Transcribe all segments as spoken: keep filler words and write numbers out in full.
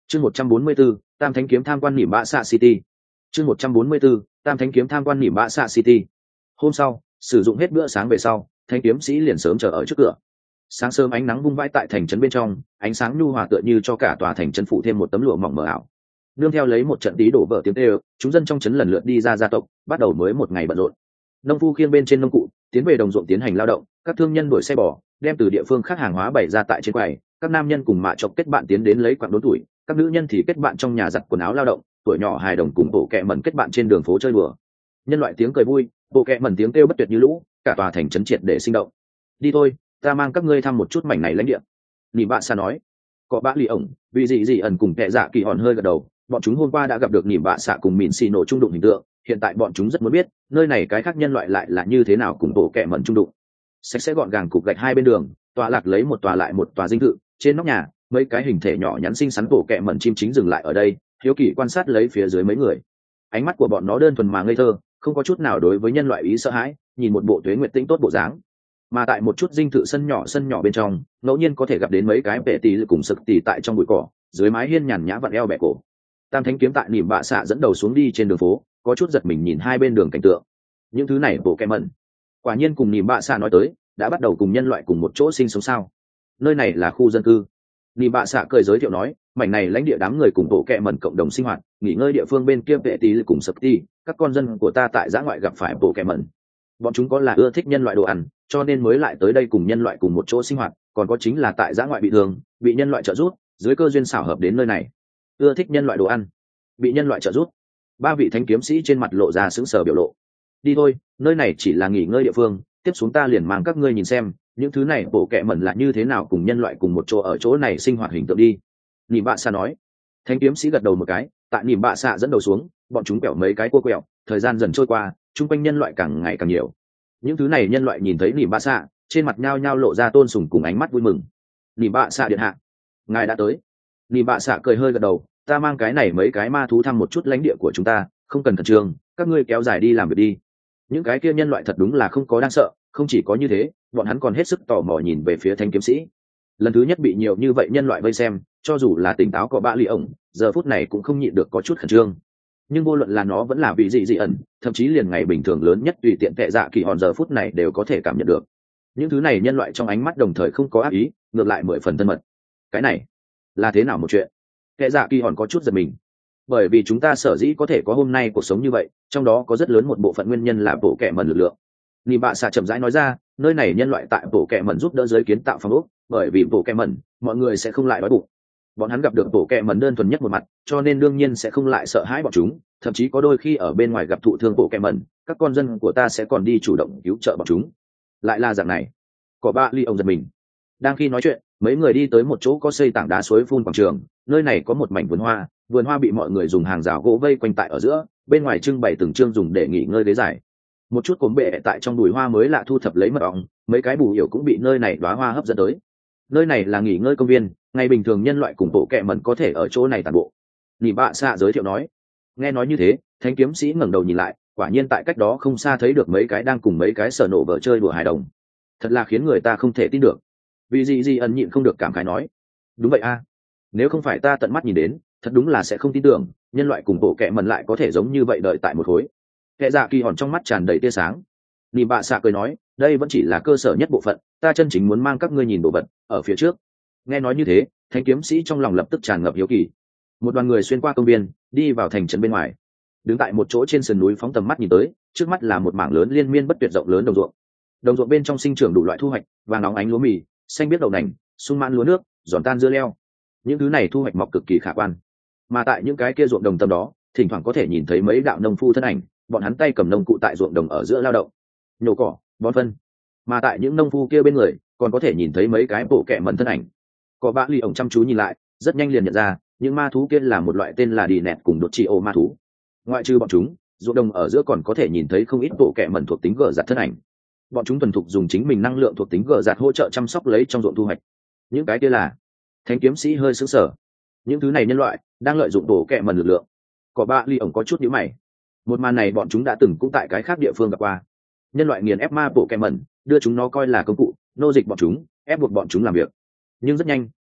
chương một trăm bốn mươi 144, tam thánh kiếm tham quan nỉm bạ xạ city. chương một trăm bốn mươi 144, tam thánh kiếm tham quan nỉm bạ xạ city. Hôm sau, sử dụng hết bữa sáng về sau, thanh kiếm sĩ liền sớm chờ ở trước cửa. Sáng sớm ánh nắng vung vãi tại thành trấn bên trong, ánh sáng nhu hòa tựa như cho cả tòa thành trấn phủ thêm một tấm lụa mỏng mờ ảo. Nương theo lấy một trận tí đổ vỡ tiếng kêu, chúng dân trong trấn lần lượt đi ra gia tộc, bắt đầu mới một ngày bận rộn. Nông phu khiêng bên trên nông cụ, tiến về đồng ruộng tiến hành lao động, các thương nhân đuổi xe bò, đem từ địa phương khác hàng hóa bày ra tại trên quầy, các nam nhân cùng mạ chọc kết bạn tiến đến lấy quặng đốn tuổi, các nữ nhân thì kết bạn trong nhà giặt quần áo lao động, tuổi nhỏ hài đồng cùng bộ kẹ mẩn kết bạn trên đường phố chơi đùa. Nhân loại tiếng cười vui, bộ kẹ mẩn tiếng kêu bất tuyệt như lũ, cả tòa thành trấn triệt để sinh động. Đi thôi, ta mang các ngươi thăm một chút mảnh này lãnh địa. Nỉ bạ xạ nói. Có bã lì ổng, vì gì gì ẩn cùng kẻ dạ kỳ hòn hơi gật đầu, bọn chúng hôm qua đã gặp được nỉ bạ xạ cùng mìn xì nổ trung đụng hình tượng, hiện tại bọn chúng rất muốn biết nơi này cái khác nhân loại lại là như thế nào cùng bộ kẹ mẩn trung đụng. Sạch sẽ gọn gàng cục gạch hai bên đường, tọa lạc lấy một tòa lại một tòa dinh thự, trên nóc nhà mấy cái hình thể nhỏ nhắn xinh xắn bộ kẹ mẩn chim chính dừng lại ở đây, hiếu kỳ quan sát lấy phía dưới mấy người. Ánh mắt của bọn nó đơn thuần mà ngây thơ, không có chút nào đối với nhân loại ý sợ hãi, nhìn một bộ tuế nguyệt tĩnh tốt bộ dáng. Mà tại một chút dinh thự sân nhỏ sân nhỏ bên trong, ngẫu nhiên có thể gặp đến mấy cái vệ tì cùng sực tì tại trong bụi cỏ, dưới mái hiên nhàn nhã vặn eo bẻ cổ. Tam thánh kiếm tại nỉm bạ xạ dẫn đầu xuống đi trên đường phố, có chút giật mình nhìn hai bên đường cảnh tượng. Những thứ này bộ kẹ mẩn, quả nhiên cùng nỉm bạ xạ nói tới, đã bắt đầu cùng nhân loại cùng một chỗ sinh sống sao? Nơi này là khu dân cư. Nỉm bạ xạ cười giới thiệu nói, mảnh này lãnh địa đám người cùng bộ kẹ mẩn cộng đồng sinh hoạt, nghỉ ngơi địa phương bên kia vệ tì cùng sực tì, các con dân của ta tại giã ngoại gặp phải bộ kẹ mẩn. Bọn chúng có là ưa thích nhân loại đồ ăn, cho nên mới lại tới đây cùng nhân loại cùng một chỗ sinh hoạt, còn có chính là tại giã ngoại bị thương, bị nhân loại trợ giúp, dưới cơ duyên xảo hợp đến nơi này. Ưa thích nhân loại đồ ăn, bị nhân loại trợ giúp. Ba vị thánh kiếm sĩ trên mặt lộ ra sững sờ biểu lộ. Đi thôi, nơi này chỉ là nghỉ ngơi địa phương, tiếp xuống ta liền mang các ngươi nhìn xem, những thứ này bộ kệ mẩn là như thế nào cùng nhân loại cùng một chỗ ở chỗ này sinh hoạt hình tượng đi. Nỉm bạ xạ nói. Thánh kiếm sĩ gật đầu một cái, tại nỉm bạ xạ dẫn đầu xuống, bọn chúng quẹo mấy cái cua quẹo, thời gian dần trôi qua, chung quanh nhân loại càng ngày càng nhiều. Những thứ này nhân loại nhìn thấy nỉm bạ xạ, trên mặt nhao nhao lộ ra tôn sùng cùng ánh mắt vui mừng. Nỉm bạ xạ điện hạ, ngài đã tới. Nỉm bạ xạ cười hơi gật đầu, ta mang cái này mấy cái ma thú thăm một chút lãnh địa của chúng ta, không cần khẩn trương, các ngươi kéo dài đi làm việc đi. Những cái kia nhân loại thật đúng là không có đáng sợ, không chỉ có như thế, bọn hắn còn hết sức tò mò nhìn về phía thanh kiếm sĩ. Lần thứ nhất bị nhiều như vậy nhân loại vây xem, cho dù là tỉnh táo có bạ lì ổng, giờ phút này cũng không nhịn được có chút khẩn trương. Nhưng vô luận là nó vẫn là vị dị dị ẩn, thậm chí liền ngày bình thường lớn nhất tùy tiện tệ dạ kỳ hòn giờ phút này đều có thể cảm nhận được. Những thứ này nhân loại trong ánh mắt đồng thời không có ác ý, ngược lại mười phần thân mật. Cái này là thế nào một chuyện? Tệ dạ kỳ hòn có chút giật mình. Bởi vì chúng ta sở dĩ có thể có hôm nay cuộc sống như vậy, trong đó có rất lớn một bộ phận nguyên nhân là bộ kệ mẩn lực lượng. Nỉ bạ xạ chậm rãi nói ra, nơi này nhân loại tại bộ kệ mẩn giúp đỡ giới kiến tạo phòng ốc, bởi vì bộ kệ mẩn, mọi người sẽ không lại đói bụng. Bọn hắn gặp được bộ kệ mẩn đơn thuần nhất một mặt, cho nên đương nhiên sẽ không lại sợ hãi bọn chúng, thậm chí có đôi khi ở bên ngoài gặp thụ thương bộ kệ mẩn, các con dân của ta sẽ còn đi chủ động cứu trợ bọn chúng. Lại là dạng này. Có ba ly ông giật mình. Đang khi nói chuyện, mấy người đi tới một chỗ có xây tảng đá suối phun quảng trường, nơi này có một mảnh vườn hoa, vườn hoa bị mọi người dùng hàng rào gỗ vây quanh tại ở giữa, bên ngoài trưng bày từng trương dùng để nghỉ ngơi ghế dài. Một chút cốm bệ tại trong bụi hoa mới lạ thu thập lấy mật ong, mấy cái bù hiểu cũng bị nơi này đóa hoa hấp dẫn tới. Nơi này là nghỉ ngơi công viên, ngày bình thường nhân loại cùng bộ kệ mẩn có thể ở chỗ này tản bộ. Nỉ bạ xạ giới thiệu nói. Nghe nói như thế, thánh kiếm sĩ ngẩng đầu nhìn lại, quả nhiên tại cách đó không xa thấy được mấy cái đang cùng mấy cái sở nổ vợ chơi đùa hài đồng. Thật là khiến người ta không thể tin được. Vì gì gì ẩn nhịn không được cảm khái nói. Đúng vậy a, nếu không phải ta tận mắt nhìn đến, thật đúng là sẽ không tin tưởng nhân loại cùng bộ kệ mẩn lại có thể giống như vậy đợi tại một khối. Kệ dạ kỳ hòn trong mắt tràn đầy tia sáng. Nỉ bạ xạ cười nói, đây vẫn chỉ là cơ sở nhất bộ phận, ta chân chính muốn mang các ngươi nhìn đồ vật ở phía trước. Nghe nói như thế, thánh kiếm sĩ trong lòng lập tức tràn ngập hiếu kỳ. Một đoàn người xuyên qua công viên, đi vào thành trấn bên ngoài. Đứng tại một chỗ trên sườn núi phóng tầm mắt nhìn tới, trước mắt là một mảng lớn liên miên bất tuyệt rộng lớn đồng ruộng. Đồng ruộng bên trong sinh trưởng đủ loại thu hoạch, vàng óng ánh lúa mì, xanh biết đậu nành, sung mãn lúa nước, giòn tan dưa leo. Những thứ này thu hoạch mọc cực kỳ khả quan. Mà tại những cái kia ruộng đồng tầm đó, thỉnh thoảng có thể nhìn thấy mấy đạo nông phu thân ảnh, bọn hắn tay cầm nông cụ tại ruộng đồng ở giữa lao động, nhổ cỏ, bón phân. Mà tại những nông phu kia bên người, còn có thể nhìn thấy mấy cái bộ kệ mẩn thân ảnh. Có bạ lì ổng chăm chú nhìn lại, rất nhanh liền nhận ra, những ma thú kia là một loại tên là đi nẹt cùng đột chi ô ma thú. Ngoại trừ bọn chúng, ruộng đồng ở giữa còn có thể nhìn thấy không ít bộ kệ mẩn thuộc tính gờ giặt thân ảnh. Bọn chúng thuần thục dùng chính mình năng lượng thuộc tính gờ giặt hỗ trợ chăm sóc lấy trong ruộng thu hoạch. Những cái kia là thánh kiếm sĩ hơi sững sờ. Những thứ này nhân loại đang lợi dụng bộ kệ mẩn lực lượng. Có bạ lì ổng có chút nhíu mày. Một màn này bọn chúng đã từng cũng tại cái khác địa phương gặp qua. Nhân loại nghiền ép ma bộ kệ mẩn, đưa chúng nó coi là công cụ, nô dịch bọn chúng, ép buộc bọn chúng làm việc. Nhưng rất nhanh,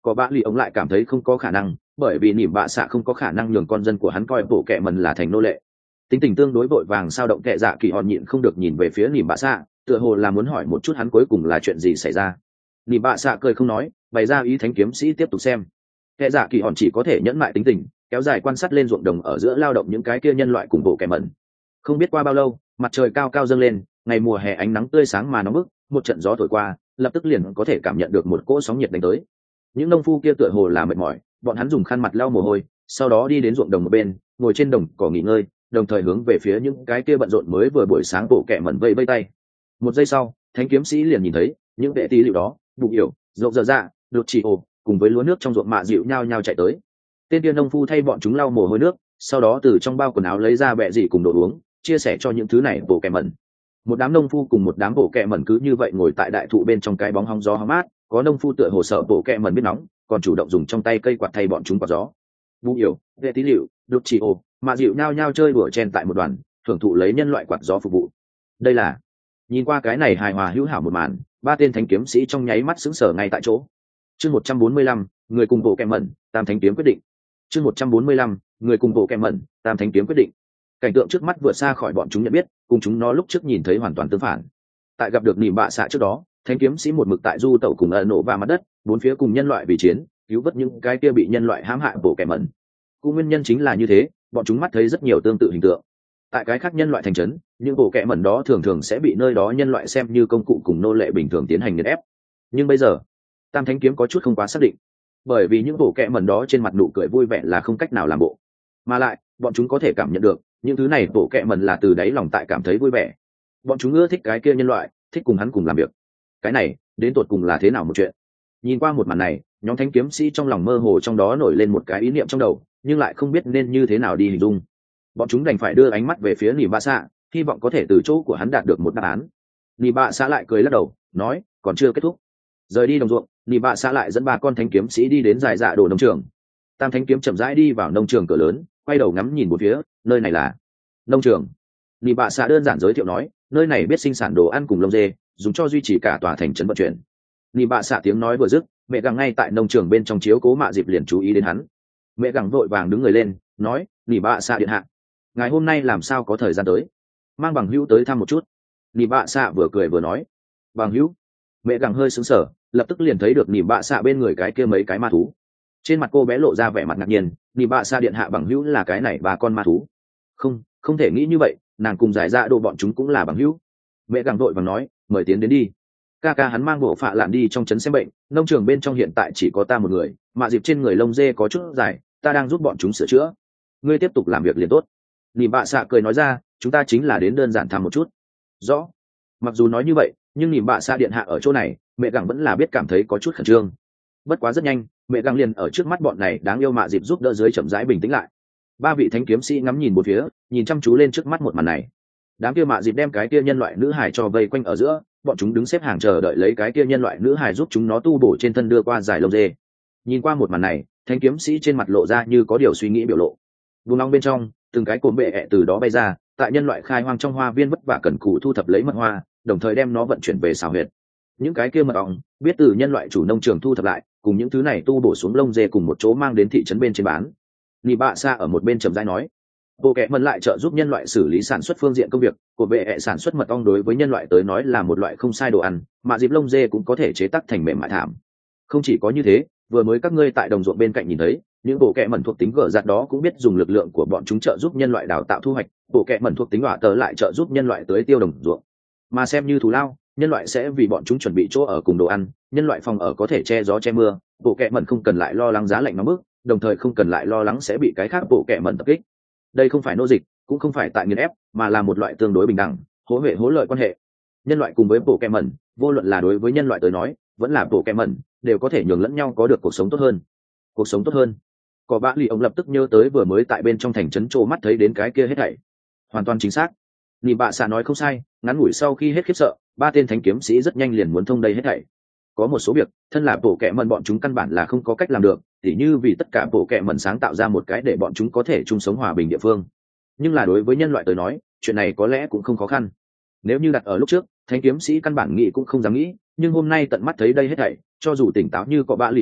Có bạ lì ông lại cảm thấy không có khả năng, bởi vì nỉm bạ xạ không có khả năng nhường con dân của hắn coi bộ kệ mần là thành nô lệ. Tính tình tương đối vội vàng sao động kệ dạ kỳ hòn nhịn không được nhìn về phía nỉm bạ xạ, tựa hồ là muốn hỏi một chút hắn cuối cùng là chuyện gì xảy ra. Nỉm bạ xạ cười không nói, bày ra ý thánh kiếm sĩ tiếp tục xem. Kệ dạ kỳ hòn chỉ có thể nhẫn mại tính tình, kéo dài quan sát lên ruộng đồng ở giữa lao động những cái kia nhân loại cùng bộ kệ mần. Không biết qua bao lâu, mặt trời cao cao dâng lên, ngày mùa hè ánh nắng tươi sáng mà nóng bức, một trận gió thổi qua, lập tức liền có thể cảm nhận được một cỗ sóng nhiệt đánh tới. Những nông phu kia tựa hồ là mệt mỏi, bọn hắn dùng khăn mặt lau mồ hôi, sau đó đi đến ruộng đồng một bên, ngồi trên đồng cỏ nghỉ ngơi, đồng thời hướng về phía những cái kia bận rộn mới vừa buổi sáng bộ kệ mẩn vây vây tay. Một giây sau, thánh kiếm sĩ liền nhìn thấy những vệ tí liệu đó, bụng hiểu, rộng dở dạ, đột chỉ ồ, cùng với lúa nước trong ruộng mạ dịu nhao nhao chạy tới. Tên tiên nông phu thay bọn chúng lau mồ hôi nước, sau đó từ trong bao quần áo lấy ra bẹ gì cùng đồ uống, chia sẻ cho những thứ này bộ kệ mẩn. Một đám nông phu cùng một đám bộ kệ mẩn cứ như vậy ngồi tại đại thụ bên trong cái bóng hóng gió hóng mát, có nông phu tựa hồ sợ bộ kệ mẩn biết nóng, còn chủ động dùng trong tay cây quạt thay bọn chúng quạt gió. Vũ hiểu, vệ tí liệu, đột chỉ ồ, mạ dịu nhao nhao chơi đùa chen tại một đoàn, thưởng thụ lấy nhân loại quạt gió phục vụ. Đây là nhìn qua cái này hài hòa hữu hảo một màn, ba tên thánh kiếm sĩ trong nháy mắt sững sờ ngay tại chỗ. Chương một trăm bốn mươi lăm, người cùng bộ kệ mẩn, tam thánh kiếm quyết định. Chương một trăm bốn mươi lăm, người cùng bộ kệ mẩn, tam thánh kiếm quyết định. Cảnh tượng trước mắt vượt xa khỏi bọn chúng nhận biết, cùng chúng nó lúc trước nhìn thấy hoàn toàn tương phản. Tại gặp được nỉm bạ xạ trước đó, thánh kiếm sĩ một mực tại du tẩu cùng ẩn nổ và mặt đất, bốn phía cùng nhân loại vì chiến, cứu vớt những cái kia bị nhân loại hãm hại bộ kệ mẩn. Cũng nguyên nhân chính là như thế, bọn chúng mắt thấy rất nhiều tương tự hình tượng. Tại cái khác nhân loại thành trấn, những bộ kệ mẩn đó thường thường sẽ bị nơi đó nhân loại xem như công cụ cùng nô lệ bình thường tiến hành nghiền ép. Nhưng bây giờ, tam thánh kiếm có chút không quá xác định, bởi vì những bộ kệ mẩn đó trên mặt nụ cười vui vẻ là không cách nào làm bộ, mà lại bọn chúng có thể cảm nhận được những thứ này bộ kệ mẩn là từ đáy lòng tại cảm thấy vui vẻ. Bọn chúng ưa thích cái kia nhân loại, thích cùng hắn cùng làm việc. Cái này đến tột cùng là thế nào một chuyện? Nhìn qua một màn này, nhóm thánh kiếm sĩ trong lòng mơ hồ trong đó nổi lên một cái ý niệm trong đầu, nhưng lại không biết nên như thế nào đi hình dung. Bọn chúng đành phải đưa ánh mắt về phía nỉ bạ xạ, hy vọng có thể từ chỗ của hắn đạt được một đáp án. Nỉ bạ xạ lại cười lắc đầu, nói còn chưa kết thúc. Rời đi đồng ruộng, nỉ bạ xạ lại dẫn ba con thánh kiếm sĩ đi đến dài dạ đồ nông trường. Tam thánh kiếm chậm rãi đi vào nông trường cửa lớn, quay đầu ngắm nhìn một phía, nơi này là nông trường. Nỉ bạ xạ đơn giản giới thiệu nói, nơi này biết sinh sản đồ ăn cùng lông dê, dùng cho duy trì cả tòa thành trấn vận chuyển. Nỉ bạ xạ tiếng nói vừa dứt, mẹ gặng ngay tại nông trường bên trong chiếu cố mạ dịp liền chú ý đến hắn. Mẹ gặng vội vàng đứng người lên, nói, nỉ bạ xạ điện hạ, ngài hôm nay làm sao có thời gian tới, mang bằng hữu tới thăm một chút. Nỉ bạ xạ vừa cười vừa nói, bằng hữu. Mẹ gặng hơi sững sờ, lập tức liền thấy được nỉ bạ xạ bên người cái kia mấy cái ma thú. Trên mặt cô bé lộ ra vẻ mặt ngạc nhiên, nỉ bạ xạ điện hạ bằng hữu là cái này ba con ma thú? Không, không thể nghĩ như vậy, nàng cùng giải dạ đồ bọn chúng cũng là bằng hữu. Mẹ gặng vội vàng nói, mời tiến đến đi. Ca ca hắn mang bộ phạ lạn đi trong trấn xem bệnh, nông trường bên trong hiện tại chỉ có ta một người, mạ dịp trên người lông dê có chút dài, ta đang giúp bọn chúng sửa chữa. Ngươi tiếp tục làm việc liền tốt. Nỉ bạ xạ cười nói ra, chúng ta chính là đến đơn giản thăm một chút. Rõ. Mặc dù nói như vậy, nhưng nỉ bạ xạ điện hạ ở chỗ này, mẹ gặng vẫn là biết cảm thấy có chút khẩn trương. Bất quá rất nhanh, mẹ gặng liền ở trước mắt bọn này đáng yêu mạ dịp giúp đỡ dưới chậm rãi bình tĩnh lại. Ba vị thánh kiếm sĩ ngắm nhìn một phía, nhìn chăm chú lên trước mắt một màn này. Đám kia mạ dịp đem cái kia nhân loại nữ hài cho vây quanh ở giữa, bọn chúng đứng xếp hàng chờ đợi lấy cái kia nhân loại nữ hài giúp chúng nó tu bổ trên thân đưa qua giải lông dê. Nhìn qua một màn này, thánh kiếm sĩ trên mặt lộ ra như có điều suy nghĩ biểu lộ. Vùng long bên trong, từng cái cồn bệ ẹ từ đó bay ra, tại nhân loại khai hoang trong hoa viên vất vả cần cù thu thập lấy mật hoa, đồng thời đem nó vận chuyển về xào huyệt. Những cái kia mật ong biết từ nhân loại chủ nông trường thu thập lại, cùng những thứ này tu bổ xuống lông dê cùng một chỗ mang đến thị trấn bên trên bán. Nỉ bạ xạ ở một bên trầm rãi nói, bộ kệ mẩn lại trợ giúp nhân loại xử lý sản xuất phương diện công việc, của bệ ẹ sản xuất mật ong đối với nhân loại tới nói là một loại không sai đồ ăn, mà dịp lông dê cũng có thể chế tác thành mềm mại thảm. Không chỉ có như thế, vừa mới các ngươi tại đồng ruộng bên cạnh nhìn thấy, những bộ kệ mẩn thuộc tính gở giặt đó cũng biết dùng lực lượng của bọn chúng trợ giúp nhân loại đào tạo thu hoạch, bộ kệ mẩn thuộc tính hỏa tờ lại trợ giúp nhân loại tới tiêu đồng ruộng. Mà xem như thù lao, nhân loại sẽ vì bọn chúng chuẩn bị chỗ ở cùng đồ ăn, nhân loại phòng ở có thể che gió che mưa, bộ kệ mẩn không cần lại lo lắng giá lạnh nóng bức, đồng thời không cần lại lo lắng sẽ bị cái khác bộ kệ mẩn tập kích. Đây không phải nô dịch, cũng không phải tại nghiền ép, mà là một loại tương đối bình đẳng, hỗ huệ hỗ lợi quan hệ. Nhân loại cùng với bộ kệ mẩn, vô luận là đối với nhân loại tới nói, vẫn là bộ kệ mẩn, đều có thể nhường lẫn nhau có được cuộc sống tốt hơn. Cuộc sống tốt hơn. Có bạ lì ông lập tức nhớ tới vừa mới tại bên trong thành trấn trô mắt thấy đến cái kia hết thảy. Hoàn toàn chính xác. Nỉ bạ xạ nói không sai, ngắn ngủi sau khi hết khiếp sợ, ba tên thánh kiếm sĩ rất nhanh liền muốn thông đây hết thảy. Có một số việc, thân là bộ kệ mẩn bọn chúng căn bản là không có cách làm được, tỉ như vì tất cả bộ kệ mẩn sáng tạo ra một cái để bọn chúng có thể chung sống hòa bình địa phương. Nhưng là đối với nhân loại tới nói, chuyện này có lẽ cũng không khó khăn. Nếu như đặt ở lúc trước, thánh kiếm sĩ căn bản nghĩ cũng không dám nghĩ, nhưng hôm nay tận mắt thấy đây hết thảy, cho dù tỉnh táo như có bạ lì ổng,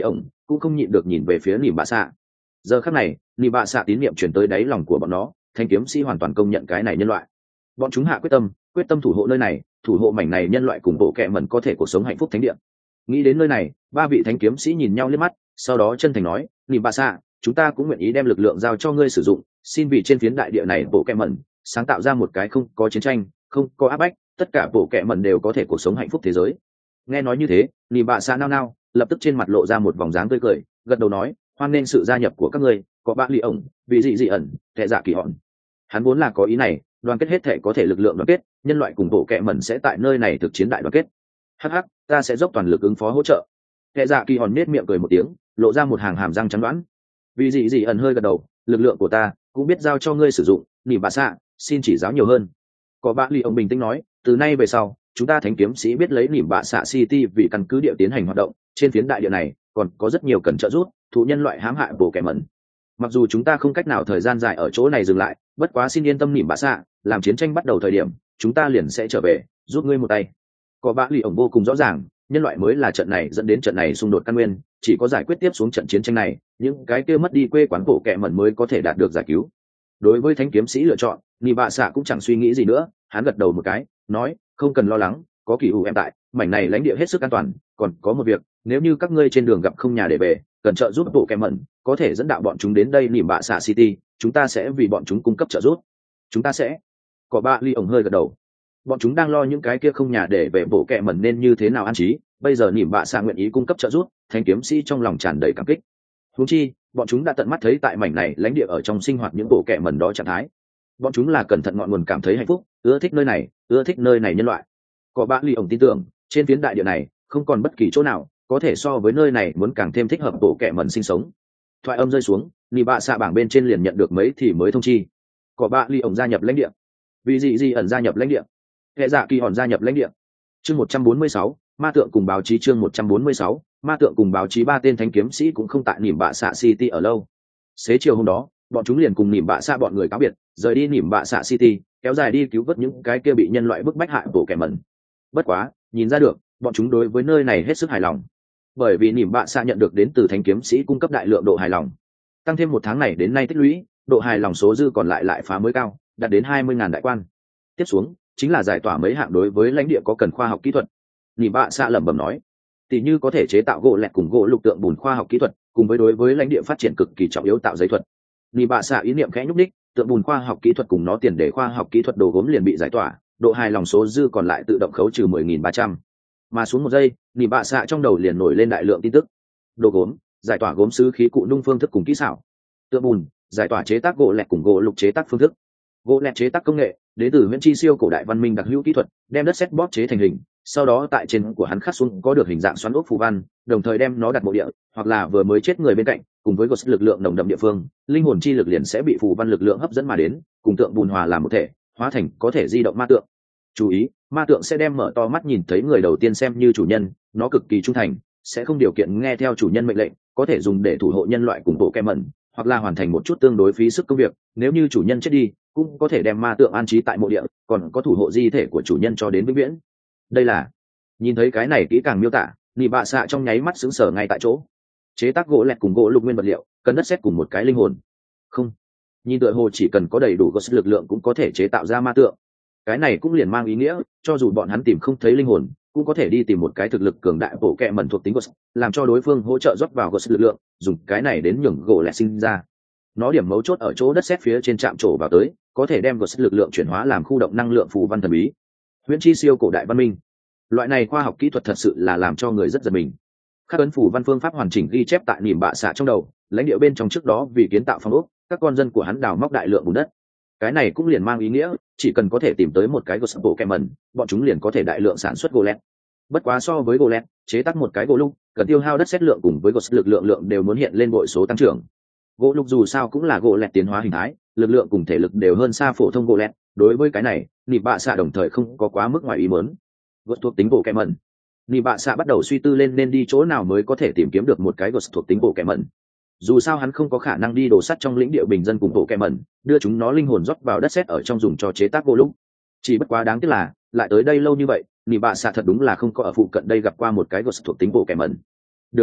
cũng không nhịn được nhìn về phía nỉm bạ xạ. Giờ khắc này nỉm bạ xạ tín niệm chuyển tới đáy lòng của bọn nó, thanh kiếm sĩ hoàn toàn công nhận cái này nhân loại. Bọn chúng hạ quyết tâm quyết tâm thủ hộ nơi này, thủ hộ mảnh này nhân loại cùng bộ kệ mẩn có thể cuộc sống hạnh phúc thánh địa. Nghĩ đến nơi này, ba vị thánh kiếm sĩ nhìn nhau liếc mắt, sau đó chân thành nói, nỉm bạ xạ, chúng ta cũng nguyện ý đem lực lượng giao cho ngươi sử dụng, xin vì trên phiến đại địa này bộ kệ mẩn sáng tạo ra một cái không có chiến tranh, không có áp bách, tất cả bộ kệ mẩn đều có thể cuộc sống hạnh phúc thế giới. Nghe nói như thế, nỉm bạ xạ nao nao, lập tức trên mặt lộ ra một vòng dáng tươi cười, gật đầu nói, hoan nghênh sự gia nhập của các ngươi, có bác lì ổng, vị dị dị ẩn, kẻ dạ kỳ hòn. Hắn vốn là có ý này, đoàn kết hết thể có thể lực lượng đoàn kết, nhân loại cùng bộ kệ mẩn sẽ tại nơi này thực chiến đại đoàn kết. Hắc hắc, ta sẽ dốc toàn lực ứng phó hỗ trợ. Kẻ dạ kỳ hòn nết miệng cười một tiếng, lộ ra một hàng hàm răng trắng đoán. Vì dị dị ẩn hơi gật đầu, lực lượng của ta cũng biết giao cho ngươi sử dụng, nỉm bạ xạ, xin chỉ giáo nhiều hơn. Có bác lì ổng bình tĩnh nói, từ nay về sau, chúng ta thánh kiếm sĩ biết lấy nỉm bạ xạ city vì căn cứ địa tiến hành hoạt động, trên phiến đại địa này còn có rất nhiều cần trợ giúp, thụ nhân loại hãm hại bộ kệ mẩn. Mặc dù chúng ta không cách nào thời gian dài ở chỗ này dừng lại, bất quá xin yên tâm nỉm bạ xạ, làm chiến tranh bắt đầu thời điểm, chúng ta liền sẽ trở về giúp ngươi một tay. Có bác lì ổng vô cùng rõ ràng, nhân loại mới là trận này dẫn đến trận này xung đột căn nguyên, chỉ có giải quyết tiếp xuống trận chiến tranh này, những cái kia mất đi quê quán bộ kệ mẩn mới có thể đạt được giải cứu. Đối với thánh kiếm sĩ lựa chọn, nỉm bạ xạ cũng chẳng suy nghĩ gì nữa, hắn gật đầu một cái, nói, không cần lo lắng, có kỳ ủ em tại, mảnh này lãnh địa hết sức an toàn. Còn có một việc, nếu như các ngươi trên đường gặp không nhà để về, cần trợ giúp bộ kệ mẩn, có thể dẫn đạo bọn chúng đến đây nỉm bạ xạ city, chúng ta sẽ vì bọn chúng cung cấp trợ giúp. Chúng ta sẽ. Có ba ly ổng hơi gật đầu. Bọn chúng đang lo những cái kia không nhà để về bộ kệ mẩn nên như thế nào an trí, bây giờ nỉm bạ xạ nguyện ý cung cấp trợ giúp, thánh kiếm sĩ trong lòng tràn đầy cảm kích. Huống chi, bọn chúng đã tận mắt thấy tại mảnh này lãnh địa ở trong sinh hoạt những bộ kệ mẩn đó trạng thái. Bọn chúng là cẩn thận ngọn nguồn cảm thấy hạnh phúc, ưa thích nơi này, ưa thích nơi này nhân loại. Có ba ly ổng tin tưởng, trên phiến đại địa này không còn bất kỳ chỗ nào có thể so với nơi này muốn càng thêm thích hợp bộ kệ mẩn sinh sống. Thoại âm rơi xuống, nỉ bạ xạ bảng bên trên liền nhận được mấy thì mới thông chi. Có ba ly ổng gia nhập lãnh địa, vì dị dị ẩn gia nhập lãnh địa, kẻ dạ kỳ hòn gia nhập lãnh địa. Chương một trăm bốn mươi sáu, ma tượng cùng báo chí. Chương một trăm bốn mươi sáu, ma tượng cùng báo chí. Ba tên thánh kiếm sĩ cũng không tại nỉm bạ xạ city ở lâu. Xế chiều hôm đó, bọn chúng liền cùng nỉm bạ xạ bọn người cáo biệt, rời đi nỉm bạ xạ city, kéo dài đi cứu vớt những cái kia bị nhân loại bức bách hại bộ kẻ mẩn. Bất quá, nhìn ra được, bọn chúng đối với nơi này hết sức hài lòng, bởi vì nỉm bạ xạ nhận được đến từ thánh kiếm sĩ cung cấp đại lượng độ hài lòng. Tăng thêm một tháng này đến nay tích lũy, độ hài lòng số dư còn lại lại phá mới cao, đạt đến hai mươi ngàn đại quan. Tiếp xuống chính là giải tỏa mấy hạng đối với lãnh địa có cần khoa học kỹ thuật. Nỉm bạ xạ lẩm bẩm nói, tỷ như có thể chế tạo gỗ lẹt cùng gỗ lục tượng bùn khoa học kỹ thuật, cùng với đối với lãnh địa phát triển cực kỳ trọng yếu tạo giấy thuật. Nỉm bạ xạ ý niệm khẽ nhúc đích, tượng bùn khoa học kỹ thuật cùng nó tiền đề khoa học kỹ thuật đồ gốm liền bị giải tỏa, độ hài lòng số dư còn lại tự động khấu trừ mười nghìn ba trăm. Mà xuống một giây, nỉm bạ xạ trong đầu liền nổi lên đại lượng tin tức. Đồ gốm, giải tỏa gốm sứ khí cụ nung phương thức cùng kỹ xảo. Tượng bùn, giải tỏa chế tác gỗ lẹt cùng gỗ lục chế tác phương thức. Gỗ lẹt chế tác công nghệ, đến từ Viễn Chi siêu cổ đại văn minh đặc hữu kỹ thuật, đem đất sét bóp chế thành hình, sau đó tại trên của hắn khắc xuống có được hình dạng xoắn ốc phù văn, đồng thời đem nó đặt mộ địa, hoặc là vừa mới chết người bên cạnh, cùng với gột lực lượng nồng đậm địa phương, linh hồn chi lực liền sẽ bị phù văn lực lượng hấp dẫn mà đến, cùng tượng bùn hòa làm một thể, hóa thành có thể di động ma tượng. Chú ý, ma tượng sẽ đem mở to mắt nhìn thấy người đầu tiên xem như chủ nhân, nó cực kỳ trung thành, sẽ không điều kiện nghe theo chủ nhân mệnh lệnh, có thể dùng để thủ hộ nhân loại cùng bộ kẻ mẩn, hoặc là hoàn thành một chút tương đối phí sức công việc. Nếu như chủ nhân chết đi, cũng có thể đem ma tượng an trí tại mộ địa, còn có thủ hộ di thể của chủ nhân cho đến vĩnh viễn. Đây là, nhìn thấy cái này kỹ càng miêu tả, nỉ bạ xạ trong nháy mắt sững sờ ngay tại chỗ. Chế tác gỗ lẹt cùng gỗ lục nguyên vật liệu, cần đất sét cùng một cái linh hồn. Không, nhìn tựa hồ chỉ cần có đầy đủ gột lực lượng cũng có thể chế tạo ra ma tượng. Cái này cũng liền mang ý nghĩa, cho dù bọn hắn tìm không thấy linh hồn, cũng có thể đi tìm một cái thực lực cường đại bộ kệ mẩn thuộc tính gột, làm cho đối phương hỗ trợ rót vào gột lực lượng, dùng cái này đến nhường gỗ lẹt sinh ra. Nó điểm mấu chốt ở chỗ đất sét phía trên chạm trổ vào tới, có thể đem gột lực lượng chuyển hóa làm khu động năng lượng phù văn thần bí. Huyễn Chi siêu cổ đại văn minh, loại này khoa học kỹ thuật thật sự là làm cho người rất giật mình. Khắc ấn phù văn phương pháp hoàn chỉnh ghi chép tại nỉm bạ xạ trong đầu, lãnh địa bên trong trước đó vì kiến tạo phong ốc, các con dân của hắn đào móc đại lượng bùn đất. Cái này cũng liền mang ý nghĩa, chỉ cần có thể tìm tới một cái gột bộ kẹm mẩn, bọn chúng liền có thể đại lượng sản xuất gỗ lẹt. Bất quá so với gỗ lẹt, chế tác một cái gỗ lục, cần tiêu hao đất sét lượng cùng với gột lực lượng lượng đều muốn hiện lên bội số tăng trưởng. Gỗ lục dù sao cũng là gỗ lẹt tiến hóa hình thái, lực lượng cùng thể lực đều hơn xa phổ thông gỗ lẹt. Đối với cái này, nỉ bạ xạ đồng thời không có quá mức ngoài ý muốn. Gột thuộc tính bộ kẹm mẩn, nỉ bạ xạ bắt đầu suy tư lên nên đi chỗ nào mới có thể tìm kiếm được một cái gột thuộc tính bộ kẹm mẩn. Dù sao hắn không có khả năng đi đổ sắt trong lĩnh địa bình dân cùng bộ kẹm mẩn, đưa chúng nó linh hồn rót vào đất sét ở trong dùng cho chế tác gỗ lục. Chỉ bất quá đáng tiếc là, lại tới đây lâu như vậy, nỉ bạ xạ thật đúng là không có ở phụ cận đây gặp qua một cái gột thuộc tính bộ kẹm mẩn. Được rồi,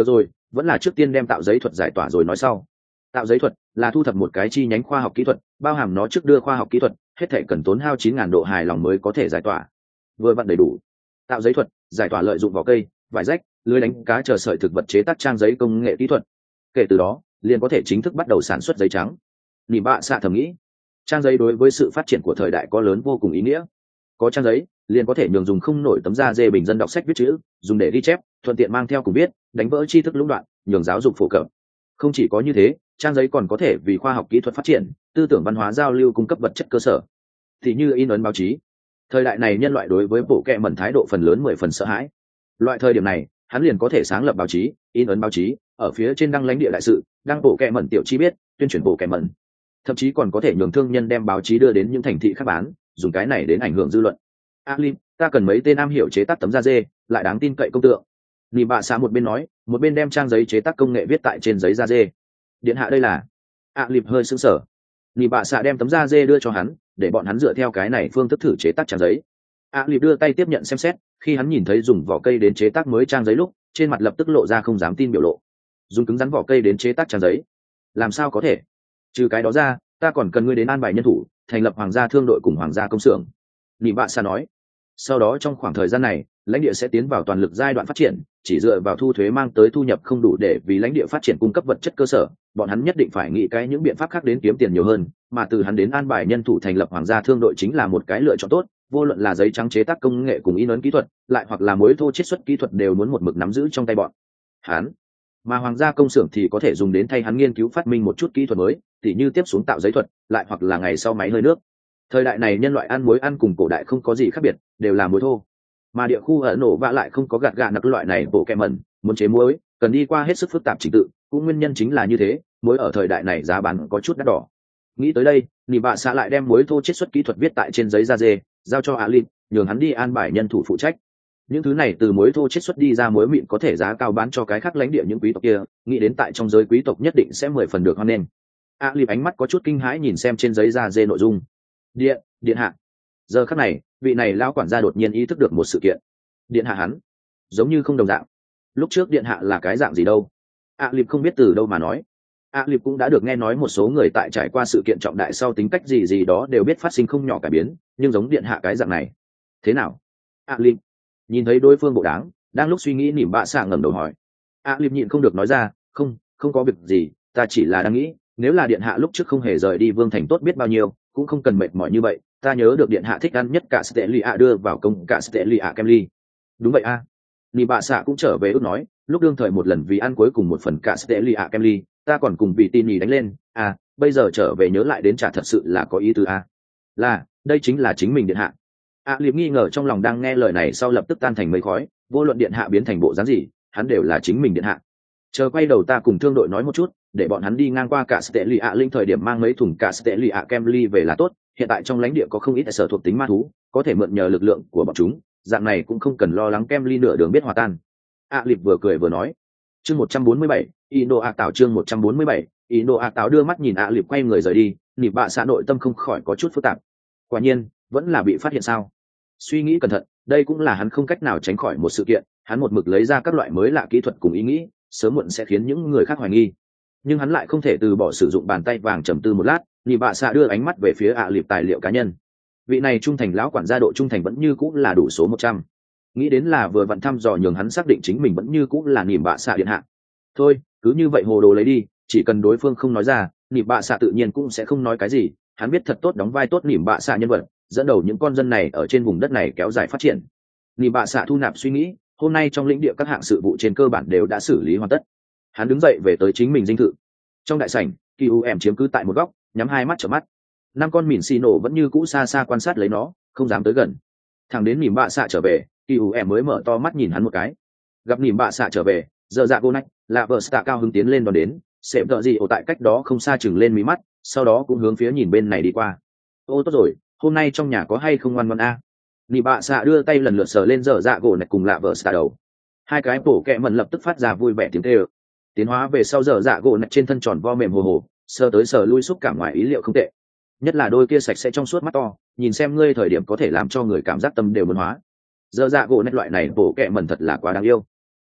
vẫn là trước tiên đem tạo giấy thuật giải tỏa rồi nói sau. Tạo giấy thuật là thu thập một cái chi nhánh khoa học kỹ thuật, bao hàm nó trước đưa khoa học kỹ thuật, hết thể cần tốn hao chín ngàn độ hài lòng mới có thể giải tỏa. Vừa vặn đầy đủ. Tạo giấy thuật giải tỏa lợi dụng vỏ cây, vải rách, lưới đánh cá chờ sợi thực vật chế tác trang giấy công nghệ kỹ thuật. Kể từ đó liền có thể chính thức bắt đầu sản xuất giấy trắng. Nỉ bạ xạ thầm nghĩ, trang giấy đối với sự phát triển của thời đại có lớn vô cùng ý nghĩa. Có trang giấy liền có thể nhường dùng không nổi tấm da dê bình dân đọc sách viết chữ, dùng để ghi chép, thuận tiện mang theo cùng viết, đánh vỡ tri thức lũng đoạn, nhường giáo dục phổ cập. Không chỉ có như thế, trang giấy còn có thể vì khoa học kỹ thuật phát triển, tư tưởng văn hóa giao lưu cung cấp vật chất cơ sở, thì như in ấn báo chí. Thời đại này nhân loại đối với bộ kệ mẩn thái độ phần lớn mười phần sợ hãi. Loại thời điểm này hắn liền có thể sáng lập báo chí, in ấn báo chí, ở phía trên đăng lãnh địa đại sự, đăng bộ kệ mẩn tiểu chi biết, tuyên truyền bộ kệ mẩn, thậm chí còn có thể nhường thương nhân đem báo chí đưa đến những thành thị khác bán, dùng cái này đến ảnh hưởng dư luận. Alin, ta cần mấy tên am hiểu chế tác tấm da dê, lại đáng tin cậy công tượng. Nỉ bạ xạ một bên nói, một bên đem trang giấy chế tác công nghệ viết tại trên giấy da dê. Điện hạ đây là. Alin hơi sững sờ. Nỉ bạ xạ đem tấm da dê đưa cho hắn, để bọn hắn dựa theo cái này phương thức thử chế tác trang giấy. Alin đưa tay tiếp nhận xem xét, khi hắn nhìn thấy dùng vỏ cây đến chế tác mới trang giấy lúc, trên mặt lập tức lộ ra không dám tin biểu lộ. Dùng cứng rắn vỏ cây đến chế tác trang giấy, làm sao có thể? Trừ cái đó ra, ta còn cần ngươi đến an bài nhân thủ, thành lập hoàng gia thương đội cùng hoàng gia công xưởng. Nỉ bạ xạ nói. Sau đó trong khoảng thời gian này, lãnh địa sẽ tiến vào toàn lực giai đoạn phát triển, chỉ dựa vào thu thuế mang tới thu nhập không đủ để vì lãnh địa phát triển cung cấp vật chất cơ sở, bọn hắn nhất định phải nghĩ cái những biện pháp khác đến kiếm tiền nhiều hơn, mà từ hắn đến an bài nhân thủ thành lập hoàng gia thương đội chính là một cái lựa chọn tốt, vô luận là giấy trắng chế tác công nghệ cùng in ấn kỹ thuật, lại hoặc là muối thô chiết xuất kỹ thuật đều muốn một mực nắm giữ trong tay bọn hắn. Mà hoàng gia công xưởng thì có thể dùng đến thay hắn nghiên cứu phát minh một chút kỹ thuật mới, tỉ như tiếp xuống tạo giấy thuật, lại hoặc là ngày sau máy hơi nước. Thời đại này nhân loại ăn muối ăn cùng cổ đại không có gì khác biệt, đều là muối thô. Mà địa khu ở nổ vạ lại không có gạt gà nặc loại này bộ kẹ mẩn, muốn chế muối cần đi qua hết sức phức tạp trình tự, cũng nguyên nhân chính là như thế, muối ở thời đại này giá bán có chút đắt đỏ. Nghĩ tới đây, Nỉ bạ xạ lại đem muối thô chiết xuất kỹ thuật viết tại trên giấy da dê, giao cho Alin, nhường hắn đi an bài nhân thủ phụ trách. Những thứ này từ muối thô chiết xuất đi ra muối mịn có thể giá cao bán cho cái khác lãnh địa những quý tộc kia, nghĩ đến tại trong giới quý tộc nhất định sẽ mười phần được hoan nghênh. Alin ánh mắt có chút kinh hãi nhìn xem trên giấy da dê nội dung. Điện, điện hạ. Giờ khắc này, vị này lão quản gia đột nhiên ý thức được một sự kiện. Điện hạ hắn, giống như không đồng dạng. Lúc trước điện hạ là cái dạng gì đâu? A Lịp không biết từ đâu mà nói. A Lịp cũng đã được nghe nói một số người tại trải qua sự kiện trọng đại sau tính cách gì gì đó đều biết phát sinh không nhỏ cải biến, nhưng giống điện hạ cái dạng này, thế nào? A Lịp nhìn thấy đối phương bộ đáng, đang lúc suy nghĩ nỉm bạ xạ ngẩng đầu hỏi. A Lịp nhịn không được nói ra, không, không có việc gì, ta chỉ là đang nghĩ, nếu là điện hạ lúc trước không hề rời đi vương thành tốt biết bao nhiêu, cũng không cần mệt mỏi như vậy. Ta nhớ được điện hạ thích ăn nhất cả Stelia đưa vào công cả Stelia Kemly. Đúng vậy a. À. Nỉ bạ xạ cũng trở về ước nói, lúc đương thời một lần vì ăn cuối cùng một phần cả Stelia Kemly, ta còn cùng vị tin nhì đánh lên, à, bây giờ trở về nhớ lại đến chả thật sự là có ý tứ a. À. Là, đây chính là chính mình điện hạ. A à, Liệp nghi ngờ trong lòng đang nghe lời này sau lập tức tan thành mây khói, vô luận điện hạ biến thành bộ dáng gì, hắn đều là chính mình điện hạ. Chờ quay đầu ta cùng thương đội nói một chút, để bọn hắn đi ngang qua cả Stelia linh thời điểm mang mấy thùng cả Stelia Kemly về là tốt. Hiện tại trong lãnh địa có không ít sở thuộc tính ma thú, có thể mượn nhờ lực lượng của bọn chúng, dạng này cũng không cần lo lắng Kemly nửa đường biết hòa tan. A à, Liệp vừa cười vừa nói. Chương một trăm bốn mươi bảy, Indo A Tảo chương một trăm bốn mươi bảy, Indo A Tảo đưa mắt nhìn A à, Liệp quay người rời đi, nỉ bạ xã nội tâm không khỏi có chút phức tạp. Quả nhiên, vẫn là bị phát hiện sao? Suy nghĩ cẩn thận, đây cũng là hắn không cách nào tránh khỏi một sự kiện, hắn một mực lấy ra các loại mới lạ kỹ thuật cùng ý nghĩ, sớm muộn sẽ khiến những người khác hoài nghi. Nhưng hắn lại không thể từ bỏ sử dụng bàn tay vàng trầm tư một lát, nỉ bạ xạ đưa ánh mắt về phía ạ à Liệp tài liệu cá nhân. Vị này trung thành lão quản gia độ trung thành vẫn như cũng là đủ số một trăm. Nghĩ đến là vừa vặn thăm dò nhường hắn xác định chính mình vẫn như cũng là nỉ bạ xạ điện hạ. Thôi, cứ như vậy hồ đồ lấy đi, chỉ cần đối phương không nói ra, nỉ bạ xạ tự nhiên cũng sẽ không nói cái gì, hắn biết thật tốt đóng vai tốt nỉ bạ xạ nhân vật, dẫn đầu những con dân này ở trên vùng đất này kéo dài phát triển. Nỉ bạ xạ thu nạp suy nghĩ, hôm nay trong lĩnh địa các hạng sự vụ trên cơ bản đều đã xử lý hoàn tất. Hắn đứng dậy về tới chính mình dinh thự. Trong đại sảnh, kỳ u em chiếm cứ tại một góc, nhắm hai mắt trở mắt. Năm con mìn xì nổ vẫn như cũ xa xa quan sát lấy nó, không dám tới gần. Thằng đến nỉm bạ xạ trở về, kỳ u em mới mở to mắt nhìn hắn một cái. Gặp nỉm bạ xạ trở về, giờ dạ cô nách, lạ vợ stạ cao hứng tiến lên đón đến, xếp đợi gì ở tại cách đó không xa chừng lên mí mắt, sau đó cũng hướng phía nhìn bên này đi qua. Ô tốt rồi, hôm nay trong nhà có hay không ngoan ngoan a? Nỉm bạ xạ đưa tay lần lượt sờ lên giờ dạ cô nách cùng lạ vợ stạ đầu. Hai cái bổ kẹ mần lập tức phát ra vui vẻ tiếng kêu. Tiến hóa về sau giờ dạ gỗ nạch trên thân tròn vo mềm hồ hồ, sờ tới sờ lui xúc cảm ngoài ý liệu không tệ, nhất là đôi kia sạch sẽ trong suốt mắt to, nhìn xem ngươi thời điểm có thể làm cho người cảm giác tâm đều muốn hóa. Giờ dạ gỗ nạch loại này bổ kẹ mần thật là quá đáng yêu.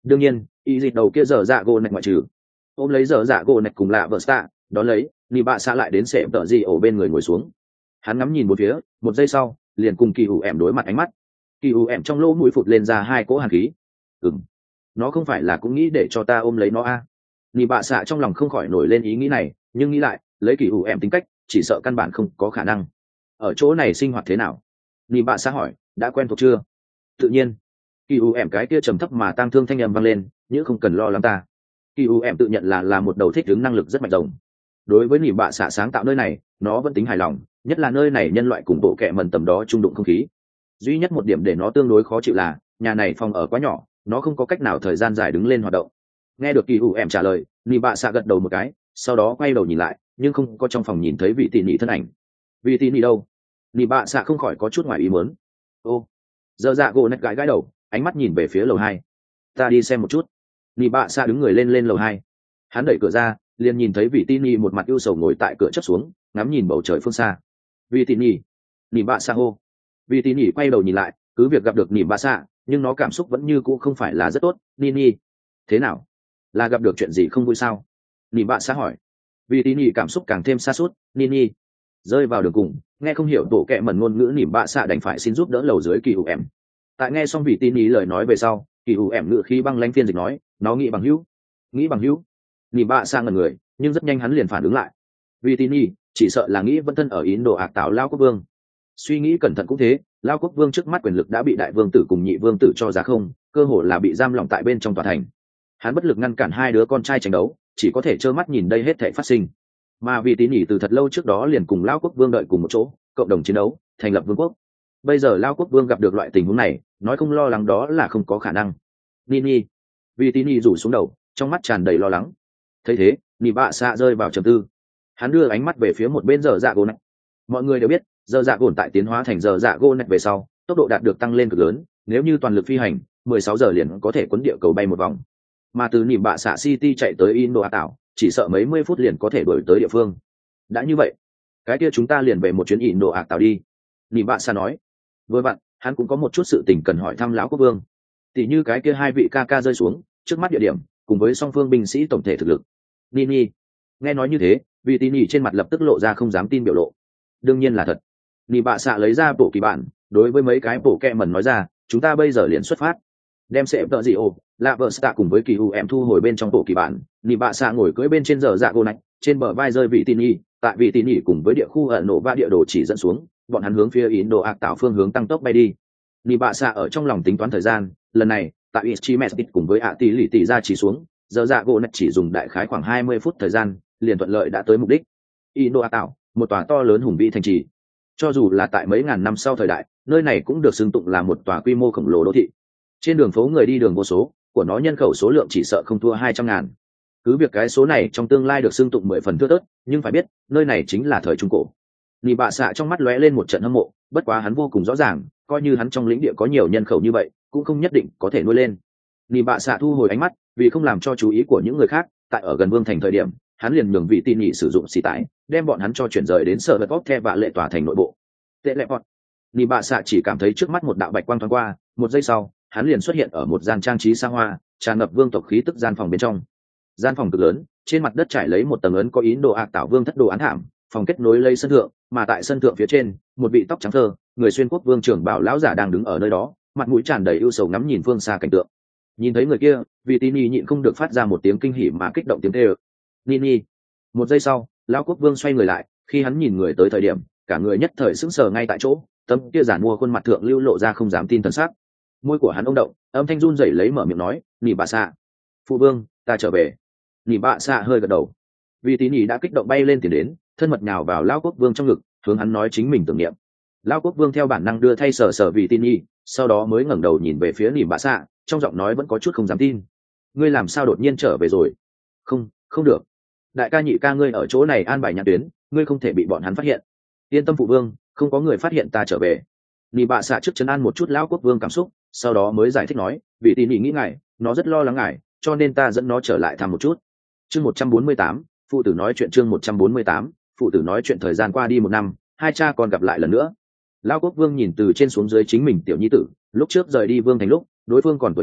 đương nhiên ý dịch đầu kia dở dạ gỗ nạch ngoại trừ. Ôm lấy dở dạ gỗ nạch cùng lạ vợ stạ, đón lấy nị bạ xạ lại đến sệ tợ gì ổ bên người ngồi xuống. Hắn ngắm nhìn một phía, một giây sau liền cùng kỳ ủ ẻm đối mặt ánh mắt. Kỳ ủ ẻm trong lỗ mũi phụt lên ra hai cỗ hàn khí. Ừm, nó không phải là cũng nghĩ để cho ta ôm lấy nó à? Nị bạ xạ trong lòng không khỏi nổi lên ý nghĩ này, nhưng nghĩ lại lấy kỳ ủ ẻm tính cách chỉ sợ căn bản không có khả năng. Ở chỗ này sinh hoạt thế nào? Nị bạ xạ hỏi. Đã quen thuộc chưa? Tự nhiên. Kỳ ủ ẻm cái kia trầm thấp mà tang thương thanh âm vang lên, nhưng không cần lo lắng ta. Kỳ ủ ẻm tự nhận là là một đầu thích ứng năng lực rất mạnh rồng. Đối với nỉ bạ xạ sáng tạo nơi này, nó vẫn tính hài lòng, nhất là nơi này nhân loại cùng bộ kệ mần tầm đó trung đụng không khí. Duy nhất một điểm để nó tương đối khó chịu là nhà này phòng ở quá nhỏ, nó không có cách nào thời gian dài đứng lên hoạt động. Nghe được kỳ ủ ẻm trả lời, nỉ bạ xạ gật đầu một cái, sau đó quay đầu nhìn lại, nhưng không có trong phòng nhìn thấy vị tỷ nỉ thân ảnh. Vị tỷ nỉ đâu? Nỉ bạ xạ không khỏi có chút ngoài ý muốn. Ô, giờ dạ gỗ nét gãi gãi đầu, ánh mắt nhìn về phía lầu hai. Ta đi xem một chút. Nỉ bạ xạ đứng người lên lên lầu hai. Hắn đẩy cửa ra, liền nhìn thấy vị tin nhi một mặt ưu sầu ngồi tại cửa chấp xuống, ngắm nhìn bầu trời phương xa. Vị tin nhi, nỉ bạ xạ hô. Vị tin nhi quay đầu nhìn lại, cứ việc gặp được nỉ bạ xạ, nhưng nó cảm xúc vẫn như cũ không phải là rất tốt. Nini, thế nào? Là gặp được chuyện gì không vui sao? Nỉ bạ xạ hỏi. Vị tin nhi cảm xúc càng thêm xa suốt. Nini, rơi vào đường cùng, nghe không hiểu tổ kệ mẩn ngôn ngữ, nỉ bạ xạ đành phải xin giúp đỡ lầu dưới kỳ hữu em. Tại nghe xong vị tin nhi lời nói về sau, kỳ hữu em ngữ khí băng lãnh phiên dịch nói, nó nghĩ bằng hữu, nghĩ bằng hữu. Nỉ bạ xạ ngẩn người, nhưng rất nhanh hắn liền phản ứng lại. Vì tin nhi chỉ sợ là nghĩ vẫn thân ở Ấn Độ ạc tạo lao quốc vương. Suy nghĩ cẩn thận cũng thế, lao quốc vương trước mắt quyền lực đã bị đại vương tử cùng nhị vương tử cho giá không, cơ hồ là bị giam lỏng tại bên trong tòa thành. Hắn bất lực ngăn cản hai đứa con trai tranh đấu, chỉ có thể trơ mắt nhìn đây hết thảy phát sinh. Mà vì tín nhỉ từ thật lâu trước đó liền cùng lao quốc vương đợi cùng một chỗ, cộng đồng chiến đấu, thành lập vương quốc. Bây giờ lao quốc vương gặp được loại tình huống này, nói không lo lắng đó là không có khả năng. Nini, vì tín nhỉ rủ xuống đầu, trong mắt tràn đầy lo lắng. Thấy thế, nỉ bạ xạ rơi vào trầm tư. Hắn đưa ánh mắt về phía một bên giờ dạ gỗ nạch. Mọi người đều biết giờ dạ gỗ tại tiến hóa thành giờ dạ gỗ nạch về sau, tốc độ đạt được tăng lên cực lớn, nếu như toàn lực phi hành mười sáu giờ liền có thể quấn địa cầu bay một vòng, mà từ nỉ bạ xạ city chạy tới Indo ả tảo chỉ sợ mấy mươi phút liền có thể đuổi tới địa phương. Đã như vậy, cái kia chúng ta liền về một chuyến Indo ả tảo đi, nỉ bạ xạ nói. Vừa vặn hắn cũng có một chút sự tình cần hỏi thăm lão quốc vương, tỷ như cái kia hai vị ca ca rơi xuống trước mắt địa điểm cùng với song phương binh sĩ tổng thể thực lực. Nini, nghe nói như thế, vị tín nhỉ trên mặt lập tức lộ ra không dám tin biểu lộ. Đương nhiên là thật. Nỉ bạ xạ lấy ra bộ kỳ bản, đối với mấy cái bộ kẹ mẩn nói ra, chúng ta bây giờ liền xuất phát. Đem sẽ tợ gì ồ, lạ vợ stạ cùng với kỳ hù em thu hồi bên trong bộ kỳ bản. Nỉ bạ xạ ngồi cưỡi bên trên giờ dạ gỗ nạch, trên bờ vai rơi vị tín nhỉ, tại vị tín nhỉ cùng với địa khu ẩn nổ va địa đồ chỉ dẫn xuống, bọn hắn hướng phía Indo ạc tạo phương hướng tăng tốc bay đi. Nỉ bạ xạ ở trong lòng tính toán thời gian, lần này tại Ischimestit cùng với ạ tỷ lì tỷ ra chỉ xuống, giờ dạ gỗ nạch chỉ dùng đại khái khoảng hai mươi phút thời gian liền thuận lợi đã tới mục đích. Indo ạc tạo, một tòa to lớn hùng vĩ thành trì. Cho dù là tại mấy ngàn năm sau thời đại, nơi này cũng được xưng tụng là một tòa quy mô khổng lồ đô thị. Trên đường phố người đi đường vô số, của nó nhân khẩu số lượng chỉ sợ không thua hai trăm ngàn. Cứ việc cái số này trong tương lai được xưng tụng mười phần thưa thớt, nhưng phải biết nơi này chính là thời trung cổ. Nỉ bạ xạ trong mắt lóe lên một trận hâm mộ, bất quá hắn vô cùng rõ ràng, coi như hắn trong lĩnh địa có nhiều nhân khẩu như vậy, cũng không nhất định có thể nuôi lên. Nỉ bạ xạ thu hồi ánh mắt, vì không làm cho chú ý của những người khác, tại ở gần vương thành thời điểm, hắn liền nhường vị tin nhị sử dụng xì tải, đem bọn hắn cho chuyển rời đến sở vật bóp the và lệ tòa thành nội bộ. Tệ lệ bọt. Nỉ bạ xạ chỉ cảm thấy trước mắt một đạo bạch quang thoáng qua, một giây sau, hắn liền xuất hiện ở một gian trang trí xa hoa, tràn ngập vương tộc khí tức gian phòng bên trong. Gian phòng cực lớn, trên mặt đất trải lấy một tầng ấn có Ấn Độ ạc tạo vương thất đồ án thảm, phòng kết nối lấy sân thượng, mà tại sân thượng phía trên, một vị tóc trắng thơ, người xuyên quốc vương trưởng bảo lão giả đang đứng ở nơi đó, mặt mũi tràn đầy ưu sầu ngắm nhìn phương xa cảnh tượng. Nhìn thấy người kia, vị tín nhị nhịn không được phát ra một tiếng kinh hỉ mà kích động tiếng kêu. Nini. Một giây sau, lão quốc vương xoay người lại, khi hắn nhìn người tới thời điểm, cả người nhất thời sững sờ ngay tại chỗ, tấm kia giản mua khuôn mặt thượng lưu lộ ra không dám tin thần sắc. Môi của hắn ông động, âm thanh run rẩy lấy mở miệng nói, "Nỉ bạ xạ, phụ vương, ta trở về." Nỉ bạ xạ hơi gật đầu. Vị tín nhị đã kích động bay lên tiền đến, thân mật nhào vào lão quốc vương trong ngực, hướng hắn nói chính mình tưởng niệm. Lão quốc vương theo bản năng đưa thay sờ sờ vị tín nhị, sau đó mới ngẩng đầu nhìn về phía Nỉ bạ xạ, trong giọng nói vẫn có chút không dám tin. "Ngươi làm sao đột nhiên trở về rồi?" "Không, không được. Đại ca nhị ca ngươi ở chỗ này an bài nhãn tuyến, ngươi không thể bị bọn hắn phát hiện." "Yên tâm phụ vương, không có người phát hiện ta trở về." Nỉ bạ xạ trước trấn an một chút lão quốc vương cảm xúc, sau đó mới giải thích nói, "Vị tín nhị nghĩ ngài, nó rất lo lắng ngài, cho nên ta dẫn nó trở lại thăm một chút." Chương một trăm bốn mươi tám, phụ tử nói chuyện. Chương một trăm bốn mươi tám, phụ tử nói chuyện. Thời gian qua đi một năm, hai cha con gặp lại lần nữa. Lão quốc vương nhìn từ trên xuống dưới chính mình tiểu nhi tử, lúc trước rời đi vương thành lúc, đối phương còn tuổi nhỏ,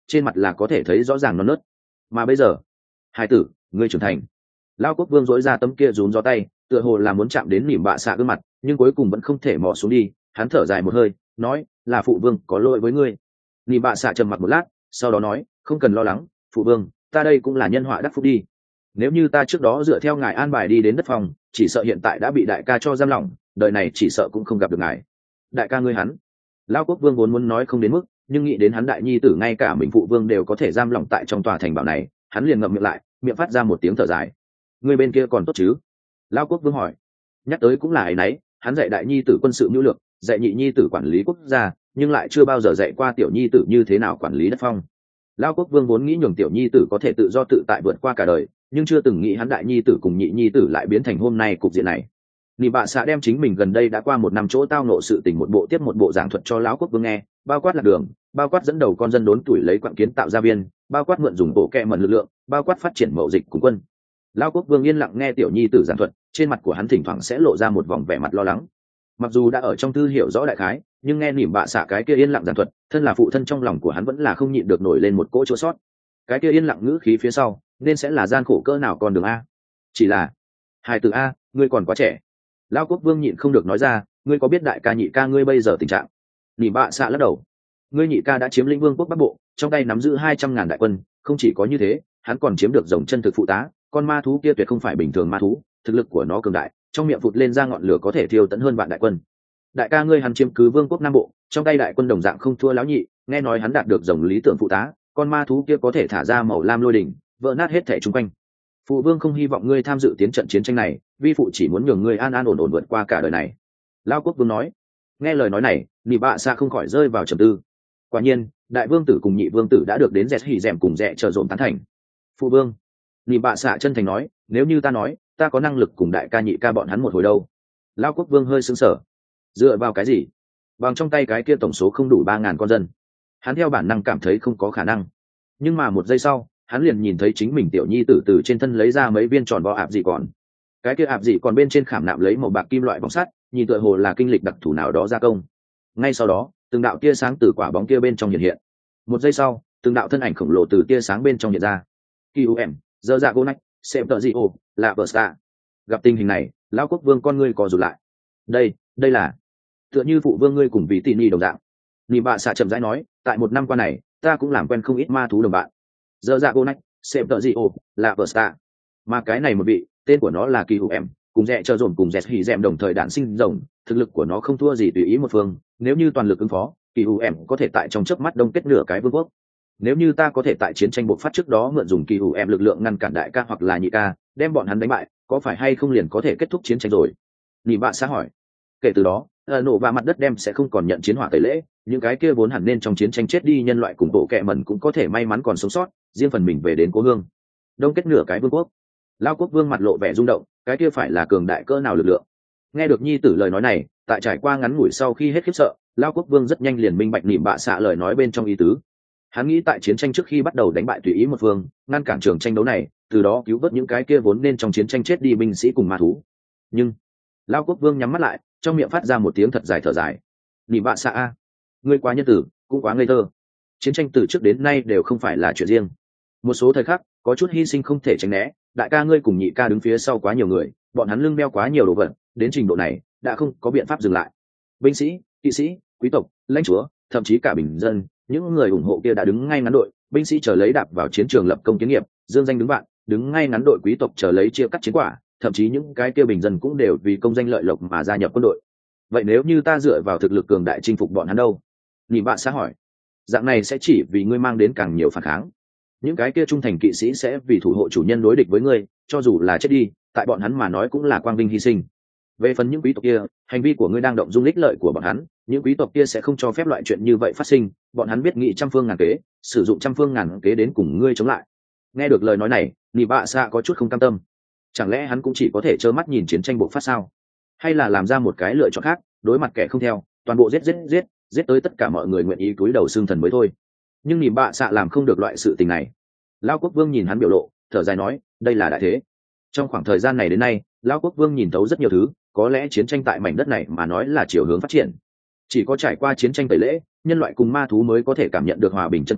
trên mặt là có thể thấy rõ ràng non nớt. Mà bây giờ, hai tử, ngươi trưởng thành. Lao quốc vương dỗi ra tấm kia rún gió tay, tựa hồ là muốn chạm đến nỉm bạ xạ gương mặt, nhưng cuối cùng vẫn không thể mò xuống đi. Hắn thở dài một hơi, nói là phụ vương có lỗi với ngươi. Nỉm bạ xạ trầm mặc một lát, sau đó nói, không cần lo lắng, phụ vương, ta đây cũng là nhân họa đắc phúc đi. Nếu như ta trước đó dựa theo ngài an bài đi đến đất phòng, chỉ sợ hiện tại đã bị đại ca cho giam lỏng, đời này chỉ sợ cũng không gặp được ngài. Đại ca ngươi hắn. Lao quốc vương vốn muốn nói không đến mức, nhưng nghĩ đến hắn đại nhi tử ngay cả mình phụ vương đều có thể giam lỏng tại trong tòa thành bảo này, hắn liền ngậm miệng lại, miệng phát ra một tiếng thở dài. Người bên kia còn tốt chứ? Lao quốc vương hỏi. Nhắc tới cũng là ấy nấy, hắn dạy đại nhi tử quân sự mưu lược, dạy nhị nhi tử quản lý quốc gia, nhưng lại chưa bao giờ dạy qua tiểu nhi tử như thế nào quản lý đất phong. Lao quốc vương vốn nghĩ nhường tiểu nhi tử có thể tự do tự tại vượt qua cả đời, nhưng chưa từng nghĩ hắn đại nhi tử cùng nhị nhi tử lại biến thành hôm nay cục diện này. Nị bạ xạ đem chính mình gần đây đã qua một năm chỗ tao nộ sự tình một bộ tiếp một bộ giảng thuật cho lão quốc vương nghe, bao quát lạc đường, bao quát dẫn đầu con dân đốn tuổi lấy quặng kiến tạo gia viên, bao quát mượn dùng bộ kẹ mẩn lực lượng, bao quát phát triển mậu dịch cùng quân. Lão quốc vương yên lặng nghe tiểu nhi tử giảng thuật, trên mặt của hắn thỉnh thoảng sẽ lộ ra một vòng vẻ mặt lo lắng. Mặc dù đã ở trong thư hiểu rõ đại khái, nhưng nghe nỉm bạ xạ cái kia yên lặng giảng thuật, thân là phụ thân trong lòng của hắn vẫn là không nhịn được nổi lên một cỗ chỗ sót. Cái kia yên lặng ngữ khí phía sau, nên sẽ là gian khổ cỡ nào con đường a? Chỉ là, hài tử a, ngươi còn quá trẻ. Lão quốc vương nhịn không được nói ra, ngươi có biết đại ca nhị ca ngươi bây giờ tình trạng? Nỉ bạ xạ lắc đầu. Ngươi nhị ca đã chiếm lĩnh vương quốc bắc bộ, trong tay nắm giữ hai trăm ngàn đại quân, không chỉ có như thế, hắn còn chiếm được rồng chân thực phụ tá, con ma thú kia tuyệt không phải bình thường ma thú, thực lực của nó cường đại, trong miệng phụt lên ra ngọn lửa có thể thiêu tận hơn vạn đại quân. Đại ca ngươi hắn chiếm cứ vương quốc nam bộ, trong tay đại quân đồng dạng không thua lão nhị, nghe nói hắn đạt được rồng lý tưởng phụ tá, con ma thú kia có thể thả ra màu lam lôi đỉnh, vỡ nát hết thảy xung quanh. Phụ vương không hy vọng ngươi tham dự tiến trận chiến tranh này, vi phụ chỉ muốn nhường ngươi an an ổn ổn vượt qua cả đời này. Lão quốc vương nói. Nghe lời nói này, nị bạ xạ không khỏi rơi vào trầm tư. Quả nhiên, đại vương tử cùng nhị vương tử đã được đến dẹt hỉ dẻm cùng dẹ chờ dồn tán thành. Phụ vương, nị bạ xạ chân thành nói, nếu như ta nói ta có năng lực cùng đại ca nhị ca bọn hắn một hồi đâu. Lão quốc vương hơi sững sờ. Dựa vào cái gì? Bằng trong tay cái kia tổng số không đủ ba ngàn con dân. Hắn theo bản năng cảm thấy không có khả năng, nhưng mà một giây sau hắn liền nhìn thấy chính mình tiểu nhi tử từ trên thân lấy ra mấy viên tròn vo ạp dị còn. Cái kia ạp dị còn bên trên khảm nạm lấy màu bạc kim loại bóng sắt, nhìn tựa hồ là kinh lịch đặc thù nào đó gia công. Ngay sau đó từng đạo tia sáng từ quả bóng kia bên trong hiện hiện. Một giây sau từng đạo thân ảnh khổng lồ từ tia sáng bên trong hiện ra. Kim dơ dạ gô nách xem tợ dị ô là bờ sta. Gặp tình hình này, lão quốc vương con ngươi co rụt lại. đây đây là tựa như phụ vương ngươi cùng vị tỉ nỉ đồng dạng. Nị bạ xạ chậm rãi nói, tại một năm qua này ta cũng làm quen không ít ma thú đồng bạn. Dơ dạ gô nách xem tợ dị ô là bờ sta. Mà cái này một vị tên của nó là kỳ hữu em, cùng rẽ cho dồn cùng rẽ hỉ dẹm đồng thời đản sinh rồng, thực lực của nó không thua gì tùy ý một phương. Nếu như toàn lực ứng phó, kỳ hữu em có thể tại trong chớp mắt đông kết nửa cái vương quốc. Nếu như ta có thể tại chiến tranh bộc phát trước đó mượn dùng kỳ hữu em lực lượng ngăn cản đại ca hoặc là nhị ca, đem bọn hắn đánh bại, có phải hay không liền có thể kết thúc chiến tranh rồi? Nị bạ xã hỏi. Kể từ đó, nổ và mặt đất đem sẽ không còn nhận chiến hỏa tẩy lễ, những cái kia vốn hẳn nên trong chiến tranh chết đi nhân loại cùng bộ kệ mẩn cũng có thể may mắn còn sống sót, riêng phần mình về đến cố hương. Đông kết nửa cái vương quốc. Lao quốc vương mặt lộ vẻ rung động, cái kia phải là cường đại cỡ nào lực lượng. Nghe được nhi tử lời nói này, tại trải qua ngắn ngủi sau khi hết khiếp sợ, Lao quốc vương rất nhanh liền minh bạch nỉm bạ xạ lời nói bên trong ý tứ. Hắn nghĩ tại chiến tranh trước khi bắt đầu đánh bại tùy ý một phương, ngăn cản trường tranh đấu này, từ đó cứu vớt những cái kia vốn nên trong chiến tranh chết đi binh sĩ cùng ma thú. Nhưng Lao quốc vương nhắm mắt lại, trong miệng phát ra một tiếng thật dài thở dài. Nỉm bạ xạ a, ngươi quá nhân tử, cũng quá ngây thơ. Chiến tranh từ trước đến nay đều không phải là chuyện riêng. Một số thời khắc có chút hy sinh không thể tránh né. Đại ca ngươi cùng nhị ca đứng phía sau quá nhiều người, bọn hắn lưng đeo quá nhiều đồ vật, đến trình độ này đã không có biện pháp dừng lại. Binh sĩ, kỵ sĩ, quý tộc, lãnh chúa, thậm chí cả bình dân, những người ủng hộ kia đã đứng ngay ngắn đội. Binh sĩ chờ lấy đạp vào chiến trường lập công kiến nghiệp, dương danh đứng vạn, đứng ngay ngắn đội. Quý tộc chờ lấy chia cắt chiến quả, thậm chí những cái kia bình dân cũng đều vì công danh lợi lộc mà gia nhập quân đội. Vậy nếu như ta dựa vào thực lực cường đại chinh phục bọn hắn đâu? Nị bạ xã hỏi. Dạng này sẽ chỉ vì ngươi mang đến càng nhiều phản kháng. Những cái kia trung thành kỵ sĩ sẽ vì thủ hộ chủ nhân đối địch với ngươi, cho dù là chết đi, tại bọn hắn mà nói cũng là quang vinh hy sinh. Về phần những quý tộc kia, hành vi của ngươi đang động dung ích lợi của bọn hắn, những quý tộc kia sẽ không cho phép loại chuyện như vậy phát sinh, bọn hắn biết nghị trăm phương ngàn kế, sử dụng trăm phương ngàn kế đến cùng ngươi chống lại. Nghe được lời nói này, Nị bạ xạ có chút không cam tâm. Chẳng lẽ hắn cũng chỉ có thể trơ mắt nhìn chiến tranh bộc phát sao? Hay là làm ra một cái lựa chọn khác, đối mặt kẻ không theo, toàn bộ giết giết giết, giết tới tất cả mọi người nguyện ý cúi đầu xương thần mới thôi. Nhưng Nị bạ xạ làm không được loại sự tình này. Lão quốc vương nhìn hắn biểu lộ, thở dài nói, đây là đại thế. Trong khoảng thời gian này đến nay, Lão quốc vương nhìn thấu rất nhiều thứ, có lẽ chiến tranh tại mảnh đất này mà nói là chiều hướng phát triển. Chỉ có trải qua chiến tranh tẩy lễ, nhân loại cùng ma thú mới có thể cảm nhận được hòa bình chân quý,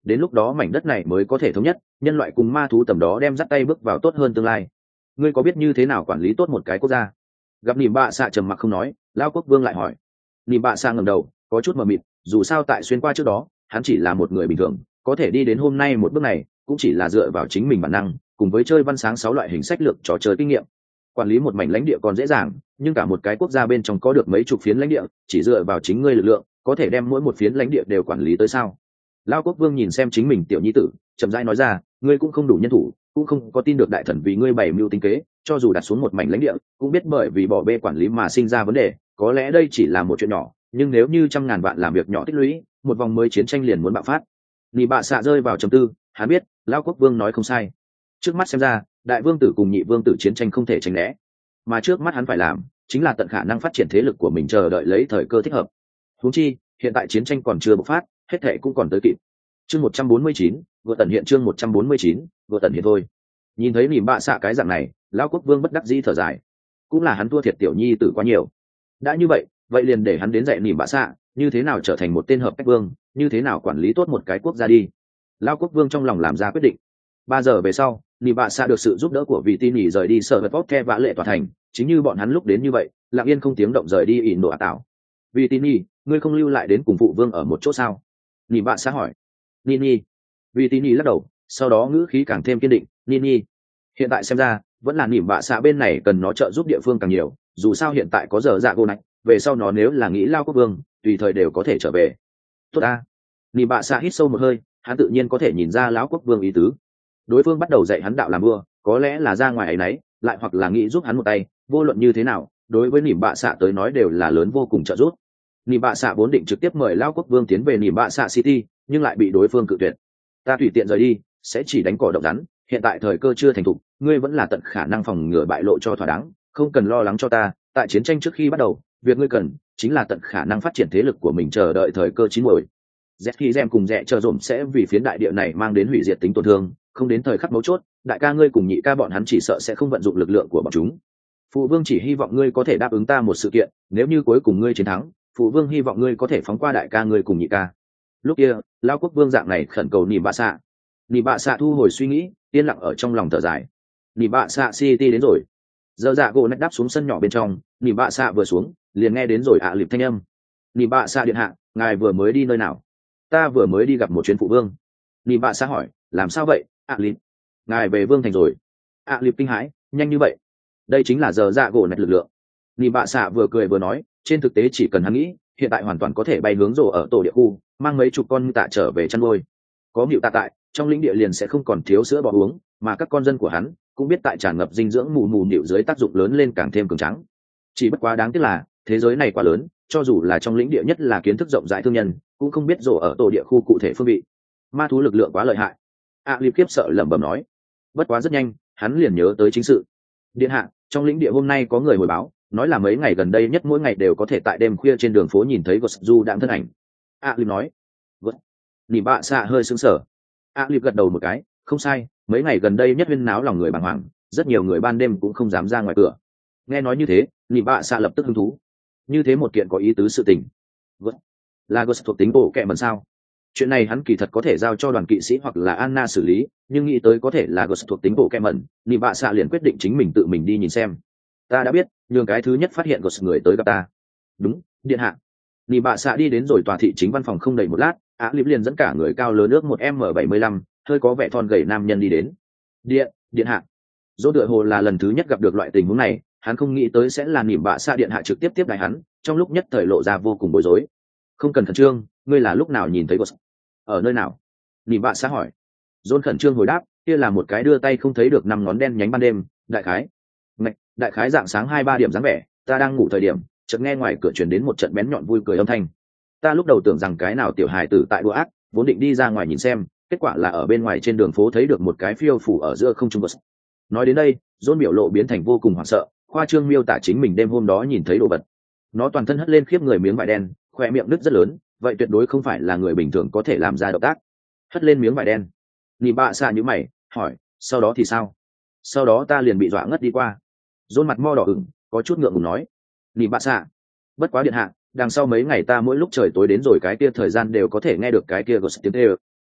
đến lúc đó mảnh đất này mới có thể thống nhất, nhân loại cùng ma thú tầm đó đem dắt tay bước vào tốt hơn tương lai. Ngươi có biết như thế nào quản lý tốt một cái quốc gia? Gặp nỉm bạ xạ trầm mặc không nói, lao quốc vương lại hỏi. Nỉm bạ xạ ngẩng đầu, có chút mờ mịt, dù sao tại xuyên qua trước đó hắn chỉ là một người bình thường, có thể đi đến hôm nay một bước này cũng chỉ là dựa vào chính mình bản năng cùng với chơi văn sáng sáu loại hình sách lược trò chơi kinh nghiệm. Quản lý một mảnh lãnh địa còn dễ dàng, nhưng cả một cái quốc gia bên trong có được mấy chục phiến lãnh địa, chỉ dựa vào chính ngươi lực lượng có thể đem mỗi một phiến lãnh địa đều quản lý tới sao? Lao quốc vương nhìn xem chính mình tiểu nhi tử, chậm rãi nói ra, ngươi cũng không đủ nhân thủ, cũng không có tin được đại thần vì ngươi bày mưu tính kế, cho dù đặt xuống một mảnh lãnh địa cũng biết bởi vì bỏ bê quản lý mà sinh ra vấn đề. Có lẽ đây chỉ là một chuyện nhỏ, nhưng nếu như trăm ngàn vạn làm việc nhỏ tích lũy, một vòng mới chiến tranh liền muốn bạo phát. Nị bạ xạ rơi vào trầm tư, hắn biết Lao quốc vương nói không sai. Trước mắt xem ra đại vương tử cùng nhị vương tử chiến tranh không thể tránh né, mà trước mắt hắn phải làm chính là tận khả năng phát triển thế lực của mình, chờ đợi lấy thời cơ thích hợp. Huống chi hiện tại chiến tranh còn chưa bộc phát, hết thệ cũng còn tới kịp. Chương một trăm bốn mươi chín, vừa tận hiện chương một trăm bốn mươi chín, vừa tận hiện thôi. Nhìn thấy nỉm bạ xạ cái dạng này, lão quốc vương bất đắc dĩ thở dài. Cũng là hắn thua thiệt tiểu nhi tử quá nhiều. Đã như vậy, vậy liền để hắn đến dạy nỉm bạ xạ, như thế nào trở thành một tên hợp cách vương, như thế nào quản lý tốt một cái quốc gia đi. Lão quốc vương trong lòng làm ra quyết định. Ba giờ về sau, nỉm bạ xạ được sự giúp đỡ của vị tin nhỉ rời đi sở vật vóc the vã lệ tòa thành, chính như bọn hắn lúc đến như vậy, lặng yên không tiếng động rời đi ỉn nổ ả tạo. Vị tin nhỉ, ngươi không lưu lại đến cùng phụ vương ở một chỗ sao? Nỉm bạ xạ hỏi. Nini. Vị tin nhỉ lắc đầu, sau đó ngữ khí càng thêm kiên định, Nini. Hiện tại xem ra vẫn là nỉm bạ xạ bên này cần nó trợ giúp địa phương càng nhiều, dù sao hiện tại có giờ dạ gỗ này, về sau nó nếu là nghĩ lao quốc vương tùy thời đều có thể trở về. Tốt ta. Nỉm bạ xạ hít sâu một hơi, hắn tự nhiên có thể nhìn ra lão quốc vương ý tứ. Đối phương bắt đầu dạy hắn đạo làm vua, có lẽ là ra ngoài ấy nấy, lại hoặc là nghĩ giúp hắn một tay, vô luận như thế nào đối với nỉm bạ xạ tới nói đều là lớn vô cùng trợ giúp. Nỉm bạ xạ vốn định trực tiếp mời lao quốc vương tiến về nỉm bạ xạ city, nhưng lại bị đối phương cự tuyệt. Ta tùy tiện rời đi sẽ chỉ đánh cỏ động rắn, hiện tại thời cơ chưa thành thục, ngươi vẫn là tận khả năng phòng ngừa bại lộ cho thỏa đáng, không cần lo lắng cho ta. Tại chiến tranh trước khi bắt đầu, việc ngươi cần chính là tận khả năng phát triển thế lực của mình, chờ đợi thời cơ chín muồi. Zetki Gem cùng Rẽ chờ dồn sẽ vì phiến đại địa này mang đến hủy diệt tính tổn thương, không đến thời khắc mấu chốt, đại ca ngươi cùng nhị ca bọn hắn chỉ sợ sẽ không vận dụng lực lượng của bọn chúng. Phụ vương chỉ hy vọng ngươi có thể đáp ứng ta một sự kiện, nếu như cuối cùng ngươi chiến thắng, phụ vương hy vọng ngươi có thể phóng qua đại ca ngươi cùng nhị ca. Lúc kia lao quốc vương dạng này khẩn cầu nỉ bạ xạ. Nỉ bạ xạ thu hồi suy nghĩ, yên lặng ở trong lòng thở dài. Nỉ bạ xạ city đến rồi. Giờ dạ gỗ nách đáp xuống sân nhỏ bên trong, nỉ bạ xạ vừa xuống liền nghe đến rồi ạ à lịp thanh âm. Nỉ bạ xạ điện hạ, ngài vừa mới đi nơi nào? Ta vừa mới đi gặp một chuyến phụ vương. Nỉ bạ xạ hỏi, làm sao vậy ạ à lịp? Ngài về vương thành rồi? ạ à lịp kinh hãi, nhanh như vậy? Đây chính là giờ dạ gỗ nách lực lượng. Nỉ bạ xạ vừa cười vừa nói, trên thực tế chỉ cần hắn nghĩ, hiện tại hoàn toàn có thể bay hướng rổ ở tổ địa khu, mang mấy chục con tạ trở về chăn nuôi. Có hiệu tạ tại trong lĩnh địa liền sẽ không còn thiếu sữa bò uống, mà các con dân của hắn cũng biết tại tràn ngập dinh dưỡng mù mù nịu dưới tác dụng lớn lên càng thêm cường trắng. Chỉ bất quá đáng tiếc là thế giới này quá lớn, cho dù là trong lĩnh địa nhất là kiến thức rộng rãi thương nhân cũng không biết rổ ở tổ địa khu cụ thể phương vị. Ma thú lực lượng quá lợi hại. A Liệp kiếp sợ lẩm bẩm nói. Bất quá rất nhanh hắn liền nhớ tới chính sự. Điện hạ, trong lĩnh địa hôm nay có người hồi báo, nói là mấy ngày gần đây nhất mỗi ngày đều có thể tại đêm khuya trên đường phố nhìn thấy Gosu đang thân ảnh. A Liệp nói. Vâng. Nỉ bạ xạ hơi sững sờ. A Liệp gật đầu một cái, không sai, mấy ngày gần đây nhất huyên náo lòng người bàng hoàng, rất nhiều người ban đêm cũng không dám ra ngoài cửa. Nghe nói như thế, nỉ bạ xạ lập tức hứng thú. Như thế một kiện có ý tứ sự tình. Vâng. Là Gosu thuộc tính bộ kệ mẩn sao? Chuyện này hắn kỳ thật có thể giao cho đoàn kỵ sĩ hoặc là Anna xử lý, nhưng nghĩ tới có thể là Gosu thuộc tính bộ kệ mẩn, nỉ bạ xạ liền quyết định chính mình tự mình đi nhìn xem. Ta đã biết, nhường cái thứ nhất phát hiện Gosu người tới gặp ta. Đúng, điện hạ. Nỉ bạ xạ đi đến rồi tòa thị chính văn phòng không đầy một lát, Á Liệp liền dẫn cả người cao lớn ước một m bảy mươi lăm, hơi có vẻ thon gầy nam nhân đi đến. Điện, điện hạ. Dỗ tựa hồ là lần thứ nhất gặp được loại tình huống này, hắn không nghĩ tới sẽ là nỉm bạ xạ điện hạ trực tiếp tiếp đái hắn, trong lúc nhất thời lộ ra vô cùng bối rối. Không cần khẩn trương, ngươi là lúc nào nhìn thấy Gosu? Ở nơi nào? Nỉm bạ xạ hỏi. Dôn khẩn trương hồi đáp, kia là một cái đưa tay không thấy được năm ngón đen nhánh ban đêm, đại khái. Ngạch, đại khái dạng sáng hai ba điểm dáng vẻ, ta đang ngủ thời điểm, chợt nghe ngoài cửa truyền đến một trận bén nhọn vui cười âm thanh. Ta lúc đầu tưởng rằng cái nào tiểu hài tử tại đùa ác, vốn định đi ra ngoài nhìn xem, kết quả là ở bên ngoài trên đường phố thấy được một cái phiêu phủ ở giữa không trung Gosu. Nói đến đây, John biểu lộ biến thành vô cùng hoảng sợ, khoa trương miêu tả chính mình đêm hôm đó nhìn thấy đồ vật. Nó toàn thân hất lên khiếp người miếng vải đen, khoe miệng nứt rất lớn, vậy tuyệt đối không phải là người bình thường có thể làm ra động tác. Hất lên miếng vải đen. Nỉ bạ xạ nhíu mày, hỏi, sau đó thì sao? Sau đó ta liền bị dọa ngất đi qua. John mặt mo đỏ ửng, có chút ngượng ngùng nói. Nỉ bạ xạ, bất quá điện hạ, đằng sau mấy ngày ta mỗi lúc trời tối đến rồi cái kia thời gian đều có thể nghe được cái kia Gosu tiếng kêu.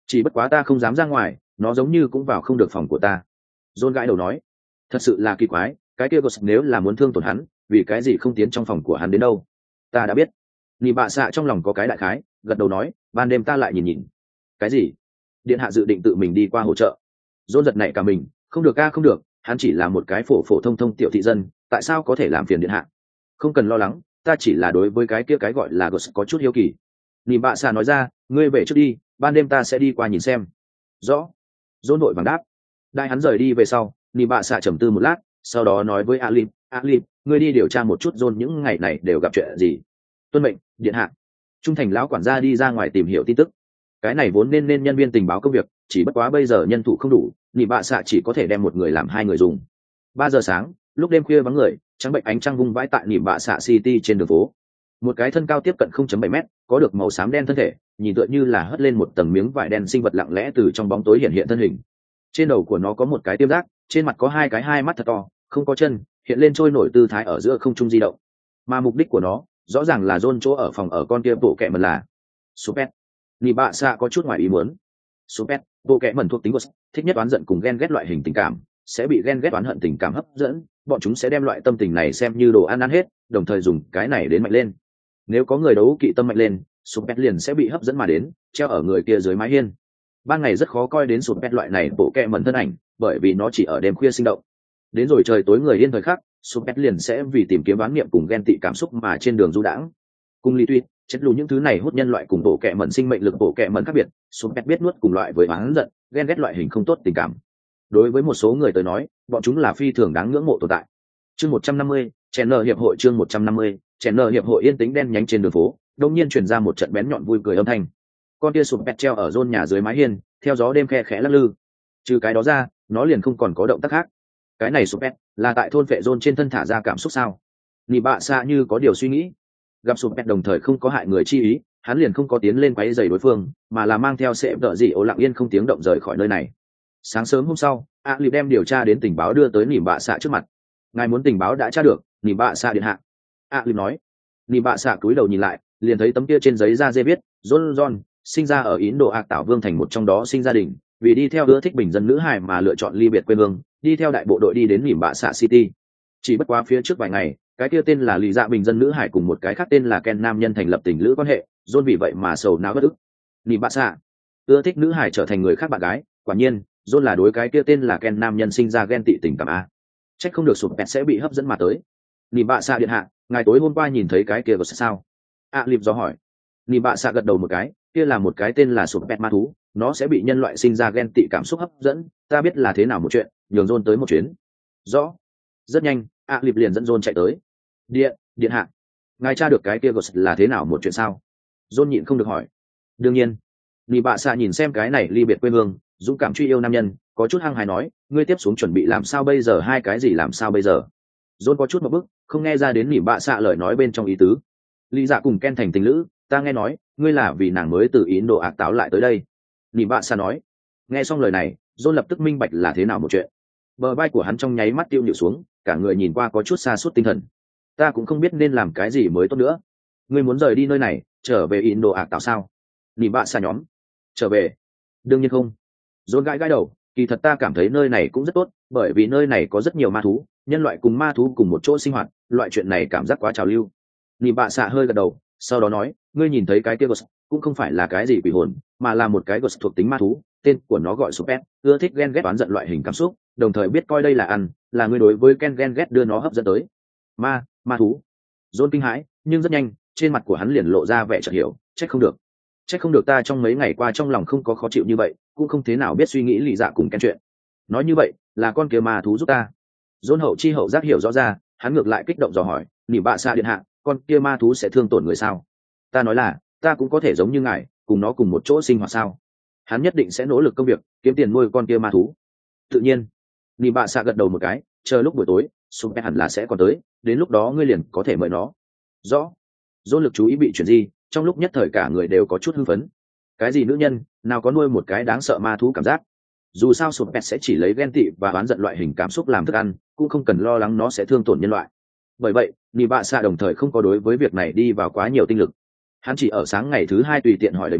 chỉ bất quá ta không dám ra ngoài, nó giống như cũng vào không được phòng của ta. John gãi đầu nói, thật sự là kỳ quái, cái kia Ghost nếu là muốn thương tổn hắn, vì cái gì không tiến trong phòng của hắn đến đâu? Ta đã biết. Nị bạ xạ trong lòng có cái đại khái, gật đầu nói, ban đêm ta lại nhìn nhìn. Cái gì? Điện hạ dự định tự mình đi qua hỗ trợ. John giật nảy cả mình, không được ca không được, hắn chỉ là một cái phổ phổ thông thông tiểu thị dân, tại sao có thể làm phiền điện hạ? Không cần lo lắng, ta chỉ là đối với cái kia cái gọi là Ghost có chút hiếu kỳ. Nị bạ xạ nói ra, ngươi về trước đi, ban đêm ta sẽ đi qua nhìn xem. Rõ. John đội vàng đáp. Đại hắn rời đi về sau, Nị bạ xạ trầm tư một lát, sau đó nói với Alim, Alim, ngươi đi điều tra một chút John những ngày này đều gặp chuyện gì. Tuân mệnh, điện hạ. Trung thành lão quản gia đi ra ngoài tìm hiểu tin tức. Cái này vốn nên nên nhân viên tình báo công việc, chỉ bất quá bây giờ nhân thủ không đủ, Nị bạ xạ chỉ có thể đem một người làm hai người dùng. Ba giờ sáng, lúc đêm khuya vắng người, trắng bệnh ánh trăng vung vãi tại Nị bạ xạ City trên đường phố. Một cái thân cao tiếp cận không phẩy bảy mét, có được màu xám đen thân thể, nhìn tựa như là hất lên một tầng miếng vải đen sinh vật lặng lẽ từ trong bóng tối hiện hiện thân hình. Trên đầu của nó có một cái tiêm giác, trên mặt có hai cái hai mắt thật to, không có chân, hiện lên trôi nổi tư thái ở giữa không trung di động. Mà mục đích của nó, rõ ràng là John chỗ ở phòng ở con kia bộ kệ mẩn là Super. Nị bạ xạ có chút ngoài ý muốn. Super, bộ kệ mẩn thuộc tính Ghost, thích nhất oán giận cùng ghen ghét loại hình tình cảm, sẽ bị ghen ghét oán hận tình cảm hấp dẫn, bọn chúng sẽ đem loại tâm tình này xem như đồ ăn ăn hết, đồng thời dùng cái này đến mạnh lên. Nếu có người đấu kỵ tâm mạnh lên, Super liền sẽ bị hấp dẫn mà đến, treo ở người kia dưới mái hiên. Ban ngày rất khó coi đến Super loại này bộ kệ mẩn thân ảnh, bởi vì nó chỉ ở đêm khuya sinh động. Đến rồi trời tối người yên thời khắc, Super liền sẽ vì tìm kiếm đoán niệm cùng ghen tị cảm xúc mà trên đường du đãng. Cùng lý tuyết, chết lù những thứ này hút nhân loại cùng bộ kệ mẩn sinh mệnh lực bộ kệ mẩn khác biệt, Super biết nuốt cùng loại với oán giận, ghen ghét loại hình không tốt tình cảm. Đối với một số người tới nói, bọn chúng là phi thường đáng ngưỡng mộ tồn tại. Chương một trăm năm mươi, Channel hiệp hội chương một trăm năm mươi, Channel hiệp hội yên tĩnh đen nhánh trên đường phố, đột nhiên truyền ra một trận bén nhọn vui cười âm thanh. Con tia Super treo ở rôn nhà dưới mái hiên, theo gió đêm khe khẽ lắc lư. Trừ cái đó ra, nó liền không còn có động tác khác. Cái này Super là tại thôn vệ rôn trên thân thả ra cảm xúc sao? Nị bạ xạ như có điều suy nghĩ. Gặp Super đồng thời không có hại người chi ý, hắn liền không có tiến lên quấy rầy đối phương, mà là mang theo sẽ đỡ gì ố lặng yên không tiếng động rời khỏi nơi này. Sáng sớm hôm sau, a lì đem điều tra đến tình báo đưa tới Nị bạ xạ trước mặt. Ngài muốn tình báo đã tra được, Nị bạ xạ điện hạ. a lì nói. Nị bạ xạ cúi đầu nhìn lại, liền thấy tấm kia trên giấy da dê viết, John John, sinh ra ở Ấn Độ Ác Tảo Vương thành một trong đó sinh gia đình, vì đi theo ưa thích bình dân nữ hài mà lựa chọn ly biệt quê hương, đi theo đại bộ đội đi đến Nị bạ xạ City. Chỉ bất quá phía trước vài ngày, cái kia tên là Lý Dạ bình dân nữ hải cùng một cái khác tên là Ken nam nhân thành lập tình lữ quan hệ, John vì vậy mà sầu não bất ức. Nị bạ xạ ưa thích nữ hải trở thành người khác bạn gái, quả nhiên, John là đối cái kia tên là Ken nam nhân sinh ra ghen tị tình cảm a. Chắc không được Super sẽ bị hấp dẫn mà tới. Nị bạ xạ điện hạ, ngài tối hôm qua nhìn thấy cái kia có sao? A Lịp do hỏi. Nị bạ xạ gật đầu một cái, kia là một cái tên là Super ma thú, nó sẽ bị nhân loại sinh ra ghen tị cảm xúc hấp dẫn, ta biết là thế nào một chuyện, nhường John tới một chuyến. Rõ. Rất nhanh, A Lịp liền dẫn John chạy tới. Điện, điện hạ, ngài tra được cái kia Ghost là thế nào một chuyện sao? John nhịn không được hỏi. Đương nhiên. Nị bạ xạ nhìn xem cái này ly biệt quê hương, dũng cảm truy yêu nam nhân, có chút hăng hái nói, ngươi tiếp xuống chuẩn bị làm sao bây giờ, hai cái gì làm sao bây giờ? John có chút một bức, không nghe ra đến Nị bạ xạ lời nói bên trong ý tứ. Lý Dạ cùng Ken thành tình lữ, ta nghe nói, ngươi là vì nàng mới từ Ấn Độ Ác Táo lại tới đây. Nị bạ xạ nói. Nghe xong lời này, John lập tức minh bạch là thế nào một chuyện. Bờ vai của hắn trong nháy mắt tiêu nhịu xuống, cả người nhìn qua có chút xa suốt tinh thần. Ta cũng không biết nên làm cái gì mới tốt nữa. Ngươi muốn rời đi nơi này, trở về Ấn Độ Ác Táo sao? Nị bạ xạ nhóm. Trở về? Đương nhiên không. John gãi gãi đầu, kỳ thật ta cảm thấy nơi này cũng rất tốt, bởi vì nơi này có rất nhiều ma thú, nhân loại cùng ma thú cùng một chỗ sinh hoạt, loại chuyện này cảm giác quá trào lưu. Nị bạ xạ hơi gật đầu, sau đó nói, ngươi nhìn thấy cái kia Ghost, cũng không phải là cái gì quỷ hồn, mà là một cái Ghost thuộc tính ma thú, tên của nó gọi Super, ưa thích ghen ghét oán giận loại hình cảm xúc, đồng thời biết coi đây là ăn, là ngươi đối với Ken ghen ghét đưa nó hấp dẫn tới. Ma, ma thú. John kinh hãi, nhưng rất nhanh, trên mặt của hắn liền lộ ra vẻ chợt hiểu, trách không được. Trách không được ta trong mấy ngày qua trong lòng không có khó chịu như vậy, cũng không thế nào biết suy nghĩ Lý Dạ cùng Ken chuyện. Nói như vậy, là con kia ma thú giúp ta. John hậu chi hậu giác hiểu rõ ra, hắn ngược lại kích động dò hỏi, Nị bạ xạ điện hạ, con kia ma thú sẽ thương tổn người sao? Ta nói là, ta cũng có thể giống như ngài, cùng nó cùng một chỗ sinh hoạt sao? Hắn nhất định sẽ nỗ lực công việc, kiếm tiền nuôi con kia ma thú. Tự nhiên. Nị bạ xạ gật đầu một cái, chờ lúc buổi tối, Super hẳn là sẽ còn tới, đến lúc đó ngươi liền có thể mời nó. Rõ. John lực chú ý bị chuyển di, trong lúc nhất thời cả người đều có chút hưng phấn. Cái gì nữ nhân, nào có nuôi một cái đáng sợ ma thú cảm giác? Dù sao Super sẽ chỉ lấy ghen tị và oán giận loại hình cảm xúc làm thức ăn, cũng không cần lo lắng nó sẽ thương tổn nhân loại. Bởi vậy, Nị bạ xạ đồng thời không có đối với việc này đi vào quá nhiều tinh lực. Hắn chỉ ở sáng ngày thứ hai tùy tiện hỏi lời miệng,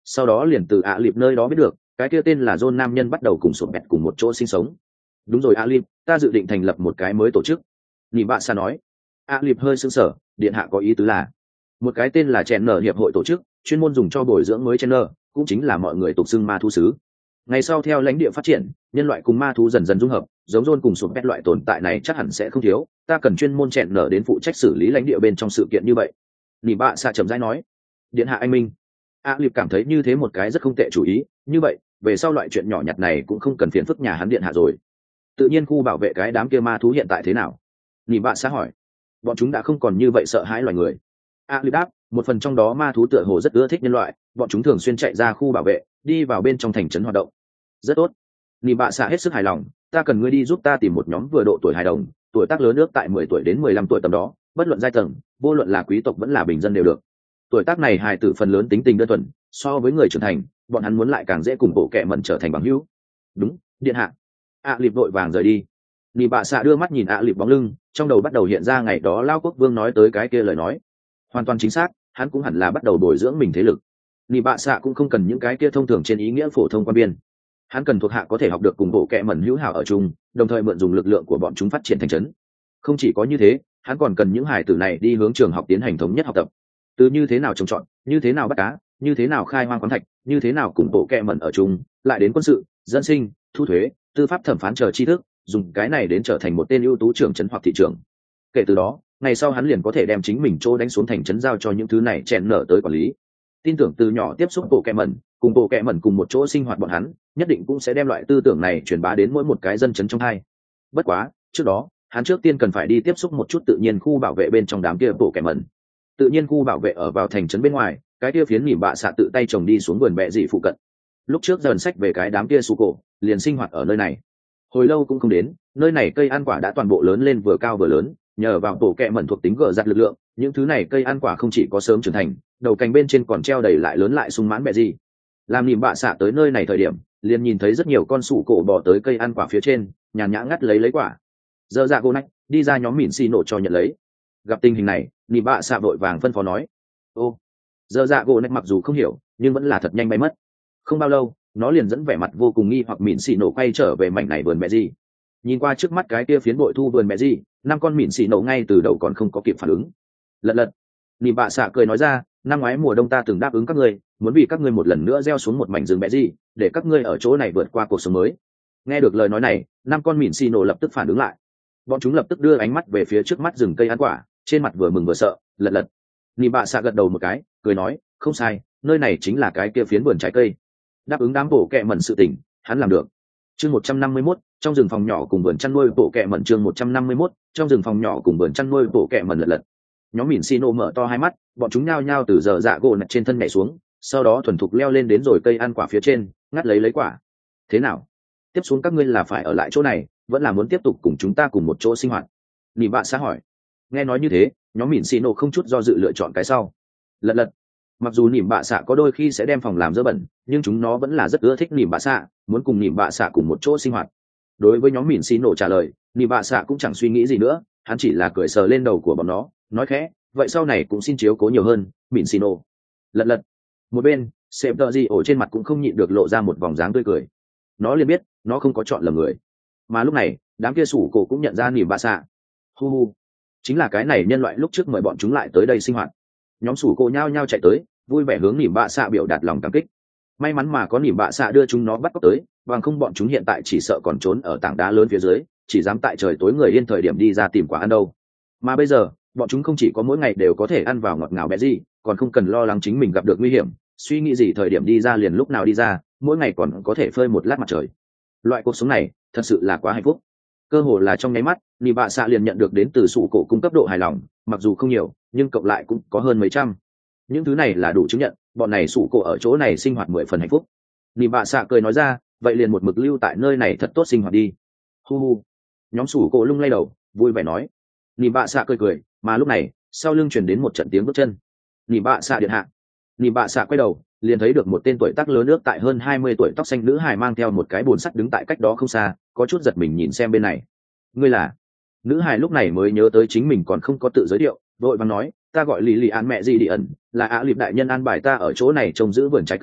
sau đó liền từ ạ lịp nơi đó biết được cái kia tên là John nam nhân bắt đầu cùng sụp bẹt cùng một chỗ sinh sống. Đúng rồi ạ lịp, ta dự định thành lập một cái mới tổ chức. Nỉ bạ xạ nói. ạ lịp hơi sững sờ, điện hạ có ý tứ là một cái tên là chèn nở hiệp hội tổ chức, chuyên môn dùng cho bồi dưỡng mới chèn nở, cũng chính là mọi người tục xưng ma thú sứ. Ngày sau theo lãnh địa phát triển, nhân loại cùng ma thú dần dần dung hợp, giống John cùng sụp bẹt loại tồn tại này chắc hẳn sẽ không thiếu, ta cần chuyên môn chèn nở đến phụ trách xử lý lãnh địa bên trong sự kiện như vậy. Nỉ bạ xạ chậm rãi nói. Điện hạ anh minh. ạ lịp cảm thấy như thế một cái rất không tệ chủ ý, như vậy về sau loại chuyện nhỏ nhặt này cũng không cần phiền phức nhà hắn điện hạ rồi. Tự nhiên khu bảo vệ cái đám kia ma thú hiện tại thế nào? Nỉ bạ xạ hỏi. Bọn chúng đã không còn như vậy sợ hãi loài người. a lip đáp, một phần trong đó ma thú tựa hồ rất ưa thích nhân loại, bọn chúng thường xuyên chạy ra khu bảo vệ, đi vào bên trong thành trấn hoạt động. Rất tốt. Nỉ bạ xạ hết sức hài lòng, ta cần ngươi đi giúp ta tìm một nhóm vừa độ tuổi hài đồng, tuổi tác lớn nước tại mười tuổi đến mười lăm tuổi tầm đó, bất luận giai tầng, vô luận là quý tộc vẫn là bình dân đều được. Tuổi tác này hài tử phần lớn tính tình đơn thuần, so với người trưởng thành, bọn hắn muốn lại càng dễ cùng bộ kệ mẩn trở thành bằng hữu. Đúng, điện hạ. a lip vội vàng rời đi. Nỉ bạ xạ đưa mắt nhìn ạ lịp bóng lưng, trong đầu bắt đầu hiện ra ngày đó Lao Quốc Vương nói tới cái kia lời nói. Hoàn toàn chính xác, hắn cũng hẳn là bắt đầu bồi dưỡng mình thế lực. Nỉ bạ xạ cũng không cần những cái kia thông thường trên ý nghĩa phổ thông quan biên. Hắn cần thuộc hạ có thể học được cùng bộ kệ mẩn hữu hảo ở chung, đồng thời mượn dùng lực lượng của bọn chúng phát triển thành trấn. Không chỉ có như thế, hắn còn cần những hải tử này đi hướng trường học tiến hành thống nhất học tập. Từ như thế nào trồng trọt, như thế nào bắt cá, như thế nào khai hoang khoáng thạch, như thế nào cùng bộ kệ mẩn ở chung, lại đến quân sự, dân sinh, thu thuế, tư pháp thẩm phán chờ tri thức, dùng cái này đến trở thành một tên ưu tú trưởng trấn hoặc thị trưởng. Kể từ đó, ngày sau hắn liền có thể đem chính mình chỗ đánh xuống thành trấn giao cho những thứ này chèn nở tới quản lý. Tin tưởng từ nhỏ tiếp xúc bộ kệ mẩn, cùng bộ kệ mẩn cùng một chỗ sinh hoạt bọn hắn, nhất định cũng sẽ đem loại tư tưởng này truyền bá đến mỗi một cái dân trấn trong hai. Bất quá, trước đó, hắn trước tiên cần phải đi tiếp xúc một chút tự nhiên khu bảo vệ bên trong đám kia bộ kệ mẩn. Tự nhiên khu bảo vệ ở vào thành trấn bên ngoài, cái kia phiến mỉm bạ xạ tự tay trồng đi xuống vườn bẹ dị phụ cận. Lúc trước dần sách về cái đám kia su cổ, liền sinh hoạt ở nơi này. Hồi lâu cũng không đến, nơi này cây ăn quả đã toàn bộ lớn lên vừa cao vừa lớn, nhờ vào tổ kẹ mẩn thuộc tính gờ giặt lực lượng, những thứ này cây ăn quả không chỉ có sớm trưởng thành, đầu cành bên trên còn treo đầy lại lớn lại sung mãn bẹ gì. Làm nỉm bạ xạ tới nơi này thời điểm, liền nhìn thấy rất nhiều con sủ cổ bò tới cây ăn quả phía trên, nhàn nhã ngắt lấy lấy quả. Giờ dạ cô nách đi ra nhóm mìn xì nổ cho nhận lấy. Gặp tình hình này, nỉm bạ xạ vội vàng phân phó nói: ô, giờ dạ cô nách mặc dù không hiểu, nhưng vẫn là thật nhanh bay mất. Không bao lâu, nó liền dẫn vẻ mặt vô cùng nghi hoặc mịn xì nổ quay trở về mảnh này vườn mẹ gì. Nhìn qua trước mắt cái kia phiến bội thu vườn mẹ gì, năm con mịn xì nổ ngay từ đầu còn không có kịp phản ứng. Lật lật, nỉ bạ xạ cười nói ra, năm ngoái mùa đông ta từng đáp ứng các ngươi, muốn vì các ngươi một lần nữa gieo xuống một mảnh rừng mẹ gì, để các ngươi ở chỗ này vượt qua cuộc sống mới. Nghe được lời nói này, năm con mịn xì nổ lập tức phản ứng lại. Bọn chúng lập tức đưa ánh mắt về phía trước mắt rừng cây ăn quả, trên mặt vừa mừng vừa sợ. Lật lật, nỉ bạ xạ gật đầu một cái, cười nói, không sai, nơi này chính là cái kia phiến vườn trái cây. Đáp ứng đám bộ kệ mẩn sự tình, hắn làm được. Chương một trăm năm mươi mốt, trong rừng phòng nhỏ cùng vườn chăn nuôi bộ kệ mẩn. Chương một trăm năm mươi mốt, trong rừng phòng nhỏ cùng vườn chăn nuôi bộ kệ mẩn. Lật lật, nhóm mìn xì nổ mở to hai mắt, bọn chúng nhao nhao từ giờ dạ gỗ nặt trên thân nhảy xuống, sau đó thuần thục leo lên đến rồi cây ăn quả phía trên, ngắt lấy lấy quả. Thế nào, tiếp xuống các ngươi là phải ở lại chỗ này, vẫn là muốn tiếp tục cùng chúng ta cùng một chỗ sinh hoạt? Nỉ bạ xã hỏi. Nghe nói như thế, nhóm mìn xì nổ không chút do dự lựa chọn cái sau. Lật lật, mặc dù nỉm bạ xạ có đôi khi sẽ đem phòng làm dơ bẩn, nhưng chúng nó vẫn là rất ưa thích nỉm bạ xạ, muốn cùng nỉm bạ xạ cùng một chỗ sinh hoạt. Đối với nhóm mìn xì nổ trả lời, nỉm bạ xạ cũng chẳng suy nghĩ gì nữa, hắn chỉ là cười sờ lên đầu của bọn nó, nói khẽ, vậy sau này cũng xin chiếu cố nhiều hơn, mìn xì nổ. Lật lật, một bên sẹp đờ gì ổ trên mặt cũng không nhịn được lộ ra một vòng dáng tươi cười. Nó liền biết nó không có chọn lầm người. Mà lúc này, đám kia sủ cổ cũng nhận ra nỉm bạ xạ. Hu hu, chính là cái này nhân loại lúc trước mời bọn chúng lại tới đây sinh hoạt. Nhóm sủ cổ nhao nhao chạy tới, vui vẻ hướng nỉm bạ xạ biểu đạt lòng cảm kích. May mắn mà có nỉm bạ xạ đưa chúng nó bắt cóc tới, bằng không bọn chúng hiện tại chỉ sợ còn trốn ở tảng đá lớn phía dưới, chỉ dám tại trời tối người yên thời điểm đi ra tìm quả ăn đâu. Mà bây giờ, bọn chúng không chỉ có mỗi ngày đều có thể ăn vào ngọt ngào bé gì, còn không cần lo lắng chính mình gặp được nguy hiểm, suy nghĩ gì thời điểm đi ra liền lúc nào đi ra, mỗi ngày còn có thể phơi một lát mặt trời. Loại cuộc sống này thật sự là quá hạnh phúc. Cơ hồ là trong nháy mắt, nỉm bạ xạ liền nhận được đến từ sủ cổ cung cấp độ hài lòng, mặc dù không nhiều, nhưng cộng lại cũng có hơn mấy trăm. Những thứ này là đủ chứng nhận bọn này sủ cổ ở chỗ này sinh hoạt mười phần hạnh phúc. Nỉm bạ xạ cười nói ra, vậy liền một mực lưu tại nơi này thật tốt sinh hoạt đi. Hu hu, nhóm sủ cổ lung lay đầu, vui vẻ nói. Nỉm bạ xạ cười cười, mà lúc này sau lưng truyền đến một trận tiếng bước chân. Nỉm bạ xạ điện hạ. Nỉm bạ xạ quay đầu, liền thấy được một tên tuổi tác lớn nước tại hơn hai mươi tuổi tóc xanh nữ hài mang theo một cái bồn sắt đứng tại cách đó không xa, có chút giật mình nhìn xem bên này. Ngươi là? Nữ hài lúc này mới nhớ tới chính mình còn không có tự giới thiệu, vội vàng nói, ta gọi lì lì án mẹ gì đi ẩn, là ạ à lịp đại nhân an bài ta ở chỗ này trông giữ vườn trái cây,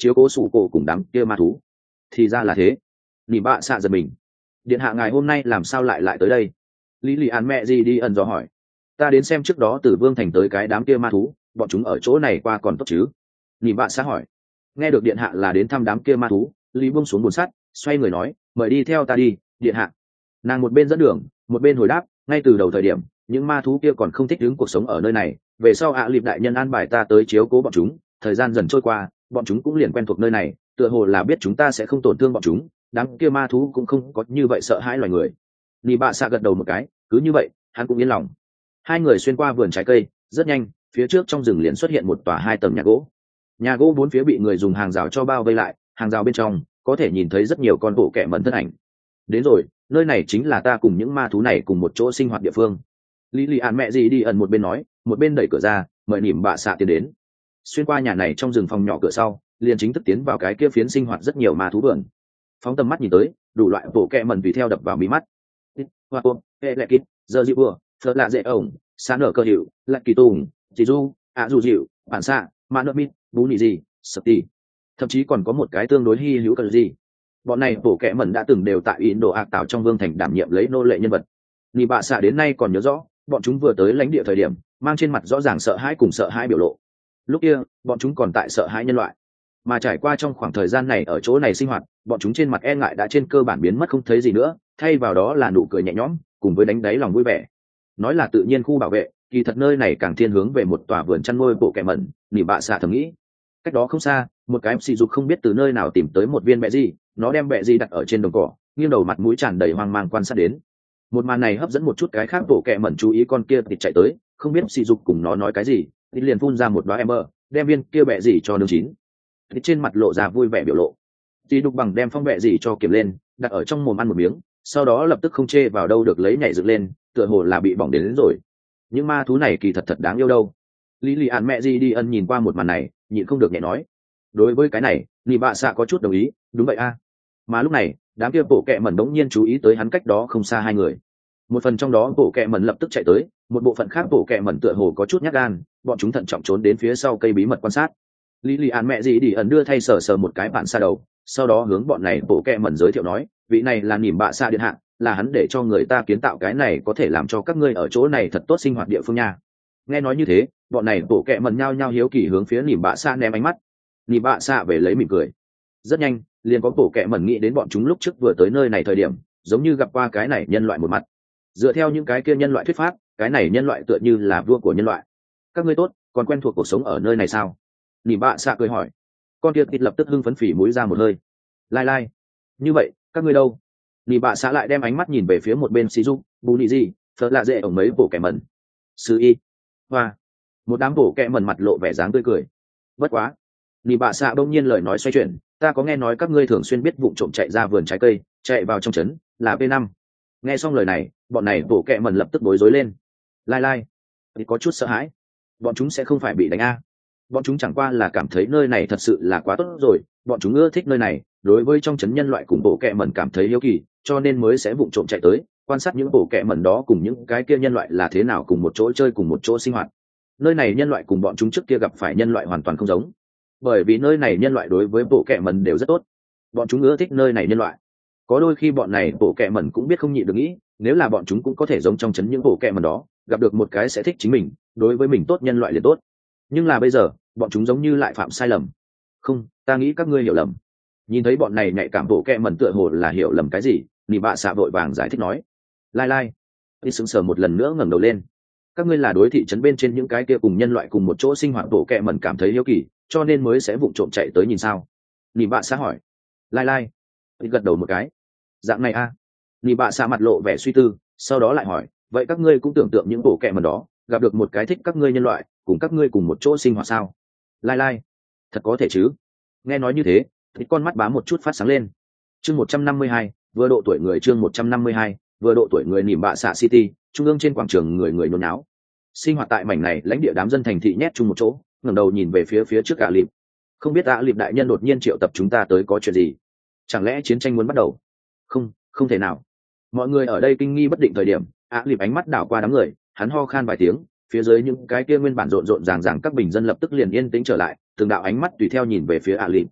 chiếu cố sủ cổ cùng đám kia ma thú. Thì ra là thế. Nỉ bạ xạ giật mình. Điện hạ ngài hôm nay làm sao lại lại tới đây? Lý lì an mẹ gì đi ẩn dò hỏi. Ta đến xem trước đó từ vương thành tới cái đám kia ma thú, bọn chúng ở chỗ này qua còn tốt chứ? Nỉ bạ xạ hỏi. Nghe được điện hạ là đến thăm đám kia ma thú, Lý buông xuống buồn sắt, xoay người nói, mời đi theo ta đi, điện hạ. Nàng một bên dẫn đường, một bên hồi đáp, ngay từ đầu thời điểm, những ma thú kia còn không thích ứng cuộc sống ở nơi này, về sau ạ à lịp đại nhân an bài ta tới chiếu cố bọn chúng, thời gian dần trôi qua, bọn chúng cũng liền quen thuộc nơi này, tựa hồ là biết chúng ta sẽ không tổn thương bọn chúng, đám kia ma thú cũng không có như vậy sợ hãi loài người. Nị bạ xạ gật đầu một cái, cứ như vậy, hắn cũng yên lòng. Hai người xuyên qua vườn trái cây, rất nhanh, phía trước trong rừng liền xuất hiện một tòa hai tầng nhà gỗ. Nhà gỗ bốn phía bị người dùng hàng rào cho bao vây lại, hàng rào bên trong có thể nhìn thấy rất nhiều con bộ kẻ mẩn thân ảnh. Đến rồi, nơi này chính là ta cùng những ma thú này cùng một chỗ sinh hoạt địa phương. Lý lì an mẹ gì đi ẩn một bên nói, một bên đẩy cửa ra, mời nỉm bạ xạ tiến đến. Xuyên qua nhà này trong rừng phòng nhỏ cửa sau, liền chính thức tiến vào cái kia phiến sinh hoạt rất nhiều ma thú vườn. Phóng tầm mắt nhìn tới, đủ loại bộ kẹ mẩn tùy theo đập vào mí mắt. Hoa ôm, hệ lệ kít, giờ dịu vừa, phật lạ dễ ổng, sáng nở cơ hiệu, lại kỳ tùng, chỉ du, ạ dù dịu, bản xạ, mà nợ mít, bú nị gì, sập tì. Thậm chí còn có một cái tương đối hy hữu cần gì. Bọn này bộ kẹ mẩn đã từng đều tại Ấn Độ ạc tạo trong vương thành đảm nhiệm lấy nô lệ nhân vật. Nị bạ xạ đến nay còn nhớ rõ, bọn chúng vừa tới lãnh địa thời điểm, mang trên mặt rõ ràng sợ hãi cùng sợ hãi biểu lộ. Lúc kia, bọn chúng còn tại sợ hãi nhân loại. Mà trải qua trong khoảng thời gian này ở chỗ này sinh hoạt, bọn chúng trên mặt e ngại đã trên cơ bản biến mất không thấy gì nữa, thay vào đó là nụ cười nhẹ nhõm, cùng với đánh đáy lòng vui vẻ. Nói là tự nhiên khu bảo vệ, kỳ thật nơi này càng thiên hướng về một tòa vườn chăn nuôi bộ kẹ mẩn, nỉ bạ xạ thầm nghĩ. Cách đó không xa, một cái sỉ dục không biết từ nơi nào tìm tới một viên bẹ gì, nó đem bẹ gì đặt ở trên đồng cỏ, nghiêng đầu mặt mũi tràn đầy hoang mang quan sát đến. Một màn này hấp dẫn một chút cái khác bộ kẹ mẩn chú ý, con kia thịt chạy tới, không biết sỉ dục cùng nó nói cái gì, thịt liền phun ra một đóa em bơ, đem viên kia bẹ gì cho nướng chín. Thịt trên mặt lộ ra vui vẻ biểu lộ. Tí đục bằng đem phong bẹ gì cho kiểm lên, đặt ở trong mồm ăn một miếng, sau đó lập tức không chê vào đâu được lấy nhảy dựng lên, tựa hồ là bị bỏng đến, đến rồi. Những ma thú này kỳ thật thật đáng yêu đâu. Lý lì ạn mẹ gì đi ân nhìn qua một màn này, nhịn không được nhẹ nói. Đối với cái này, nị bạ xạ có chút đồng ý, đúng vậy a. Mà lúc này, đám kia bộ kẹ mẩn đống nhiên chú ý tới hắn cách đó không xa hai người. Một phần trong đó bộ kẹ mẩn lập tức chạy tới, một bộ phận khác bộ kẹ mẩn tựa hồ có chút nhát gan, bọn chúng thận trọng trốn đến phía sau cây bí mật quan sát. Lý lì an mẹ gì đi ẩn đưa thay sờ sờ một cái bạn xa đầu, sau đó hướng bọn này bộ kẹ mẩn giới thiệu nói, vị này là nỉm bạ xạ điện hạ, là hắn để cho người ta kiến tạo cái này có thể làm cho các ngươi ở chỗ này thật tốt sinh hoạt địa phương nha. Nghe nói như thế, bọn này bộ kẹ mẩn nhao nhao hiếu kỳ hướng phía nỉm bạ xạ ném ánh mắt. Nỉm bạ xạ về lấy mỉm cười. Rất nhanh, liền có bộ kẹ mẩn nghĩ đến bọn chúng lúc trước vừa tới nơi này thời điểm, giống như gặp qua cái này nhân loại một mặt. Dựa theo những cái kia nhân loại thuyết pháp, cái này nhân loại tựa như là vua của nhân loại. Các ngươi tốt, còn quen thuộc cuộc sống ở nơi này sao? Nỉ bạ xạ cười hỏi. Con kia thịt lập tức hưng phấn phỉ mũi ra một hơi. Lai lai, như vậy các ngươi đâu? Nỉ bạ xạ lại đem ánh mắt nhìn về phía một bên xí dục, bù nị gì, phớt lạ dễ ổng mấy bộ kẻ mẩn. Sư y, hoa, một đám bộ kẻ mẩn mặt lộ vẻ dáng tươi cười. Bất quá, nỉ bạ xạ đông nhiên lời nói xoay chuyển, ta có nghe nói các ngươi thường xuyên biết vụng trộm chạy ra vườn trái cây, chạy vào trong trấn, là P năm. Nghe xong lời này, bọn này bộ kẻ mẩn lập tức bối rối lên. Lai lai, thì có chút sợ hãi. Bọn chúng sẽ không phải bị đánh a? Bọn chúng chẳng qua là cảm thấy nơi này thật sự là quá tốt rồi, bọn chúng ưa thích nơi này, đối với trong trấn nhân loại cùng bộ kẹ mẩn cảm thấy hiếu kỳ, cho nên mới sẽ vụng trộm chạy tới, quan sát những bộ kẹ mẩn đó cùng những cái kia nhân loại là thế nào cùng một chỗ chơi cùng một chỗ sinh hoạt. Nơi này nhân loại cùng bọn chúng trước kia gặp phải nhân loại hoàn toàn không giống, bởi vì nơi này nhân loại đối với bộ kẹ mẩn đều rất tốt. Bọn chúng ưa thích nơi này nhân loại. Có đôi khi bọn này bộ kẹ mẩn cũng biết không nhịn được nghĩ, nếu là bọn chúng cũng có thể giống trong trấn những bộ kẹ mẩn đó, gặp được một cái sẽ thích chính mình, đối với mình tốt nhân loại liền tốt. Nhưng là bây giờ, bọn chúng giống như lại phạm sai lầm. Không, ta nghĩ các ngươi hiểu lầm. Nhìn thấy bọn này nhạy cảm bộ kẹ mẩn tựa hồ là hiểu lầm cái gì, nỉ bạ xạ vội vàng giải thích nói. Lai lai, đi sững sờ một lần nữa ngẩng đầu lên. Các ngươi là đối thị trấn bên trên những cái kia cùng nhân loại cùng một chỗ sinh hoạt bộ kẹ mẩn cảm thấy hiếu kỳ, cho nên mới sẽ vụng trộm chạy tới nhìn sao? Nỉ bạ xạ hỏi. Lai lai, đi gật đầu một cái. Dạng này a? À? Nỉ bạ xạ mặt lộ vẻ suy tư, sau đó lại hỏi, vậy các ngươi cũng tưởng tượng những bộ kẹ mẩn đó gặp được một cái thích các ngươi nhân loại, cùng các ngươi cùng một chỗ sinh hoạt sao? Lai lai, thật có thể chứ? Nghe nói như thế, thì con mắt bám một chút phát sáng lên. Chương một trăm năm mươi hai, vừa độ tuổi người chương một trăm năm mươi hai, vừa độ tuổi người nỉm bạ xạ City, trung ương trên quảng trường người người nôn náo. Sinh hoạt tại mảnh này lãnh địa đám dân thành thị nhét chung một chỗ, ngẩng đầu nhìn về phía phía trước Ả Lịp. Không biết Ả Lịp đại nhân đột nhiên triệu tập chúng ta tới có chuyện gì? Chẳng lẽ chiến tranh muốn bắt đầu? Không, không thể nào. Mọi người ở đây kinh nghi bất định thời điểm, Ả Lịp ánh mắt đảo qua đám người, hắn ho khan vài tiếng, phía dưới những cái kia nguyên bản rộn rộn ràng ràng các bình dân lập tức liền yên tĩnh trở lại, từng đạo ánh mắt tùy theo nhìn về phía Ả Lịp.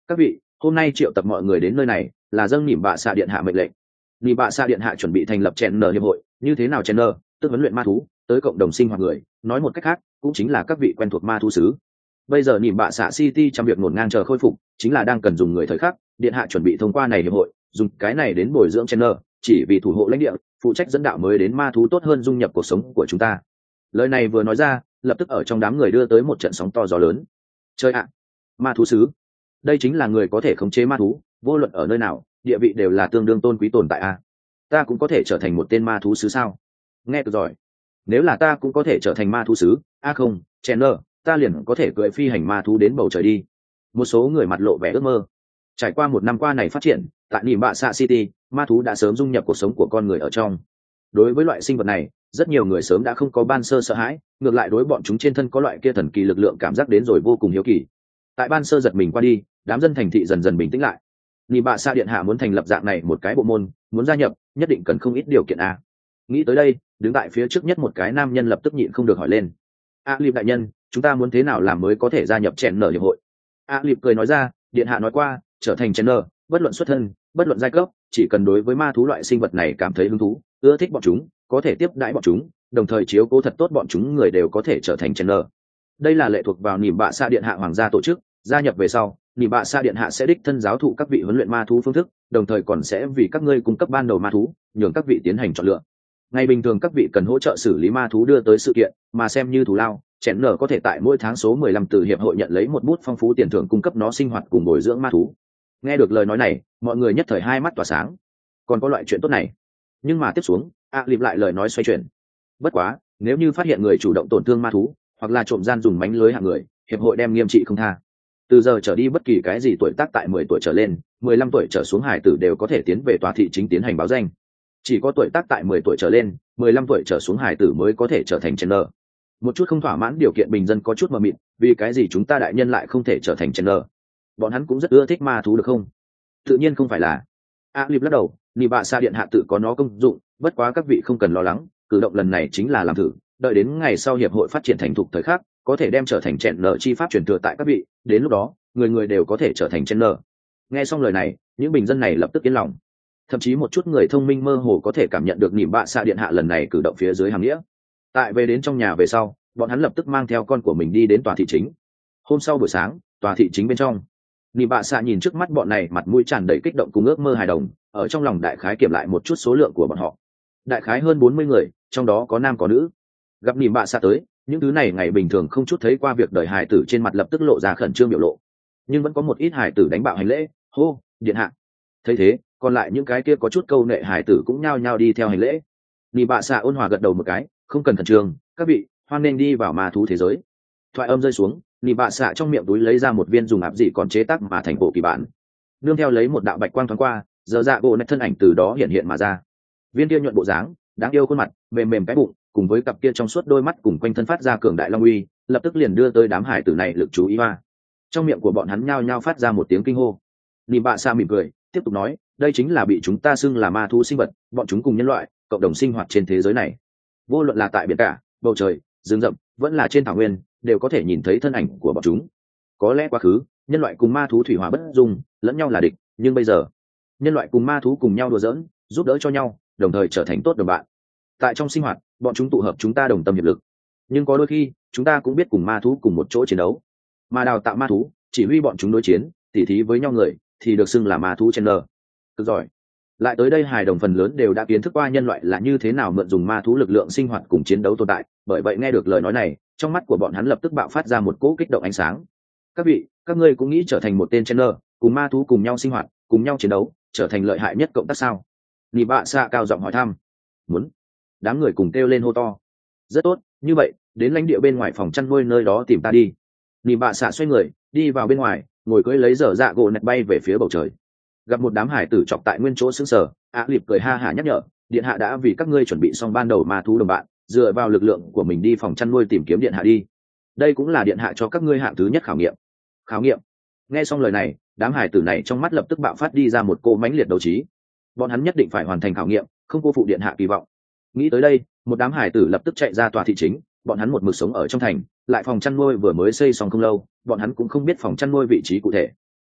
các vị, hôm nay triệu tập mọi người đến nơi này là dâng nỉm bạ xạ điện hạ mệnh lệnh. Nỉm bạ xạ điện hạ chuẩn bị thành lập chèn nở hiệp hội, như thế nào chèn nở, tức huấn luyện ma thú tới cộng đồng sinh hoạt người, nói một cách khác cũng chính là các vị quen thuộc ma thú sứ. Bây giờ nỉm bạ xạ city trong việc ngổn ngang chờ khôi phục chính là đang cần dùng người thời khắc, điện hạ chuẩn bị thông qua này hiệp hội dùng cái này đến bồi dưỡng chèn nở, chỉ vì thủ hộ lãnh địa, phụ trách dẫn đạo mới đến ma thú tốt hơn dung nhập cuộc sống của chúng ta. Lời này vừa nói ra, lập tức ở trong đám người đưa tới một trận sóng to gió lớn. Chơi ạ, ma thú sứ, đây chính là người có thể khống chế ma thú, vô luận ở nơi nào địa vị đều là tương đương tôn quý tồn tại a. Ta cũng có thể trở thành một tên ma thú sứ sao? Nghe cực giỏi. Nếu là ta cũng có thể trở thành ma thú sứ, a à không, Chandler, ta liền có thể cưỡi phi hành ma thú đến bầu trời đi. Một số người mặt lộ vẻ ước mơ. Trải qua một năm qua này phát triển, tại nỉm bạ xạ city, ma thú đã sớm dung nhập cuộc sống của con người ở trong. Đối với loại sinh vật này, rất nhiều người sớm đã không có ban sơ sợ hãi, ngược lại đối bọn chúng trên thân có loại kia thần kỳ lực lượng cảm giác đến rồi vô cùng hiếu kỳ. Tại ban sơ giật mình qua đi, đám dân thành thị dần dần bình tĩnh lại. Nỉ bạ xạ điện hạ muốn thành lập dạng này một cái bộ môn, muốn gia nhập nhất định cần không ít điều kiện a. Nghĩ tới đây, đứng tại phía trước nhất một cái nam nhân lập tức nhịn không được hỏi lên: a lip đại nhân, chúng ta muốn thế nào làm mới có thể gia nhập chèn nở hiệp hội? a lip cười nói ra: điện hạ nói qua, trở thành chèn nở, bất luận xuất thân, bất luận giai cấp, chỉ cần đối với ma thú loại sinh vật này cảm thấy hứng thú, ưa thích bọn chúng, có thể tiếp đãi bọn chúng, đồng thời chiếu cố thật tốt bọn chúng, người đều có thể trở thành chèn nở. Đây là lệ thuộc vào nỉ bạ xạ điện hạ hoàng gia tổ chức, gia nhập về sau, nỉ bạ xạ điện hạ sẽ đích thân giáo thụ các vị huấn luyện ma thú phương thức, đồng thời còn sẽ vì các ngươi cung cấp ban đầu ma thú, nhường các vị tiến hành chọn lựa. Ngày bình thường các vị cần hỗ trợ xử lý ma thú đưa tới sự kiện, mà xem như thù lao, chèn nở có thể tại mỗi tháng số mười lăm từ hiệp hội nhận lấy một bút phong phú tiền thưởng cung cấp nó sinh hoạt cùng bồi dưỡng ma thú. Nghe được lời nói này, mọi người nhất thời hai mắt tỏa sáng. Còn có loại chuyện tốt này? Nhưng mà tiếp xuống, a lịp lại lời nói xoay chuyển. Bất quá, nếu như phát hiện người chủ động tổn thương ma thú, hoặc là trộm gian dùng mánh lưới hạng người, hiệp hội đem nghiêm trị không tha. Từ giờ trở đi bất kỳ cái gì tuổi tác tại mười tuổi trở lên, mười lăm tuổi trở xuống hải tử đều có thể tiến về tòa thị chính tiến hành báo danh. Chỉ có tuổi tác tại mười tuổi trở lên, mười lăm tuổi trở xuống hải tử mới có thể trở thành chèn nở. Một chút không thỏa mãn điều kiện bình dân có chút mờ mịt, vì cái gì chúng ta đại nhân lại không thể trở thành chèn nở? Bọn hắn cũng rất ưa thích ma thú được không? Tự nhiên không phải là. A lip lắc đầu, nỉ bạ xạ điện hạ tự có nó công dụng, bất quá các vị không cần lo lắng, cử động lần này chính là làm thử, đợi đến ngày sau hiệp hội phát triển thành thục thời khắc, có thể đem trở thành chèn nở chi pháp truyền thừa tại các vị, đến lúc đó người người đều có thể trở thành chèn nở. Nghe xong lời này, những bình dân này lập tức yên lòng, thậm chí một chút người thông minh mơ hồ có thể cảm nhận được nỉ bạ xạ điện hạ lần này cử động phía dưới hàm nghĩa. Tại về đến trong nhà về sau, bọn hắn lập tức mang theo con của mình đi đến tòa thị chính. Hôm sau buổi sáng, tòa thị chính bên trong, nỉ bạ xạ nhìn trước mắt bọn này mặt mũi tràn đầy kích động cùng ước mơ hài đồng, ở trong lòng đại khái kiểm lại một chút số lượng của bọn họ. Đại khái hơn bốn mươi người, trong đó có nam có nữ. Gặp nỉ bạ xạ tới, những thứ này ngày bình thường không chút thấy qua việc đời hài tử trên mặt lập tức lộ ra khẩn trương biểu lộ, nhưng vẫn có một ít hài tử đánh bạo hành lễ, hô điện hạ. Thấy thế, còn lại những cái kia có chút câu nệ hài tử cũng nhao nhao đi theo hành lễ. Nỉ bạ xạ ôn hòa gật đầu một cái, không cần khẩn trương, các vị hoan nên đi vào ma thú thế giới. Thoại âm rơi xuống, nỉ bạ xạ trong miệng túi lấy ra một viên dùng áp dị còn chế tác mà thành bộ kỳ bản, nương theo lấy một đạo bạch quang thoáng qua, giờ dạ bộ nét thân ảnh từ đó hiện hiện mà ra. Viên kia nhuận bộ dáng, đáng yêu khuôn mặt, mềm mềm cái bụng, cùng với cặp kia trong suốt đôi mắt cùng quanh thân phát ra cường đại long uy, lập tức liền đưa tới đám hải tử này lực chú ý hoa. Trong miệng của bọn hắn nhao nhao phát ra một tiếng kinh hô. Nỉ bạ xạ mỉm cười, tiếp tục nói, đây chính là bị chúng ta xưng là ma thú sinh vật, bọn chúng cùng nhân loại cộng đồng sinh hoạt trên thế giới này. Vô luận là tại biển cả, bầu trời, rừng rậm, vẫn là trên thảo nguyên, đều có thể nhìn thấy thân ảnh của bọn chúng. Có lẽ quá khứ, nhân loại cùng ma thú thủy hòa bất dung, lẫn nhau là địch, nhưng bây giờ, nhân loại cùng ma thú cùng nhau đùa giỡn, giúp đỡ cho nhau, đồng thời trở thành tốt đồng bạn. Tại trong sinh hoạt, bọn chúng tụ hợp chúng ta đồng tâm hiệp lực. Nhưng có đôi khi, chúng ta cũng biết cùng ma thú cùng một chỗ chiến đấu. Mà đào tạo ma thú, chỉ huy bọn chúng đối chiến, tỉ thí với nhau người, thì được xưng là ma thú chèn nở. Cực giỏi. Lại tới đây hài đồng phần lớn đều đã kiến thức qua nhân loại là như thế nào mượn dùng ma thú lực lượng sinh hoạt cùng chiến đấu tồn tại, bởi vậy nghe được lời nói này, trong mắt của bọn hắn lập tức bạo phát ra một cỗ kích động ánh sáng. Các vị, các ngươi cũng nghĩ trở thành một tên chèn nở, cùng ma thú cùng nhau sinh hoạt, cùng nhau chiến đấu, trở thành lợi hại nhất cộng tác sao? Nỉ bạ xạ cao giọng hỏi thăm. Muốn. Đám người cùng kêu lên hô to. Rất tốt, như vậy, đến lãnh địa bên ngoài phòng chăn nuôi nơi đó tìm ta đi. Nỉ bạ xạ xoay người, đi vào bên ngoài, ngồi cưỡi lấy dở dạ gỗ nẹt bay về phía bầu trời. Gặp một đám hải tử chọc tại nguyên chỗ sững sờ, á lịp cười ha hả nhắc nhở, điện hạ đã vì các ngươi chuẩn bị xong ban đầu ma thú đồng bạn, dựa vào lực lượng của mình đi phòng chăn nuôi tìm kiếm điện hạ đi. Đây cũng là điện hạ cho các ngươi hạng thứ nhất khảo nghiệm. Khảo nghiệm? Nghe xong lời này, đám hải tử này trong mắt lập tức bạo phát đi ra một cô mãnh liệt đấu trí. Bọn hắn nhất định phải hoàn thành khảo nghiệm, không cô phụ điện hạ kỳ vọng. Nghĩ tới đây, một đám hải tử lập tức chạy ra tòa thị chính. Bọn hắn một mực sống ở trong thành, lại phòng chăn nuôi vừa mới xây xong không lâu, bọn hắn cũng không biết phòng chăn nuôi vị trí cụ thể.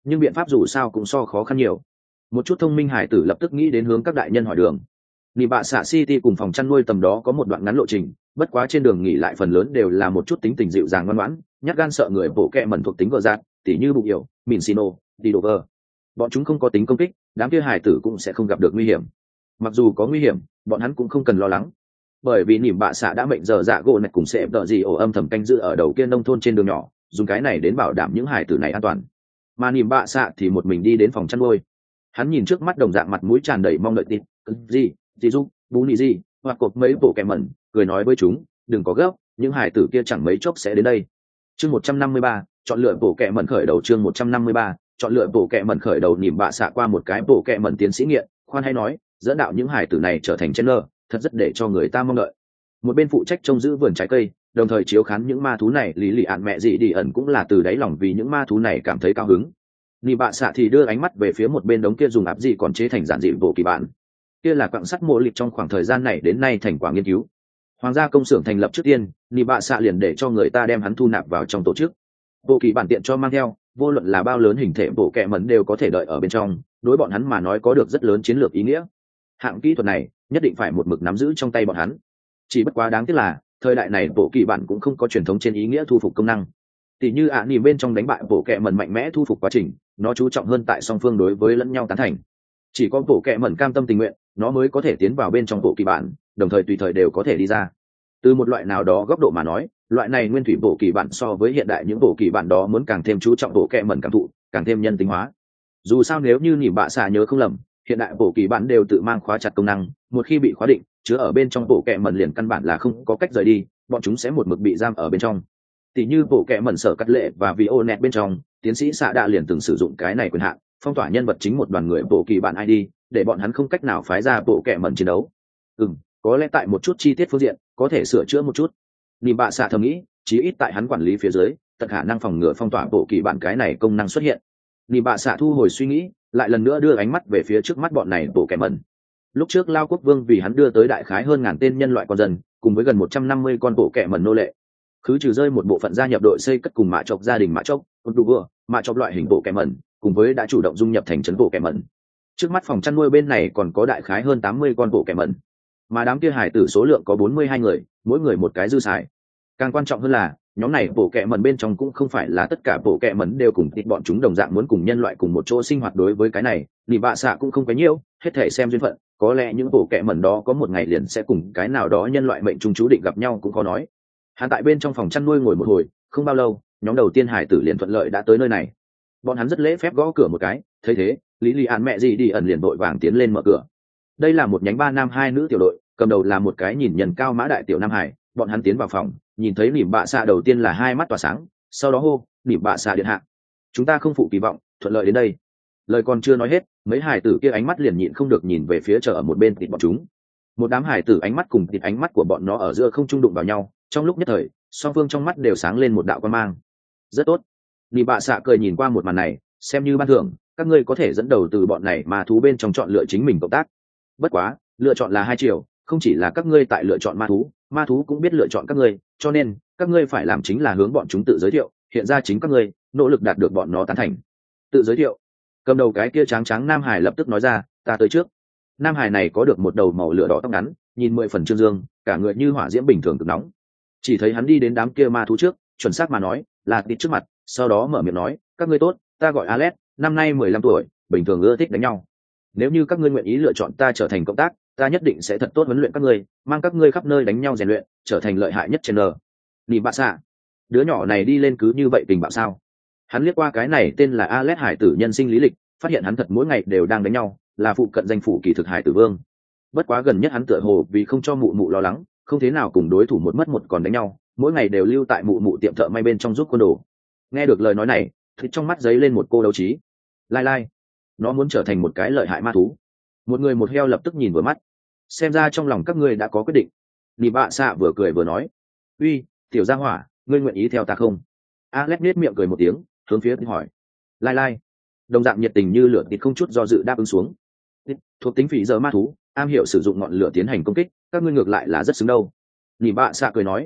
nhưng biện pháp dù sao cũng so khó khăn nhiều. Một chút thông minh hải tử lập tức nghĩ đến hướng các đại nhân hỏi đường. Nỉ bạ xạ City cùng phòng chăn nuôi tầm đó có một đoạn ngắn lộ trình, bất quá trên đường nghỉ lại phần lớn đều là một chút tính tình dịu dàng ngoan ngoãn, nhát gan sợ người bộ kẹ mẩn thuộc tính gờ giạt, tỉ như bụng yểu, mìn xino, đi đồ vờ. Bọn chúng không có tính công kích, đám kia hải tử cũng sẽ không gặp được nguy hiểm. Mặc dù có nguy hiểm, bọn hắn cũng không cần lo lắng, bởi vì nỉm bạ xạ đã mệnh giờ dạ gỗ này cùng sẽ đợi gì ổ âm thầm canh giữ ở đầu kia nông thôn trên đường nhỏ, dùng cái này đến bảo đảm những hải tử này an toàn. Mà nỉm bạ xạ thì một mình đi đến phòng chăn nuôi. Hắn nhìn trước mắt đồng dạng mặt mũi tràn đầy mong đợi tít, gì, gì giúp, bú nị gì, hoặc cột mấy bộ kẹ mẩn, cười nói với chúng, đừng có gấp, những hải tử kia chẳng mấy chốc sẽ đến đây. Chương một trăm năm mươi ba, chọn lựa bộ kẹ mẩn khởi đầu. Chương một trăm năm mươi ba, chọn lựa bộ kẹ mẩn khởi đầu. Nỉm bạ xạ qua một cái bộ kẹ mẩn tiến sĩ nghiện, khoan hay nói, dẫn đạo những hải tử này trở thành chen nơ, thật rất để cho người ta mong đợi. Một bên phụ trách trông giữ vườn trái cây, đồng thời chiếu khán những ma thú này, lý lì ạn mẹ dị đi ẩn cũng là từ đáy lòng vì những ma thú này cảm thấy cao hứng. Nỉ bạ xạ thì đưa ánh mắt về phía một bên đống kia dùng áp dị còn chế thành giản dị bộ kỳ bản. Kia là quặng sắt mộ lịch trong khoảng thời gian này đến nay thành quả nghiên cứu. Hoàng gia công xưởng thành lập trước tiên, Nỉ bạ xạ liền để cho người ta đem hắn thu nạp vào trong tổ chức. Bộ kỳ bản tiện cho mang theo, vô luận là bao lớn hình thể bộ kẹ mẩn đều có thể đợi ở bên trong, đối bọn hắn mà nói có được rất lớn chiến lược ý nghĩa. Hạng kỹ thuật này nhất định phải một mực nắm giữ trong tay bọn hắn. Chỉ bất quá đáng tiếc là thời đại này bộ kỳ bản cũng không có truyền thống trên ý nghĩa thu phục công năng. Tỷ như ạ nỉm bên trong đánh bại bộ kẹ mẩn mạnh mẽ thu phục quá trình, nó chú trọng hơn tại song phương đối với lẫn nhau tán thành. Chỉ có bộ kẹ mẩn cam tâm tình nguyện, nó mới có thể tiến vào bên trong bộ kỳ bản, đồng thời tùy thời đều có thể đi ra. Từ một loại nào đó góc độ mà nói, loại này nguyên thủy bộ kỳ bản so với hiện đại những bộ kỳ bản đó muốn càng thêm chú trọng bộ kẹ mẩn cảm thụ, càng thêm nhân tính hóa. Dù sao nếu như nỉm bạ xạ nhớ không lầm, hiện đại bộ kỳ bản đều tự mang khóa chặt công năng, một khi bị khóa định, chứa ở bên trong bộ kẹ mẩn liền căn bản là không có cách rời đi, bọn chúng sẽ một mực bị giam ở bên trong. Tỷ như bộ kẹ mẩn sở cắt lệ và vì ô nẹt bên trong, tiến sĩ xạ đạ liền từng sử dụng cái này quyền hạn, phong tỏa nhân vật chính một đoàn người bộ kỳ bản i đê, để bọn hắn không cách nào phái ra bộ kẹ mẩn chiến đấu. Ừm, có lẽ tại một chút chi tiết phương diện có thể sửa chữa một chút. Nỉm bạ xạ thầm nghĩ, chí ít tại hắn quản lý phía dưới, tất khả năng phòng ngừa phong tỏa bộ kỳ bản cái này công năng xuất hiện. Nỉm bạ xạ thu hồi suy nghĩ, lại lần nữa đưa ánh mắt về phía trước mắt bọn này bộ kẹ mẩn. Lúc trước Lao Quốc Vương vì hắn đưa tới đại khái hơn ngàn tên nhân loại con dân, cùng với gần một trăm năm mươi con bộ kẹ mẩn nô lệ, khứ trừ rơi một bộ phận gia nhập đội xây cất cùng mạ chọc gia đình mạ chọc, đu vừa, mạ chọc loại hình bộ kẹ mẩn, cùng với đã chủ động dung nhập thành trấn bộ kẹ mẩn. Trước mắt phòng chăn nuôi bên này còn có đại khái hơn tám mươi con bộ kẹ mẩn, mà đám kia hải tử số lượng có bốn mươi hai người, mỗi người một cái dư xài. Càng quan trọng hơn là nhóm này bộ kẹ mẩn bên trong cũng không phải là tất cả bộ kẹ mẩn đều cùng thịt bọn chúng đồng dạng muốn cùng nhân loại cùng một chỗ sinh hoạt. Đối với cái này Nỉm bạ xạ cũng không quá nhiều, hết thể xem duyên phận, có lẽ những bộ kẹ mẩn đó có một ngày liền sẽ cùng cái nào đó nhân loại mệnh trung chú định gặp nhau cũng khó nói. Hắn tại bên trong phòng chăn nuôi ngồi một hồi, không bao lâu nhóm đầu tiên hải tử liền thuận lợi đã tới nơi này. Bọn hắn rất lễ phép gõ cửa một cái, thấy thế lý lý án mẹ gì đi ẩn liền vội vàng tiến lên mở cửa. Đây là một nhánh ba nam hai nữ tiểu đội, cầm đầu là một cái nhìn nhân cao mã đại tiểu nam hải. Bọn hắn tiến vào phòng, nhìn thấy Nỉm bạ xạ đầu tiên là hai mắt tỏa sáng, sau đó hô, Nỉm bạ xạ điện hạ, chúng ta không phụ kỳ vọng, thuận lợi đến đây. Lời còn chưa nói hết, mấy hải tử kia ánh mắt liền nhịn không được nhìn về phía chờ ở một bên thịt bọn chúng. Một đám hải tử ánh mắt cùng thịt ánh mắt của bọn nó ở giữa không trung đụng vào nhau, trong lúc nhất thời song phương trong mắt đều sáng lên một đạo quan mang. Rất tốt. Nỉm bạ xạ cười nhìn qua một màn này, xem như ban thưởng, các ngươi có thể dẫn đầu từ bọn này mà thú bên trong chọn lựa chính mình cộng tác. Bất quá lựa chọn là hai chiều, không chỉ là các ngươi tại lựa chọn ma thú, ma thú cũng biết lựa chọn các ngươi, cho nên các ngươi phải làm chính là hướng bọn chúng tự giới thiệu, hiện ra chính các ngươi, nỗ lực đạt được bọn nó tán thành. Tự giới thiệu. Cầm đầu cái kia trắng trắng nam hải lập tức nói ra, ta tới trước. Nam hải này có được một đầu màu lửa đỏ tóc ngắn, nhìn mười phần trương dương, cả người như hỏa diễm bình thường cực nóng. Chỉ thấy hắn đi đến đám kia ma thú trước, chuẩn xác mà nói là tịt trước mặt, sau đó mở miệng nói, các ngươi tốt, ta gọi Alex, năm nay mười lăm tuổi, bình thường ưa thích đánh nhau. Nếu như các ngươi nguyện ý lựa chọn ta trở thành cộng tác, ta nhất định sẽ thật tốt huấn luyện các ngươi, mang các ngươi khắp nơi đánh nhau rèn luyện, trở thành lợi hại nhất trên nờ. Nỉm bạ xạ, đứa nhỏ này đi lên cứ như vậy tình bạo sao? Hắn liếc qua cái này tên là Alex hải tử nhân sinh lý lịch, phát hiện hắn thật mỗi ngày đều đang đánh nhau, là phụ cận danh phủ kỳ thực hải tử vương. Bất quá gần nhất hắn tựa hồ vì không cho mụ mụ lo lắng, không thế nào cùng đối thủ một mất một còn đánh nhau, mỗi ngày đều lưu tại mụ mụ tiệm thợ may bên trong giúp quân đồ. Nghe được lời nói này, thì trong mắt giấy lên một cô đấu trí. Lai lai, nó muốn trở thành một cái lợi hại ma thú. Một người một heo lập tức nhìn vừa mắt. Xem ra trong lòng các ngươi đã có quyết định. Nỉm bạ xạ vừa cười vừa nói, uy, tiểu gia hỏa, ngươi nguyện ý theo ta không? Alex nết miệng cười một tiếng, hướng phía hỏi. Lai lai, đồng dạng nhiệt tình như lửa tịt không chút do dự đáp ứng xuống. Thuộc tính phỉ giờ ma thú, am hiểu sử dụng ngọn lửa tiến hành công kích, các ngươi ngược lại là rất xứng đâu. Nỉm bạ xạ cười nói,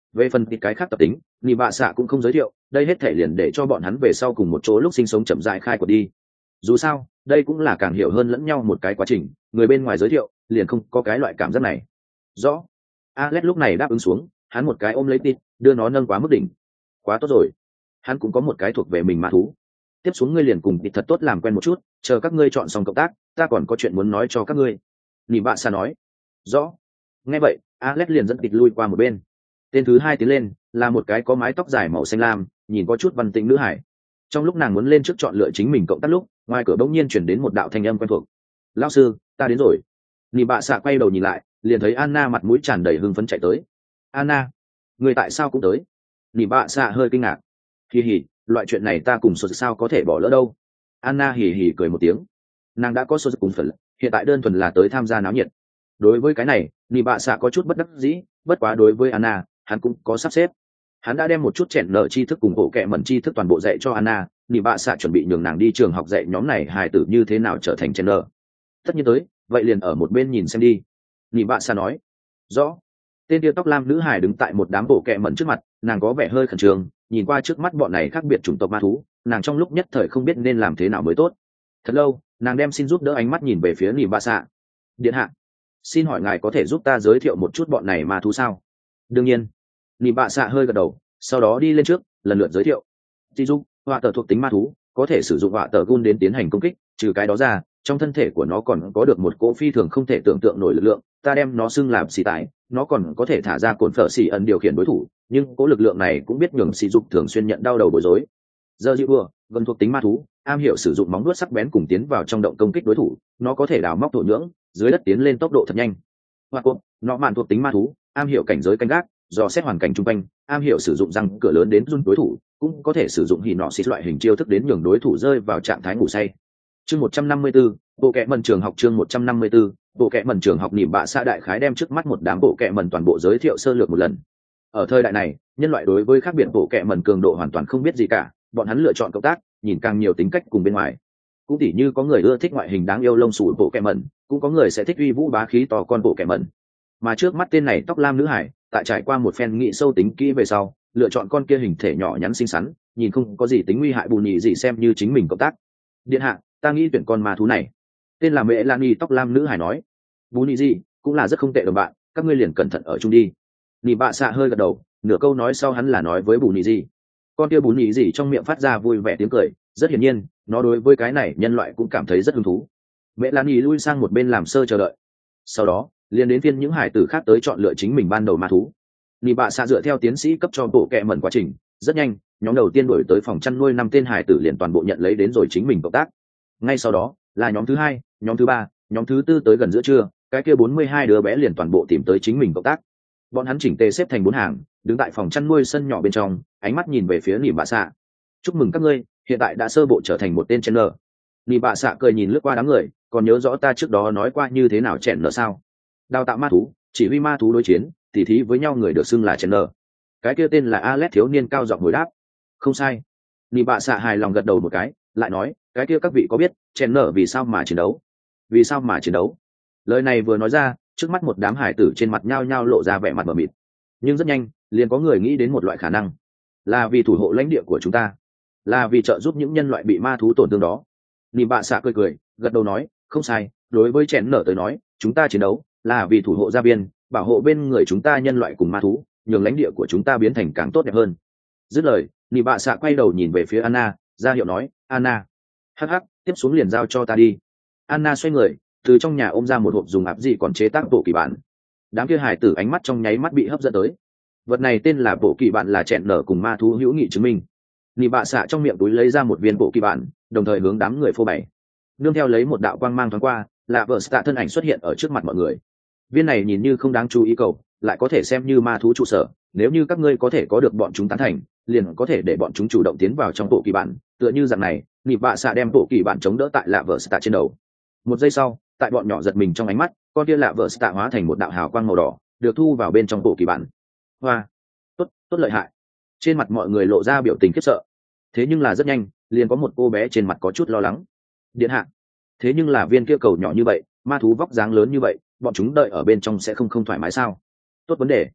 Về phần cái khác tập tính, nị bạ xạ cũng không giới thiệu, đây hết thể liền để cho bọn hắn về sau cùng một chỗ lúc sinh sống chậm rãi khai quật đi. Dù sao đây cũng là càng hiểu hơn lẫn nhau một cái quá trình, người bên ngoài giới thiệu liền không có cái loại cảm giác này. Rõ. Alex lúc này đáp ứng xuống, hắn một cái ôm lấy tít, đưa nó nâng quá mức đỉnh. Quá tốt rồi, hắn cũng có một cái thuộc về mình ma thú. Tiếp xuống ngươi liền cùng tít thật tốt làm quen một chút, chờ các ngươi chọn xong cộng tác, ta còn có chuyện muốn nói cho các ngươi. Nị bạ xạ nói. Rõ. Nghe vậy Alex liền dẫn tít lui qua một bên. Tên thứ hai tiến lên là một cái có mái tóc dài màu xanh lam, nhìn có chút văn tĩnh nữ hải. Trong lúc nàng muốn lên trước chọn lựa chính mình cộng tác lúc, ngoài cửa bỗng nhiên chuyển đến một đạo thanh âm quen thuộc. Lão sư, ta đến rồi. Nị bạ xạ quay đầu nhìn lại, liền thấy Anna mặt mũi tràn đầy hưng phấn chạy tới. Anna, người tại sao cũng tới? Nị bạ xạ hơi kinh ngạc. Hì hì, loại chuyện này ta cùng sốt sao có thể bỏ lỡ đâu. Anna hì hì cười một tiếng. Nàng đã có sốt cùng phần, hiện tại đơn thuần là tới tham gia náo nhiệt. Đối với cái này, Nị bạ xạ có chút bất đắc dĩ, bất quá đối với Anna, hắn cũng có sắp xếp. Hắn đã đem một chút chèn nợ tri thức cùng bộ kệ mẩn tri thức toàn bộ dạy cho Anna. Nị bạ xạ chuẩn bị nhường nàng đi trường học dạy nhóm này hài tử như thế nào trở thành chèn nợ. Tất nhiên tới, vậy liền ở một bên nhìn xem đi. Nị bạ xạ nói. Rõ. Tên tia tóc lam nữ hài đứng tại một đám bộ kệ mẩn trước mặt, nàng có vẻ hơi khẩn trương, nhìn qua trước mắt bọn này khác biệt chủng tộc ma thú, nàng trong lúc nhất thời không biết nên làm thế nào mới tốt. Thật lâu, nàng đem xin giúp đỡ ánh mắt nhìn về phía Nị bạ xạ. Điện hạ, xin hỏi ngài có thể giúp ta giới thiệu một chút bọn này ma thú sao? Đương nhiên. Nị bạ xạ hơi gật đầu, sau đó đi lên trước lần lượt giới thiệu. Di dục, họa tờ thuộc tính ma thú, có thể sử dụng họa tờ gun đến tiến hành công kích, trừ cái đó ra trong thân thể của nó còn có được một cỗ phi thường không thể tưởng tượng nổi lực lượng, ta đem nó xưng làm xì tải, nó còn có thể thả ra cồn phở xì ẩn điều khiển đối thủ, nhưng cỗ lực lượng này cũng biết nhường sỉ dục thường xuyên nhận đau đầu bối rối. Giờ dịu vừa gần thuộc tính ma thú, am hiểu sử dụng móng vuốt sắc bén cùng tiến vào trong động công kích đối thủ, nó có thể đào móc thổ nhưỡng, dưới đất tiến lên tốc độ thật nhanh. Hoặc cột, nó mạn thuộc tính ma thú, am hiểu cảnh giới canh gác, do xét hoàn cảnh chung quanh, am hiểu sử dụng răng cửa lớn đến run đối thủ, cũng có thể sử dụng hỉ nọ xịt loại hình chiêu thức đến nhường đối thủ rơi vào trạng thái ngủ say. Chương một trăm năm mươi tư, bộ kệ mẩn trường học chương một trăm năm mươi tư, bộ kệ mẩn trường học. Nỉ bạ xạ đại khái đem trước mắt một đám bộ kệ mẩn toàn bộ giới thiệu sơ lược một lần. Ở thời đại này, nhân loại đối với khác biệt bộ kệ mẩn cường độ hoàn toàn không biết gì cả, bọn hắn lựa chọn cộng tác, nhìn càng nhiều tính cách cùng bên ngoài. Cũng tỉ như có người ưa thích ngoại hình đáng yêu lông sủ bộ kệ mẩn, cũng có người sẽ thích uy vũ bá khí to con bộ kệ mẩn. Mà trước mắt tên này tóc lam nữ hải, tại trải qua một phen nghị sâu tính kỹ về sau, lựa chọn con kia hình thể nhỏ nhắn xinh xắn, nhìn không có gì tính nguy hại bù nhị gì xem như chính mình cộng tác. Điện hạ, ta nghĩ tuyển con ma thú này. Tên là Mẹ Lani tóc lam nữ hải nói. Bù nhị gì cũng là rất không tệ đồng bạn, các ngươi liền cẩn thận ở chung đi. Nỉ bạ xạ hơi gật đầu, nửa câu nói sau hắn là nói với bù nhị gì. Con kia bù nhị gì trong miệng phát ra vui vẻ tiếng cười, rất hiển nhiên, nó đối với cái này nhân loại cũng cảm thấy rất hứng thú. Mẹ Lani lui sang một bên làm sơ chờ đợi. Sau đó, liền đến phiên những hải tử khác tới chọn lựa chính mình ban đầu ma thú. Nỉ bạ xạ dựa theo tiến sĩ cấp cho bộ kệ mẩn quá trình, rất nhanh, nhóm đầu tiên đổi tới phòng chăn nuôi năm tên hải tử liền toàn bộ nhận lấy đến rồi chính mình cộng tác. Ngay sau đó, là nhóm thứ hai, nhóm thứ ba, nhóm thứ tư tới gần giữa trưa, cái kia bốn mươi hai đứa bé liền toàn bộ tìm tới chính mình cộng tác. Bọn hắn chỉnh tề xếp thành bốn hàng, đứng tại phòng chăn nuôi sân nhỏ bên trong, ánh mắt nhìn về phía Nỉ bạ xạ. Chúc mừng các ngươi, hiện tại đã sơ bộ trở thành một tên chèn nở. Nỉ bạ xạ cười nhìn lướt qua đám người, còn nhớ rõ ta trước đó nói qua như thế nào chèn nở sao? Đào tạo ma thú, chỉ huy ma thú đối chiến, tỉ thí với nhau người được xưng là chèn nở. Cái kia tên là Alex thiếu niên cao giọng hồi đáp. Không sai. Nỉ bạ xạ hài lòng gật đầu một cái, lại nói, cái kia các vị có biết chèn nở vì sao mà chiến đấu? Vì sao mà chiến đấu? Lời này vừa nói ra, trước mắt một đám hải tử trên mặt nhao nhao lộ ra vẻ mặt mờ mịt. Nhưng rất nhanh, liền có người nghĩ đến một loại khả năng, là vì thủ hộ lãnh địa của chúng ta, là vì trợ giúp những nhân loại bị ma thú tổn thương đó. Nỉ bạ xạ cười cười, gật đầu nói, không sai, đối với chèn nở tới nói, chúng ta chiến đấu là vì thủ hộ gia viên, bảo hộ bên người chúng ta nhân loại cùng ma thú, nhường lãnh địa của chúng ta biến thành càng tốt đẹp hơn. Dứt lời, Nỉ bạ xạ quay đầu nhìn về phía Anna, ra hiệu nói, Anna, hắc hắc, tiếp xuống liền giao cho ta đi. Anna xoay người, từ trong nhà ôm ra một hộp dùng áp gì còn chế tác bộ kỳ bản. Đám kia hải tử ánh mắt trong nháy mắt bị hấp dẫn tới. Vật này tên là bộ kỳ bản, là chèn nở cùng ma thú hữu nghị chứng minh. Nỉ bạ xạ trong miệng túi lấy ra một viên bộ kỳ bản, đồng thời hướng đám người phô bày. Nương theo lấy một đạo quang mang thoáng qua, là vợ tạ thân ảnh xuất hiện ở trước mặt mọi người. Viên này nhìn như không đáng chú ý cầu, lại có thể xem như ma thú trụ sở, nếu như các ngươi có thể có được bọn chúng tán thành, liền có thể để bọn chúng chủ động tiến vào trong bộ kỳ bản. Tựa như dạng này, Nỉ bạ xạ đem bộ kỳ bản chống đỡ tại lạ vợ tạ trên đầu. Một giây sau, tại bọn nhỏ giật mình trong ánh mắt, con kia lạ vợ tạ hóa thành một đạo hào quang màu đỏ, được thu vào bên trong bộ kỳ bản. Hoa, tốt, tốt lợi hại. Trên mặt mọi người lộ ra biểu tình khiếp sợ. Thế nhưng là rất nhanh, liền có một cô bé trên mặt có chút lo lắng. Điện hạ, thế nhưng là viên kia cầu nhỏ như vậy, ma thú vóc dáng lớn như vậy, bọn chúng đợi ở bên trong sẽ không không thoải mái sao? Tốt vấn đề.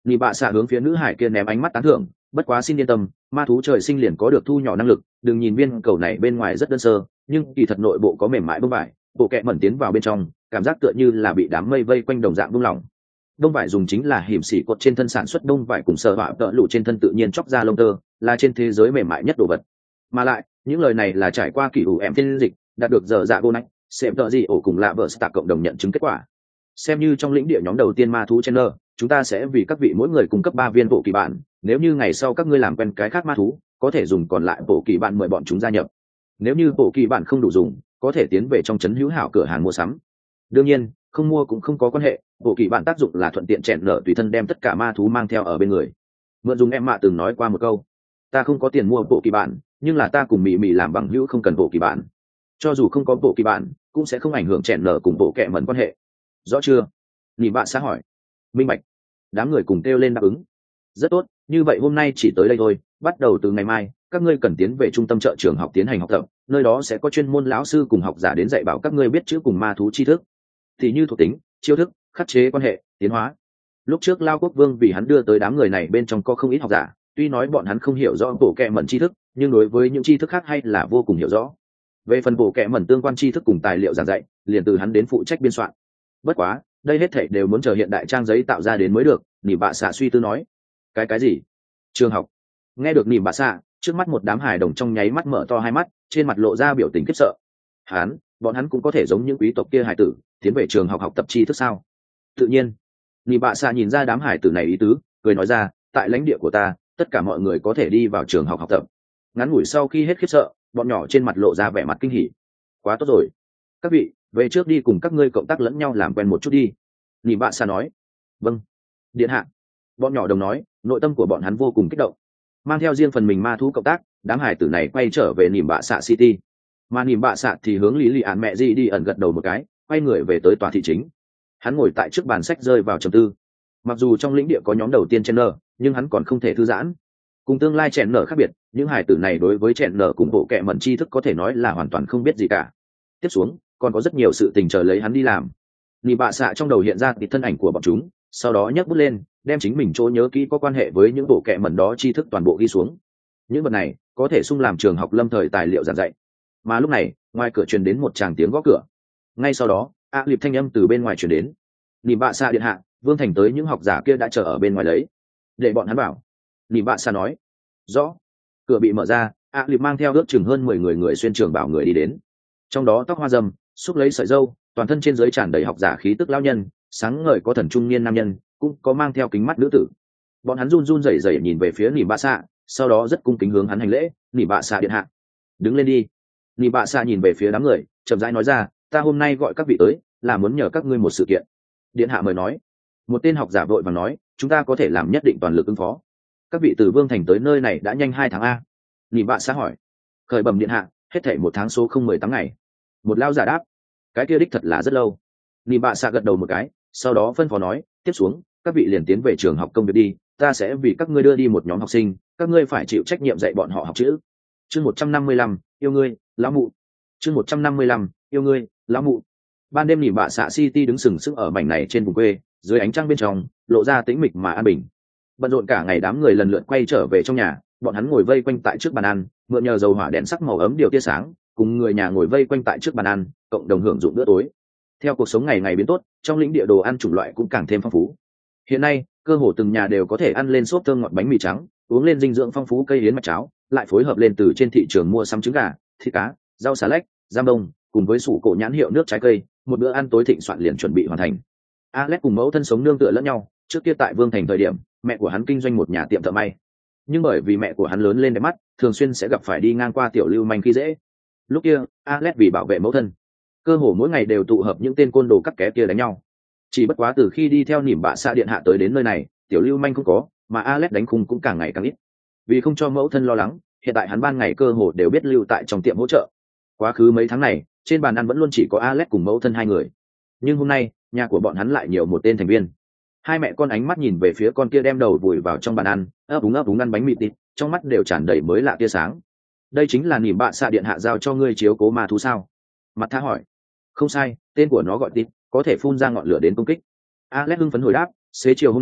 Nị bạ xạ hướng phía nữ hải kia ném ánh mắt tán thưởng, bất quá xin yên tâm, ma thú trời sinh liền có được thu nhỏ năng lực, đừng nhìn viên cầu này bên ngoài rất đơn sơ, nhưng kỳ thật nội bộ có mềm mại bông vải, bộ kẹ mẩn tiến vào bên trong, cảm giác tựa như là bị đám mây vây quanh đồng dạng buông lỏng. Đông vải dùng chính là hiểm xỉ cột trên thân sản xuất đông vải cùng sờ họa tợ lụ trên thân tự nhiên chóc ra lông tơ, là trên thế giới mềm mại nhất đồ vật. Mà lại, những lời này là trải qua kỷ ủ em phiên dịch, đạt được giờ dạ vô nách, xem tợ gì ổ cùng lạ vợ stạ cộng đồng nhận chứng kết quả. Xem như trong lĩnh địa nhóm đầu tiên ma thú Chandler, chúng ta sẽ vì các vị mỗi người cung cấp ba viên bộ kỳ bản, nếu như ngày sau các ngươi làm quen cái khác ma thú, có thể dùng còn lại bộ kỳ bản mời bọn chúng gia nhập. Nếu như bộ kỳ bản không đủ dùng, có thể tiến về trong trấn hữu hảo cửa hàng mua sắm. Đương nhiên, không mua cũng không có quan hệ, bộ kỳ bản tác dụng là thuận tiện chèn nở tùy thân đem tất cả ma thú mang theo ở bên người. Mượn dùng em mạ từng nói qua một câu, ta không có tiền mua bộ kỳ bản, nhưng là ta cùng mị mị làm bằng hữu không cần bộ kỳ bản. Cho dù không có bộ kỳ bản, cũng sẽ không ảnh hưởng chèn nở cùng bộ kệ mẩn quan hệ. Rõ chưa? Nị bạn xã hỏi. Minh bạch. Đám người cùng kêu lên đáp ứng. Rất tốt, như vậy hôm nay chỉ tới đây thôi, bắt đầu từ ngày mai các ngươi cần tiến về trung tâm trợ trường học tiến hành học tập, nơi đó sẽ có chuyên môn lão sư cùng học giả đến dạy bảo các ngươi biết chữ cùng ma thú tri thức, thì như thuộc tính, chiêu thức, khắc chế quan hệ, tiến hóa. Lúc trước Lao Quốc Vương vì hắn đưa tới đám người này bên trong có không ít học giả, tuy nói bọn hắn không hiểu rõ bộ kệ mẩn tri thức, nhưng đối với những tri thức khác hay là vô cùng hiểu rõ. Về phần bộ kệ mẩn tương quan tri thức cùng tài liệu giảng dạy, liền từ hắn đến phụ trách biên soạn. Bất quá, đây hết thảy đều muốn chờ hiện đại trang giấy tạo ra đến mới được. Nỉ bạ xạ suy tư nói. Cái cái gì? Trường học? Nghe được nỉ bạ xạ, trước mắt một đám hài đồng trong nháy mắt mở to hai mắt, trên mặt lộ ra biểu tình khiếp sợ. Hắn, bọn hắn cũng có thể giống những quý tộc kia hài tử, tiến về trường học học tập tri thức sao? Tự nhiên. Nỉ bạ xạ nhìn ra đám hài tử này ý tứ, cười nói ra, tại lãnh địa của ta, tất cả mọi người có thể đi vào trường học học tập. Ngắn ngủi sau khi hết khiếp sợ, bọn nhỏ trên mặt lộ ra vẻ mặt kinh hỉ. Quá tốt rồi. Các vị, về trước đi cùng các ngươi cộng tác lẫn nhau làm quen một chút đi. Nỉ bạ xạ nói. Vâng. Điện hạ. Bọn nhỏ đồng nói, nội tâm của bọn hắn vô cùng kích động. Mang theo riêng phần mình ma thú cộng tác, đám hải tử này quay trở về nỉm bạ xạ city. Mà nỉm bạ xạ thì hướng lý lì ạn mẹ gì đi ẩn gật đầu một cái, quay người về tới tòa thị chính. Hắn ngồi tại trước bàn sách rơi vào trầm tư. Mặc dù trong lĩnh địa có nhóm đầu tiên chen nở, nhưng hắn còn không thể thư giãn. Cùng tương lai chen nở khác biệt, những hải tử này đối với chen nở cùng bộ kệ mẩn tri thức có thể nói là hoàn toàn không biết gì cả. Tiếp xuống, còn có rất nhiều sự tình chờ lấy hắn đi làm. Nỉ bạ xạ trong đầu hiện ra tịt thân ảnh của bọn chúng, sau đó nhấc bút lên, đem chính mình chỗ nhớ kỹ có quan hệ với những bộ kệ mẩn đó tri thức toàn bộ ghi xuống. Những vật này có thể sung làm trường học lâm thời tài liệu giảng dạy. Mà lúc này, ngoài cửa truyền đến một tràng tiếng gõ cửa. Ngay sau đó, a liệp thanh âm từ bên ngoài truyền đến. Nỉ bạ xạ điện hạ, Vương Thành tới những học giả kia đã chờ ở bên ngoài lấy. Để bọn hắn bảo. Nỉ bạ xạ nói. Rõ. Cửa bị mở ra, a liệp mang theo ước chừng hơn mười người người xuyên trường bảo người đi đến. Trong đó tóc hoa râm, xúc lấy sợi râu, toàn thân trên dưới tràn đầy học giả khí tức lão nhân, sáng ngời có thần trung niên nam nhân, cũng có mang theo kính mắt nữ tử. Bọn hắn run run rẩy rẩy nhìn về phía nỉ bạ xạ, sau đó rất cung kính hướng hắn hành lễ. Nỉ bạ xạ điện hạ, đứng lên đi. Nỉ bạ xạ nhìn về phía đám người, chậm rãi nói ra, ta hôm nay gọi các vị tới là muốn nhờ các ngươi một sự kiện. Điện hạ mời nói. Một tên học giả vội vàng nói, chúng ta có thể làm nhất định toàn lực ứng phó. Các vị từ Vương Thành tới nơi này đã nhanh hai tháng a. Nỉ bạ xạ hỏi. Khởi bẩm điện hạ, hết thảy một tháng số không mười tám ngày. Một lao giả đáp, cái kia đích thật là rất lâu. Nỉ bạ xạ gật đầu một cái, sau đó phân phó nói, tiếp xuống các vị liền tiến về trường học công việc đi, ta sẽ vì các ngươi đưa đi một nhóm học sinh, các ngươi phải chịu trách nhiệm dạy bọn họ học chữ. Chương một trăm năm mươi lăm, yêu ngươi lão mụ. Chương một trăm năm mươi lăm, yêu ngươi lão mụ. Ban đêm nỉ bạ xạ city đứng sừng sững ở mảnh này trên vùng quê, dưới ánh trăng bên trong lộ ra tĩnh mịch mà an bình. Bận rộn cả ngày đám người lần lượt quay trở về trong nhà, bọn hắn ngồi vây quanh tại trước bàn ăn, mượn nhờ dầu hỏa đèn sắc màu ấm điều tia sáng, cùng người nhà ngồi vây quanh tại trước bàn ăn, cộng đồng hưởng dụng bữa tối. Theo cuộc sống ngày ngày biến tốt, trong lĩnh địa đồ ăn chủng loại cũng càng thêm phong phú. Hiện nay, cơ hồ từng nhà đều có thể ăn lên xốp thơm ngọt bánh mì trắng, uống lên dinh dưỡng phong phú cây yến mạch cháo, lại phối hợp lên từ trên thị trường mua sắm trứng gà, thịt cá, rau xà lách, giam đông, cùng với sủ cổ nhãn hiệu nước trái cây, một bữa ăn tối thịnh soạn liền chuẩn bị hoàn thành. Alex cùng mẫu thân sống nương tựa lẫn nhau, trước kia tại Vương Thành thời điểm, mẹ của hắn kinh doanh một nhà tiệm thợ may. Nhưng bởi vì mẹ của hắn lớn lên đẹp mắt, thường xuyên sẽ gặp phải đi ngang qua tiểu lưu manh khi dễ. Lúc kia, Alex vì bảo vệ mẫu thân, cơ hồ mỗi ngày đều tụ hợp những tên côn đồ cắt ké kia đánh nhau. Chỉ bất quá từ khi đi theo nỉm bạ xạ điện hạ tới đến nơi này, tiểu lưu manh không có, mà Alex đánh khung cũng càng ngày càng ít. Vì không cho mẫu thân lo lắng, hiện tại hắn ban ngày cơ hồ đều biết lưu tại trong tiệm hỗ trợ. Quá khứ mấy tháng này, trên bàn ăn vẫn luôn chỉ có Alex cùng mẫu thân hai người. Nhưng hôm nay, nhà của bọn hắn lại nhiều một tên thành viên. Hai mẹ con ánh mắt nhìn về phía con kia đem đầu vùi vào trong bàn ăn, ấp úng ấp úng ăn bánh mì thịt, trong mắt đều tràn đầy mới lạ tia sáng. Đây chính là nỉm bạ xạ điện hạ giao cho ngươi chiếu cố ma thú sao? Mặt tha hỏi. Không sai, tên của nó gọi tít, có thể phun ra ngọn lửa đến công kích. Alex hưng phấn hồi đáp, xế chiều hôm nay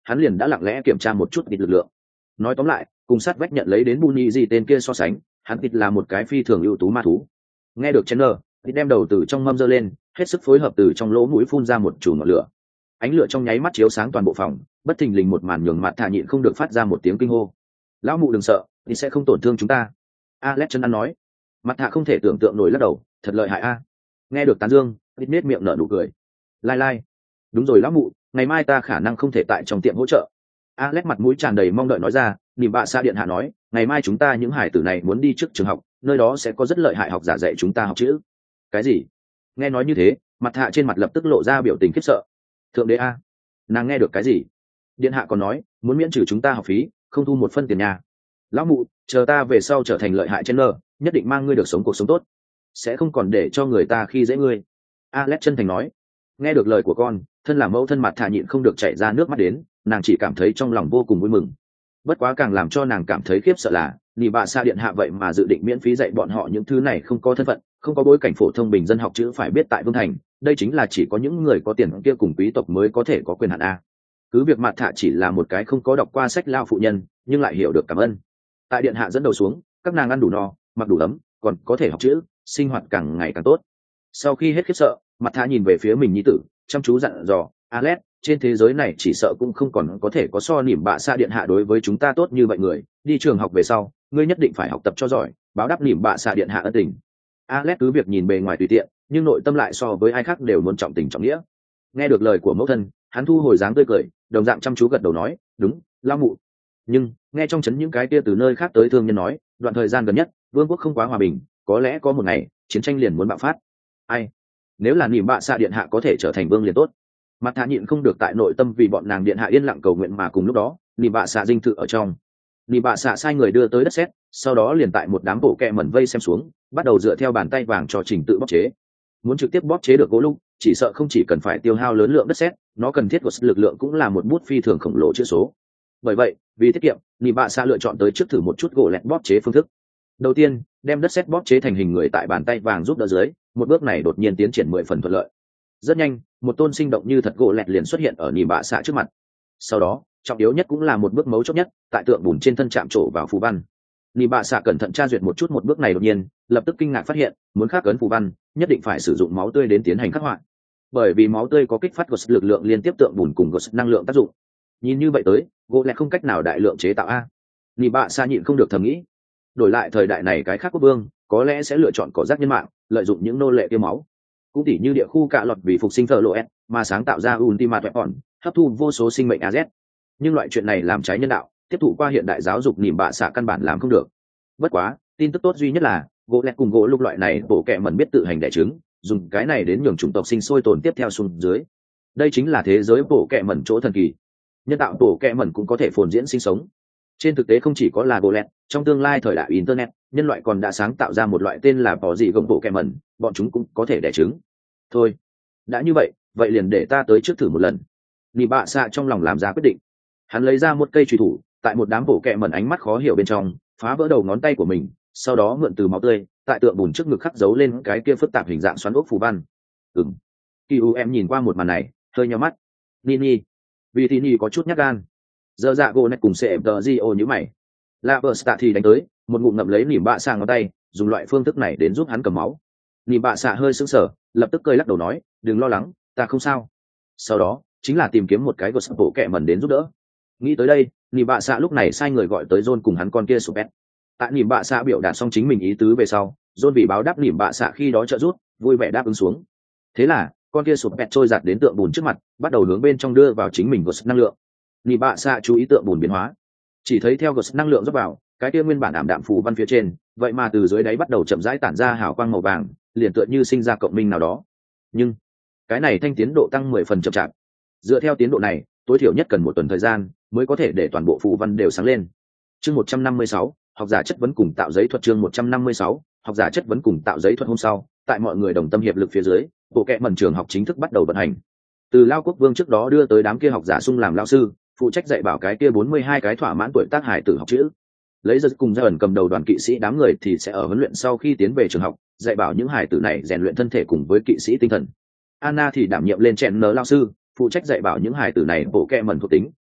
hắn liền đã lặng lẽ kiểm tra một chút thịt lực lượng. Nói tóm lại, cùng sát vách nhận lấy đến Buni gì tên kia so sánh, hắn thịt là một cái phi thường ưu tú ma thú. Nghe được Chandler, thịt đem đầu từ trong mâm giơ lên, hết sức phối hợp từ trong lỗ mũi phun ra một chùm ngọn lửa. Ánh lửa trong nháy mắt chiếu sáng toàn bộ phòng, bất thình lình một màn nhường mặt thả nhịn không được phát ra một tiếng kinh hô. Lão mụ đừng sợ, thì sẽ không tổn thương chúng ta. Alex chân ăn nói. Mặt thả không thể tưởng tượng nổi lắc đầu, thật lợi hại a. Nghe được tán dương, ít nết miệng nở nụ cười. Lai lai, đúng rồi lão mụ, ngày mai ta khả năng không thể tại trong tiệm hỗ trợ. Alex mặt mũi tràn đầy mong đợi nói ra, nỉm bạ xa điện hạ nói, ngày mai chúng ta những hải tử này muốn đi trước trường học, nơi đó sẽ có rất lợi hại học giả dạy chúng ta học chữ. Cái gì? Nghe nói như thế, mặt hạ trên mặt lập tức lộ ra biểu tình khiếp sợ. Thượng đế a, nàng nghe được cái gì? Điện hạ còn nói muốn miễn trừ chúng ta học phí, không thu một phân tiền nhà. Lão mụ, chờ ta về sau trở thành lợi hại trên nơ, nhất định mang ngươi được sống cuộc sống tốt, sẽ không còn để cho người ta khi dễ ngươi. Alex chân thành nói. Nghe được lời của con, thân là mẫu thân mặt thả nhịn không được chảy ra nước mắt đến, nàng chỉ cảm thấy trong lòng vô cùng vui mừng. Bất quá càng làm cho nàng cảm thấy khiếp sợ là nỉ bạ xa điện hạ vậy mà dự định miễn phí dạy bọn họ những thứ này không có thân phận, không có bối cảnh phổ thông bình dân học chữ phải biết tại vương thành, đây chính là chỉ có những người có tiền kia cùng quý tộc mới có thể có quyền hạn a. Cứ việc mặt thả chỉ là một cái không có đọc qua sách lao phụ nhân, nhưng lại hiểu được cảm ơn. Tại điện hạ dẫn đầu xuống, các nàng ăn đủ no, mặc đủ ấm, còn có thể học chữ, sinh hoạt càng ngày càng tốt. Sau khi hết khiếp sợ, mặt thả nhìn về phía mình nhi tử, chăm chú dặn dò, Alex, trên thế giới này chỉ sợ cũng không còn có thể có so nỉm bạ xa điện hạ đối với chúng ta tốt như vậy người, đi trường học về sau, ngươi nhất định phải học tập cho giỏi, báo đáp nỉm bạ xa điện hạ ân tình. Alex cứ việc nhìn bề ngoài tùy tiện, nhưng nội tâm lại so với ai khác đều muốn trọng tình trọng nghĩa. Nghe được lời của mẫu thân, hắn thu hồi dáng tươi cười, đồng dạng chăm chú gật đầu nói, đúng, lao mụ. Nhưng nghe trong chấn những cái kia từ nơi khác tới thương nhân nói, đoạn thời gian gần nhất vương quốc không quá hòa bình, có lẽ có một ngày chiến tranh liền muốn bạo phát. Ai, nếu là nỉm bạ xạ điện hạ có thể trở thành vương liền tốt. Mặt thả nhịn không được tại nội tâm vì bọn nàng điện hạ yên lặng cầu nguyện, mà cùng lúc đó nỉm bạ xạ dinh thự ở trong, nỉm bạ xạ sai người đưa tới đất sét, sau đó liền tại một đám bộ kẹ mẩn vây xem xuống, bắt đầu dựa theo bàn tay vàng cho trình tự bóp chế. Muốn trực tiếp bóp chế được gỗ lục, chỉ sợ không chỉ cần phải tiêu hao lớn lượng đất sét, nó cần thiết của lực lượng cũng là một bút phi thường khổng lồ chữ số. Bởi vậy, vì tiết kiệm, nỉ bạ xạ lựa chọn tới trước thử một chút gỗ lẹt bóp chế phương thức. Đầu tiên, đem đất sét bóp chế thành hình người tại bàn tay vàng giúp đỡ dưới, một bước này đột nhiên tiến triển mười phần thuận lợi. Rất nhanh, một tôn sinh động như thật gỗ lẹt liền xuất hiện ở nỉ bạ xạ trước mặt. Sau đó, trọng yếu nhất cũng là một bước mấu chốt nhất, tại tượng bùn trên thân chạm trổ vào phù văn. Nỉ bạ xạ cẩn thận tra duyệt một chút một bước này, đột nhiên lập tức kinh ngạc phát hiện, muốn khắc ấn phù văn, nhất định phải sử dụng máu tươi đến tiến hành khắc họa. Bởi vì máu tươi có kích phát gột lực lượng liên tiếp tượng bùn cùng gột năng lượng tác dụng. Nhìn như vậy tới, gỗ lẹt không cách nào đại lượng chế tạo a. Nỉ bạ xạ nhịn không được thầm nghĩ. Đổi lại thời đại này cái khác quốc vương có lẽ sẽ lựa chọn cỏ rác nhân mạng, lợi dụng những nô lệ tiêu máu, cũng tỉ như địa khu cạ lọt vì phục sinh thợ lộ s mà sáng tạo ra ultimate weapon, hấp thu vô số sinh mệnh az. Nhưng loại chuyện này làm trái nhân đạo, tiếp thụ qua hiện đại giáo dục nỉm bạ xạ căn bản làm không được. Bất quá tin tức tốt duy nhất là gỗ lẹt cùng gỗ lục loại này bộ kệ mẩn biết tự hành đẻ trứng, dùng cái này đến nhường chủng tộc sinh sôi tồn tiếp theo xuống dưới. Đây chính là thế giới bộ kệ mẩn chỗ thần kỳ. Nhân tạo bộ kệ mẩn cũng có thể phồn diễn sinh sống. Trên thực tế không chỉ có là gỗ lẹt, trong tương lai thời đại internet, nhân loại còn đã sáng tạo ra một loại tên là bỏ dị gồng bộ kệ mẩn, bọn chúng cũng có thể đẻ trứng. Thôi, đã như vậy, vậy liền để ta tới trước thử một lần. Nỉ bạ xạ trong lòng làm ra quyết định. Hắn lấy ra một cây chùy thủ, tại một đám bộ kệ mẩn ánh mắt khó hiểu bên trong, phá vỡ đầu ngón tay của mình, sau đó mượn từ máu tươi, tại tượng bùn trước ngực khắc dấu lên cái kia phức tạp hình dạng xoắn ốc phù văn. Ừm. Kỳ U em nhìn qua một màn này, hơi nhíu mắt. Nini, vì thì Nini có chút nhát gan. Giờ dạ gỗ này cùng sẽ tờ di ô như mày. La Versta thì đánh tới, một ngụm ngậm lấy nỉm bạ xạ ngón tay, dùng loại phương thức này đến giúp hắn cầm máu. Nỉm bạ xạ hơi sững sờ, lập tức cười lắc đầu nói, đừng lo lắng, ta không sao. Sau đó chính là tìm kiếm một cái gột bộ kẹ mẩn đến giúp đỡ. Nghĩ tới đây, nỉm bạ xạ lúc này sai người gọi tới John cùng hắn con kia Supet. Tại nỉm bạ xạ biểu đạt xong chính mình ý tứ về sau, John vì báo đáp nỉm bạ xạ khi đó trợ giúp, vui vẻ đáp ứng xuống. Thế là con kia Supet trôi giạt đến tượng bùn trước mặt, bắt đầu hướng bên trong đưa vào chính mình gột năng lượng. Nỉ bạ xạ chú ý tượng bùn biến hóa, chỉ thấy theo gột năng lượng rót vào, cái kia nguyên bản ảm đạm phù văn phía trên, vậy mà từ dưới đáy bắt đầu chậm rãi tản ra hào quang màu vàng, liền tựa như sinh ra cộng minh nào đó. Nhưng cái này thanh tiến độ tăng mười phần chậm chạp. Dựa theo tiến độ này, tối thiểu nhất cần một tuần thời gian mới có thể để toàn bộ phù văn đều sáng lên. Chương một trăm năm mươi sáu, học giả chất vấn cùng tạo giấy thuật. Chương một trăm năm mươi sáu, học giả chất vấn cùng tạo giấy thuật. Hôm sau, tại mọi người đồng tâm hiệp lực phía dưới, bộ kệ mẩn trường học chính thức bắt đầu vận hành. Từ Lao Quốc Vương trước đó đưa tới đám kia học giả sung làm lao sư, phụ trách dạy bảo cái kia bốn mươi hai cái thỏa mãn tuổi tác hải tử học chữ. Lấy giật cùng ra ẩn cầm đầu đoàn kỵ sĩ đám người thì sẽ ở huấn luyện sau khi tiến về trường học, dạy bảo những hải tử này rèn luyện thân thể cùng với kỵ sĩ tinh thần. Anna thì đảm nhiệm lên chèn nở lao sư, phụ trách dạy bảo những hải tử này bộ kệ mẩn thuộc tính,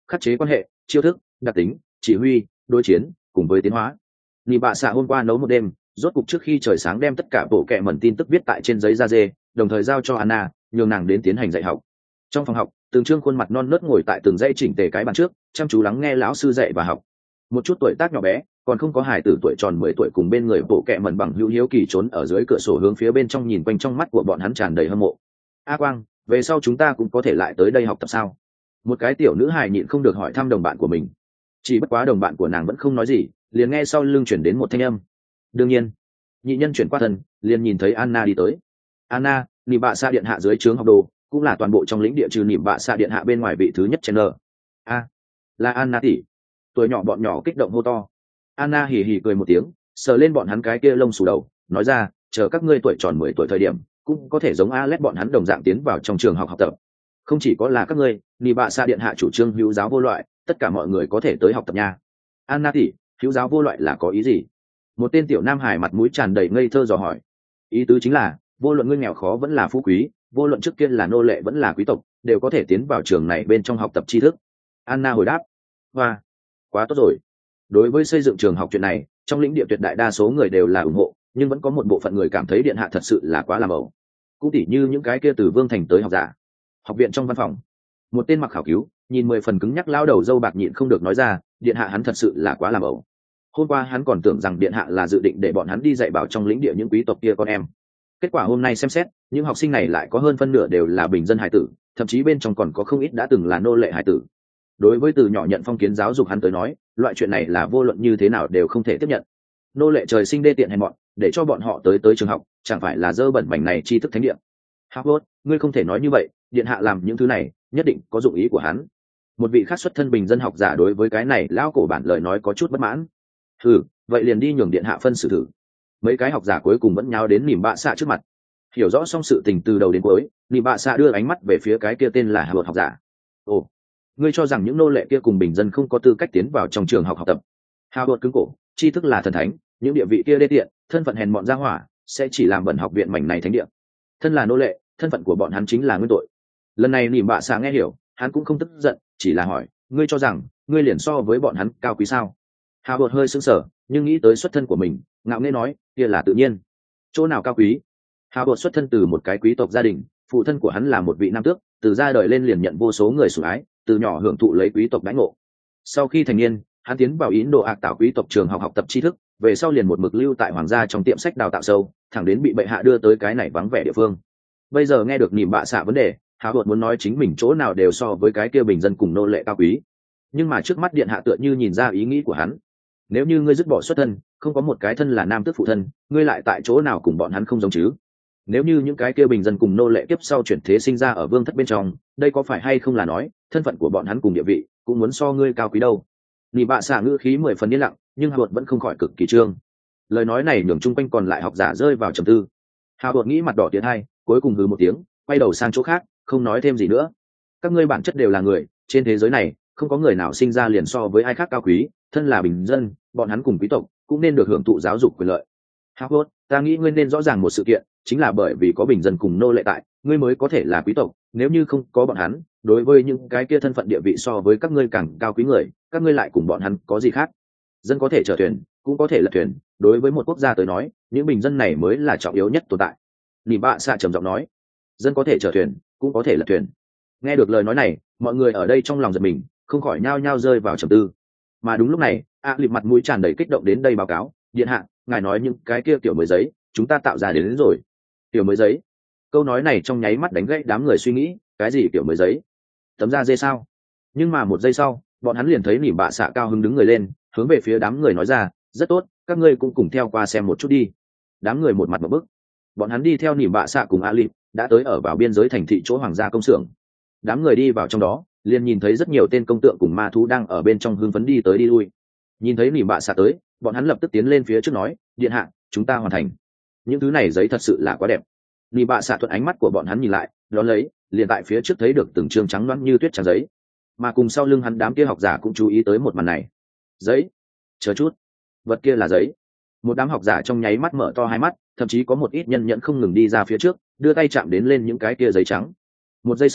khắc chế quan hệ, chiêu thức, đặc tính, chỉ huy, đối chiến cùng với tiến hóa. Nị bạ xạ hôm qua nấu một đêm, rốt cục trước khi trời sáng đem tất cả bộ kệ mẩn tin tức viết tại trên giấy da dê, đồng thời giao cho Anna, nhường nàng đến tiến hành dạy học. Trong phòng học, từng trương khuôn mặt non nớt ngồi tại từng dãy chỉnh tề cái bàn trước, chăm chú lắng nghe lão sư dạy và học. Một chút tuổi tác nhỏ bé, còn không có hài tử tuổi tròn mười tuổi cùng bên người bộ kệ mẩn bằng hữu hiếu kỳ trốn ở dưới cửa sổ hướng phía bên trong nhìn quanh, trong mắt của bọn hắn tràn đầy hâm mộ. A Quang, về sau chúng ta cũng có thể lại tới đây học tập sao? Một cái tiểu nữ hài nhịn không được hỏi thăm đồng bạn của mình. Chỉ bất quá đồng bạn của nàng vẫn không nói gì, liền nghe sau lưng chuyển đến một thanh âm. Đương nhiên. Nhị nhân chuyển qua thân, liền nhìn thấy Anna đi tới. Anna, nị bạ xạ điện hạ dưới trướng học đồ, cũng là toàn bộ trong lĩnh địa trừ nị bạ xạ điện hạ bên ngoài vị thứ nhất trên nờ. A, là Anna tỷ. Tuổi nhỏ bọn nhỏ kích động hô to. Anna hì hì cười một tiếng, sờ lên bọn hắn cái kia lông xù đầu, nói ra, chờ các ngươi tuổi tròn mười tuổi thời điểm, cũng có thể giống Alex bọn hắn đồng dạng tiến vào trong trường học học tập. Không chỉ có là các ngươi, nị bạ xạ điện hạ chủ trương hữu giáo vô loại, tất cả mọi người có thể tới học tập nha. Anna tỷ, hữu giáo vô loại là có ý gì? Một tên tiểu nam hải mặt mũi tràn đầy ngây thơ dò hỏi. Ý tứ chính là, vô luận ngươi nghèo khó vẫn là phú quý, vô luận trước kia là nô lệ vẫn là quý tộc, đều có thể tiến vào trường này bên trong học tập tri thức. Anna hồi đáp. Hoa, quá tốt rồi. Đối với xây dựng trường học chuyện này, trong lĩnh địa tuyệt đại đa số người đều là ủng hộ, nhưng vẫn có một bộ phận người cảm thấy điện hạ thật sự là quá làm ẩu. Cũng tỉ như những cái kia từ Vương Thành tới học giả. Học viện trong văn phòng, một tên mặc khảo cứu, nhìn mười phần cứng nhắc lao đầu dâu bạc nhịn không được nói ra, điện hạ hắn thật sự là quá làm ẩu. Hôm qua hắn còn tưởng rằng điện hạ là dự định để bọn hắn đi dạy bảo trong lĩnh địa những quý tộc kia con em. Kết quả hôm nay xem xét, những học sinh này lại có hơn phân nửa đều là bình dân hải tử, thậm chí bên trong còn có không ít đã từng là nô lệ hải tử. Đối với từ nhỏ nhận phong kiến giáo dục hắn tới nói, loại chuyện này là vô luận như thế nào đều không thể tiếp nhận. Nô lệ trời sinh đê tiện hèn mọn, để cho bọn họ tới tới trường học, chẳng phải là dơ bẩn mảnh này tri thức thánh địa. Howard, ngươi không thể nói như vậy, điện hạ làm những thứ này, nhất định có dụng ý của hắn. Một vị khác xuất thân bình dân học giả đối với cái này lão cổ bản lời nói có chút bất mãn. Ừ, vậy liền đi nhường điện hạ phân xử thử. Mấy cái học giả cuối cùng vẫn nháo đến nỉm bạ xạ trước mặt. Hiểu rõ xong sự tình từ đầu đến cuối, nỉm bạ xạ đưa ánh mắt về phía cái kia tên là Howard học giả. Ồ, ngươi cho rằng những nô lệ kia cùng bình dân không có tư cách tiến vào trong trường học học tập? Howard cứng cổ, tri thức là thần thánh, những địa vị kia đê tiện, thân phận hèn mọn ra hỏa, sẽ chỉ làm bẩn học viện mảnh này thánh địa. Thân là nô lệ, thân phận của bọn hắn chính là nguyên tội. Lần này nỉm bạ xạ nghe hiểu, hắn cũng không tức giận, chỉ là hỏi, ngươi cho rằng ngươi liền so với bọn hắn cao quý sao? Howard hơi sững sờ, nhưng nghĩ tới xuất thân của mình, ngạo nghễ nói, kia là tự nhiên. Chỗ nào cao quý? Howard xuất thân từ một cái quý tộc gia đình, phụ thân của hắn là một vị nam tước, từ ra đời lên liền nhận vô số người sủng ái, từ nhỏ hưởng thụ lấy quý tộc đãi ngộ. Sau khi thành niên, hắn tiến vào Ấn Độ ạc tạo quý tộc trường học học tập tri thức, về sau liền một mực lưu tại hoàng gia trong tiệm sách đào tạo sâu, thẳng đến bị bệ hạ đưa tới cái này vắng vẻ địa phương. Bây giờ nghe được nỉm bạ xạ vấn đề, Howard muốn nói chính mình chỗ nào đều so với cái kia bình dân cùng nô lệ cao quý, nhưng mà trước mắt điện hạ tựa như nhìn ra ý nghĩ của hắn. Nếu như ngươi dứt bỏ xuất thân, không có một cái thân là nam tước phụ thân, ngươi lại tại chỗ nào cùng bọn hắn không giống chứ? Nếu như những cái kia bình dân cùng nô lệ tiếp sau chuyển thế sinh ra ở vương thất bên trong, đây có phải hay không là nói thân phận của bọn hắn cùng địa vị cũng muốn so ngươi cao quý đâu? Nị bạ xạ ngữ khí mười phần yên lặng, nhưng Howard vẫn không khỏi cực kỳ trương. Lời nói này nhường chung quanh còn lại học giả rơi vào trầm tư. Howard nghĩ mặt đỏ tiến hai, cuối cùng hừ một tiếng, quay đầu sang chỗ khác, không nói thêm gì nữa. Các ngươi bản chất đều là người, trên thế giới này không có người nào sinh ra liền so với ai khác cao quý, thân là bình dân, bọn hắn cùng quý tộc cũng nên được hưởng thụ giáo dục quyền lợi. Howard, ta nghĩ ngươi nên rõ ràng một sự kiện, chính là bởi vì có bình dân cùng nô lệ tại, ngươi mới có thể là quý tộc, nếu như không có bọn hắn, đối với những cái kia thân phận địa vị so với các ngươi càng cao quý người, các ngươi lại cùng bọn hắn có gì khác? Dân có thể chở thuyền, cũng có thể lật thuyền, đối với một quốc gia tới nói, những bình dân này mới là trọng yếu nhất tồn tại. Nị bạ xạ trầm giọng nói, dân có thể chở thuyền, cũng có thể lật thuyền. Nghe được lời nói này, mọi người ở đây trong lòng giật mình, không khỏi nhao nhao rơi vào trầm tư. Mà đúng lúc này, a lịp mặt mũi tràn đầy kích động đến đây báo cáo, điện hạ, ngài nói những cái kia tiểu mới giấy, chúng ta tạo ra đến, đến rồi. Tiểu mới giấy? Câu nói này trong nháy mắt đánh gãy đám người suy nghĩ, cái gì tiểu mới giấy? Tấm da dê sao? Nhưng mà một giây sau, bọn hắn liền thấy nỉ bạ xạ cao hứng đứng người lên, hướng về phía đám người nói ra, rất tốt, các ngươi cũng cùng theo qua xem một chút đi. Đám người một mặt một bức. Bọn hắn đi theo nỉ bạ xạ cùng a lịp, đã tới ở vào biên giới thành thị chỗ hoàng gia công xưởng. Đám người đi vào trong đó, liền nhìn thấy rất nhiều tên công tượng cùng ma thú đang ở bên trong hưng phấn đi tới đi lui. Nhìn thấy nỉ bạ xạ tới, bọn hắn lập tức tiến lên phía trước nói, điện hạ, chúng ta hoàn thành. Những thứ này giấy thật sự là quá đẹp. Nỉ bạ xạ thuận ánh mắt của bọn hắn nhìn lại, đón lấy, liền tại phía trước thấy được từng trương trắng loãng như tuyết trang giấy, mà cùng sau lưng hắn đám kia học giả cũng chú ý tới một màn này. Giấy? Chờ chút, vật kia là giấy. Một đám học giả trong nháy mắt mở to hai mắt, thậm chí có một ít nhân nhẫn không ngừng đi ra phía trước, đưa tay chạm đến lên những cái kia giấy trắng. Một giây sau,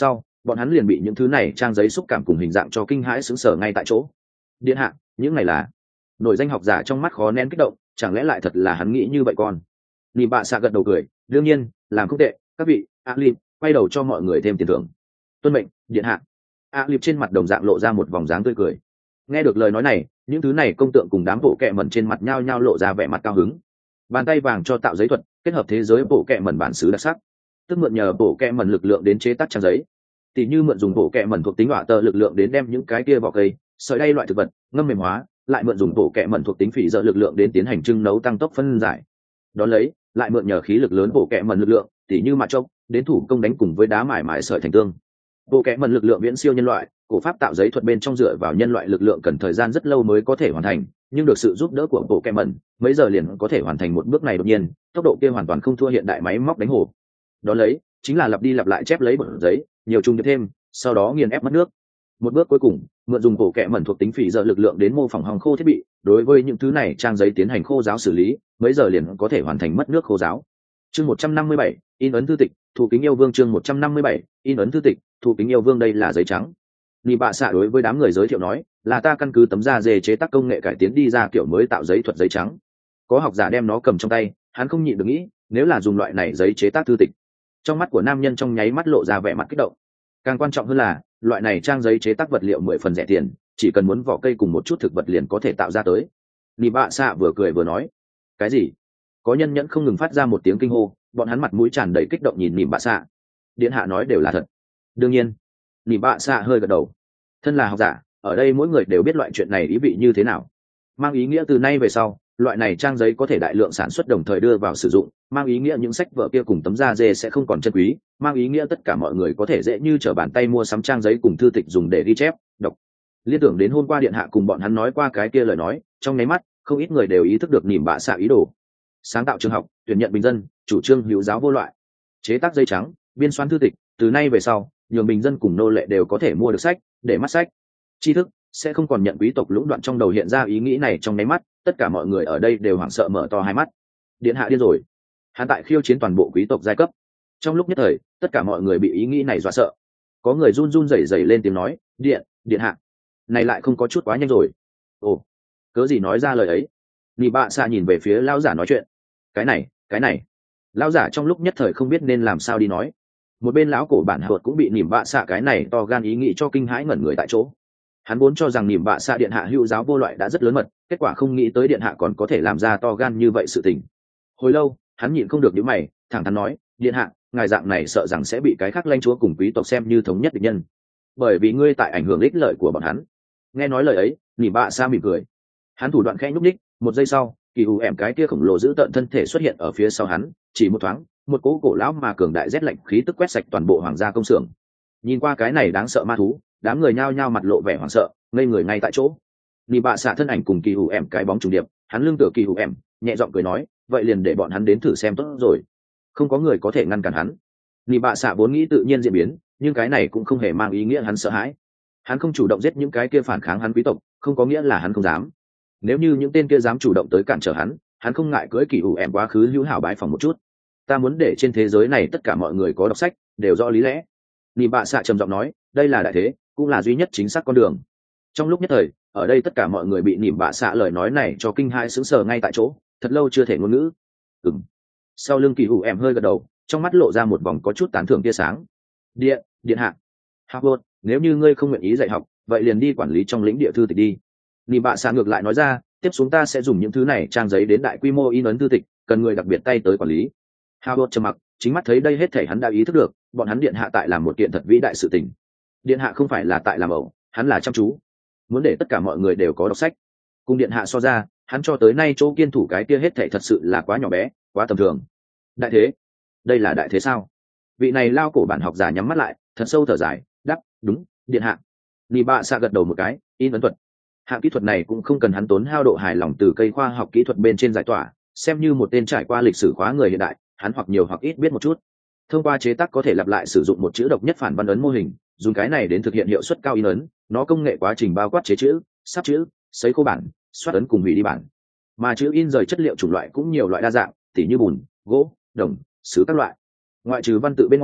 bọn hắn liền bị những thứ này trang giấy xúc cảm cùng hình dạng cho kinh hãi sững sờ ngay tại chỗ. Điện hạ, những này là nổi danh học giả trong mắt khó nén kích động, chẳng lẽ lại thật là hắn nghĩ như vậy con? Nị bạ xạ gật đầu cười, đương nhiên làm không tệ, các vị. Alip quay đầu cho mọi người thêm tiền thưởng. Tuân mệnh, điện hạ. Alip trên mặt đồng dạng lộ ra một vòng dáng tươi cười. Nghe được lời nói này, những thứ này công tượng cùng đám bộ kệ mẩn trên mặt nhao nhao lộ ra vẻ mặt cao hứng. Bàn tay vàng cho tạo giấy thuật, kết hợp thế giới bộ kệ mẩn bản xứ đặc sắc, tức mượn nhờ bộ kệ mẩn lực lượng đến chế tác trang giấy. Tỷ như mượn dùng bộ kệ mẩn thuộc tính hỏa tơ lực lượng đến đem những cái kia vỏ cây, sợi đay loại thực vật ngâm mềm hóa, lại mượn dùng bộ kệ mẩn thuộc tính phỉ dợ lực lượng đến tiến hành trưng nấu tăng tốc phân giải. Đón lấy, lại mượn nhờ khí lực lớn bộ kệ mẩn lực lượng, tỷ như mạ chốc, đến thủ công đánh cùng với đá mài mài sợi thành tương. Bộ kệ mẩn lực lượng viễn siêu nhân loại, cổ pháp tạo giấy thuật bên trong dựa vào nhân loại lực lượng cần thời gian rất lâu mới có thể hoàn thành, nhưng được sự giúp đỡ của bộ kệ mẩn, mấy giờ liền có thể hoàn thành một bước này đột nhiên, tốc độ kia hoàn toàn không thua hiện đại máy móc đánh hồ. Đón lấy, chính là lặp đi lặp lại chép lấy bột giấy, nhiều chung thêm, sau đó nghiền ép mất nước. Một bước cuối cùng, mượn dùng bộ kệ mẩn thuộc tính phỉ dợ lực lượng đến mô phỏng hong khô thiết bị, đối với những thứ này trang giấy tiến hành khô giáo xử lý, mấy giờ liền có thể hoàn thành mất nước khô giáo. Chương một trăm năm mươi bảy, in ấn thư tịch, thủ kính yêu vương. Chương một trăm năm mươi bảy, in ấn thư tịch, thủ kính yêu vương. Đây là giấy trắng. Nị bạ xạ đối với đám người giới thiệu nói, là ta căn cứ tấm da dê chế tác công nghệ cải tiến đi ra kiểu mới tạo giấy thuật giấy trắng. Có học giả đem nó cầm trong tay, hắn không nhịn được nghĩ, nếu là dùng loại này giấy chế tác thư tịch. Trong mắt của nam nhân trong nháy mắt lộ ra vẻ mặt kích động. Càng quan trọng hơn là, loại này trang giấy chế tác vật liệu mười phần rẻ tiền, chỉ cần muốn vỏ cây cùng một chút thực vật liền có thể tạo ra tới. Nị bạ xạ vừa cười vừa nói, cái gì? Có nhân nhẫn không ngừng phát ra một tiếng kinh hô, bọn hắn mặt mũi tràn đầy kích động nhìn nị bạ xạ. Điện hạ nói đều là thật. Đương nhiên. Nị bạ xạ hơi gật đầu. Thân là học giả, ở đây mỗi người đều biết loại chuyện này ý vị như thế nào. Mang ý nghĩa từ nay về sau, loại này trang giấy có thể đại lượng sản xuất đồng thời đưa vào sử dụng, mang ý nghĩa những sách vở kia cùng tấm da dê sẽ không còn chân quý, mang ý nghĩa tất cả mọi người có thể dễ như trở bàn tay mua sắm trang giấy cùng thư tịch dùng để ghi chép, đọc. Liên tưởng đến hôm qua điện hạ cùng bọn hắn nói qua cái kia lời nói, trong nháy mắt, không ít người đều ý thức được nỉm bạ xạ ý đồ. Sáng tạo trường học, tuyển nhận bình dân, chủ trương hữu giáo vô loại, chế tác giấy trắng, biên soạn thư tịch, từ nay về sau, nhường bình dân cùng nô lệ đều có thể mua được sách, để mắt sách. Tri thức sẽ không còn nhận quý tộc lũng đoạn. Trong đầu hiện ra ý nghĩ này trong nháy mắt, tất cả mọi người ở đây đều hoảng sợ mở to hai mắt. Điện hạ điên rồi, hắn tại khiêu chiến toàn bộ quý tộc giai cấp. Trong lúc nhất thời, tất cả mọi người bị ý nghĩ này dọa sợ. Có người run run rẩy rẩy lên tiếng nói, điện điện hạ, này lại không có chút quá nhanh rồi. Ồ, cớ gì nói ra lời ấy? Nị bạ xạ nhìn về phía lão giả nói chuyện. Cái này cái này lão giả trong lúc nhất thời không biết nên làm sao đi nói. Một bên lão cổ bản hợt cũng bị nỉm bạ xạ cái này to gan ý nghĩ cho kinh hãi ngẩn người tại chỗ. Hắn vốn cho rằng nỉm bạ xạ điện hạ hữu giáo vô loại đã rất lớn mật, kết quả không nghĩ tới điện hạ còn có thể làm ra to gan như vậy sự tình. Hồi lâu hắn nhịn không được nhíu mày, thẳng thắn nói, điện hạ, ngài dạng này sợ rằng sẽ bị cái khác lãnh chúa cùng quý tộc xem như thống nhất địch nhân, bởi vì ngươi tại ảnh hưởng ích lợi của bọn hắn. Nghe nói lời ấy, nỉm bạ xạ mỉm cười. Hắn thủ đoạn khẽ nhúc ních, một giây sau, kỳ hù ẻm cái kia khổng lồ giữ tợn thân thể xuất hiện ở phía sau hắn, chỉ một thoáng, một cỗ cổ lão mà cường đại rét lạnh khí tức quét sạch toàn bộ hoàng gia công xưởng. Nhìn qua cái này đáng sợ ma thú, đám người nhao nhao mặt lộ vẻ hoảng sợ, ngây người ngay tại chỗ. Nị bạ xạ thân ảnh cùng kỳ hù ẻm cái bóng trùng điệp, hắn lưng tựa kỳ hù ẻm, nhẹ giọng cười nói, vậy liền để bọn hắn đến thử xem tốt rồi. Không có người có thể ngăn cản hắn. Nị bạ xạ vốn nghĩ tự nhiên diễn biến, nhưng cái này cũng không hề mang ý nghĩa hắn sợ hãi. Hắn không chủ động giết những cái kia phản kháng hắn quý tộc, không có nghĩa là hắn không dám. Nếu như những tên kia dám chủ động tới cản trở hắn, hắn không ngại cưỡi kỳ hù ẻm quá khứ hữu hảo bái phòng một chút. Ta muốn để trên thế giới này tất cả mọi người có đọc sách, đều rõ lý lẽ. Nị bạ xạ trầm giọng nói, đây là đại thế, cũng là duy nhất chính xác con đường. Trong lúc nhất thời, ở đây tất cả mọi người bị nỉm bạ xạ lời nói này cho kinh hãi sững sờ ngay tại chỗ, thật lâu chưa thể ngôn ngữ. Ừm. Sau lưng kỳ hù em hơi gật đầu, trong mắt lộ ra một vòng có chút tán thưởng tia sáng. Điện, điện hạ. Howard, nếu như ngươi không nguyện ý dạy học, vậy liền đi quản lý trong lĩnh địa thư tịch đi. Nỉm bạ xạ ngược lại nói ra, tiếp xuống ta sẽ dùng những thứ này trang giấy đến đại quy mô in ấn thư tịch, cần người đặc biệt tay tới quản lý. Howard trầm mặc, chính mắt thấy đây hết thảy hắn đã ý thức được, bọn hắn điện hạ tại làm một kiện thật vĩ đại sự tình. Điện hạ không phải là tại làm ẩu, hắn là chăm chú, muốn để tất cả mọi người đều có đọc sách. Cùng điện hạ so ra, hắn cho tới nay chỗ kiên thủ cái kia hết thảy thật sự là quá nhỏ bé, quá tầm thường. Đại thế? Đây là đại thế sao? Vị này lao cổ bản học giả nhắm mắt lại, thật sâu thở dài, đáp, đúng, điện hạ. Nị bạ xạ gật đầu một cái, in ấn thuật. Hạng kỹ thuật này cũng không cần hắn tốn hao độ hài lòng từ cây khoa học kỹ thuật bên trên giải tỏa, xem như một tên trải qua lịch sử khóa người hiện đại, hắn hoặc nhiều hoặc ít biết một chút. Thông qua chế tác có thể lặp lại sử dụng một chữ độc nhất phản văn ấn mô hình, dùng cái này đến thực hiện hiệu suất cao in ấn. Nó công nghệ quá trình bao quát chế chữ, sắp chữ, sấy khô bản, xoát ấn cùng hủy đi bản. Mà chữ in rời chất liệu chủng loại cũng nhiều loại đa dạng, tỉ như bùn, gỗ, đồng, sứ các loại. Ngoại trừ văn tự bên ngoài,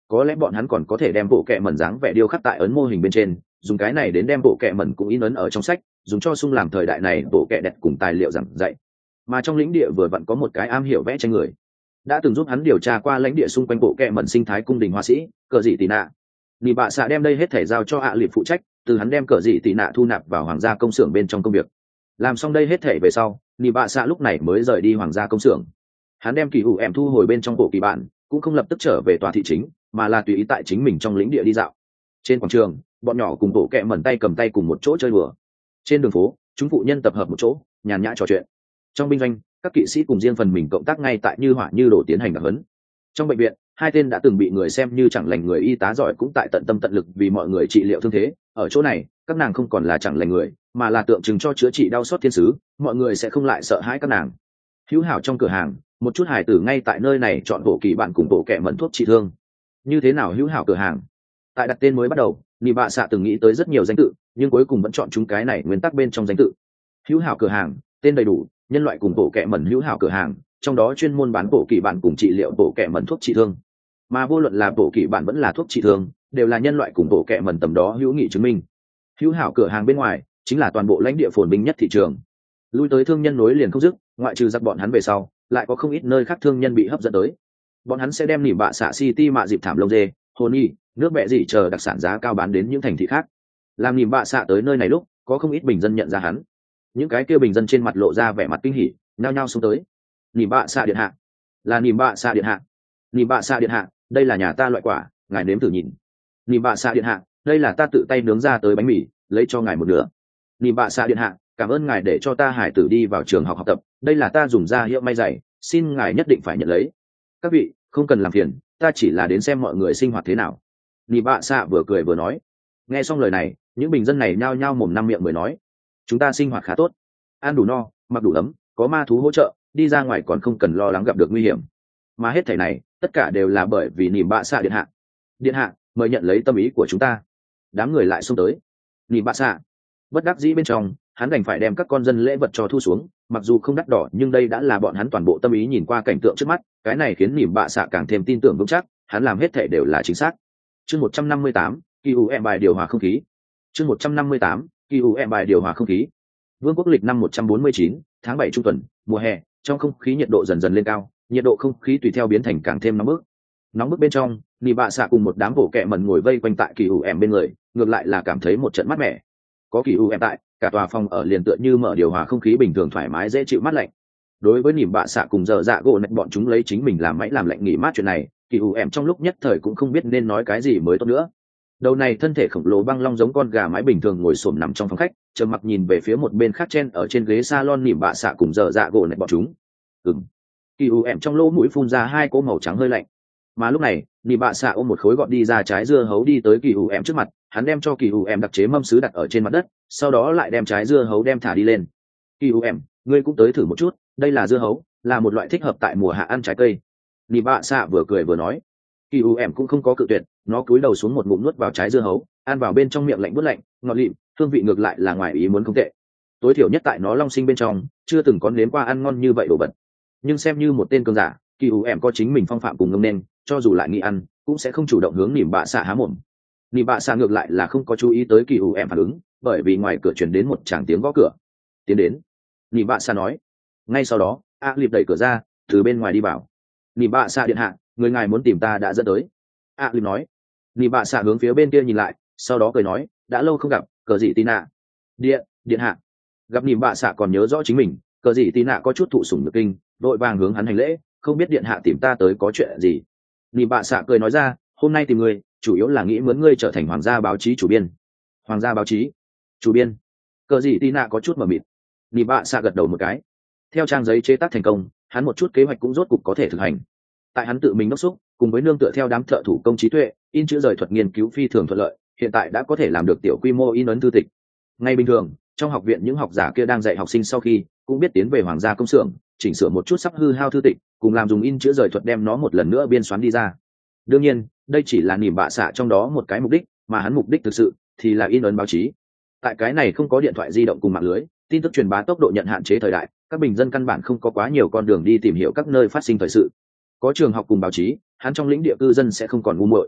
có lẽ bọn hắn còn có thể đem bộ kệ mẩn dáng vẻ điêu khắc tại ấn mô hình bên trên, dùng cái này đến đem bộ kệ mẩn cũng in ấn ở trong sách, dùng cho sung làm thời đại này bộ kệ đẹp cùng tài liệu giảng dạy. Mà trong lĩnh địa vừa vặn có một cái am hiểu vẽ tranh người, đã từng giúp hắn điều tra qua lãnh địa xung quanh bộ kệ mẩn sinh thái cung đình họa sĩ cờ dị tị nạ. Nị bạ xạ đem đây hết thể giao cho ạ à liệp phụ trách, từ hắn đem cờ dị tị nạ thu nạp vào hoàng gia công xưởng bên trong công việc. Làm xong đây hết thể về sau, Nị bạ xạ lúc này mới rời đi hoàng gia công xưởng. Hắn đem kỳ hủ em thu hồi bên trong bộ kỳ bản, cũng không lập tức trở về tòa thị chính, mà là tùy ý tại chính mình trong lĩnh địa đi dạo. Trên quảng trường, bọn nhỏ cùng bộ kệ mẩn tay cầm tay cùng một chỗ chơi đùa. Trên đường phố, chúng phụ nhân tập hợp một chỗ, nhàn nhã trò chuyện. Trong binh doanh, các kỵ sĩ cùng riêng phần mình cộng tác ngay tại như hỏa như đổ tiến hành đặc huấn. Trong bệnh viện, hai tên đã từng bị người xem như chẳng lành người y tá giỏi cũng tại tận tâm tận lực vì mọi người trị liệu thương thế. Ở chỗ này, các nàng không còn là chẳng lành người, mà là tượng trưng cho chữa trị đau xót thiên sứ, mọi người sẽ không lại sợ hãi các nàng. Hữu hảo trong cửa hàng, một chút hài tử ngay tại nơi này chọn bộ kỳ bạn cùng bộ kệ mẩn thuốc trị thương. Như thế nào hữu hảo cửa hàng? Tại đặt tên mới bắt đầu, Nị bạ xạ từng nghĩ tới rất nhiều danh tự, nhưng cuối cùng vẫn chọn chúng cái này nguyên tắc bên trong danh tự. Hữu hảo cửa hàng, tên đầy đủ, nhân loại cùng bộ kệ mẩn hữu hảo cửa hàng, trong đó chuyên môn bán bộ kỳ bạn cùng trị liệu bộ kệ mẩn thuốc trị thương. Mà vô luận là bộ kỳ bạn vẫn là thuốc trị thương, đều là nhân loại cùng bộ kệ mẩn tầm đó hữu nghị chứng minh. Hữu hảo cửa hàng bên ngoài chính là toàn bộ lãnh địa phồn binh nhất thị trường. Lui tới thương nhân nối liền không dứt, ngoại trừ giặc bọn hắn về sau, lại có không ít nơi khác thương nhân bị hấp dẫn tới. Bọn hắn sẽ đem Nị bạ xạ City mạ dịp thảm lông dê, hồn y, nước bẹ gì chờ đặc sản giá cao bán đến những thành thị khác. Làm Nị bạ xạ tới nơi này lúc, có không ít bình dân nhận ra hắn. Những cái kia bình dân trên mặt lộ ra vẻ mặt kinh hỉ, nhao nhao xuống tới. Nị bạ xạ điện hạ, là Nị bạ xạ điện hạ. Nị bạ xạ điện hạ, đây là nhà ta loại quả, ngài nếm thử nhìn. Nị bạ xạ điện hạ, đây là ta tự tay nướng ra tới bánh mì, lấy cho ngài một nửa. Nị bạ xạ điện hạ, cảm ơn ngài để cho ta hải tử đi vào trường học học tập, đây là ta dùng da hiệu may giày, xin ngài nhất định phải nhận lấy. Các vị không cần làm phiền, ta chỉ là đến xem mọi người sinh hoạt thế nào. Nị bạ xạ vừa cười vừa nói. Nghe xong lời này, những bình dân này nhao nhao mồm năm miệng mới nói, chúng ta sinh hoạt khá tốt, ăn đủ no, mặc đủ ấm, có ma thú hỗ trợ, đi ra ngoài còn không cần lo lắng gặp được nguy hiểm. Mà hết thảy này tất cả đều là bởi vì Nị bạ xạ điện hạ. Điện hạ mời nhận lấy tâm ý của chúng ta. Đám người lại xông tới. Nị bạ xạ bất đắc dĩ bên trong, hắn đành phải đem các con dân lễ vật cho thu xuống, mặc dù không đắt đỏ nhưng đây đã là bọn hắn toàn bộ tâm ý. Nhìn qua cảnh tượng trước mắt, cái này khiến Nị bạ xạ càng thêm tin tưởng vững chắc hắn làm hết thể đều là chính xác. Chương một trăm năm mươi tám, kỳ u em bài điều hòa không khí. Chương một trăm năm mươi tám, kỳ u em bài điều hòa không khí. Vương quốc lịch năm một trăm bốn mươi chín, tháng bảy trung tuần, mùa hè, trong không khí nhiệt độ dần dần lên cao, nhiệt độ không khí tùy theo biến thành càng thêm nóng bức. Nóng bức bên trong, Nị bạ xạ cùng một đám bộ kệ mẩn ngồi vây quanh tại kỳ u em bên người, ngược lại là cảm thấy một trận mát mẻ. Có kỳ u em tại, cả tòa phòng ở liền tựa như mở điều hòa không khí bình thường, thoải mái dễ chịu mát lạnh. Đối với Nị bạ xạ cùng dở dạ gỗ nạch bọn chúng lấy chính mình làm mãi làm lạnh nghỉ mát chuyện này, kỳ u em trong lúc nhất thời cũng không biết nên nói cái gì mới tốt nữa. Đầu này thân thể khổng lồ băng long giống con gà mái bình thường ngồi xổm nằm trong phòng khách, trầm mặc nhìn về phía một bên khác chen ở trên ghế salon Nị bạ xạ cùng dở dạ gỗ nạch bọn chúng. Ừm. Kỳ u em trong lỗ mũi phun ra hai cỗ màu trắng hơi lạnh. Mà lúc này, Nị bạ xạ ôm một khối gọt đi ra trái dưa hấu đi tới kỳ u em trước mặt, hắn đem cho kỳ u em đặc chế mâm sứ đặt ở trên mặt đất, sau đó lại đem trái dưa hấu đem thả đi lên. Kỳ u em, ngươi cũng tới thử một chút, đây là dưa hấu, là một loại thích hợp tại mùa hạ ăn trái cây. Nị bạ xạ vừa cười vừa nói. Kỳ u em cũng không có cự tuyệt, nó cúi đầu xuống một ngụm nuốt vào trái dưa hấu, ăn vào bên trong miệng lạnh buốt lạnh, ngọt lịm, hương vị ngược lại là ngoài ý muốn không tệ. Tối thiểu nhất tại nó long sinh bên trong, chưa từng có nếm qua ăn ngon như vậy đồ vật. Nhưng xem như một tên cường giả, kỳ u em có chính mình phong phạm cùng ngông nên, cho dù lại nghĩ ăn, cũng sẽ không chủ động hướng Nị bạ xạ há mồm. Nị bạ xạ ngược lại là không có chú ý tới kỳ u em phản ứng, bởi vì ngoài cửa truyền đến một tràng tiếng gõ cửa. Tiến đến. Nị bạ xạ nói. Ngay sau đó, a liệp đẩy cửa ra, từ bên ngoài đi vào. Nị bạ xạ điện hạ, người ngài muốn tìm ta đã dẫn tới. a liệp nói. Nị bạ xạ hướng phía bên kia nhìn lại, sau đó cười nói, đã lâu không gặp, cờ dị tì nạ. Điện, điện hạ. Gặp Nị bạ xạ còn nhớ rõ chính mình, cờ dị tì nạ có chút thụ sủng nhược kinh, vội vàng hướng hắn hành lễ, không biết điện hạ tìm ta tới có chuyện gì. Nị bạ xạ cười nói ra, hôm nay tìm người, chủ yếu là nghĩ mướn ngươi trở thành hoàng gia báo chí chủ biên. Hoàng gia báo chí chủ biên? Cờ gì tì nạ có chút mờ mịt. Nị bạ xạ gật đầu một cái. Theo trang giấy chế tác thành công, hắn một chút kế hoạch cũng rốt cục có thể thực hành. Tại hắn tự mình đốc xúc, cùng với nương tựa theo đám thợ thủ công trí tuệ, in chữ rời thuật nghiên cứu phi thường thuận lợi, hiện tại đã có thể làm được tiểu quy mô in ấn thư tịch. Ngay bình thường, trong học viện những học giả kia đang dạy học sinh sau khi cũng biết tiến về hoàng gia công xưởng, chỉnh sửa một chút sắp hư hao thư tịch, cùng làm dùng in chữ rời thuật đem nó một lần nữa biên soán đi ra. Đương nhiên, đây chỉ là Nị bạ xạ trong đó một cái mục đích, mà hắn mục đích thực sự thì là in ấn báo chí. Tại cái này không có điện thoại di động cùng mạng lưới, tin tức truyền bá tốc độ nhận hạn chế thời đại, các bình dân căn bản không có quá nhiều con đường đi tìm hiểu các nơi phát sinh thời sự. Có trường học cùng báo chí, hắn trong lĩnh địa cư dân sẽ không còn ngu muội.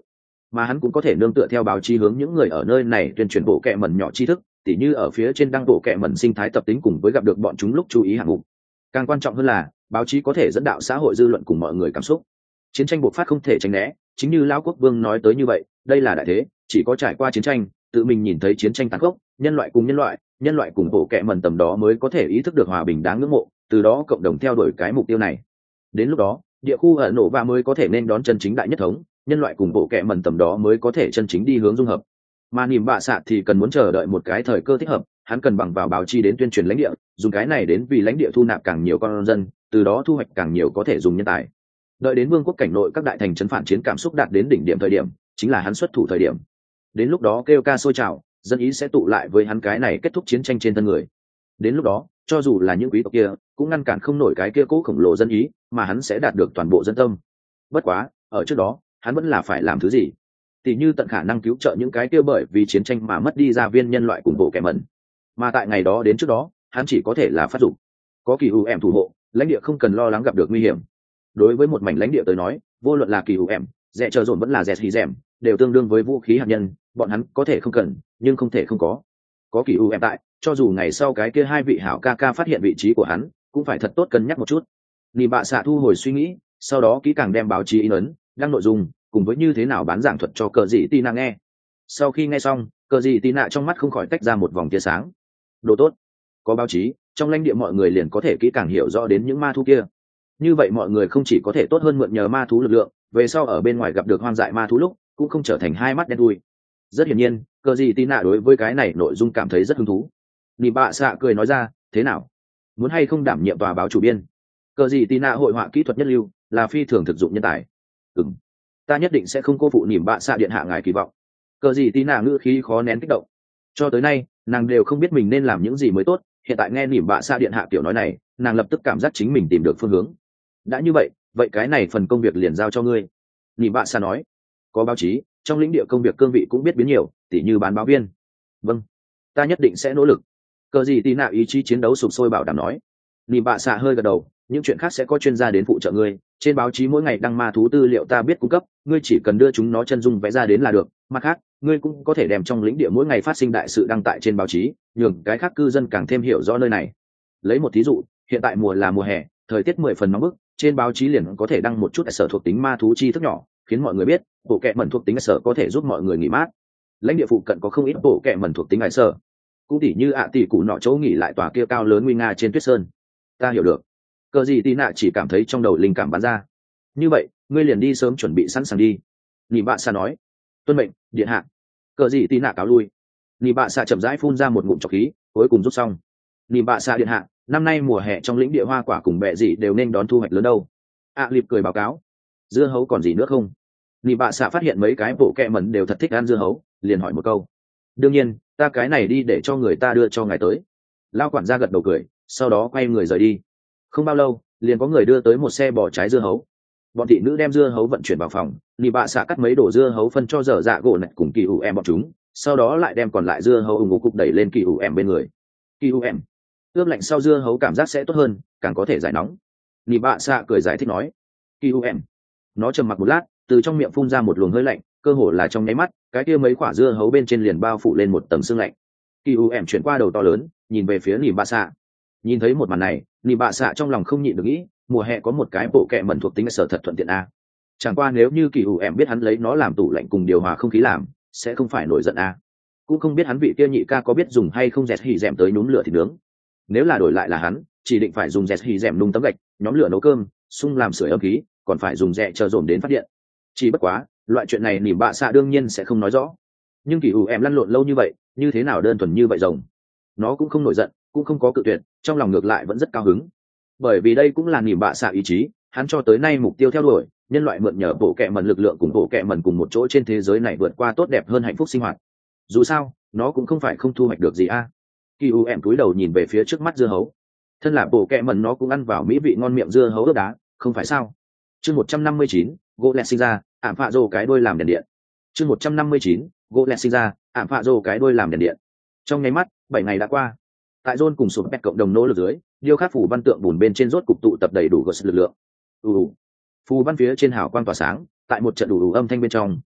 mà hắn cũng có thể nương tựa theo báo chí hướng những người ở nơi này tuyên truyền bộ kệ mẩn nhỏ tri thức, tỉ như ở phía trên đăng bộ kệ mẩn sinh thái tập tính cùng với gặp được bọn chúng lúc chú ý hạng mục. Càng quan trọng hơn là báo chí có thể dẫn đạo xã hội dư luận cùng mọi người cảm xúc. Chiến tranh bộc phát không thể tránh né, chính như lão quốc vương nói tới như vậy, đây là đại thế, chỉ có trải qua chiến tranh, tự mình nhìn thấy chiến tranh tàn khốc, nhân loại cùng nhân loại, nhân loại cùng bộ kệ mẩn tầm đó mới có thể ý thức được hòa bình đáng ngưỡng mộ, từ đó cộng đồng theo đuổi cái mục tiêu này. Đến lúc đó, địa khu ở nổ và mới có thể nên đón chân chính đại nhất thống, nhân loại cùng bộ kệ mẩn tầm đó mới có thể chân chính đi hướng dung hợp. Mà niềm bạ xạ thì cần muốn chờ đợi một cái thời cơ thích hợp, hắn cần bằng vào báo chí đến tuyên truyền lãnh địa, dùng cái này đến vì lãnh địa thu nạp càng nhiều con dân, từ đó thu hoạch càng nhiều có thể dùng nhân tài. Đợi đến vương quốc cảnh nội các đại thành trấn phản chiến cảm xúc đạt đến đỉnh điểm thời điểm, chính là hắn xuất thủ thời điểm. Đến lúc đó kêu ca sôi trào, dân ý sẽ tụ lại với hắn cái này kết thúc chiến tranh trên thân người. Đến lúc đó, cho dù là những quý tộc kia, cũng ngăn cản không nổi cái kia cố khổng lồ dân ý, mà hắn sẽ đạt được toàn bộ dân tâm. Bất quá, ở trước đó, hắn vẫn là phải làm thứ gì? Tỷ như tận khả năng cứu trợ những cái kia bởi vì chiến tranh mà mất đi gia viên nhân loại cùng bộ kẻ mẩn. Mà tại ngày đó đến trước đó, hắn chỉ có thể là phát dụng. Có kỳ hữu em thủ hộ, lãnh địa không cần lo lắng gặp được nguy hiểm. Đối với một mảnh lãnh địa tới nói, vô luận là kỳ hữu em, rẻ chờ dồn vẫn là rẻ hì rèm, đều tương đương với vũ khí hạt nhân, bọn hắn có thể không cần, nhưng không thể không có. Có kỳ hữu em tại, cho dù ngày sau cái kia hai vị hảo ca ca phát hiện vị trí của hắn, cũng phải thật tốt cân nhắc một chút. Nị bạ xạ thu hồi suy nghĩ, sau đó kỹ càng đem báo chí in ấn, đăng nội dung, cùng với như thế nào bán giảng thuật cho cờ dị tì nạ nghe. Sau khi nghe xong, cờ dị tì nạ trong mắt không khỏi tách ra một vòng tia sáng. Đồ tốt, có báo chí, trong lãnh địa mọi người liền có thể kỹ càng hiểu rõ đến những ma thú kia. Như vậy mọi người không chỉ có thể tốt hơn mượn nhờ ma thú lực lượng, về sau ở bên ngoài gặp được hoang dại ma thú lúc, cũng không trở thành hai mắt đen đuôi. Rất hiển nhiên, cờ dị tì nạ đối với cái này nội dung cảm thấy rất hứng thú. Nị bạ xạ cười nói ra, thế nào, muốn hay không đảm nhiệm tòa báo chủ biên? Cờ dị tì nạ hội họa kỹ thuật nhất lưu, là phi thường thực dụng nhân tài. Ừm, ta nhất định sẽ không cô phụ nỉm bạ xạ điện hạ ngài kỳ vọng. Cờ gì tí nàng ngữ khí khó nén kích động. Cho tới nay nàng đều không biết mình nên làm những gì mới tốt, hiện tại nghe nỉm bạ xạ điện hạ kiểu nói này, nàng lập tức cảm giác chính mình tìm được phương hướng. Đã như vậy, vậy cái này phần công việc liền giao cho ngươi. Nỉm bạ xạ nói, có báo chí, trong lĩnh địa công việc cương vị cũng biết biến nhiều, tỉ như bán báo viên. Vâng, ta nhất định sẽ nỗ lực. Cờ gì tí nào ý chí chiến đấu sục sôi bảo đảm nói. Nỉm bạ xạ hơi gật đầu, những chuyện khác sẽ có chuyên gia đến phụ trợ ngươi, trên báo chí mỗi ngày đăng ma thú tư liệu ta biết cung cấp, ngươi chỉ cần đưa chúng nó chân dung vẽ ra đến là được. Mặt khác, ngươi cũng có thể đem trong lĩnh địa mỗi ngày phát sinh đại sự đăng tại trên báo chí, nhường cái khác cư dân càng thêm hiểu rõ nơi này. Lấy một thí dụ, hiện tại mùa là mùa hè, thời tiết mười phần nóng bức, trên báo chí liền có thể đăng một chút sở thuộc tính ma thú chi thức nhỏ, khiến mọi người biết bộ kệ mẩn thuộc tính sở có thể giúp mọi người nghỉ mát. Lãnh địa phụ cận có không ít bộ kệ mẩn thuộc tính hải sở, cũng tỉ như ạ tỷ cụ nọ chỗ nghỉ lại tòa kia cao lớn nguy nga trên tuyết sơn. Ta hiểu được. Cờ gì tì nạ chỉ cảm thấy trong đầu linh cảm bắn ra. Như vậy ngươi liền đi sớm chuẩn bị sẵn sàng đi. Nị bạ xạ nói. Tuân mệnh điện hạ. Cờ gì tì nạ cáo lui. Nị bạ xạ chậm rãi phun ra một ngụm trọc khí, cuối cùng rút xong. Nị bạ xạ điện hạ, năm nay mùa hè trong lĩnh địa hoa quả cùng bẹ gì đều nên đón thu hoạch lớn đâu. ạ à, lịp cười báo cáo. Dưa hấu còn gì nữa không? Nị bạ xạ phát hiện mấy cái bộ kẹ mẩn đều thật thích ăn dưa hấu, liền hỏi một câu. Đương nhiên, ta cái này đi để cho người ta đưa cho ngài tới. Lao quản gia gật đầu cười, sau đó quay người rời đi. Không bao lâu, liền có người đưa tới một xe bò trái dưa hấu. Bọn thị nữ đem dưa hấu vận chuyển vào phòng, nị bạ xạ cắt mấy đổ dưa hấu phân cho dở dạ gỗ này cùng kỳ ủ em bọn chúng, sau đó lại đem còn lại dưa hấu ủng ngủ cục đẩy lên kỳ ủ em bên người. Kỳ ủ em, ướp lạnh sau dưa hấu cảm giác sẽ tốt hơn, càng có thể giải nóng. Nị bạ xạ cười giải thích nói. Kỳ ủ em, nó trầm mặc một lát, từ trong miệng phun ra một luồng hơi lạnh, cơ hồ là trong nháy mắt, cái kia mấy quả dưa hấu bên trên liền bao phủ lên một tầng sương lạnh. Kỳ ủ em chuyển qua đầu to lớn, nhìn về phía nị bạ xạ. Nhìn thấy một màn này, nị bạ xạ trong lòng không nhịn được nghĩ, mùa hè có một cái bộ kệ mẩn thuộc tính sở thật thuận tiện a. Chẳng qua nếu như kỳ ủ em biết hắn lấy nó làm tủ lạnh cùng điều hòa không khí làm, sẽ không phải nổi giận a. Cũng không biết hắn vị kia nhị ca có biết dùng hay không dẹt hỉ dẻm tới nhúng lửa thì nướng. Nếu là đổi lại là hắn, chỉ định phải dùng dẹt hỉ dẻm nung tấm gạch, nhóm lửa nấu cơm, xung làm sưởi ấm khí, còn phải dùng dẹ chờ dồn đến phát điện. Chỉ bất quá, loại chuyện này nị bạ xạ đương nhiên sẽ không nói rõ. Nhưng kỳ ủ em lăn lộn lâu như vậy, như thế nào đơn thuần như vậy rồng. Nó cũng không nổi giận, cũng không có cự tuyệt, trong lòng ngược lại vẫn rất cao hứng, bởi vì đây cũng là niềm bạ xạ ý chí, hắn cho tới nay mục tiêu theo đuổi, nhân loại mượn nhờ bộ kệ mẩn lực lượng cùng bộ kệ mẩn cùng một chỗ trên thế giới này vượt qua tốt đẹp hơn hạnh phúc sinh hoạt. Dù sao, nó cũng không phải không thu hoạch được gì a. À. Kỳ u em cúi đầu nhìn về phía trước mắt dưa hấu, thân là bộ kệ mẩn nó cũng ăn vào mỹ vị ngon miệng dưa hấu ướp đá, không phải sao? Chương một trăm năm mươi chín, gỗ lẹt sinh ra, ảm phạ rồ cái đuôi làm đèn điện. Chương một trăm năm mươi chín, gỗ lẹt sinh ra, ảm phạ rồ cái đuôi làm đèn điện. Trong nháy mắt, bảy ngày đã qua. Tại John cùng sụp bẹt cộng đồng nỗ lực dưới, điêu khắc phủ văn tượng bùn bên trên rốt cục tụ tập đầy đủ gợt lực lượng. Ù ù. Phù văn phía trên hào quang tỏa sáng, tại một trận đủ đủ âm thanh bên trong,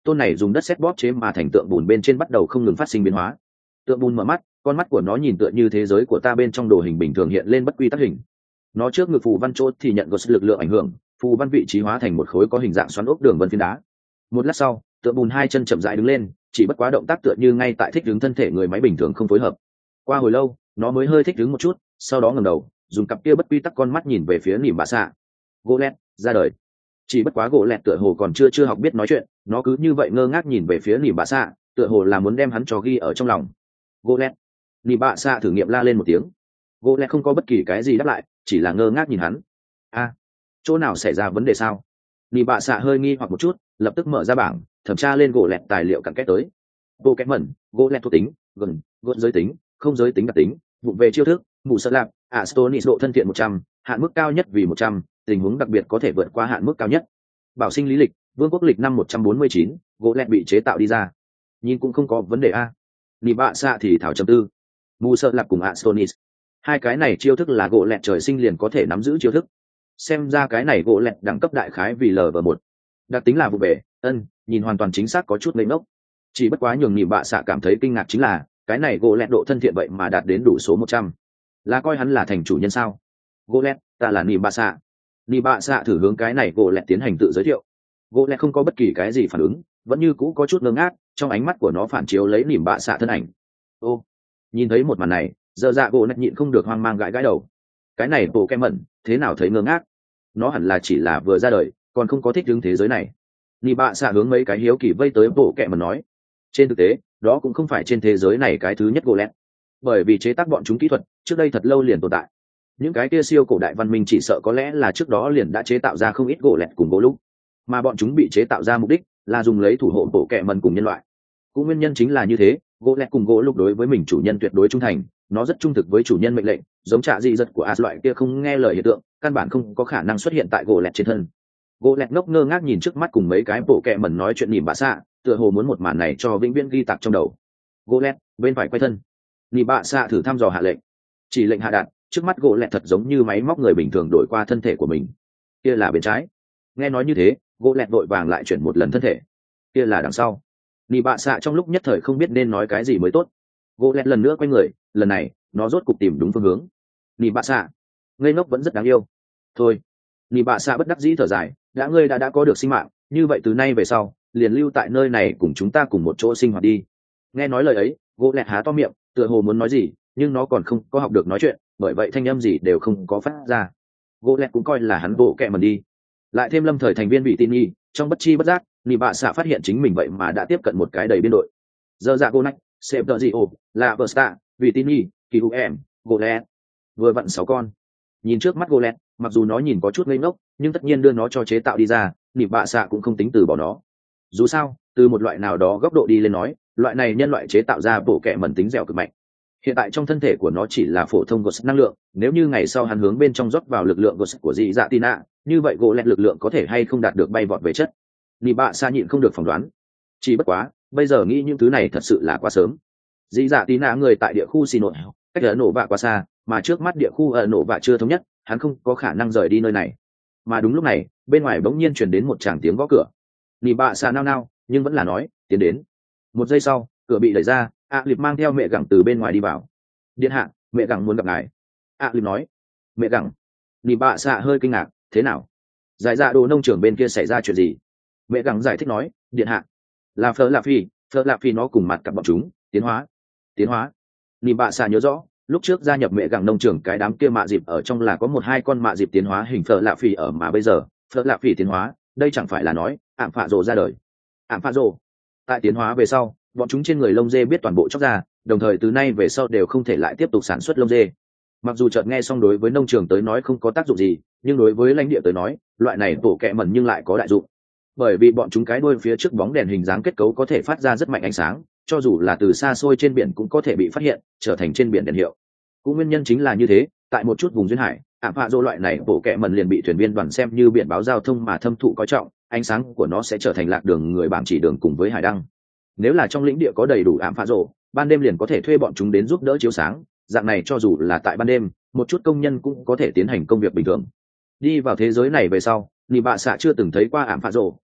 tôn này dùng đất sét bóp chế mà thành tượng bùn bên trên bắt đầu không ngừng phát sinh biến hóa. Tượng bùn mở mắt, con mắt của nó nhìn tựa như thế giới của ta bên trong đồ hình bình thường hiện lên bất quy tắc hình. Nó trước ngực phù văn chốt thì nhận có sự lực lượng ảnh hưởng, phù văn vị trí hóa thành một khối có hình dạng xoắn ốc đường vân phiến đá. Một lát sau, tượng bùn hai chân chậm rãi đứng lên, chỉ bất quá động tác tựa như ngay tại thích ứng thân thể người máy bình thường không phối hợp. Qua hồi lâu, nó mới hơi thích ứng một chút, sau đó ngẩng đầu, dùng cặp kia bất quy tắc con mắt nhìn về phía nỉm bạ xạ. Gỗ lẹt ra đời. Chỉ bất quá gỗ lẹt tựa hồ còn chưa chưa học biết nói chuyện, nó cứ như vậy ngơ ngác nhìn về phía nỉm bạ xạ, tựa hồ là muốn đem hắn cho ghi ở trong lòng. Gỗ lẹt. Nỉm bạ xạ thử nghiệm la lên một tiếng. Gỗ lẹt không có bất kỳ cái gì đáp lại, chỉ là ngơ ngác nhìn hắn. A, chỗ nào xảy ra vấn đề sao? Nỉm bạ xạ hơi nghi hoặc một chút, lập tức mở ra bảng, thẩm tra lên gỗ lẹt tài liệu cặn kẽ tới. Bộ kẽ mẩn, gỗ lẹt thuộc tính, gần, gợn giới tính, không giới tính đặc tính, vụ về chiêu thức, mù sợ lạc, Astonis độ thân thiện một trăm, hạn mức cao nhất vì một trăm, tình huống đặc biệt có thể vượt qua hạn mức cao nhất. Bảo sinh lý lịch, vương quốc lịch năm một trăm bốn mươi chín, gỗ lẹt bị chế tạo đi ra. Nhìn cũng không có vấn đề a. Nỉ bạ xạ thì thảo trầm tư. Mù sợ lạc cùng Astonis, hai cái này chiêu thức là gỗ lẹt trời sinh liền có thể nắm giữ chiêu thức. Xem ra cái này gỗ lẹt đẳng cấp đại khái vì lv một. Đặc tính là vụ bể, ân, nhìn hoàn toàn chính xác có chút ngây ngốc. Chỉ bất quá nhường nỉ bạ xạ cảm thấy kinh ngạc chính là cái này gỗ lẹt độ thân thiện vậy mà đạt đến đủ số một trăm. Là coi hắn là thành chủ nhân sao? Gỗ lẹt, ta là nỉ bạ xạ. Nỉ bạ xạ thử hướng cái này gỗ lẹt tiến hành tự giới thiệu. Gỗ lẹt không có bất kỳ cái gì phản ứng, vẫn như cũ có chút ngơ ngác, trong ánh mắt của nó phản chiếu lấy nỉ bạ xạ thân ảnh. Ô, nhìn thấy một màn này, giờ dạ gỗ lẹt nhịn không được hoang mang gãi gãi đầu. Cái này bộ kem mẩn, thế nào thấy ngơ ngác? Nó hẳn là chỉ là vừa ra đời, còn không có thích ứng thế giới này. Nỉ bạ xạ hướng mấy cái hiếu kỳ vây tới bộ kẹ mẩn nói. Trên thực tế, đó cũng không phải trên thế giới này cái thứ nhất gỗ lẹt, bởi vì chế tác bọn chúng kỹ thuật trước đây thật lâu liền tồn tại. Những cái kia siêu cổ đại văn minh chỉ sợ có lẽ là trước đó liền đã chế tạo ra không ít gỗ lẹt cùng gỗ lúc, mà bọn chúng bị chế tạo ra mục đích là dùng lấy thủ hộ bộ kẹ mẩn cùng nhân loại. Cũng nguyên nhân chính là như thế, gỗ lẹt cùng gỗ lúc đối với mình chủ nhân tuyệt đối trung thành, nó rất trung thực với chủ nhân mệnh lệnh, giống trạ dị giật của as loại kia không nghe lời hiện tượng căn bản không có khả năng xuất hiện tại gỗ lẹt trên thân. Gỗ lẹt ngốc ngơ ngác nhìn trước mắt cùng mấy cái bộ kẹ mẩn nói chuyện nỉm bạ xạ, tựa hồ muốn một màn này cho vĩnh viễn ghi tạc trong đầu. Gỗ lẹt bên phải quay thân. Nỉ bạ xạ thử thăm dò hạ lệnh, chỉ lệnh hạ đạn, trước mắt gỗ lẹt thật giống như máy móc người bình thường đổi qua thân thể của mình. Kia là bên trái. Nghe nói như thế, gỗ lẹt vội vàng lại chuyển một lần thân thể. Kia là đằng sau. Nỉ bạ xạ trong lúc nhất thời không biết nên nói cái gì mới tốt. Gỗ lẹt lần nữa quay người, lần này nó rốt cục tìm đúng phương hướng. Nỉ bạ xạ, ngây ngốc vẫn rất đáng yêu. Thôi. Nỉ bạ xạ bất đắc dĩ thở dài, đã ngươi đã đã có được sinh mạng, như vậy từ nay về sau liền lưu tại nơi này cùng chúng ta cùng một chỗ sinh hoạt đi. Nghe nói lời ấy, gỗ lẹt há to miệng, tựa hồ muốn nói gì, nhưng nó còn không có học được nói chuyện, bởi vậy thanh âm gì đều không có phát ra. Gỗ lẹt cũng coi là hắn bộ kẹ mần đi. Lại thêm lâm thời thành viên bị tin nghi, trong bất chi bất giác, nỉ bạ xạ phát hiện chính mình vậy mà đã tiếp cận một cái đầy biên đội. Giờ dạ gỗ nách, xếp tờ gì ồ, là vợ sta, vì tin nghi, kỳ hụ em, gỗ lẹt. Vừa vặn sáu con. Nhìn trước mắt gỗ lẹt, mặc dù nó nhìn có chút ngây ngốc, nhưng tất nhiên đưa nó cho chế tạo đi ra, nỉ bạ xạ cũng không tính từ bỏ nó. Dù sao, từ một loại nào đó góc độ đi lên nói, loại này nhân loại chế tạo ra bộ kẹ mẩn tính dẻo cực mạnh. Hiện tại trong thân thể của nó chỉ là phổ thông gos năng lượng, nếu như ngày sau hắn hướng bên trong rót vào lực lượng gos của dị dạ tina, như vậy gỗ lẹt lực lượng có thể hay không đạt được bay vọt về chất. Nỉ bạ xạ nhịn không được phỏng đoán. Chỉ bất quá, bây giờ nghĩ những thứ này thật sự là quá sớm. Dị dạ tina người tại địa khu xì nội, cách ở nổ vạ quá xa, mà trước mắt địa khu ở nổ vạ chưa thống nhất, hắn không có khả năng rời đi nơi này. Mà đúng lúc này, bên ngoài bỗng nhiên truyền đến một tràng tiếng gõ cửa. Nỉ bạ xạ nao nao, nhưng vẫn là nói, tiến đến. Một giây sau, cửa bị đẩy ra, ạ à, lịp mang theo mẹ gẳng từ bên ngoài đi vào. Điện hạ, mẹ gẳng muốn gặp ngài. ạ à, lịp nói. Mẹ gẳng. Nỉ bạ xạ hơi kinh ngạc, thế nào? Giải dạ đồ nông trường bên kia xảy ra chuyện gì? Mẹ gẳng giải thích nói, điện hạ, là phở lạ phi, phở lạ phi nó cùng mặt cặp bọn chúng, tiến hóa. Tiến hóa. Nỉ bạ xạ nhớ rõ, lúc trước gia nhập mẹ gẳng nông trường cái đám kia mạ dịp ở trong là có một hai con mạ dịp tiến hóa hình phở lạ phi ở, mà bây giờ phở lạ phi tiến hóa, đây chẳng phải là nói ảm phạ rồ ra đời. Ảm phạ rồ. Tại tiến hóa về sau, bọn chúng trên người lông dê biết toàn bộ chóc ra, đồng thời từ nay về sau đều không thể lại tiếp tục sản xuất lông dê. Mặc dù chợt nghe xong đối với nông trường tới nói không có tác dụng gì, nhưng đối với lãnh địa tới nói, loại này bổ kẹ mẩn nhưng lại có đại dụng. Bởi vì bọn chúng cái đuôi phía trước bóng đèn hình dáng kết cấu có thể phát ra rất mạnh ánh sáng, cho dù là từ xa xôi trên biển cũng có thể bị phát hiện, trở thành trên biển đèn hiệu. Cũng nguyên nhân chính là như thế, tại một chút vùng duyên hải, ảm phạ rồ loại này bổ kẹ mẩn liền bị thuyền viên đoàn xem như biển báo giao thông mà thâm thụ coi trọng, ánh sáng của nó sẽ trở thành lạc đường người bảng chỉ đường cùng với hải đăng. Nếu là trong lĩnh địa có đầy đủ ảm phạ rồ, ban đêm liền có thể thuê bọn chúng đến giúp đỡ chiếu sáng, dạng này cho dù là tại ban đêm, một chút công nhân cũng có thể tiến hành công việc bình thường. Đi vào thế giới này về sau, nỉ bạ xạ chưa từng thấy qua ảm phạ rồ,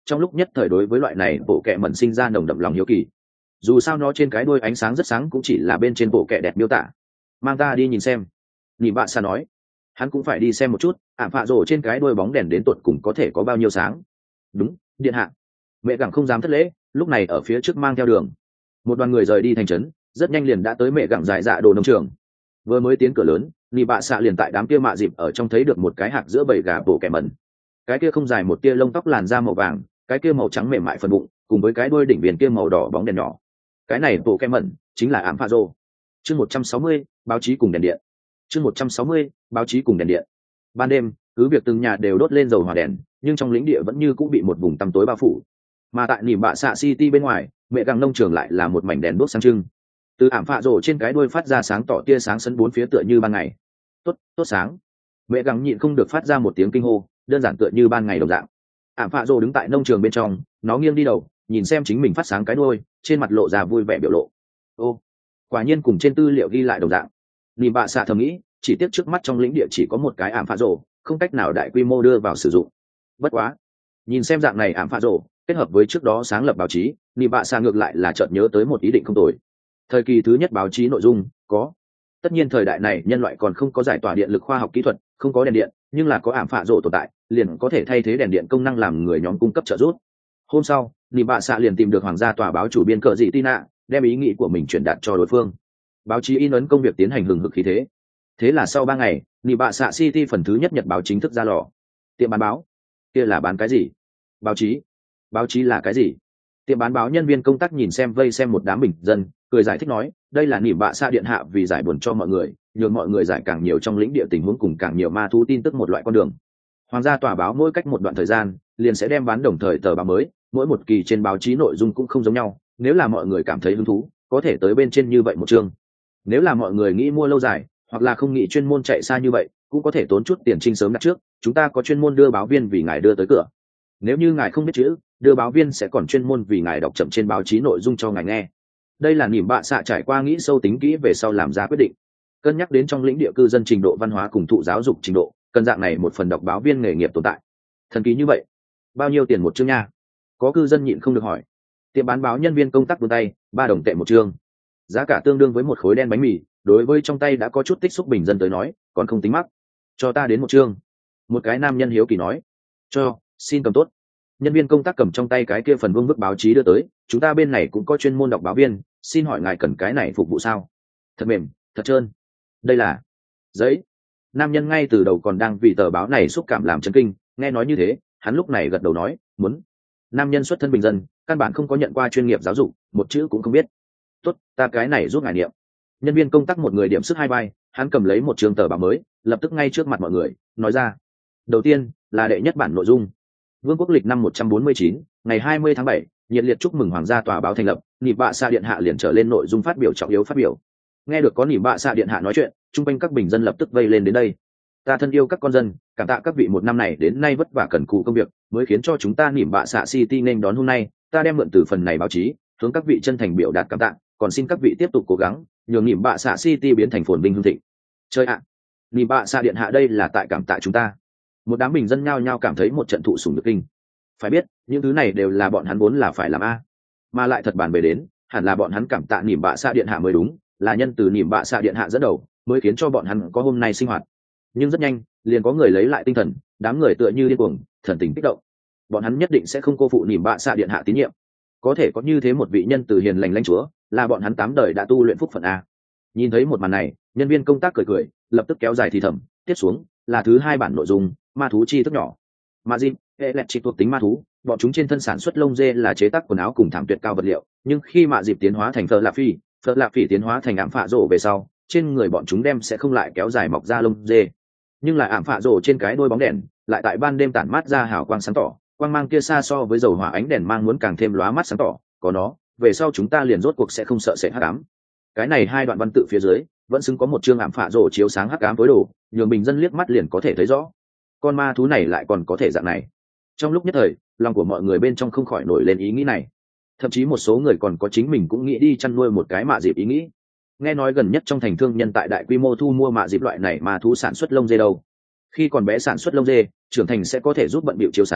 trong lúc nhất thời đối với loại này bộ kệ mẩn sinh ra nồng đậm lòng hiếu kỳ. Dù sao nó trên cái đuôi ánh sáng rất sáng cũng chỉ là bên trên bộ kệ đẹp miêu tả. Mang ta đi nhìn xem. Nị bạ xạ nói. Hắn cũng phải đi xem một chút, ảm phạ rổ trên cái đuôi bóng đèn đến tột cùng có thể có bao nhiêu sáng. Đúng, điện hạ. Mẹ gặng không dám thất lễ, lúc này ở phía trước mang theo đường. Một đoàn người rời đi thành trấn, rất nhanh liền đã tới mẹ gặng dài dạ đồ nông trường. Vừa mới tiến cửa lớn, Nị bạ xạ liền tại đám kia mạ dịp ở trong thấy được một cái hạc giữa bầy gà bộ kệ mẩn. Cái kia không dài một tia lông tóc làn da màu vàng, cái kia màu trắng mềm mại phần bụng, cùng với cái đuôi đỉnh viền kia màu đỏ bóng đèn nhỏ. Cái này bộ kệ mẩn chính là ảm phạ rổ. Chương một trăm sáu mươi, báo chí cùng đèn điện. Chương một trăm sáu mươi, báo chí cùng đèn điện. Ban đêm, cứ việc từng nhà đều đốt lên dầu hỏa đèn, nhưng trong lĩnh địa vẫn như cũng bị một vùng tăm tối bao phủ. Mà tại nỉm bạ xạ City bên ngoài, mẹ găng nông trường lại là một mảnh đèn đốt sáng trưng. Từ ảm phạ rổ trên cái đuôi phát ra sáng tỏ tia sáng sấn bốn phía tựa như ban ngày. Tốt, tốt sáng. Mẹ găng nhịn không được phát ra một tiếng kinh hô, đơn giản tựa như ban ngày đồng dạng. Ảm phạ rổ đứng tại nông trường bên trong, nó nghiêng đi đầu, nhìn xem chính mình phát sáng cái đuôi, trên mặt lộ ra vui vẻ biểu lộ. Ô, quả nhiên cùng trên tư liệu ghi lại đồng dạng. Nỉm bạ xạ thầm nghĩ, chỉ tiếc trước mắt trong lĩnh địa chỉ có một cái ảm phạ rổ, không cách nào đại quy mô đưa vào sử dụng. Bất quá, nhìn xem dạng này ảm phạ rổ kết hợp với trước đó sáng lập báo chí, Nỉm bạ xạ ngược lại là chợt nhớ tới một ý định không tồi. Thời kỳ thứ nhất báo chí nội dung có, tất nhiên thời đại này nhân loại còn không có giải tỏa điện lực khoa học kỹ thuật, không có đèn điện, nhưng là có ảm phạ rổ tồn tại, liền có thể thay thế đèn điện công năng làm người nhóm cung cấp trợ giúp. Hôm sau, Nỉm bạ xạ liền tìm được hoàng gia tòa báo chủ biên cờ dị Tina, đem ý nghĩ của mình truyền đạt cho đối phương. Báo chí in ấn công việc tiến hành hừng hực khí thế. Thế là sau ba ngày, Nỉ bạ xạ City phần thứ nhất nhật báo chính thức ra lò. Tiệm bán báo, kia là bán cái gì? Báo chí. Báo chí là cái gì? Tiệm bán báo nhân viên công tác nhìn xem vây xem một đám bình dân, cười giải thích nói, đây là Nỉ bạ xạ điện hạ vì giải buồn cho mọi người, nhường mọi người giải càng nhiều trong lĩnh địa tình huống cùng càng nhiều ma thú tin tức một loại con đường. Hoàng gia tòa báo mỗi cách một đoạn thời gian, liền sẽ đem bán đồng thời tờ báo mới, mỗi một kỳ trên báo chí nội dung cũng không giống nhau, nếu là mọi người cảm thấy hứng thú, có thể tới bên trên như vậy một chương. Nếu là mọi người nghĩ mua lâu dài, hoặc là không nghĩ chuyên môn chạy xa như vậy, cũng có thể tốn chút tiền trinh sớm đặt trước, chúng ta có chuyên môn đưa báo viên vì ngài đưa tới cửa. Nếu như ngài không biết chữ, đưa báo viên sẽ còn chuyên môn vì ngài đọc chậm trên báo chí nội dung cho ngài nghe. Đây là Nỉm bạ xạ trải qua nghĩ sâu tính kỹ về sau làm ra quyết định. Cân nhắc đến trong lĩnh địa cư dân trình độ văn hóa cùng thụ giáo dục trình độ, cần dạng này một phần đọc báo viên nghề nghiệp tồn tại. Thần kỳ như vậy, bao nhiêu tiền một chương nha? Có cư dân nhịn không được hỏi. Tiệm bán báo nhân viên công tác vươn tay, ba đồng tệ một chương. Giá cả tương đương với một khối đen bánh mì, đối với trong tay đã có chút tích xúc bình dân tới nói, còn không tính mắc. Cho ta đến một chương. Một cái nam nhân hiếu kỳ nói. Cho, xin cầm tốt. Nhân viên công tác cầm trong tay cái kia phần vương bức báo chí đưa tới, chúng ta bên này cũng có chuyên môn đọc báo viên, xin hỏi ngài cần cái này phục vụ sao? Thật mềm, thật trơn. Đây là giấy. Nam nhân ngay từ đầu còn đang vì tờ báo này xúc cảm làm chấn kinh, nghe nói như thế, hắn lúc này gật đầu nói, muốn. Nam nhân xuất thân bình dân, căn bản không có nhận qua chuyên nghiệp giáo dục, một chữ cũng không biết. Tốt, ta cái này giúp ngài niệm. Nhân viên công tác một người điểm sức hai bay, hắn cầm lấy một trường tờ báo mới, lập tức ngay trước mặt mọi người nói ra. Đầu tiên là đệ nhất bản nội dung. Vương quốc lịch năm một trăm bốn mươi chín, ngày hai mươi tháng bảy, nhiệt liệt chúc mừng hoàng gia tòa báo thành lập, Nỉ bạ xạ điện hạ liền trở lên nội dung phát biểu trọng yếu phát biểu. Nghe được có Nỉ bạ xạ điện hạ nói chuyện, chung quanh các bình dân lập tức vây lên đến đây. Ta thân yêu các con dân, cảm tạ các vị một năm này đến nay vất vả cần cù công việc, mới khiến cho chúng ta Nỉ bạ xạ City nên đón hôm nay, ta đem mượn từ phần này báo chí, hướng các vị chân thành biểu đạt cảm tạ, còn xin các vị tiếp tục cố gắng, nhường Nỉ bạ xạ City biến thành phồn vinh hưng thịnh. Chơi ạ, Nỉ bạ xạ điện hạ đây là tại cảm tạ chúng ta. Một đám bình dân nhao nhao cảm thấy một trận thụ sủng nhược kinh. Phải biết, những thứ này đều là bọn hắn vốn là phải làm a, mà lại thật bàn về đến, hẳn là bọn hắn cảm tạ Nỉ bạ xạ điện hạ mới đúng, là nhân từ Nỉ bạ xạ điện hạ dẫn đầu, mới khiến cho bọn hắn có hôm nay sinh hoạt. Nhưng rất nhanh, liền có người lấy lại tinh thần, đám người tựa như điên cuồng, thần tình kích động. Bọn hắn nhất định sẽ không cô phụ Nỉ bạ xạ điện hạ tín nhiệm. Có thể có như thế một vị nhân từ hiền lành lãnh chúa, là bọn hắn tám đời đã tu luyện phúc phận a. Nhìn thấy một màn này, nhân viên công tác cười cười, lập tức kéo dài thì thầm, tiếp xuống là thứ hai bản nội dung, ma thú chi thức nhỏ. Ma Jin, hệ lẹt chỉ thuộc tính ma thú, bọn chúng trên thân sản xuất lông dê là chế tác quần áo cùng thảm tuyệt cao vật liệu, nhưng khi mạ dịp tiến hóa thành phở lạp phi, phở lạp phỉ tiến hóa thành ảm phạ rổ về sau, trên người bọn chúng đem sẽ không lại kéo dài mọc ra lông dê. Nhưng lại ảm phạ rổ trên cái đôi bóng đèn, lại tại ban đêm tản mát ra hào quang sáng tỏ, quang mang kia xa so với dầu hỏa ánh đèn mang muốn càng thêm lóa mắt sáng tỏ, có nó, về sau chúng ta liền rốt cuộc sẽ không sợ sệt hắc ám. Cái này hai đoạn văn tự phía dưới, vẫn xứng có một chương ảm phạ rổ chiếu sáng hắc ám tối đồ, nhường bình dân liếc mắt liền có thể thấy rõ. Con ma thú này lại còn có thể dạng này. Trong lúc nhất thời, lòng của mọi người bên trong không khỏi nổi lên ý nghĩ này. Thậm chí một số người còn có chính mình cũng nghĩ đi chăn nuôi một cái mạ dịp ý nghĩ. Nghe nói gần nhất trong thành thương nhân tại đại quy mô thu mua mạ dịp loại này ma thú sản xuất lông dê đâu. Khi còn bé sản xuất lông dê, trưởng thành sẽ có thể giúp bận bịu chiếu sáng,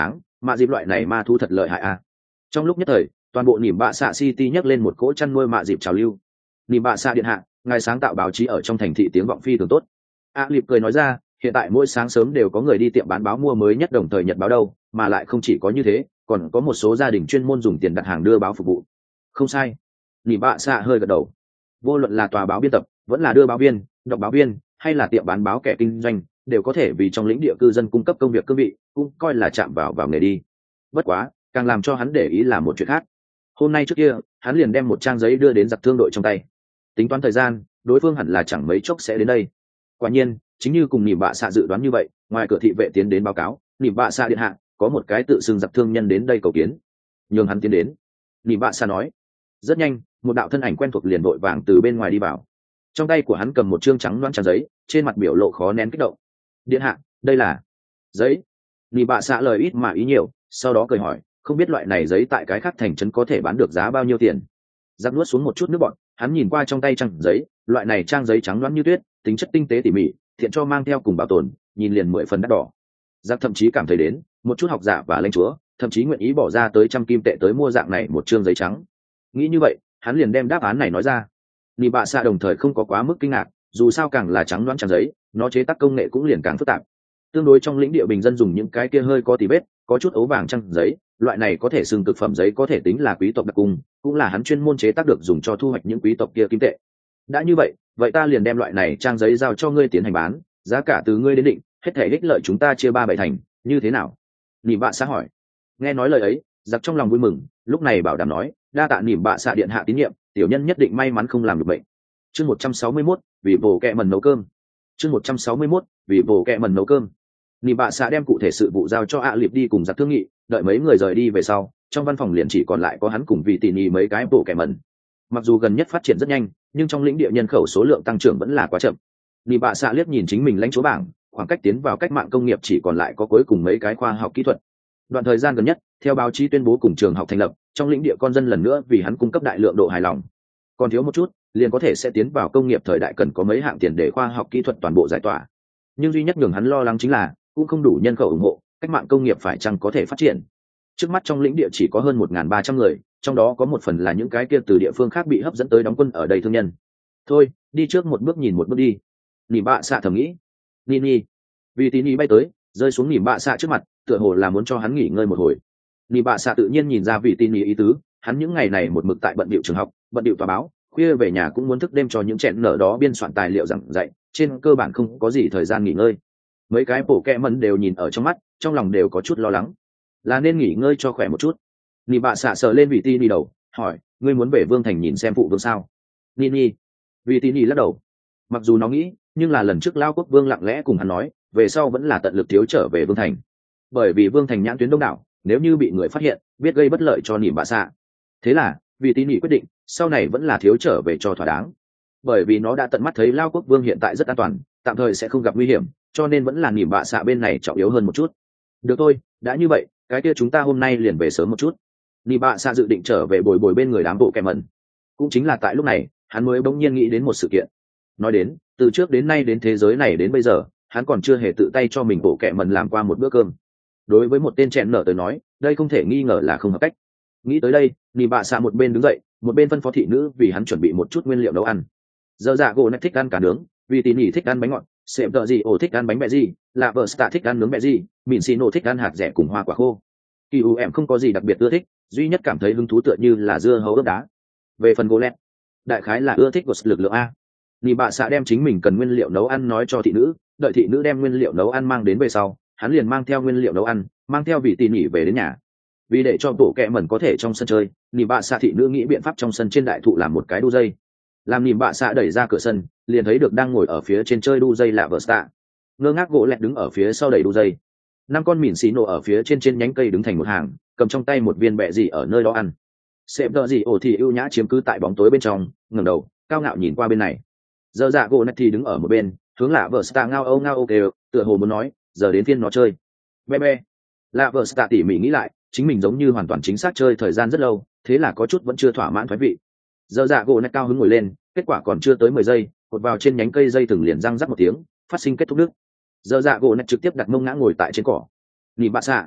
mạ dịp loại này ma thu thật lợi hại à. Trong lúc nhất thời toàn bộ nỉm bạ xạ city nhắc lên một cỗ chăn nuôi mạ dịp trào lưu. Nỉm bạ xạ điện hạ, ngài sáng tạo báo chí ở trong thành thị tiếng vọng phi thường tốt. A lịp cười nói ra, hiện tại mỗi sáng sớm đều có người đi tiệm bán báo mua mới nhất đồng thời nhật báo đâu, mà lại không chỉ có như thế, còn có một số gia đình chuyên môn dùng tiền đặt hàng đưa báo phục vụ. Không sai. Nỉm bạ xạ hơi gật đầu. Vô luận là tòa báo biên tập, vẫn là đưa báo viên, đọc báo viên, hay là tiệm bán báo kẻ kinh doanh, đều có thể vì trong lĩnh địa cư dân cung cấp công việc cương vị, cũng coi là chạm vào vào nghề đi. Bất quá, càng làm cho hắn để ý là một chuyện khác. Hôm nay trước kia, hắn liền đem một trang giấy đưa đến giặc thương đội trong tay. Tính toán thời gian, đối phương hẳn là chẳng mấy chốc sẽ đến đây. Quả nhiên, chính như cùng nỉm bạ xạ dự đoán như vậy, ngoài cửa thị vệ tiến đến báo cáo, nỉm bạ xạ điện hạ, có một cái tự xưng giặc thương nhân đến đây cầu kiến. Nhường hắn tiến đến. Nỉm bạ xạ nói. Rất nhanh, một đạo thân ảnh quen thuộc liền vội vàng từ bên ngoài đi vào. Trong tay của hắn cầm một chương trắng loãng trang giấy, trên mặt biểu lộ khó nén kích động. Điện hạ, đây là giấy. Nỉm bạ xạ lời ít mà ý nhiều, sau đó cười hỏi, không biết loại này giấy tại cái khác thành trấn có thể bán được giá bao nhiêu tiền. Giặc nuốt xuống một chút nước bọt, hắn nhìn qua trong tay trang giấy, loại này trang giấy trắng loãng như tuyết, tính chất tinh tế tỉ mỉ, thiện cho mang theo cùng bảo tồn, nhìn liền mười phần đắt đỏ. Giặc thậm chí cảm thấy đến một chút học giả và lãnh chúa thậm chí nguyện ý bỏ ra tới trăm kim tệ tới mua dạng này một chương giấy trắng. Nghĩ như vậy, hắn liền đem đáp án này nói ra. Nỉ bạ xạ đồng thời không có quá mức kinh ngạc, dù sao càng là trắng loãng trang giấy, nó chế tác công nghệ cũng liền càng phức tạp. Tương đối trong lĩnh địa bình dân dùng những cái kia hơi có tí vết, có chút ấu vàng trang giấy, loại này có thể xưng cực phẩm giấy có thể tính là quý tộc đặc cung, cũng là hắn chuyên môn chế tác được dùng cho thu hoạch những quý tộc kia kim tệ. Đã như vậy, vậy ta liền đem loại này trang giấy giao cho ngươi tiến hành bán, giá cả từ ngươi đến định, hết thể ích lợi chúng ta chia ba bảy thành, như thế nào? Nỉm bạ xạ hỏi. Nghe nói lời ấy, giặc trong lòng vui mừng, lúc này bảo đảm nói, đa tạ nỉm bạ xạ điện hạ tín nhiệm, tiểu nhân nhất định may mắn không làm được bệnh. Chương một trăm sáu mươi mốt, vì bổ kẹ mần nấu cơm. Chương một trăm sáu mươi mốt, vì bổ kẹ mần nấu cơm. Nỉm bạ xạ đem cụ thể sự vụ giao cho ạ lịp đi cùng giặc thương nghị, đợi mấy người rời đi về sau, trong văn phòng liền chỉ còn lại có hắn cùng vị tỉ nhì mấy cái bổ kẹ mần. Mặc dù gần nhất phát triển rất nhanh, nhưng trong lĩnh địa nhân khẩu số lượng tăng trưởng vẫn là quá chậm. Nỉ bạ xạ liếc nhìn chính mình lãnh chúa bảng, khoảng cách tiến vào cách mạng công nghiệp chỉ còn lại có cuối cùng mấy cái khoa học kỹ thuật. Đoạn thời gian gần nhất, theo báo chí tuyên bố cùng trường học thành lập, trong lĩnh địa con dân lần nữa vì hắn cung cấp đại lượng độ hài lòng. Còn thiếu một chút, liền có thể sẽ tiến vào công nghiệp thời đại cần có mấy hạng tiền để khoa học kỹ thuật toàn bộ giải tỏa. Nhưng duy nhất nhường hắn lo lắng chính là, cũng không đủ nhân khẩu ủng hộ, cách mạng công nghiệp phải chăng có thể phát triển. Trước mắt trong lĩnh địa chỉ có hơn một nghìn ba trăm người, trong đó có một phần là những cái kia từ địa phương khác bị hấp dẫn tới đóng quân ở đây thương nhân. Thôi, đi trước một bước nhìn một bước đi. Nỉm bạ xạ thầm nghĩ. Nini. Vì tí ni bay tới, rơi xuống nỉm bạ xạ trước mặt, tựa hồ là muốn cho hắn nghỉ ngơi một hồi. Nỉm bạ xạ tự nhiên nhìn ra vị tí ni ý tứ, hắn những ngày này một mực tại bận bịu trường học, bận bịu tòa báo, khuya về nhà cũng muốn thức đêm cho những trẻ nở đó biên soạn tài liệu giảng dạy, trên cơ bản không có gì thời gian nghỉ ngơi. Mấy cái bổ kẹ mần đều nhìn ở trong mắt, trong lòng đều có chút lo lắng. Là nên nghỉ ngơi cho khỏe một chút. Nỉ bạ xạ sờ lên vị tí ni đầu, hỏi, ngươi muốn về vương thành nhìn xem phụ vương sao? Nini. Vị tí ni lắc đầu. Mặc dù nó nghĩ, nhưng là lần trước lao quốc vương lặng lẽ cùng hắn nói, về sau vẫn là tận lực thiếu trở về vương thành. Bởi vì vương thành nhãn tuyến đông đảo, nếu như bị người phát hiện, biết gây bất lợi cho nỉ bạ xạ. Thế là, vị tí ni quyết định, sau này vẫn là thiếu trở về cho thỏa đáng. Bởi vì nó đã tận mắt thấy lao quốc vương hiện tại rất an toàn, tạm thời sẽ không gặp nguy hiểm, cho nên vẫn là nỉ bạ xạ bên này trọng yếu hơn một chút. Được thôi, đã như vậy, cái kia chúng ta hôm nay liền về sớm một chút. Nỉ bạ xạ dự định trở về bồi bồi bên người đám bộ kẹ mẩn. Cũng chính là tại lúc này, hắn mới bỗng nhiên nghĩ đến một sự kiện. Nói đến, từ trước đến nay đến thế giới này đến bây giờ, hắn còn chưa hề tự tay cho mình bộ kẹ mẩn làm qua một bữa cơm. Đối với một tên trẻ nở tới nói, đây không thể nghi ngờ là không hợp cách. Nghĩ tới đây, nỉ bạ xạ một bên đứng dậy, một bên phân phó thị nữ vì hắn chuẩn bị một chút nguyên liệu nấu ăn. Giờ dạ gỗ nét thích ăn cá nướng, vì tỉ nỉ thích ăn bánh ngọt, sệm tợ gì ổ thích ăn bánh bẹ gì, lạ vợ stạ thích ăn nướng bẹ gì, mìn xì nổ thích ăn hạt rẻ cùng hoa quả khô. Kỳ u em không có gì đặc biệt ưa thích, duy nhất cảm thấy hứng thú tựa như là dưa hấu ướp đá. Về phần gỗ lẹt, đại khái là ưa thích của lực lượng a. Nỉ bạ xạ đem chính mình cần nguyên liệu nấu ăn nói cho thị nữ, đợi thị nữ đem nguyên liệu nấu ăn mang đến về sau, hắn liền mang theo nguyên liệu nấu ăn, mang theo vị tỉ nỉ về đến nhà. Vì để cho bộ kẹ mẩn có thể trong sân chơi, nỉ bạ xạ thị nữ nghĩ biện pháp trong sân trên đại thụ làm một cái đu dây. Làm nỉ bạ xạ đẩy ra cửa sân, liền thấy được đang ngồi ở phía trên chơi đu dây lạ vợ stạ. Ngơ ngác gỗ lẹt đứng ở phía sau đẩy đu dây. Năm con mìn xì nổ ở phía trên trên nhánh cây đứng thành một hàng, cầm trong tay một viên bẹ gì ở nơi đó ăn. Sệm đỡ gì ổ thì ưu nhã chiếm cứ tại bóng tối bên trong, ngẩng đầu cao ngạo nhìn qua bên này. Giờ dạ gỗ nét thì đứng ở một bên, hướng lạ vợ stạ ngao âu ngao ok, tựa hồ muốn nói, giờ đến phiên nó chơi. Be be. Lạ vợ stạ tỉ mỉ nghĩ lại, chính mình giống như hoàn toàn chính xác chơi thời gian rất lâu, thế là có chút vẫn chưa thỏa mãn thoái vị. Giờ dạ gỗ nét cao hứng ngồi lên, kết quả còn chưa tới mười giây, cột vào trên nhánh cây dây thừng liền răng rắc một tiếng, phát sinh kết thúc nước. Giờ dạ gỗ nét trực tiếp đặt mông ngã ngồi tại trên cỏ. Nỉ bạ xạ.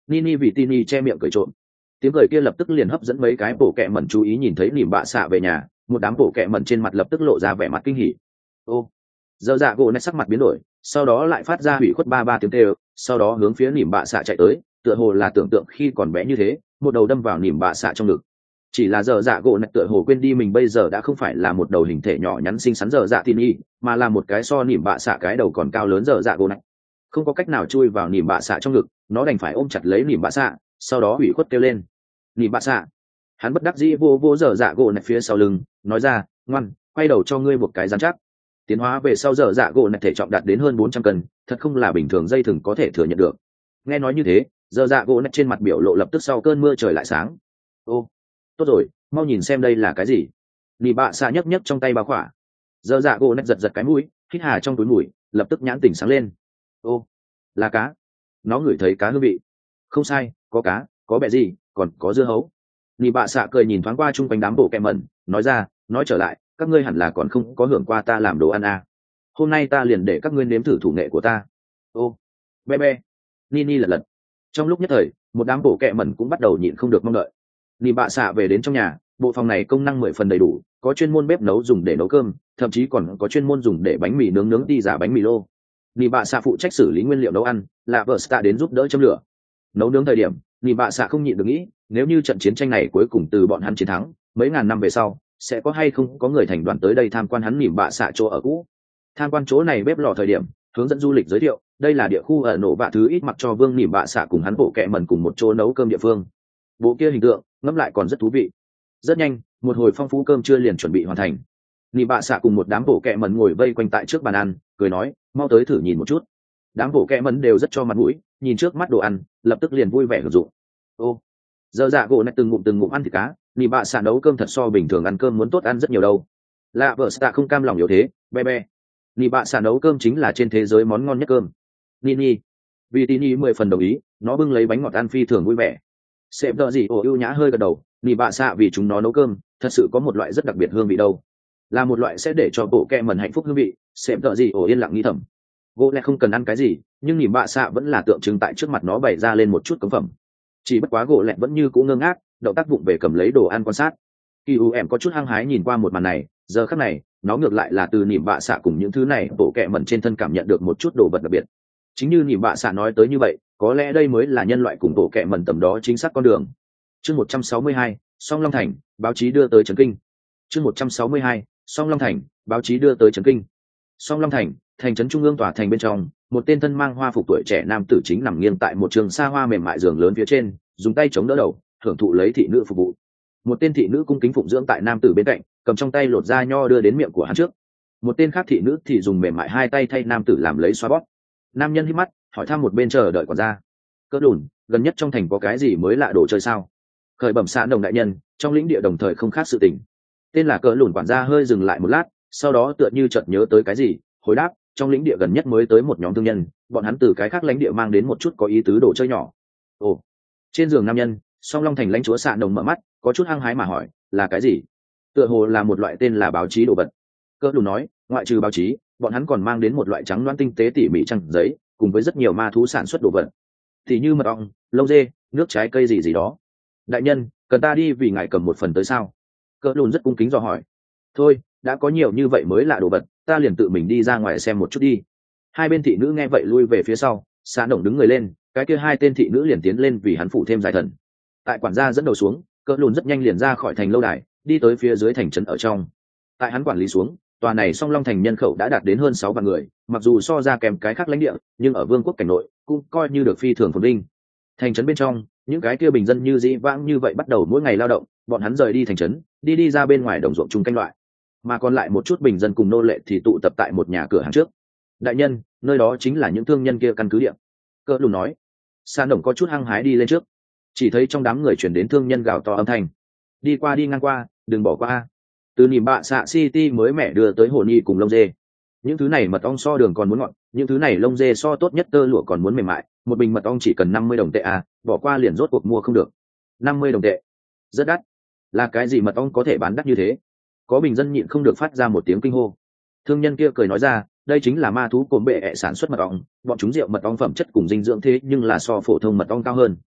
Nini vì Tini che miệng cười trộm. Tiếng cười kia lập tức liền hấp dẫn mấy cái bộ kẹ mẩn chú ý, nhìn thấy nỉm bạ xạ về nhà, một đám bộ kẹ mẩn trên mặt lập tức lộ ra vẻ mặt kinh hỉ. Ô, giờ dạ gỗ nét sắc mặt biến đổi, sau đó lại phát ra hủy khuất ba ba tiếng kêu, sau đó hướng phía nỉm bạ xạ chạy tới, tựa hồ là tưởng tượng khi còn bé như thế, một đầu đâm vào nỉm bạ xạ trong ngực. Chỉ là giờ dạ gỗ nét tựa hồ quên đi mình bây giờ đã không phải là một đầu hình thể nhỏ nhắn xinh xắn giờ dạ Tini, mà là một cái so nỉm bạ xạ cái đầu còn cao lớn giờ dạ gỗ nét. Không có cách nào chui vào nỉm bạ xạ trong ngực, nó đành phải ôm chặt lấy nỉm bạ xạ, sau đó hủy khuất kêu lên. Nỉm bạ xạ, hắn bất đắc dĩ vô vô giờ dạ gỗ nét phía sau lưng, nói ra, ngoan, quay đầu cho ngươi một cái rắn chắc. Tiến hóa về sau giờ dạ gỗ nét thể trọng đạt đến hơn bốn trăm cân, thật không là bình thường dây thừng có thể thừa nhận được. Nghe nói như thế, giờ dạ gỗ nét trên mặt biểu lộ lập tức sau cơn mưa trời lại sáng. Ô, tốt rồi, mau nhìn xem đây là cái gì. Nỉ bạ xạ nhấc nhấc trong tay bao khỏa. Giờ dạ gỗ nét giật giật cái mũi, hít hà trong túi mũi, lập tức nhãn tỉnh sáng lên. Ô, là cá. Nó ngửi thấy cá hương vị. Không sai, có cá, có bẹ gì, còn có dưa hấu. Nỉ bạ xạ cười nhìn thoáng qua chung quanh đám bộ kẹ mẩn, nói ra, nói trở lại, các ngươi hẳn là còn không có hưởng qua ta làm đồ ăn à. Hôm nay ta liền để các ngươi nếm thử thủ nghệ của ta. Ô, be be. Nini lật lật. Trong lúc nhất thời, một đám bộ kẹ mẩn cũng bắt đầu nhịn không được mong đợi. Nỉ bạ xạ về đến trong nhà, bộ phòng này công năng mười phần đầy đủ, có chuyên môn bếp nấu dùng để nấu cơm, thậm chí còn có chuyên môn dùng để bánh mì nướng nướng đi giả bánh mì lô. Nỉ bạ xạ phụ trách xử lý nguyên liệu nấu ăn, là vợ Sta đến giúp đỡ châm lửa. Nấu nướng thời điểm, Nỉ bạ xạ không nhịn được nghĩ, nếu như trận chiến tranh này cuối cùng từ bọn hắn chiến thắng, mấy ngàn năm về sau, sẽ có hay không có người thành đoàn tới đây tham quan hắn Nỉ bạ xạ chỗ ở cũ. Tham quan chỗ này bếp lò thời điểm, hướng dẫn du lịch giới thiệu, đây là địa khu ở nổ bạ thứ ít mặc cho Vương Nỉ bạ xạ cùng hắn bộ kẹ mẩn cùng một chỗ nấu cơm địa phương. Bộ kia hình tượng, ngẫm lại còn rất thú vị. Rất nhanh, một hồi phong phú cơm trưa liền chuẩn bị hoàn thành. Nỉ bạ xạ cùng một đám bộ kẹ mẩn ngồi vây quanh tại trước bàn ăn, cười nói, mau tới thử nhìn một chút. Đám bộ kẹ mẩn đều rất cho mặt mũi, nhìn trước mắt đồ ăn, lập tức liền vui vẻ hưởng dụng. Ô, giờ dạ gỗ nét từng ngụm từng ngụm ăn thịt cá, nỉ bạ xạ nấu cơm thật so bình thường ăn cơm muốn tốt ăn rất nhiều đâu. Lạ vợ Sta không cam lòng yếu thế, be be. Nỉ bạ xạ nấu cơm chính là trên thế giới món ngon nhất cơm. Nini, vì Tini mười phần đồng ý, nó bưng lấy bánh ngọt ăn phi thường vui vẻ. Sếp đỡ gì ổ ưu nhã hơi gật đầu, nỉ bạ xạ vì chúng nó nấu cơm, thật sự có một loại rất đặc biệt hương vị đâu. Là một loại sẽ để cho bộ kẹ mẩn hạnh phúc hương vị. Sếp đỡ gì ổ yên lặng nghĩ thầm. Gỗ lẹ không cần ăn cái gì, nhưng nỉ bạ xạ vẫn là tượng trưng tại trước mặt nó bày ra lên một chút cống phẩm. Chỉ bất quá gỗ lẹ vẫn như cũ ngơ ngác, động tác vụng về cầm lấy đồ ăn quan sát. Kỳ u em có chút hăng hái nhìn qua một màn này, giờ khắc này nó ngược lại là từ nỉ bạ xạ cùng những thứ này bộ kẹ mẩn trên thân cảm nhận được một chút đồ vật đặc biệt. Chính như nỉ bạ xạ nói tới như vậy, có lẽ đây mới là nhân loại cùng bộ kẹ mẩn tầm đó chính xác con đường. Chương một trăm sáu mươi hai, Song Long Thành, báo chí đưa tới trấn kinh. Chương một trăm sáu mươi hai, Song Long Thành, báo chí đưa tới trấn kinh. Song Long Thành, thành trấn trung ương tòa thành bên trong, một tên thân mang hoa phục tuổi trẻ nam tử chính nằm nghiêng tại một trường xa hoa mềm mại giường lớn phía trên, dùng tay chống đỡ đầu, hưởng thụ lấy thị nữ phục vụ. Một tên thị nữ cung kính phụng dưỡng tại nam tử bên cạnh, cầm trong tay lột da nho đưa đến miệng của hắn trước. Một tên khác thị nữ thì dùng mềm mại hai tay thay nam tử làm lấy xoa bóp. Nam nhân hít mắt, hỏi thăm một bên chờ đợi quản gia. Cỡ đùn, gần nhất trong thành có cái gì mới lạ đồ chơi sao? Khởi bẩm xã đồng đại nhân, trong lĩnh địa đồng thời không khác sự tình. Tên là cỡ lùn quản gia hơi dừng lại một lát, sau đó tựa như chợt nhớ tới cái gì, hồi đáp, trong lĩnh địa gần nhất mới tới một nhóm thương nhân, bọn hắn từ cái khác lãnh địa mang đến một chút có ý tứ đồ chơi nhỏ. Ồ, trên giường nam nhân, Song Long Thành lãnh chúa Sạ Đồng mở mắt, có chút hăng hái mà hỏi, là cái gì? Tựa hồ là một loại tên là báo chí đồ vật. Cỡ lùn nói, ngoại trừ báo chí, bọn hắn còn mang đến một loại trắng loãng tinh tế tỉ mỉ trang giấy, cùng với rất nhiều ma thú sản xuất đồ vật, thì như mật ong, lông dê, nước trái cây gì gì đó. Đại nhân, cần ta đi vì ngài cầm một phần tới sao? Cỡ lùn rất cung kính dò hỏi. Thôi, đã có nhiều như vậy mới lạ đồ vật, ta liền tự mình đi ra ngoài xem một chút đi. Hai bên thị nữ nghe vậy lui về phía sau, Sạ Đồng đứng người lên, cái kia hai tên thị nữ liền tiến lên vì hắn phụ thêm giải thần. Tại quản gia dẫn đầu xuống, cỡ lùn rất nhanh liền ra khỏi thành lâu đài, đi tới phía dưới thành trấn ở trong. Tại hắn quản lý xuống, tòa này Song Long Thành nhân khẩu đã đạt đến hơn sáu vạn người, mặc dù so ra kèm cái khác lãnh địa, nhưng ở vương quốc cảnh nội cũng coi như được phi thường phồn vinh. Thành trấn bên trong, những cái kia bình dân như dĩ vãng như vậy bắt đầu mỗi ngày lao động, bọn hắn rời đi thành trấn, đi đi ra bên ngoài đồng ruộng chung canh loại, mà còn lại một chút bình dân cùng nô lệ thì tụ tập tại một nhà cửa hàng trước. Đại nhân, nơi đó chính là những thương nhân kia căn cứ địa. Cỡ lùn nói. Sa Đồng có chút hăng hái đi lên trước, chỉ thấy trong đám người chuyển đến thương nhân gào to âm thanh, đi qua đi ngang qua, đừng bỏ qua. Từ nỉm bạ xạ City mới mẻ đưa tới hồn nhi cùng lông dê, những thứ này mật ong so đường còn muốn ngọt, những thứ này lông dê so tốt nhất tơ lụa còn muốn mềm mại, một bình mật ong chỉ cần năm mươi đồng tệ à, bỏ qua liền rốt cuộc mua không được. Năm mươi đồng tệ, rất đắt. Là cái gì mật ong có thể bán đắt như thế? Có bình dân nhịn không được phát ra một tiếng kinh hô. Thương nhân kia cười nói ra, đây chính là ma thú cồn bệ ẹ sản xuất mật ong, bọn chúng rượu mật ong phẩm chất cùng dinh dưỡng thế nhưng là so phổ thông mật ong cao hơn.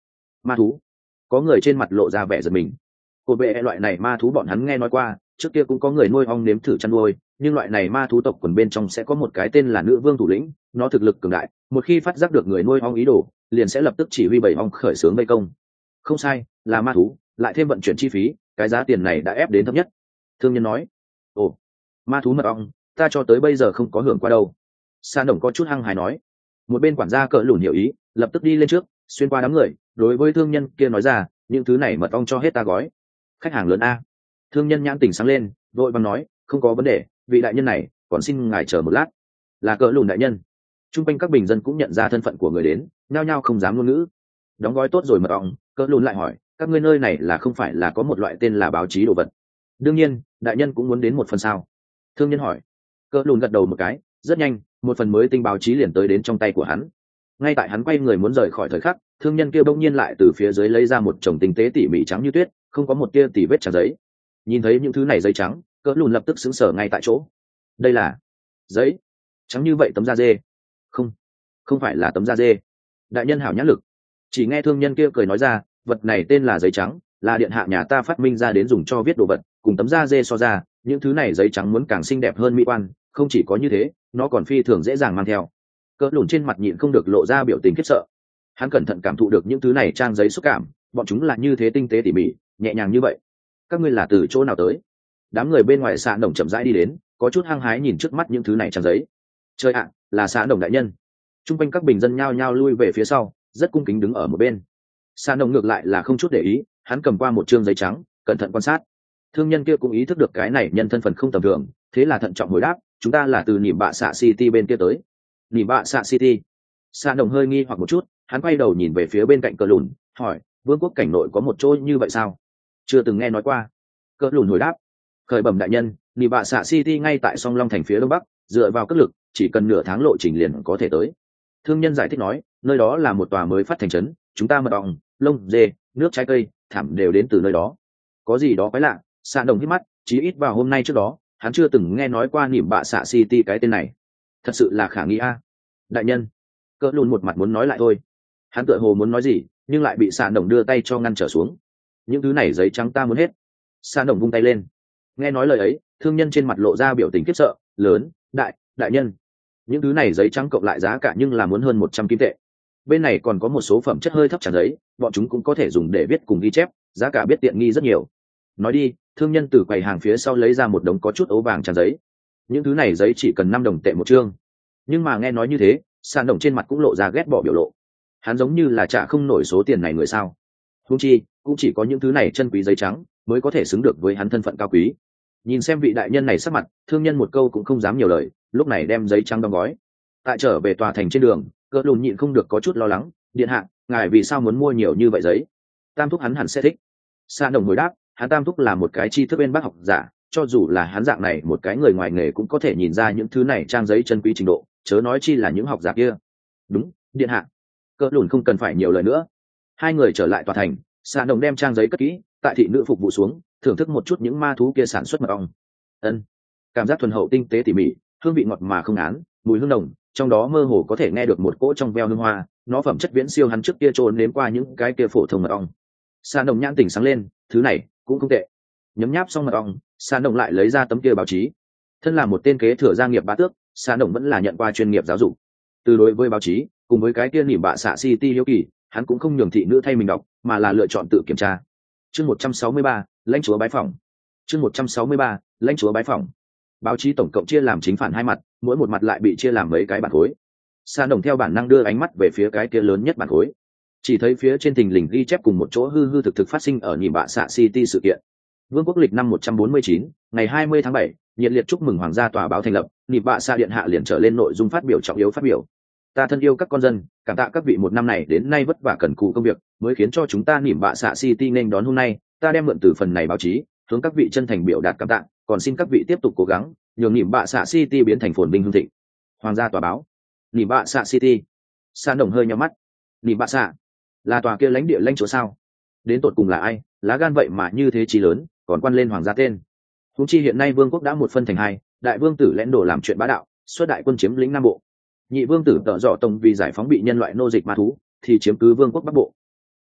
Ma thú? Có người trên mặt lộ ra vẻ giật mình. Cột bệ loại này ma thú bọn hắn nghe nói qua, trước kia cũng có người nuôi ong nếm thử chăn nuôi, nhưng loại này ma thú tộc quần bên trong sẽ có một cái tên là nữ vương thủ lĩnh, nó thực lực cường đại, một khi phát giác được người nuôi ong ý đồ, liền sẽ lập tức chỉ huy bầy ong khởi xướng vây công. Không sai, là ma thú, lại thêm vận chuyển chi phí, cái giá tiền này đã ép đến thấp nhất. Thương nhân nói. Ồ, ma thú mật ong, ta cho tới bây giờ không có hưởng qua đâu. Sa Đồng có chút hăng hái nói. Một bên quản gia cỡ lùn hiểu ý, lập tức đi lên trước, xuyên qua đám người, đối với thương nhân kia nói ra, những thứ này mật ong cho hết ta gói. Khách hàng lớn a. Thương nhân nhãn tỉnh sáng lên, vội vàng nói, không có vấn đề, vị đại nhân này, còn xin ngài chờ một lát. Là cỡ lùn đại nhân. Trung quanh các bình dân cũng nhận ra thân phận của người đến, nhao nhao không dám ngôn ngữ. Đóng gói tốt rồi mật ong, cỡ lùn lại hỏi, các ngươi nơi này là không phải là có một loại tên là báo chí đồ vật? Đương nhiên, đại nhân cũng muốn đến một phần sao? Thương nhân hỏi. Cỡ lùn gật đầu một cái, rất nhanh, một phần mới tinh báo chí liền tới đến trong tay của hắn. Ngay tại hắn quay người muốn rời khỏi thời khắc, thương nhân kia bỗng nhiên lại từ phía dưới lấy ra một chồng tinh tế tỉ mỉ trắng như tuyết, không có một tia tỉ vết trang giấy. Nhìn thấy những thứ này giấy trắng, cỡ lùn lập tức sững sờ ngay tại chỗ. Đây là giấy trắng như vậy, tấm da dê? Không, không phải là tấm da dê. Đại nhân hảo nhãn lực. Chỉ nghe thương nhân kia cười nói ra, vật này tên là giấy trắng, là điện hạ nhà ta phát minh ra đến dùng cho viết đồ vật, cùng tấm da dê so ra, những thứ này giấy trắng muốn càng xinh đẹp hơn mỹ quan. Không chỉ có như thế, nó còn phi thường dễ dàng mang theo. Cỡ lùn trên mặt nhịn không được lộ ra biểu tình khiếp sợ. Hắn cẩn thận cảm thụ được những thứ này trang giấy xúc cảm, bọn chúng là như thế tinh tế tỉ mỉ, nhẹ nhàng như vậy. Các ngươi là từ chỗ nào tới? Đám người bên ngoài xã đồng chậm rãi đi đến, có chút hăng hái nhìn trước mắt những thứ này trang giấy. Trời ạ, là xã đồng đại nhân. Trung quanh các bình dân nhao nhao lui về phía sau, rất cung kính đứng ở một bên. Xã đồng ngược lại là không chút để ý, hắn cầm qua một trương giấy trắng, cẩn thận quan sát. Thương nhân kia cũng ý thức được cái này nhân thân phận không tầm thường, thế là thận trọng hồi đáp, chúng ta là từ nỉm bạ xạ city bên kia tới. Nỉm bạ xạ city? Xã đồng hơi nghi hoặc một chút, hắn quay đầu nhìn về phía bên cạnh cờ lùn, hỏi, vương quốc cảnh nội có một chỗ như vậy sao? Chưa từng nghe nói qua. Cờ lùn hồi đáp, khởi bẩm đại nhân, nỉm bạ xạ city ngay tại song long thành phía đông bắc, dựa vào cất lực, chỉ cần nửa tháng lộ trình liền có thể tới. Thương nhân giải thích nói, nơi đó là một tòa mới phát thành trấn, chúng ta mật ong, lông dê, nước trái cây, thảm đều đến từ nơi đó. Có gì đó quái lạ? Xã đồng hít mắt, chí ít vào hôm nay trước đó, hắn chưa từng nghe nói qua nỉm bạ xạ city cái tên này. Thật sự là khả nghi a. Đại nhân. Cỡ lùn một mặt muốn nói lại thôi. Hắn tựa hồ muốn nói gì, nhưng lại bị xã đồng đưa tay cho ngăn trở xuống. Những thứ này giấy trắng ta muốn hết. Xã đồng vung tay lên. Nghe nói lời ấy, thương nhân trên mặt lộ ra biểu tình khiếp sợ, lớn, đại, đại nhân. Những thứ này giấy trắng cộng lại giá cả nhưng là muốn hơn một trăm kim tệ. Bên này còn có một số phẩm chất hơi thấp tràn giấy, bọn chúng cũng có thể dùng để viết cùng ghi chép, giá cả biết tiện nghi rất nhiều. Nói đi, thương nhân từ quầy hàng phía sau lấy ra một đống có chút ấu vàng tràn giấy. Những thứ này giấy chỉ cần năm đồng tệ một chương. Nhưng mà nghe nói như thế, sàn đồng trên mặt cũng lộ ra ghét bỏ biểu lộ. Hắn giống như là trả không nổi số tiền này người sao? Huống chi, cũng chỉ có những thứ này chân quý giấy trắng mới có thể xứng được với hắn thân phận cao quý. Nhìn xem vị đại nhân này sắc mặt, thương nhân một câu cũng không dám nhiều lời, lúc này đem giấy trắng đóng gói. Tại trở về tòa thành trên đường, cỡ lùn nhịn không được có chút lo lắng, điện hạ, ngài vì sao muốn mua nhiều như vậy giấy? Tam thúc hắn hẳn sẽ thích. Sàn đồng hồi đáp, hắn tam thúc là một cái tri thức bên bác học giả, cho dù là hắn dạng này một cái người ngoài nghề cũng có thể nhìn ra những thứ này trang giấy chân quý trình độ, chớ nói chi là những học giả kia. Đúng, điện hạ. Cỡ lùn không cần phải nhiều lời nữa. Hai người trở lại tòa thành, Sàn đồng đem trang giấy cất kỹ, tại thị nữ phục vụ xuống, thưởng thức một chút những ma thú kia sản xuất mật ong. Ân, cảm giác thuần hậu tinh tế tỉ mỉ, hương vị ngọt mà không án, mùi hương nồng, trong đó mơ hồ có thể nghe được một cỗ trong veo hương hoa, nó phẩm chất viễn siêu hắn trước kia trốn nếm qua những cái kia phổ thông mật ong. Sàn đồng nhãn tỉnh sáng lên, thứ này cũng không tệ. Nhấm nháp xong mật ong, Sàn đồng lại lấy ra tấm kia báo chí. Thân là một tên kế thừa gia nghiệp bá tước, Sàn đồng vẫn là nhận qua chuyên nghiệp giáo dục. Từ đối với báo chí, cùng với cái kia nỉm bạ xạ city hiếu kỳ, hắn cũng không nhường thị nữ thay mình đọc, mà là lựa chọn tự kiểm tra. Chương một trăm sáu mươi ba, lãnh chúa bái phỏng. Chương một trăm sáu mươi ba, lãnh chúa bái phỏng. Báo chí tổng cộng chia làm chính phản hai mặt, mỗi một mặt lại bị chia làm mấy cái bản khối. Sàn đồng theo bản năng đưa ánh mắt về phía cái kia lớn nhất bản khối, chỉ thấy phía trên thình lình ghi chép cùng một chỗ hư hư thực thực phát sinh ở nỉm bạ xạ city sự kiện. Vương quốc lịch năm một trăm bốn mươi chín, ngày hai mươi tháng bảy, nhiệt liệt chúc mừng hoàng gia tòa báo thành lập, nỉm bạ xạ điện hạ liền trở lên nội dung phát biểu trọng yếu phát biểu. Ta thân yêu các con dân, cảm tạ các vị một năm này đến nay vất vả cần cù công việc, mới khiến cho chúng ta nỉm bạ xạ city nên đón hôm nay. Ta đem mượn từ phần này báo chí, hướng các vị chân thành biểu đạt cảm tạ, còn xin các vị tiếp tục cố gắng, nhường nỉm bạ xạ city biến thành phồn vinh hưng thịnh. Hoàng gia tòa báo, nỉm bạ xạ city. Sàn đồng hơi nhíu mắt. Nỉm bạ xạ là tòa kia lãnh địa lãnh chúa sao? Đến tột cùng là ai, lá gan vậy mà như thế chí lớn, còn quan lên hoàng gia tên. Huống chi hiện nay vương quốc đã một phân thành hai, đại vương tử lẽn đổ làm chuyện bá đạo, xuất đại quân chiếm lĩnh nam bộ. Nhị vương tử tợ dọ tông vì giải phóng bị nhân loại nô dịch ma thú, thì chiếm cứ vương quốc bắc bộ.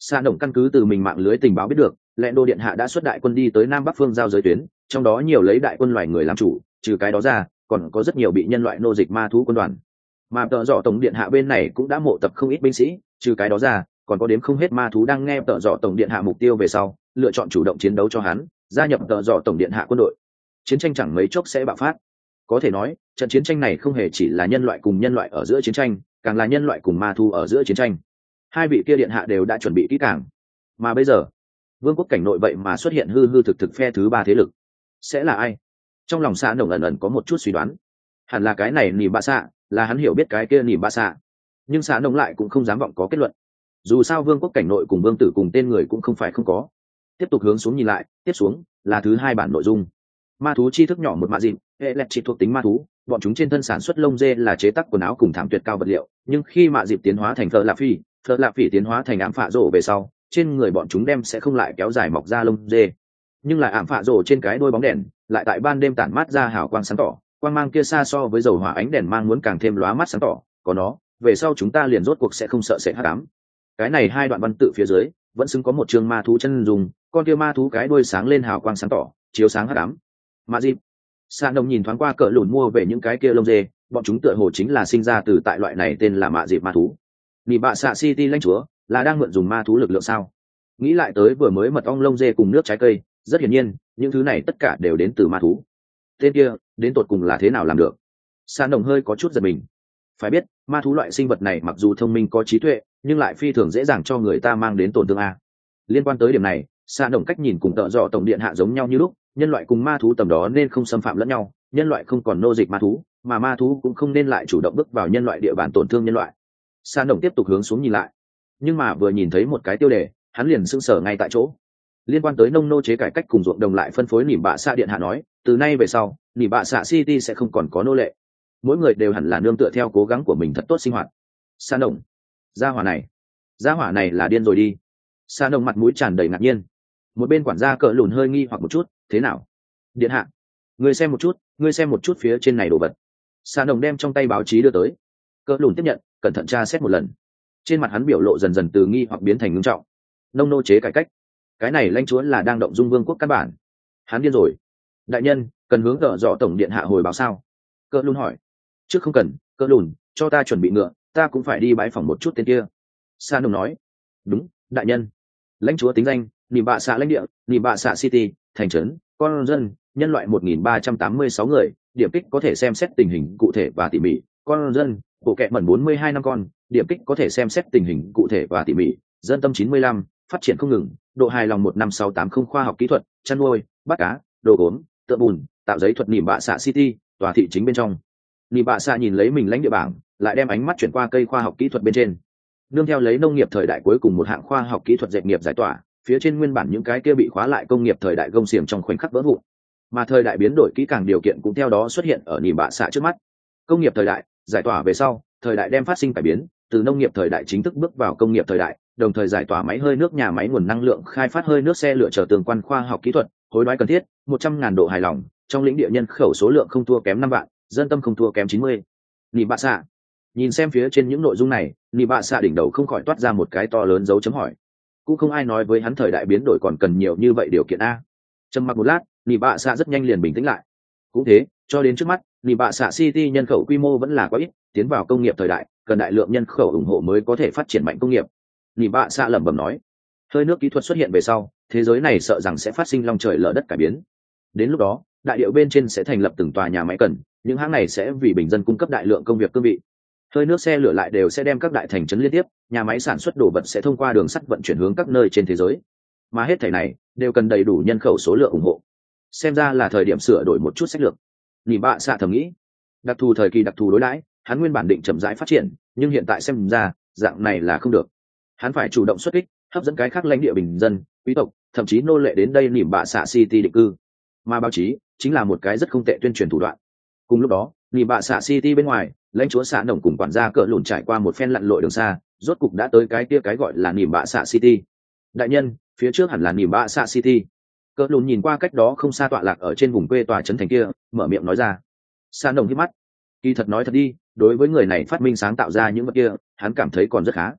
Sa Động căn cứ từ mình mạng lưới tình báo biết được, Lẹn Đô điện hạ đã xuất đại quân đi tới Nam Bắc phương giao giới tuyến, trong đó nhiều lấy đại quân loài người làm chủ, trừ cái đó ra, còn có rất nhiều bị nhân loại nô dịch ma thú quân đoàn. Mà tợ dọ tổng điện hạ bên này cũng đã mộ tập không ít binh sĩ, trừ cái đó ra, còn có đếm không hết ma thú đang nghe tợ dọ tổng điện hạ mục tiêu về sau, lựa chọn chủ động chiến đấu cho hắn, gia nhập tợ dọ tổng điện hạ quân đội. Chiến tranh chẳng mấy chốc sẽ bạo phát. Có thể nói, trận chiến tranh này không hề chỉ là nhân loại cùng nhân loại ở giữa chiến tranh, càng là nhân loại cùng ma thú ở giữa chiến tranh. Hai vị kia điện hạ đều đã chuẩn bị kỹ càng. Mà bây giờ, vương quốc cảnh nội vậy mà xuất hiện hư hư thực thực phe thứ ba thế lực, sẽ là ai? Trong lòng Sa Nồng ẩn ẩn có một chút suy đoán, hẳn là cái này Nỉ Bạ Xạ, là hắn hiểu biết cái kia Nỉ Bạ Xạ, nhưng Sa Nồng lại cũng không dám vọng có kết luận. Dù sao vương quốc cảnh nội cùng vương tử cùng tên người cũng không phải không có. Tiếp tục hướng xuống nhìn lại, tiếp xuống là thứ hai bản nội dung. Ma thú chi thức nhỏ một mạ dịp, hệ lẹt chỉ thuộc tính ma thú, bọn chúng trên thân sản xuất lông dê là chế tác quần áo cùng thảm tuyệt cao vật liệu, nhưng khi mạ dịp tiến hóa thành Phở Lạp Phi, Phở Lạp Phỉ tiến hóa thành ám phạ rổ về sau, trên người bọn chúng đem sẽ không lại kéo dài mọc ra lông dê, nhưng là ảm phạ rổ trên cái đôi bóng đèn lại tại ban đêm tản mát ra hào quang sáng tỏ, quang mang kia xa so với dầu hỏa ánh đèn mang muốn càng thêm lóa mắt sáng tỏ, có nó về sau chúng ta liền rốt cuộc sẽ không sợ sệt hắc ám. Cái này hai đoạn văn tự phía dưới vẫn xứng có một chương ma thú chân dùng, con kia ma thú cái đuôi sáng lên hào quang sáng tỏ, chiếu sáng hắc ám. Mạ dịp. Sa Nông nhìn thoáng qua cỡ lùn mua về những cái kia lông dê, bọn chúng tựa hồ chính là sinh ra từ tại loại này tên là mạ dịp ma thú. Nỉ Bạ Xạ City lãnh chúa là đang mượn dùng ma thú lực lượng sao? Nghĩ lại tới vừa mới mật ong lông dê cùng nước trái cây, rất hiển nhiên những thứ này tất cả đều đến từ ma thú. Tên kia đến tột cùng là thế nào làm được? Sa Nông hơi có chút giật mình. Phải biết ma thú loại sinh vật này mặc dù thông minh có trí tuệ, nhưng lại phi thường dễ dàng cho người ta mang đến tổn thương a. Liên quan tới điểm này, Sa Nông cách nhìn cùng tợ dọ tổng điện hạ giống nhau như lúc, nhân loại cùng ma thú tầm đó nên không xâm phạm lẫn nhau, nhân loại không còn nô dịch ma thú, mà ma thú cũng không nên lại chủ động bước vào nhân loại địa bàn tổn thương nhân loại. Sa Nông tiếp tục hướng xuống nhìn lại, nhưng mà vừa nhìn thấy một cái tiêu đề, hắn liền sững sờ ngay tại chỗ. Liên quan tới nông nô chế cải cách cùng ruộng đồng lại phân phối, Nỉ Bạ Xạ điện hạ nói, từ nay về sau, Nỉ Bạ Xạ City sẽ không còn có nô lệ, mỗi người đều hẳn là nương tựa theo cố gắng của mình thật tốt sinh hoạt. Sa Nông, gia hỏa này, gia hỏa này là điên rồi đi. Sa Nông mặt mũi tràn đầy ngạc nhiên. Một bên quản gia cỡ lùn hơi nghi hoặc một chút, thế nào? Điện hạ, ngươi xem một chút, ngươi xem một chút phía trên này đồ vật. Sa Nông đem trong tay báo chí đưa tới. Cỡ lùn tiếp nhận, cẩn thận tra xét một lần. Trên mặt hắn biểu lộ dần dần từ nghi hoặc biến thành ngưng trọng. Nông nô chế cải cách, cái này lãnh chúa là đang động dung vương quốc căn bản. Hắn điên rồi. Đại nhân, cần hướng tợ dọ tổng điện hạ hồi báo sao? Cỡ lùn hỏi. Trước không cần, Cỡ lùn, cho ta chuẩn bị ngựa, ta cũng phải đi bái phỏng một chút tên kia. Sa Nông nói. Đúng, đại nhân. Lãnh chúa tính danh, Nỉ Bạ Xạ lãnh địa, Nỉ Bạ Xạ City, thành trấn, con dân, nhân loại một nghìn ba trăm tám mươi sáu người, điểm kích có thể xem xét tình hình cụ thể và tỉ mỉ, con dân, bộ kệ mẩn bốn mươi hai năm con, điểm kích có thể xem xét tình hình cụ thể và tỉ mỉ, dân tâm chín mươi lăm, phát triển không ngừng, độ hài lòng một năm sáu tám không, khoa học kỹ thuật, chăn nuôi, bắt cá, đồ gốm, tượng bùn, tạo giấy thuật. Nỉ Bạ Xạ City, tòa thị chính bên trong. Nỉ Bạ Xạ nhìn lấy mình lãnh địa bảng, lại đem ánh mắt chuyển qua cây khoa học kỹ thuật bên trên. Nương theo lấy nông nghiệp thời đại cuối cùng một hạng khoa học kỹ thuật dệt nghiệp giải tỏa, phía trên nguyên bản những cái kia bị khóa lại công nghiệp thời đại gông xiềng trong khoảnh khắc vỡ vụn, mà thời đại biến đổi kỹ càng điều kiện cũng theo đó xuất hiện ở Nỉ Bạ Xạ trước mắt. Công nghiệp thời đại giải tỏa về sau, thời đại đem phát sinh cải biến, từ nông nghiệp thời đại chính thức bước vào công nghiệp thời đại, đồng thời giải tỏa máy hơi nước, nhà máy nguồn năng lượng, khai phát hơi nước, xe lửa chờ tương quan khoa học kỹ thuật, hối đoái cần thiết, một trăm ngàn độ hài lòng, trong lĩnh địa nhân khẩu số lượng không thua kém năm vạn, dân tâm không thua kém chín mươi. Nỉ Bạ Xạ. Nhìn xem phía trên những nội dung này, Nỉ Bạ Xạ đỉnh đầu không khỏi toát ra một cái to lớn dấu chấm hỏi. Cũng không ai nói với hắn thời đại biến đổi còn cần nhiều như vậy điều kiện a. Trầm mặc một lát, Nỉ Bạ Xạ rất nhanh liền bình tĩnh lại. Cũng thế, cho đến trước mắt, Nỉ Bạ Xạ City nhân khẩu quy mô vẫn là quá ít, tiến vào công nghiệp thời đại, cần đại lượng nhân khẩu ủng hộ mới có thể phát triển mạnh công nghiệp. Nỉ Bạ Xạ lẩm bẩm nói, hơi nước kỹ thuật xuất hiện về sau, thế giới này sợ rằng sẽ phát sinh long trời lở đất cải biến. Đến lúc đó, đại địa bên trên sẽ thành lập từng tòa nhà máy cần, những hãng này sẽ vì bình dân cung cấp đại lượng công việc cương vị. Hơi nước, xe lửa lại đều sẽ đem các đại thành trấn liên tiếp, nhà máy sản xuất đồ vật sẽ thông qua đường sắt vận chuyển hướng các nơi trên thế giới. Mà hết thảy này đều cần đầy đủ nhân khẩu số lượng ủng hộ. Xem ra là thời điểm sửa đổi một chút sách lược. Nỉ Bạ Xạ thầm nghĩ, đặc thù thời kỳ đặc thù đối đãi, hắn nguyên bản định chậm rãi phát triển, nhưng hiện tại xem ra, dạng này là không được. Hắn phải chủ động xuất kích, hấp dẫn cái khác lãnh địa bình dân, quý tộc, thậm chí nô lệ đến đây Nỉ Bạ Xạ City định cư. Mà báo chí chính là một cái rất không tệ tuyên truyền thủ đoạn. Cùng lúc đó, Nỉ Bạ Xạ City bên ngoài, lãnh chúa Sa Nông cùng quản gia cỡ lùn trải qua một phen lặn lội đường xa, rốt cục đã tới cái kia cái gọi là Nỉ Bạ Xạ City. Đại nhân, phía trước hẳn là Nỉ Bạ Xạ City. Cỡ lùn nhìn qua cách đó không xa tọa lạc ở trên vùng quê tòa trấn thành kia, mở miệng nói ra. Sa Nông hít mắt. Kỳ thật nói thật đi, đối với người này phát minh sáng tạo ra những vật kia, hắn cảm thấy còn rất khá.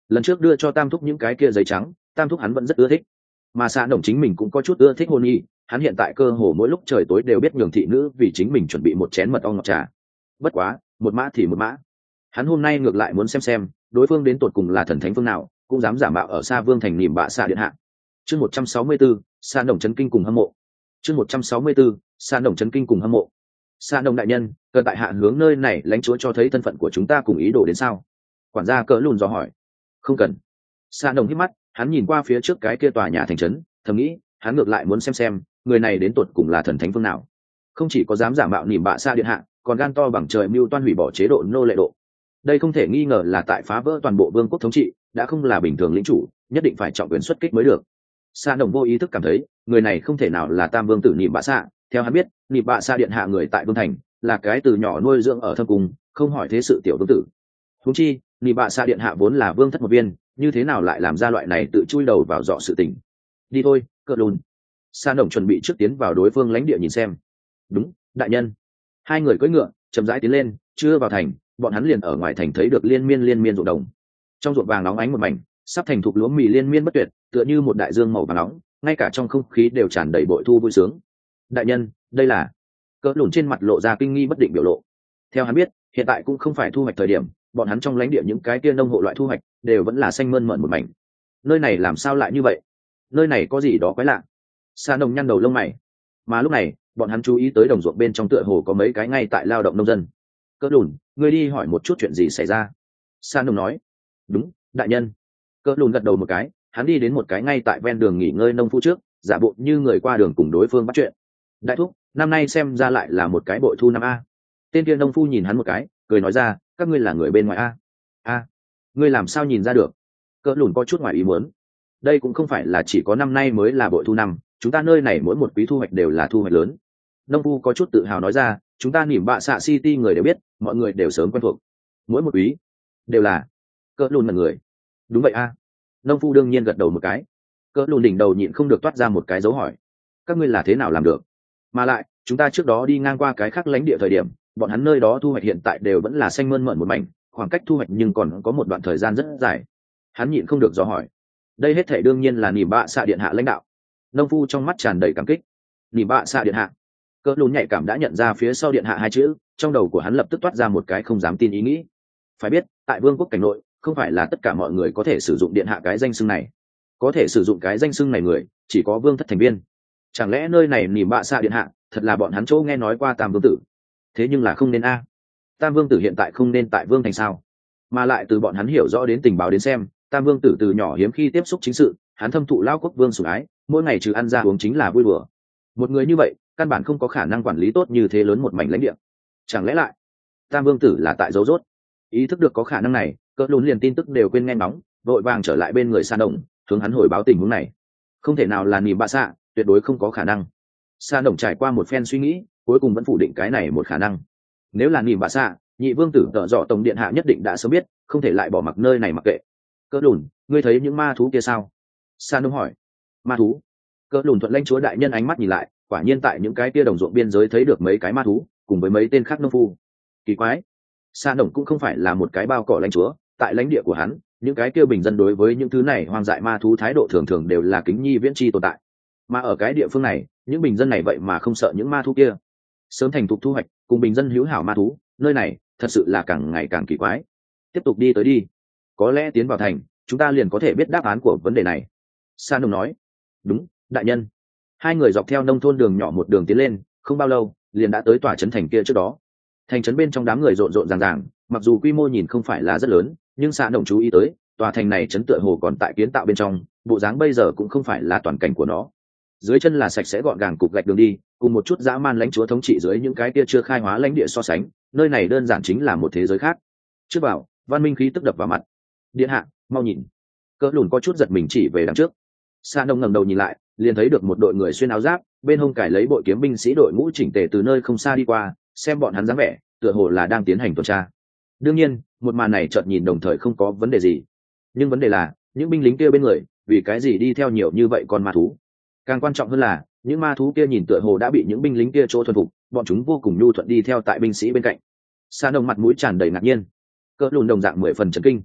lần trước đưa cho tam thúc những cái kia giấy trắng, tam thúc hắn vẫn rất ưa thích, mà xạ đồng chính mình cũng có chút ưa thích hôn y, hắn hiện tại cơ hồ mỗi lúc trời tối đều biết nhường thị nữ vì chính mình chuẩn bị một chén mật ong ngọt trà. Bất quá một mã thì một mã, hắn hôm nay ngược lại muốn xem xem đối phương đến tột cùng là thần thánh phương nào cũng dám giả mạo ở xa vương thành nỉm bạ xạ điện hạ. Chương một trăm sáu mươi 164, Sa Đồng chấn kinh cùng hâm mộ. Chương một trăm sáu mươi 164, Sa Đồng chấn kinh cùng hâm mộ. Sa Đồng đại nhân, cần tại hạ hướng nơi này lãnh chúa cho thấy thân phận của chúng ta cùng ý đồ đến sao? Quản gia cỡ lùn dò hỏi. Không cần. Sa Đồng hít mắt, hắn nhìn qua phía trước cái kia tòa nhà thành trấn, thầm nghĩ, hắn ngược lại muốn xem xem, người này đến tột cùng là thần thánh phương nào. Không chỉ có dám giả mạo nỉm bạ xạ điện hạ, còn gan to bằng trời mưu toan hủy bỏ chế độ nô lệ độ. Đây không thể nghi ngờ là tại phá vỡ toàn bộ vương quốc thống trị, đã không là bình thường lĩnh chủ, nhất định phải trọng quyền xuất kích mới được. Sa Đồng vô ý thức cảm thấy người này không thể nào là tam vương tử nỉm bạ xạ. Theo hắn biết, nỉm bạ xạ điện hạ người tại vương thành, là cái từ nhỏ nuôi dưỡng ở thâm cung, không hỏi thế sự tiểu vương tử. Huống chi nỉm bạ xạ điện hạ vốn là vương thất một viên, như thế nào lại làm ra loại này tự chui đầu vào dọ sự tình. Đi thôi, cỡ lùn. Sa Đồng chuẩn bị trước tiến vào đối phương lãnh địa nhìn xem. Đúng, đại nhân. Hai người cưỡi ngựa chậm rãi tiến lên, chưa vào thành, bọn hắn liền ở ngoài thành thấy được liên miên liên miên ruộng đồng. Trong ruộng vàng nóng ánh một mảnh, sắp thành thục lúa mì liên miên bất tuyệt, tựa như một đại dương màu vàng nóng, ngay cả trong không khí đều tràn đầy bội thu vui sướng. Đại nhân, đây là... Cỡ lùn trên mặt lộ ra kinh nghi bất định biểu lộ. Theo hắn biết, hiện tại cũng không phải thu hoạch thời điểm, bọn hắn trong lãnh địa những cái kia nông hộ loại thu hoạch đều vẫn là xanh mơn mởn một mảnh. Nơi này làm sao lại như vậy? Nơi này có gì đó quái lạ. Sa Đồng nhăn đầu lông mày. Mà lúc này, bọn hắn chú ý tới đồng ruộng bên trong tựa hồ có mấy cái ngay tại lao động nông dân. Cỡ lùn, ngươi đi hỏi một chút chuyện gì xảy ra. Sa Đồng nói. Đúng, đại nhân. Cỡ lùn gật đầu một cái, hắn đi đến một cái ngay tại ven đường nghỉ ngơi nông phu trước, giả bộ như người qua đường cùng đối phương bắt chuyện. Đại thúc, năm nay xem ra lại là một cái bội thu năm a. Tên kia nông phu nhìn hắn một cái, cười nói ra, các ngươi là người bên ngoài a. A, ngươi làm sao nhìn ra được? Cỡ lùn có chút ngoài ý muốn. Đây cũng không phải là chỉ có năm nay mới là bội thu năm, chúng ta nơi này mỗi một quý thu hoạch đều là thu hoạch lớn. Nông phu có chút tự hào nói ra, chúng ta nỉm bạ xạ city người đều biết, mọi người đều sớm quen thuộc. Mỗi một quý đều là. Cỡ lùn là người. Đúng vậy a. Nông phu đương nhiên gật đầu một cái. Cỡ lùn đỉnh đầu nhịn không được toát ra một cái dấu hỏi. Các ngươi là thế nào làm được? Mà lại, chúng ta trước đó đi ngang qua cái khác lãnh địa thời điểm, bọn hắn nơi đó thu hoạch hiện tại đều vẫn là xanh mơn mởn một mảnh, khoảng cách thu hoạch nhưng còn có một đoạn thời gian rất dài. Hắn nhịn không được dò hỏi. Đây hết thảy đương nhiên là nỉm bạ xạ điện hạ lãnh đạo. Nông phu trong mắt tràn đầy cảm kích. Nỉm bạ xạ điện hạ. Cỡ lùn nhạy cảm đã nhận ra phía sau điện hạ hai chữ, trong đầu của hắn lập tức toát ra một cái không dám tin ý nghĩ. Phải biết, tại vương quốc cảnh nội, không phải là tất cả mọi người có thể sử dụng điện hạ cái danh xưng này. Có thể sử dụng cái danh xưng này người, chỉ có vương thất thành viên. Chẳng lẽ nơi này nỉm bạ xạ điện hạ, thật là bọn hắn chỗ nghe nói qua tam vương tử? Thế nhưng là không nên a. Tam vương tử hiện tại không nên tại vương thành sao? Mà lại từ bọn hắn hiểu rõ đến tình báo đến xem, tam vương tử từ nhỏ hiếm khi tiếp xúc chính sự, hắn thâm thụ lao quốc vương sủng ái, mỗi ngày trừ ăn ra uống chính là vui đùa. Một người như vậy, căn bản không có khả năng quản lý tốt như thế lớn một mảnh lãnh địa. Chẳng lẽ lại tam vương tử là tại dấu rốt? Ý thức được có khả năng này, Cỡ lùn liền tin tức đều quên nghe nóng, vội vàng trở lại bên người Sa Đồng, hướng hắn hồi báo tình huống này. Không thể nào là nỉm bạ xạ, tuyệt đối không có khả năng. Sa Đồng trải qua một phen suy nghĩ, cuối cùng vẫn phủ định cái này một khả năng. Nếu là nỉm bạ xạ, nhị vương tử tợ dọ tổng điện hạ nhất định đã sớm biết, không thể lại bỏ mặc nơi này mặc kệ. Cỡ lùn, ngươi thấy những ma thú kia sao? Sa Đồng hỏi. Ma thú? Cỡ lùn thuận lãnh chúa đại nhân ánh mắt nhìn lại, quả nhiên tại những cái kia đồng ruộng biên giới thấy được mấy cái ma thú, cùng với mấy tên khác nông phu. Kỳ quái, Sa Đồng cũng không phải là một cái bao cỏ lãnh chúa, tại lãnh địa của hắn, những cái kia bình dân đối với những thứ này hoang dại ma thú thái độ thường thường đều là kính nhi viễn chi tồn tại. Mà ở cái địa phương này, những bình dân này vậy mà không sợ những ma thú kia. Sớm thành thục thu hoạch, cùng bình dân hữu hảo ma thú, nơi này thật sự là càng ngày càng kỳ quái. Tiếp tục đi tới đi, có lẽ tiến vào thành, chúng ta liền có thể biết đáp án của vấn đề này. Sa Đồng nói. Đúng, đại nhân. Hai người dọc theo nông thôn đường nhỏ một đường tiến lên, không bao lâu liền đã tới tòa trấn thành kia trước đó. Thành trấn bên trong đám người rộn rộn ràng ràng, mặc dù quy mô nhìn không phải là rất lớn, nhưng Sa Đồng chú ý tới, tòa thành này trấn tựa hồ còn tại kiến tạo bên trong, bộ dáng bây giờ cũng không phải là toàn cảnh của nó. Dưới chân là sạch sẽ gọn gàng cục gạch đường đi, cùng một chút dã man lãnh chúa thống trị dưới những cái kia chưa khai hóa lãnh địa so sánh, nơi này đơn giản chính là một thế giới khác. Trước vào, văn minh khí tức đập vào mặt. Điện hạ, mau nhìn. Cỡ lùn có chút giật mình chỉ về đằng trước. Sa Đông ngẩng đầu nhìn lại, liền thấy được một đội người xuyên áo giáp, bên hông cài lấy bội kiếm binh sĩ đội ngũ chỉnh tề từ nơi không xa đi qua, xem bọn hắn dáng vẻ, tựa hồ là đang tiến hành tuần tra. Đương nhiên, một màn này chợt nhìn đồng thời không có vấn đề gì. Nhưng vấn đề là, những binh lính kia bên người, vì cái gì đi theo nhiều như vậy con ma thú? Càng quan trọng hơn là, những ma thú kia nhìn tựa hồ đã bị những binh lính kia chỗ thuần phục, bọn chúng vô cùng nhu thuận đi theo tại binh sĩ bên cạnh. Sa Đông mặt mũi tràn đầy ngạc nhiên. Cỡ lùn đồng dạng mười phần chấn kinh.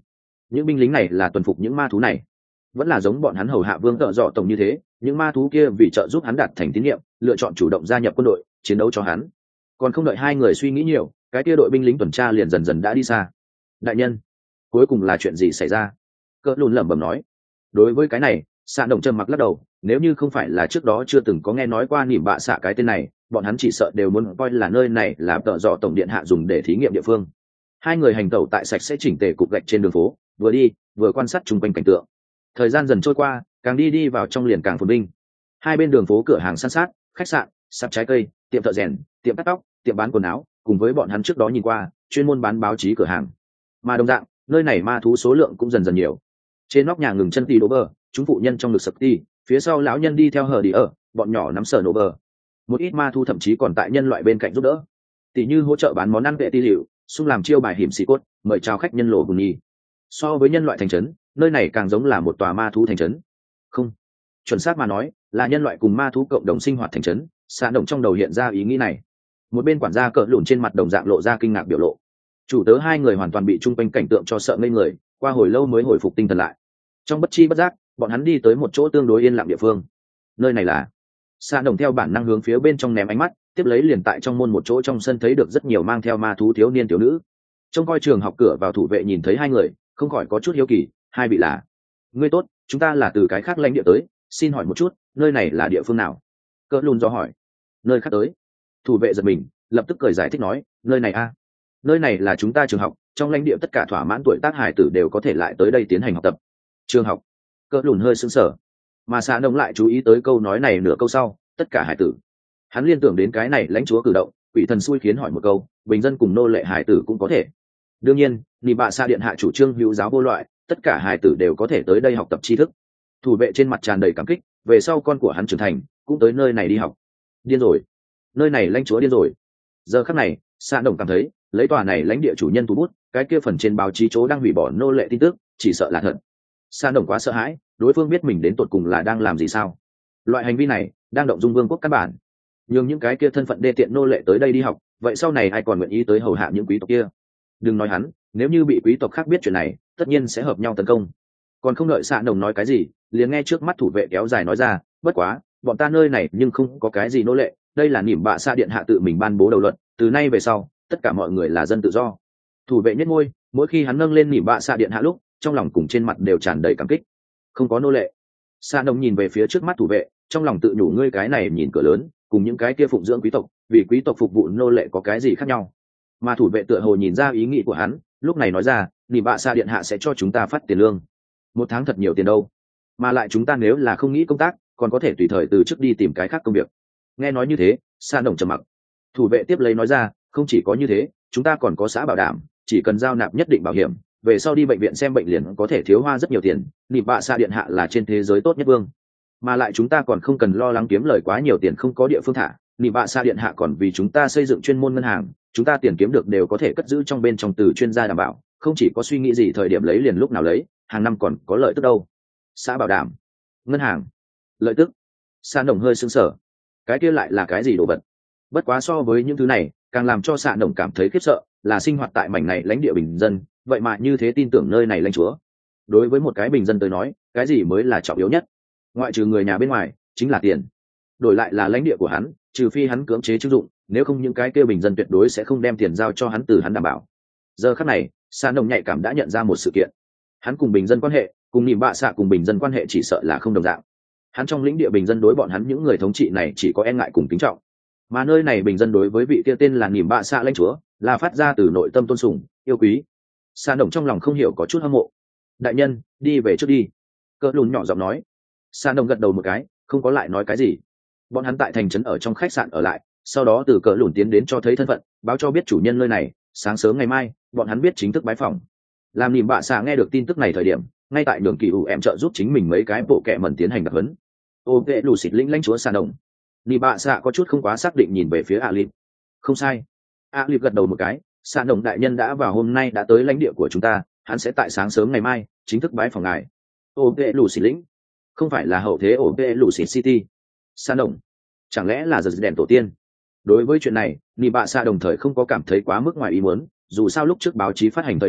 những binh lính này là tuần phục những ma thú này, vẫn là giống bọn hắn hầu hạ vương tợ dọ tổng như thế, những ma thú kia vì trợ giúp hắn đạt thành tín nhiệm, lựa chọn chủ động gia nhập quân đội chiến đấu cho hắn. Còn không đợi hai người suy nghĩ nhiều, cái kia đội binh lính tuần tra liền dần dần đã đi xa. Đại nhân, cuối cùng là chuyện gì xảy ra? Cỡ lùn lẩm bẩm nói. Đối với cái này, xạ động trầm mặc lắc đầu, nếu như không phải là trước đó chưa từng có nghe nói qua nỉm bạ xạ cái tên này, bọn hắn chỉ sợ đều muốn coi là nơi này là tợ dọ tổng điện hạ dùng để thí nghiệm địa phương. Hai người hành tẩu tại sạch sẽ chỉnh tề cục gạch trên đường phố, vừa đi vừa quan sát chung quanh cảnh tượng. Thời gian dần trôi qua, càng đi đi vào trong liền càng phồn vinh. Hai bên đường phố cửa hàng san sát, khách sạn, sạp trái cây, tiệm thợ rèn, tiệm cắt tóc, tiệm bán quần áo, cùng với bọn hắn trước đó nhìn qua chuyên môn bán báo chí cửa hàng. Mà đồng dạng, nơi này ma thú số lượng cũng dần dần nhiều. Trên nóc nhà ngừng chân tì đổ bờ, chúng phụ nhân trong ngực sập ti, phía sau lão nhân đi theo hờ đi ở, bọn nhỏ nắm sở nổ bờ. Một ít ma thú thậm chí còn tại nhân loại bên cạnh giúp đỡ, tỷ như hỗ trợ bán món ăn vệ ti liệu, xung làm chiêu bài hiểm xì cốt, mời chào khách nhân lộ bùn nhi. So với nhân loại thành trấn, nơi này càng giống là một tòa ma thú thành trấn. Không, chuẩn xác mà nói, là nhân loại cùng ma thú cộng đồng sinh hoạt thành trấn. Xạ động trong đầu hiện ra ý nghĩ này. Một bên quản gia cỡ lùn trên mặt đồng dạng lộ ra kinh ngạc biểu lộ. Chủ tớ hai người hoàn toàn bị chung quanh cảnh tượng cho sợ ngây người, qua hồi lâu mới hồi phục tinh thần lại. Trong bất chi bất giác, bọn hắn đi tới một chỗ tương đối yên lặng địa phương. Nơi này là... Xạ động theo bản năng hướng phía bên trong ném ánh mắt, tiếp lấy liền tại trong môn một chỗ trong sân thấy được rất nhiều mang theo ma thú thiếu niên thiếu nữ. Trông coi trường học cửa vào thủ vệ nhìn thấy hai người, không khỏi có chút hiếu kỳ, hai vị là... Ngươi tốt, chúng ta là từ cái khác lãnh địa tới, xin hỏi một chút, nơi này là địa phương nào? Cỡ lùn do hỏi. Nơi khác tới. Thủ vệ giật mình, lập tức cười giải thích nói, nơi này a, nơi này là chúng ta trường học, trong lãnh địa tất cả thỏa mãn tuổi tác hải tử đều có thể lại tới đây tiến hành học tập. Trường học. Cỡ lùn hơi sững sờ, mà Xạ Đông lại chú ý tới câu nói này nửa câu sau, tất cả hải tử. Hắn liên tưởng đến cái này lãnh chúa cử động, quỷ thần xui khiến hỏi một câu, bình dân cùng nô lệ hải tử cũng có thể. Đương nhiên, nị bạ Xạ điện hạ chủ trương hữu giáo vô loại, tất cả hải tử đều có thể tới đây học tập tri thức. Thủ vệ trên mặt tràn đầy cảm kích, về sau con của hắn trưởng thành cũng tới nơi này đi học. Điên rồi, nơi này lãnh chúa điên rồi. Giờ khắc này, Xạ Đồng cảm thấy lấy tòa này lãnh địa chủ nhân thủ bút, cái kia phần trên báo chí chỗ đang hủy bỏ nô lệ tin tức chỉ sợ là thật. Xạ Đồng quá sợ hãi, đối phương biết mình đến tột cùng là đang làm gì sao. Loại hành vi này đang động dung vương quốc căn bản, nhưng những cái kia thân phận đê tiện nô lệ tới đây đi học, vậy sau này ai còn nguyện ý tới hầu hạ những quý tộc kia? Đừng nói hắn, nếu như bị quý tộc khác biết chuyện này, tất nhiên sẽ hợp nhau tấn công. Còn không đợi Xạ Đồng nói cái gì, liền nghe trước mắt thủ vệ kéo dài nói ra, bất quá bọn ta nơi này nhưng không có cái gì nô lệ, đây là nỉm bạ Xạ điện hạ tự mình ban bố đầu luật, từ nay về sau tất cả mọi người là dân tự do. Thủ vệ nhất ngôi, mỗi khi hắn nâng lên nỉm bạ Xạ điện hạ lúc, trong lòng cùng trên mặt đều tràn đầy cảm kích. Không có nô lệ. Xạ Đồng nhìn về phía trước mắt thủ vệ, trong lòng tự nhủ, ngươi cái này nhìn cửa lớn, cùng những cái kia phụng dưỡng quý tộc, vì quý tộc phục vụ nô lệ có cái gì khác nhau? Mà thủ vệ tựa hồ nhìn ra ý nghĩ của hắn, lúc này nói ra, nỉm bạ Xạ điện hạ sẽ cho chúng ta phát tiền lương, một tháng thật nhiều tiền đâu, mà lại chúng ta nếu là không nghĩ công tác, còn có thể tùy thời từ chức đi tìm cái khác công việc. Nghe nói như thế, Xạ Đồng trầm mặc. Thủ vệ tiếp lấy nói ra, không chỉ có như thế, chúng ta còn có xã bảo đảm, chỉ cần giao nạp nhất định bảo hiểm, về sau đi bệnh viện xem bệnh liền có thể thiếu hoa rất nhiều tiền. Nịp bạ Xạ điện hạ là trên thế giới tốt nhất vương, mà lại chúng ta còn không cần lo lắng kiếm lời quá nhiều tiền không có địa phương thả. Nịp bạ Xạ điện hạ còn vì chúng ta xây dựng chuyên môn ngân hàng, chúng ta tiền kiếm được đều có thể cất giữ trong bên trong từ chuyên gia đảm bảo, không chỉ có suy nghĩ gì thời điểm lấy liền lúc nào lấy, hàng năm còn có lợi tức đâu. Xã bảo đảm, ngân hàng, lợi tức. Xạ Đồng hơi sững sờ, cái kia lại là cái gì đồ vật? Bất quá so với những thứ này, càng làm cho Xạ Đồng cảm thấy khiếp sợ là sinh hoạt tại mảnh này lãnh địa bình dân, vậy mà như thế tin tưởng nơi này lãnh chúa. Đối với một cái bình dân tới nói, cái gì mới là trọng yếu nhất? Ngoại trừ người nhà bên ngoài, chính là tiền. Đổi lại là lãnh địa của hắn, trừ phi hắn cưỡng chế chức dụng, nếu không những cái kia bình dân tuyệt đối sẽ không đem tiền giao cho hắn từ hắn đảm bảo. Giờ khắc này, Xạ Đồng nhạy cảm đã nhận ra một sự kiện. Hắn cùng bình dân quan hệ, cùng nỉm bạ Xạ cùng bình dân quan hệ chỉ sợ là không đồng dạng. Hắn trong lĩnh địa bình dân đối bọn hắn những người thống trị này chỉ có e ngại cùng kính trọng, mà nơi này bình dân đối với vị kia tên là nỉm bạ Xạ lãnh chúa là phát ra từ nội tâm tôn sùng yêu quý. Xạ Đồng trong lòng không hiểu có chút hâm mộ. Đại nhân, đi về trước đi. Cỡ lùn nhỏ giọng nói. Xạ Đồng gật đầu một cái, không có lại nói cái gì. Bọn hắn tại thành trấn ở trong khách sạn ở lại, sau đó từ cỡ lùn tiến đến cho thấy thân phận, báo cho biết chủ nhân nơi này, sáng sớm ngày mai bọn hắn biết chính thức bái phỏng. Làm nỉm bạ Xạ nghe được tin tức này thời điểm, ngay tại đường kỳ ủ em trợ giúp chính mình mấy cái bộ kệ mẩn tiến hành đặc huấn. Ô vệ lù xịt lĩnh lãnh chúa Xạ Đồng. Nỉm bạ Xạ có chút không quá xác định nhìn về phía A Lip. Không sai. A Lip gật đầu một cái, Xạ Đồng đại nhân đã vào hôm nay đã tới lãnh địa của chúng ta, hắn sẽ tại sáng sớm ngày mai chính thức bái phỏng ngài. Ô vệ lù xịt lĩnh, không phải là hậu thế ổ vệ lù xịt city. Xạ Đồng, chẳng lẽ là giật đèn tổ tiên? Đối với chuyện này, nỉ bạ Xạ đồng thời không có cảm thấy quá mức ngoài ý muốn, dù sao lúc trước báo chí phát hành thời điểm,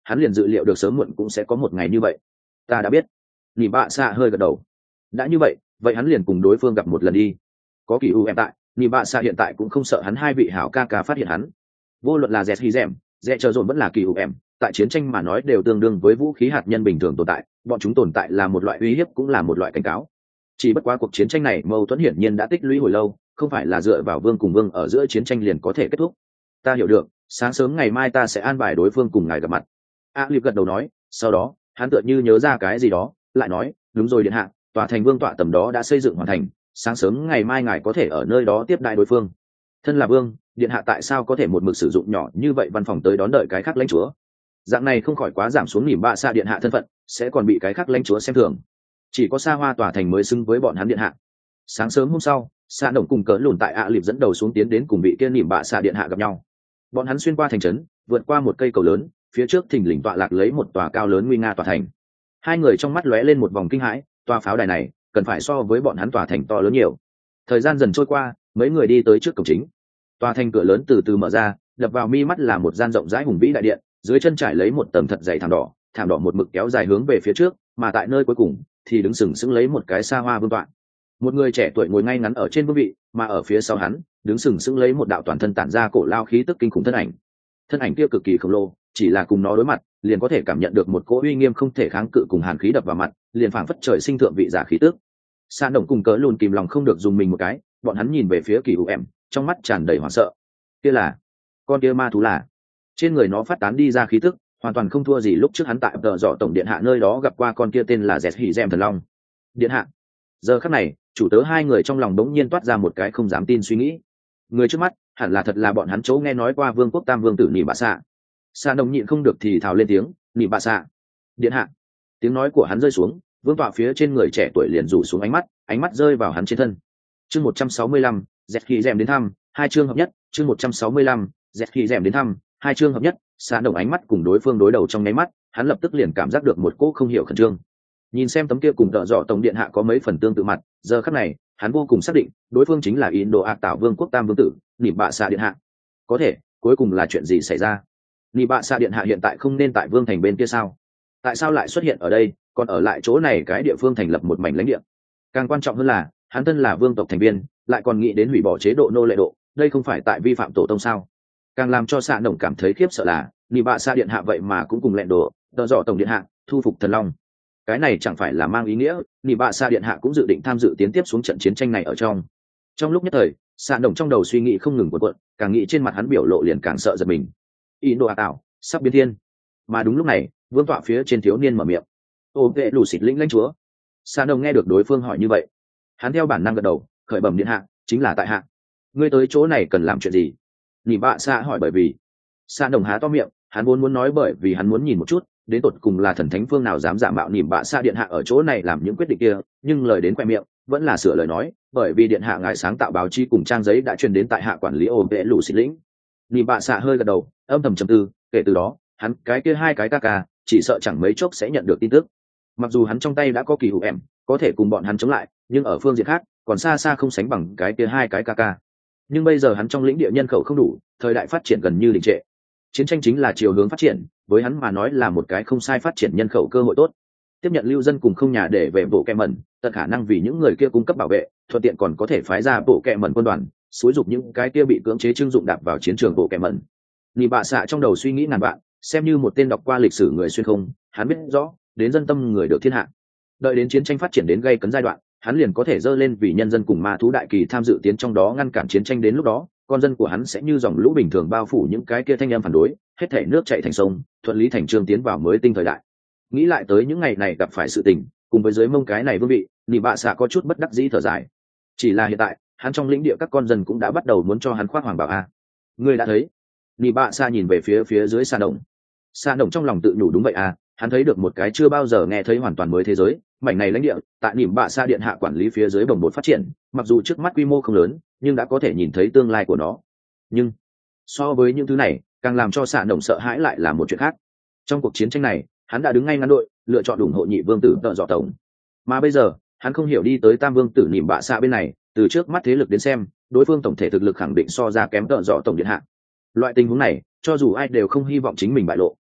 hắn liền dự liệu được sớm muộn cũng sẽ có một ngày như vậy. Ta đã biết. Nỉ bạ xạ hơi gật đầu. Đã như vậy vậy hắn liền cùng đối phương gặp một lần đi. Có kỳ u em tại, Nỉ bạ xạ hiện tại cũng không sợ hắn hai vị hảo ca ca phát hiện hắn. Vô luận là dẹt hy dẻm dẹ chờ dồn vẫn là kỳ u em, tại chiến tranh mà nói đều tương đương với vũ khí hạt nhân bình thường tồn tại, bọn chúng tồn tại là một loại uy hiếp cũng là một loại cảnh cáo. Chỉ bất quá cuộc chiến tranh này mâu thuẫn hiển nhiên đã tích lũy hồi lâu, không phải là dựa vào vương cùng vương ở giữa chiến tranh liền có thể kết thúc. Ta hiểu được, sáng sớm ngày mai ta sẽ an bài đối phương cùng ngài gặp mặt. A Lip gật đầu nói, sau đó hắn tựa như nhớ ra cái gì đó, lại nói, đúng rồi điện hạ, tòa thành vương tọa tầm đó đã xây dựng hoàn thành, sáng sớm ngày mai ngài có thể ở nơi đó tiếp đại đối phương. Thân là vương, điện hạ tại sao có thể một mực sử dụng nhỏ như vậy văn phòng tới đón đợi cái khác lãnh chúa? Dạng này không khỏi quá giảm xuống niềm bạ xa điện hạ thân phận, sẽ còn bị cái khác lãnh chúa xem thường. Chỉ có xa hoa tòa thành mới xứng với bọn hắn điện hạ. Sáng sớm hôm sau, Sa Động cùng cỡ lùn tại ạ lịp dẫn đầu xuống tiến đến cùng vị kia niềm bạ xa điện hạ gặp nhau. Bọn hắn xuyên qua thành trấn, vượt qua một cây cầu lớn, phía trước thình lình tọa lạc lấy một tòa cao lớn nguy nga tòa thành. Hai người trong mắt lóe lên một vòng kinh hãi, tòa pháo đài này cần phải so với bọn hắn tòa thành to lớn nhiều. Thời gian dần trôi qua, mấy người đi tới trước cổng chính. Tòa thành cửa lớn từ từ mở ra, đập vào mi mắt là một gian rộng rãi hùng vĩ đại điện, dưới chân trải lấy một tầng thật dày thảm đỏ, thảm đỏ một mực kéo dài hướng về phía trước, mà tại nơi cuối cùng thì đứng sừng sững lấy một cái xa hoa vương tọa. Một người trẻ tuổi ngồi ngay ngắn ở trên vương vị, mà ở phía sau hắn đứng sừng sững lấy một đạo toàn thân tản ra cổ lao khí tức kinh khủng thân ảnh. Thân ảnh kia cực kỳ khổng lồ, chỉ là cùng nó đối mặt, liền có thể cảm nhận được một cỗ uy nghiêm không thể kháng cự cùng hàn khí đập vào mặt, liền phảng phất trời sinh thượng vị giả khí tức. Sa Động cùng cỡ lùn kìm lòng không được dùng mình một cái, bọn hắn nhìn về phía Kỳ U em, trong mắt tràn đầy hoảng sợ. Kia là, con kia ma thú là? Trên người nó phát tán đi ra khí tức, hoàn toàn không thua gì lúc trước hắn tại tờ dọ tổng điện hạ nơi đó gặp qua con kia tên là Dẹt Hỉ Gem thần long. Điện hạ. Giờ khắc này, chủ tớ hai người trong lòng đống nhiên toát ra một cái không dám tin suy nghĩ. Người trước mắt, hẳn là thật là bọn hắn chỗ nghe nói qua vương quốc tam vương tử Nỉ Bạ Xạ. Sa Động nhịn không được thì thào lên tiếng, Nỉ Bạ Xạ. Điện hạ. Tiếng nói của hắn rơi xuống, vương tọa phía trên người trẻ tuổi liền rủ xuống ánh mắt, ánh mắt rơi vào hắn trên thân. Chương một trăm sáu mươi lăm, Dẹt Hỉ Gem đến thăm, hai chương hợp nhất, chương một trăm sáu mươi lăm, Dẹt Hỉ Gem đến thăm, hai chương hợp nhất. Sa Động ánh mắt cùng đối phương đối đầu trong nháy mắt, hắn lập tức liền cảm giác được một cỗ không hiểu khẩn trương. Nhìn xem tấm kia cùng tợ dọ tổng điện hạ có mấy phần tương tự mặt, giờ khắc này, hắn vô cùng xác định, đối phương chính là Indo Ạc Tảo Vương quốc Tam Vương tử, Nỉ Bạ Xạ điện hạ. Có thể, cuối cùng là chuyện gì xảy ra? Nỉ Bạ Xạ điện hạ hiện tại không nên tại Vương thành bên kia sao? Tại sao lại xuất hiện ở đây, còn ở lại chỗ này cái địa phương thành lập một mảnh lãnh địa? Càng quan trọng hơn là, hắn thân là vương tộc thành viên, lại còn nghĩ đến hủy bỏ chế độ nô lệ độ, đây không phải tại vi phạm tổ tông sao? Càng làm cho Sa Động cảm thấy khiếp sợ là, Nỉ Bạ Xạ điện hạ vậy mà cũng cùng lẹn đồ, tợ dọ tổng điện hạ, thu phục thần long. Cái này chẳng phải là mang ý nghĩa Nỉ Bạ Xạ điện hạ cũng dự định tham dự tiến tiếp xuống trận chiến tranh này ở trong. Trong lúc nhất thời, Sa Động trong đầu suy nghĩ không ngừng cuộn cuộn, càng nghĩ trên mặt hắn biểu lộ liền càng sợ giật mình. Indo Ạc Tảo sắp biến thiên. Mà đúng lúc này, vương tọa phía trên thiếu niên mở miệng. Ô vệ lù xịt lĩnh lãnh chúa. Sa Động nghe được đối phương hỏi như vậy, hắn theo bản năng gật đầu, khởi bẩm điện hạ, chính là tại hạ. Ngươi tới chỗ này cần làm chuyện gì? Nỉ Bạ Xạ hỏi. Bởi vì Sa Động há to miệng, hắn vốn muốn nói bởi vì hắn muốn nhìn một chút đến tột cùng là thần thánh phương nào dám giả mạo Nỉ Bạ Xạ điện hạ ở chỗ này làm những quyết định kia, nhưng lời đến khoe miệng vẫn là sửa lời nói, bởi vì điện hạ ngài sáng tạo báo chí cùng trang giấy đã truyền đến tại hạ quản lý ô vệ lù xịt lĩnh. Nỉ Bạ Xạ hơi gật đầu, âm thầm trầm tư, kể từ đó hắn cái kia hai cái ca ca chỉ sợ chẳng mấy chốc sẽ nhận được tin tức. Mặc dù hắn trong tay đã có Kỳ U em có thể cùng bọn hắn chống lại, nhưng ở phương diện khác còn xa xa không sánh bằng cái kia hai cái ca ca. Nhưng bây giờ hắn trong lĩnh địa nhân khẩu không đủ, thời đại phát triển gần như đình trệ, chiến tranh chính là chiều hướng phát triển, với hắn mà nói là một cái không sai phát triển nhân khẩu cơ hội tốt. Tiếp nhận lưu dân cùng không nhà để về bộ kẹ mẩn, tận khả năng vì những người kia cung cấp bảo vệ, thuận tiện còn có thể phái ra bộ kẹ mẩn quân đoàn, xúi dục những cái kia bị cưỡng chế trưng dụng đạp vào chiến trường bộ kẹ mẩn. Nỉ Bạ Xạ trong đầu suy nghĩ ngàn vạn, xem như một tên đọc qua lịch sử người xuyên không, hắn biết rõ đến dân tâm người được thiên hạ. Đợi đến chiến tranh phát triển đến gây cấn giai đoạn, hắn liền có thể dơ lên vì nhân dân cùng ma thú đại kỳ tham dự tiến trong đó ngăn cản chiến tranh. Đến lúc đó con dân của hắn sẽ như dòng lũ bình thường bao phủ những cái kia thanh em phản đối, hết thảy nước chảy thành sông, thuận lý thành trương tiến vào mới tinh thời đại. Nghĩ lại tới những ngày này gặp phải sự tình, cùng với dưới mông cái này vương vị, Nỉ Bạ Xạ có chút bất đắc dĩ thở dài. Chỉ là hiện tại hắn trong lĩnh địa các con dân cũng đã bắt đầu muốn cho hắn khoác hoàng bảo a. Ngươi đã thấy? Nỉ Bạ Xạ nhìn về phía phía dưới Sa Động. Sa Động trong lòng tự nhủ đúng vậy à, hắn thấy được một cái chưa bao giờ nghe thấy hoàn toàn mới thế giới. Mảnh này lãnh địa tại Nỉ Bạ Xạ điện hạ quản lý phía dưới bồng bột phát triển, mặc dù trước mắt quy mô không lớn, nhưng đã có thể nhìn thấy tương lai của nó. Nhưng so với những thứ này, càng làm cho Sa Động sợ hãi lại là một chuyện khác. Trong cuộc chiến tranh này, hắn đã đứng ngay ngắn đội, lựa chọn ủng hộ nhị vương tử tợ dọ tổng. Mà bây giờ hắn không hiểu đi tới tam vương tử Nỉ Bạ Xạ bên này, từ trước mắt thế lực đến xem, đối phương tổng thể thực lực khẳng định so ra kém tợ dọ tổng điện hạ. Loại tình huống này, cho dù ai đều không hy vọng chính mình bại lộ.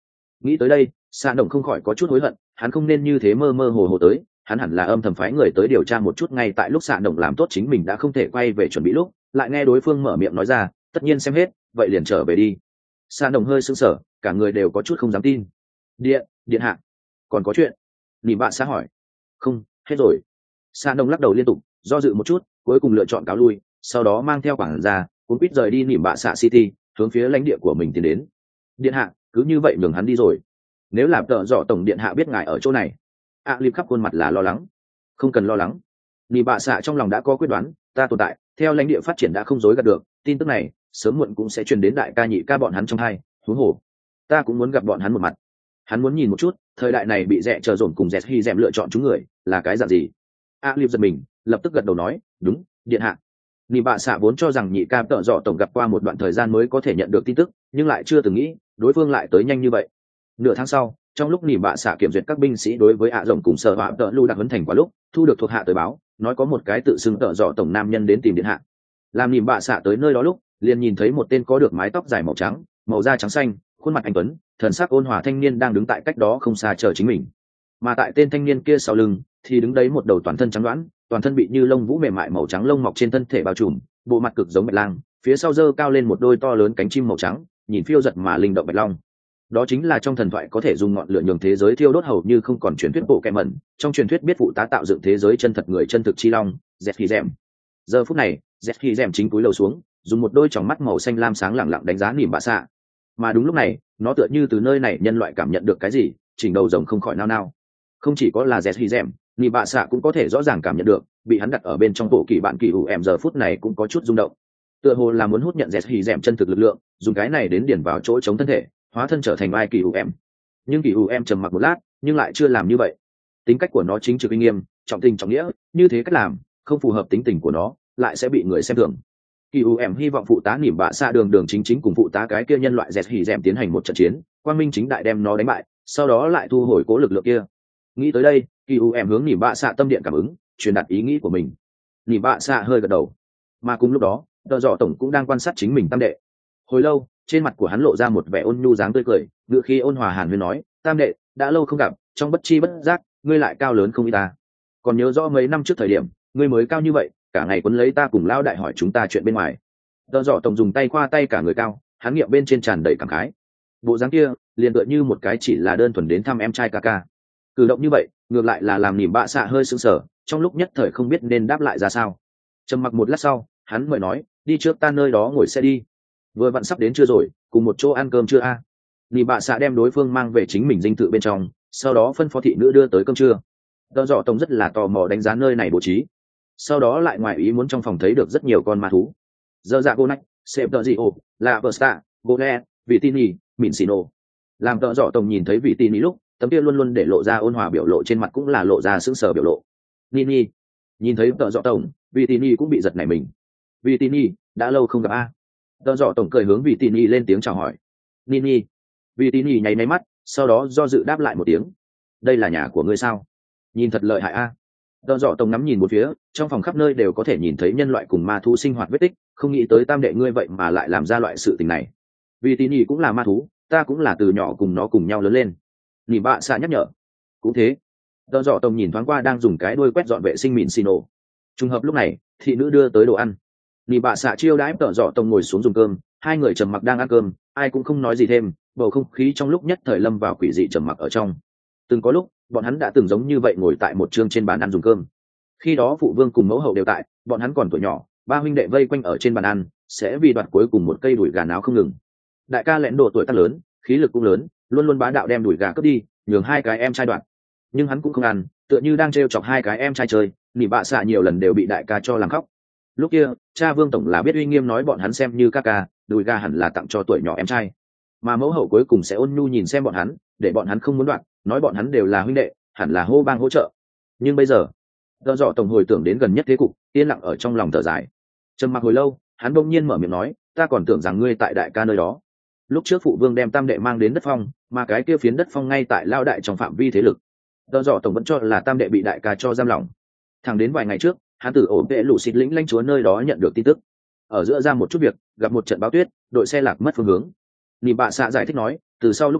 Nghĩ tới đây xạ đồng không khỏi có chút hối hận, hắn không nên như thế mơ mơ hồ hồ tới, hắn hẳn là âm thầm phái người tới điều tra một chút ngay tại lúc xạ đồng làm tốt chính mình đã không thể quay về chuẩn bị lúc, lại nghe đối phương mở miệng nói ra tất nhiên xem hết vậy liền trở về đi. xạ đồng hơi sững sờ, cả người đều có chút không dám tin. Điện, điện hạ, còn có chuyện? Nỉ bạ xã hỏi. Không, hết rồi. xạ đồng lắc đầu liên tục, do dự một chút cuối cùng lựa chọn cáo lui, sau đó mang theo quản gia cuốn quýt rời đi nỉ bạ xạ city, hướng phía lãnh địa của mình tiến đến. Điện hạ cứ như vậy nhường hắn đi rồi? Nếu làm tợ dọ tổng điện hạ biết ngài ở chỗ này. ạ à, lip khắp khuôn mặt là lo lắng. Không cần lo lắng, nỉ bạ xạ trong lòng đã có quyết đoán, ta tồn tại theo lãnh địa phát triển đã không dối gạt được, tin tức này sớm muộn cũng sẽ truyền đến đại ca nhị ca bọn hắn trong hai, huống hồ ta cũng muốn gặp bọn hắn một mặt. Hắn muốn nhìn một chút thời đại này bị rẽ chờ dồn cùng dẹt hy dẹm lựa chọn chúng người là cái dạng gì. a à, lip giật mình lập tức gật đầu nói đúng, điện hạ. Nỉ bạ xạ vốn cho rằng nhị ca tợ dọ tổng gặp qua một đoạn thời gian mới có thể nhận được tin tức, nhưng lại chưa từng nghĩ đối phương lại tới nhanh như vậy. Nửa tháng sau, trong lúc nỉ bạ xạ kiểm duyệt các binh sĩ đối với ạ rồng cùng sở họa tợ lưu đặc huấn thành quả lúc, thu được thuộc hạ tới báo nói có một cái tự xưng tợ dọ tổng nam nhân đến tìm điện hạ. Làm nỉ bạ xạ tới nơi đó lúc liền nhìn thấy một tên có được mái tóc dài màu trắng, màu da trắng xanh, khuôn mặt anh tuấn, thần sắc ôn hòa thanh niên đang đứng tại cách đó không xa chờ chính mình. Mà tại tên thanh niên kia sau lưng thì đứng đấy một đầu toàn thân trắng đoán, toàn thân bị như lông vũ mềm mại màu trắng lông mọc trên thân thể bao trùm, bộ mặt cực giống bạch lang, phía sau giơ cao lên một đôi to lớn cánh chim màu trắng, nhìn phiêu giật mà linh động bạch long. Đó chính là trong thần thoại có thể dùng ngọn lửa nhường thế giới thiêu đốt hầu như không còn truyền thuyết bộ kẹ mẩn, trong truyền thuyết biết phụ tá tạo dựng thế giới chân thật người chân thực chi long, Zet Hy Dẻm. Giờ phút này, Zet Hy Dẻm chính cúi đầu xuống, dùng một đôi tròng mắt màu xanh lam sáng lặng lặng đánh giá nỉm bạ xạ. Mà đúng lúc này, nó tựa như từ nơi này nhân loại cảm nhận được cái gì, chỉnh đầu rồng không khỏi nao nao. Không chỉ có là Zet Hy Dẻm, nỉm bạ xạ cũng có thể rõ ràng cảm nhận được, bị hắn đặt ở bên trong bộ kỳ bạn kỳ hữu em giờ phút này cũng có chút rung động. Tựa hồ là muốn hút nhận Zet Hy Dẻm chân thực lực lượng, dùng cái này đến điển vào chỗ chống thân thể, hóa thân trở thành ai kỳ hữu em. Nhưng kỳ hữu em trầm mặc một lát, nhưng lại chưa làm như vậy. Tính cách của nó chính trực uy nghiêm, trọng tình trọng nghĩa, như thế cách làm không phù hợp tính tình của nó, lại sẽ bị người xem thường. Kỳ hữu em hy vọng phụ tá nỉm bạ xạ đường đường chính chính cùng phụ tá cái kia nhân loại Zet Hy Dẻm tiến hành một trận chiến, quang minh chính đại đem nó đánh bại, sau đó lại thu hồi cố lực lượng kia. Nghĩ tới đây, kỳ hữu em hướng nỉm bạ xạ tâm điện cảm ứng, truyền đạt ý nghĩ của mình. Nỉm bạ xạ hơi gật đầu. Mà cùng lúc đó, tợ dọ tổng cũng đang quan sát chính mình tam đệ. Hồi lâu, trên mặt của hắn lộ ra một vẻ ôn nhu dáng tươi cười, ngựa khi ôn hòa hàn huyên nói, tam đệ, đã lâu không gặp, trong bất chi bất giác ngươi lại cao lớn không ít ta. Còn nhớ rõ mấy năm trước thời điểm ngươi mới cao như vậy, cả ngày quấn lấy ta cùng lao đại hỏi chúng ta chuyện bên ngoài. Tợ dọ tổng dùng tay khoa tay cả người cao, hắn nghiệm bên trên tràn đầy cảm khái. Bộ dáng kia liền tựa như một cái chỉ là đơn thuần đến thăm em trai ca ca. Cử động như vậy ngược lại là làm nỉm bạ xạ hơi sững sờ, trong lúc nhất thời không biết nên đáp lại ra sao. Trầm mặc một lát sau, hắn mời nói, đi trước ta nơi đó ngồi xe đi. Vừa vặn sắp đến chưa rồi, cùng một chỗ ăn cơm chưa a? À? Nỉ bạ xạ đem đối phương mang về chính mình dinh thự bên trong, sau đó phân phó thị nữ đưa tới cơm trưa. Tợ dọ tổng rất là tò mò đánh giá nơi này bố trí, sau đó lại ngoài ý muốn trong phòng thấy được rất nhiều con ma thú. Dơ dạ cô nách, xếp tợ gì ồ, là Versta, Gole, vị Tini, Mịn Xino. Làm tợ dọ tổng nhìn thấy vị Tini lúc, tấm kia luôn luôn để lộ ra ôn hòa biểu lộ trên mặt cũng là lộ ra sững sờ biểu lộ. Nini, nhìn thấy tợ dọ tổng, vị Tini cũng bị giật nảy mình. Vị Tini, đã lâu không gặp a. Tợ dọ tổng cười hướng vị Tini lên tiếng chào hỏi. Nini, vị Tini nháy máy mắt, sau đó do dự đáp lại một tiếng. Đây là nhà của ngươi sao? Nhìn thật lợi hại a. Tợ dọ tổng ngắm nhìn một phía, trong phòng khắp nơi đều có thể nhìn thấy nhân loại cùng ma thú sinh hoạt vết tích, không nghĩ tới tam đệ ngươi vậy mà lại làm ra loại sự tình này. Vì Tini cũng là ma thú, ta cũng là từ nhỏ cùng nó cùng nhau lớn lên. Nỉ bạ xạ nhắc nhở. Cũng thế. Tợ dọ tổng nhìn thoáng qua đang dùng cái đuôi quét dọn vệ sinh Mịn Xino. Trùng hợp lúc này, thị nữ đưa tới đồ ăn. Nỉ bạ xạ chiêu đãi tợ dọ tổng ngồi xuống dùng cơm, hai người trầm mặc đang ăn cơm, ai cũng không nói gì thêm, bầu không khí trong lúc nhất thời lâm vào quỷ dị trầm mặc ở trong. Từng có lúc, bọn hắn đã từng giống như vậy ngồi tại một chương trên bàn ăn dùng cơm. Khi đó phụ vương cùng mẫu hậu đều tại, bọn hắn còn tuổi nhỏ, ba huynh đệ vây quanh ở trên bàn ăn, sẽ vì đoạt cuối cùng một cây đùi gà náo không ngừng. Đại ca lẽn độ tuổi tác lớn, khí lực cũng lớn, luôn luôn bá đạo đem đùi gà cướp đi, nhường hai cái em trai đoạt. Nhưng hắn cũng không ăn, tựa như đang trêu chọc hai cái em trai chơi, nỉ bạ xạ nhiều lần đều bị đại ca cho làm khóc. Lúc kia, cha vương tổng là biết uy nghiêm nói bọn hắn xem như ca ca, đùi gà hẳn là tặng cho tuổi nhỏ em trai. Mà mẫu hậu cuối cùng sẽ ôn nhu nhìn xem bọn hắn, để bọn hắn không muốn đoạt, nói bọn hắn đều là huynh đệ, hẳn là hô bang hỗ trợ. Nhưng bây giờ, do dọ tổng hồi tưởng đến gần nhất thế cục, yên lặng ở trong lòng thở dài. Trầm mặc hồi lâu, hắn bỗng nhiên mở miệng nói, ta còn tưởng rằng ngươi tại đại ca nơi đó. Lúc trước phụ vương đem tam đệ mang đến đất phong, mà cái kia phiến đất phong ngay tại lao đại trong phạm vi thế lực. Do dọ tổng vẫn cho là tam đệ bị đại ca cho giam lỏng. Thẳng đến vài ngày trước, hắn từ ổ vệ lũ xịt lĩnh lãnh chúa nơi đó nhận được tin tức. Ở giữa ra một chút việc, gặp một trận bão tuyết, đội xe lạc mất phương hướng. Nỉ bạ xạ giải thích nói, từ sau lúc đó,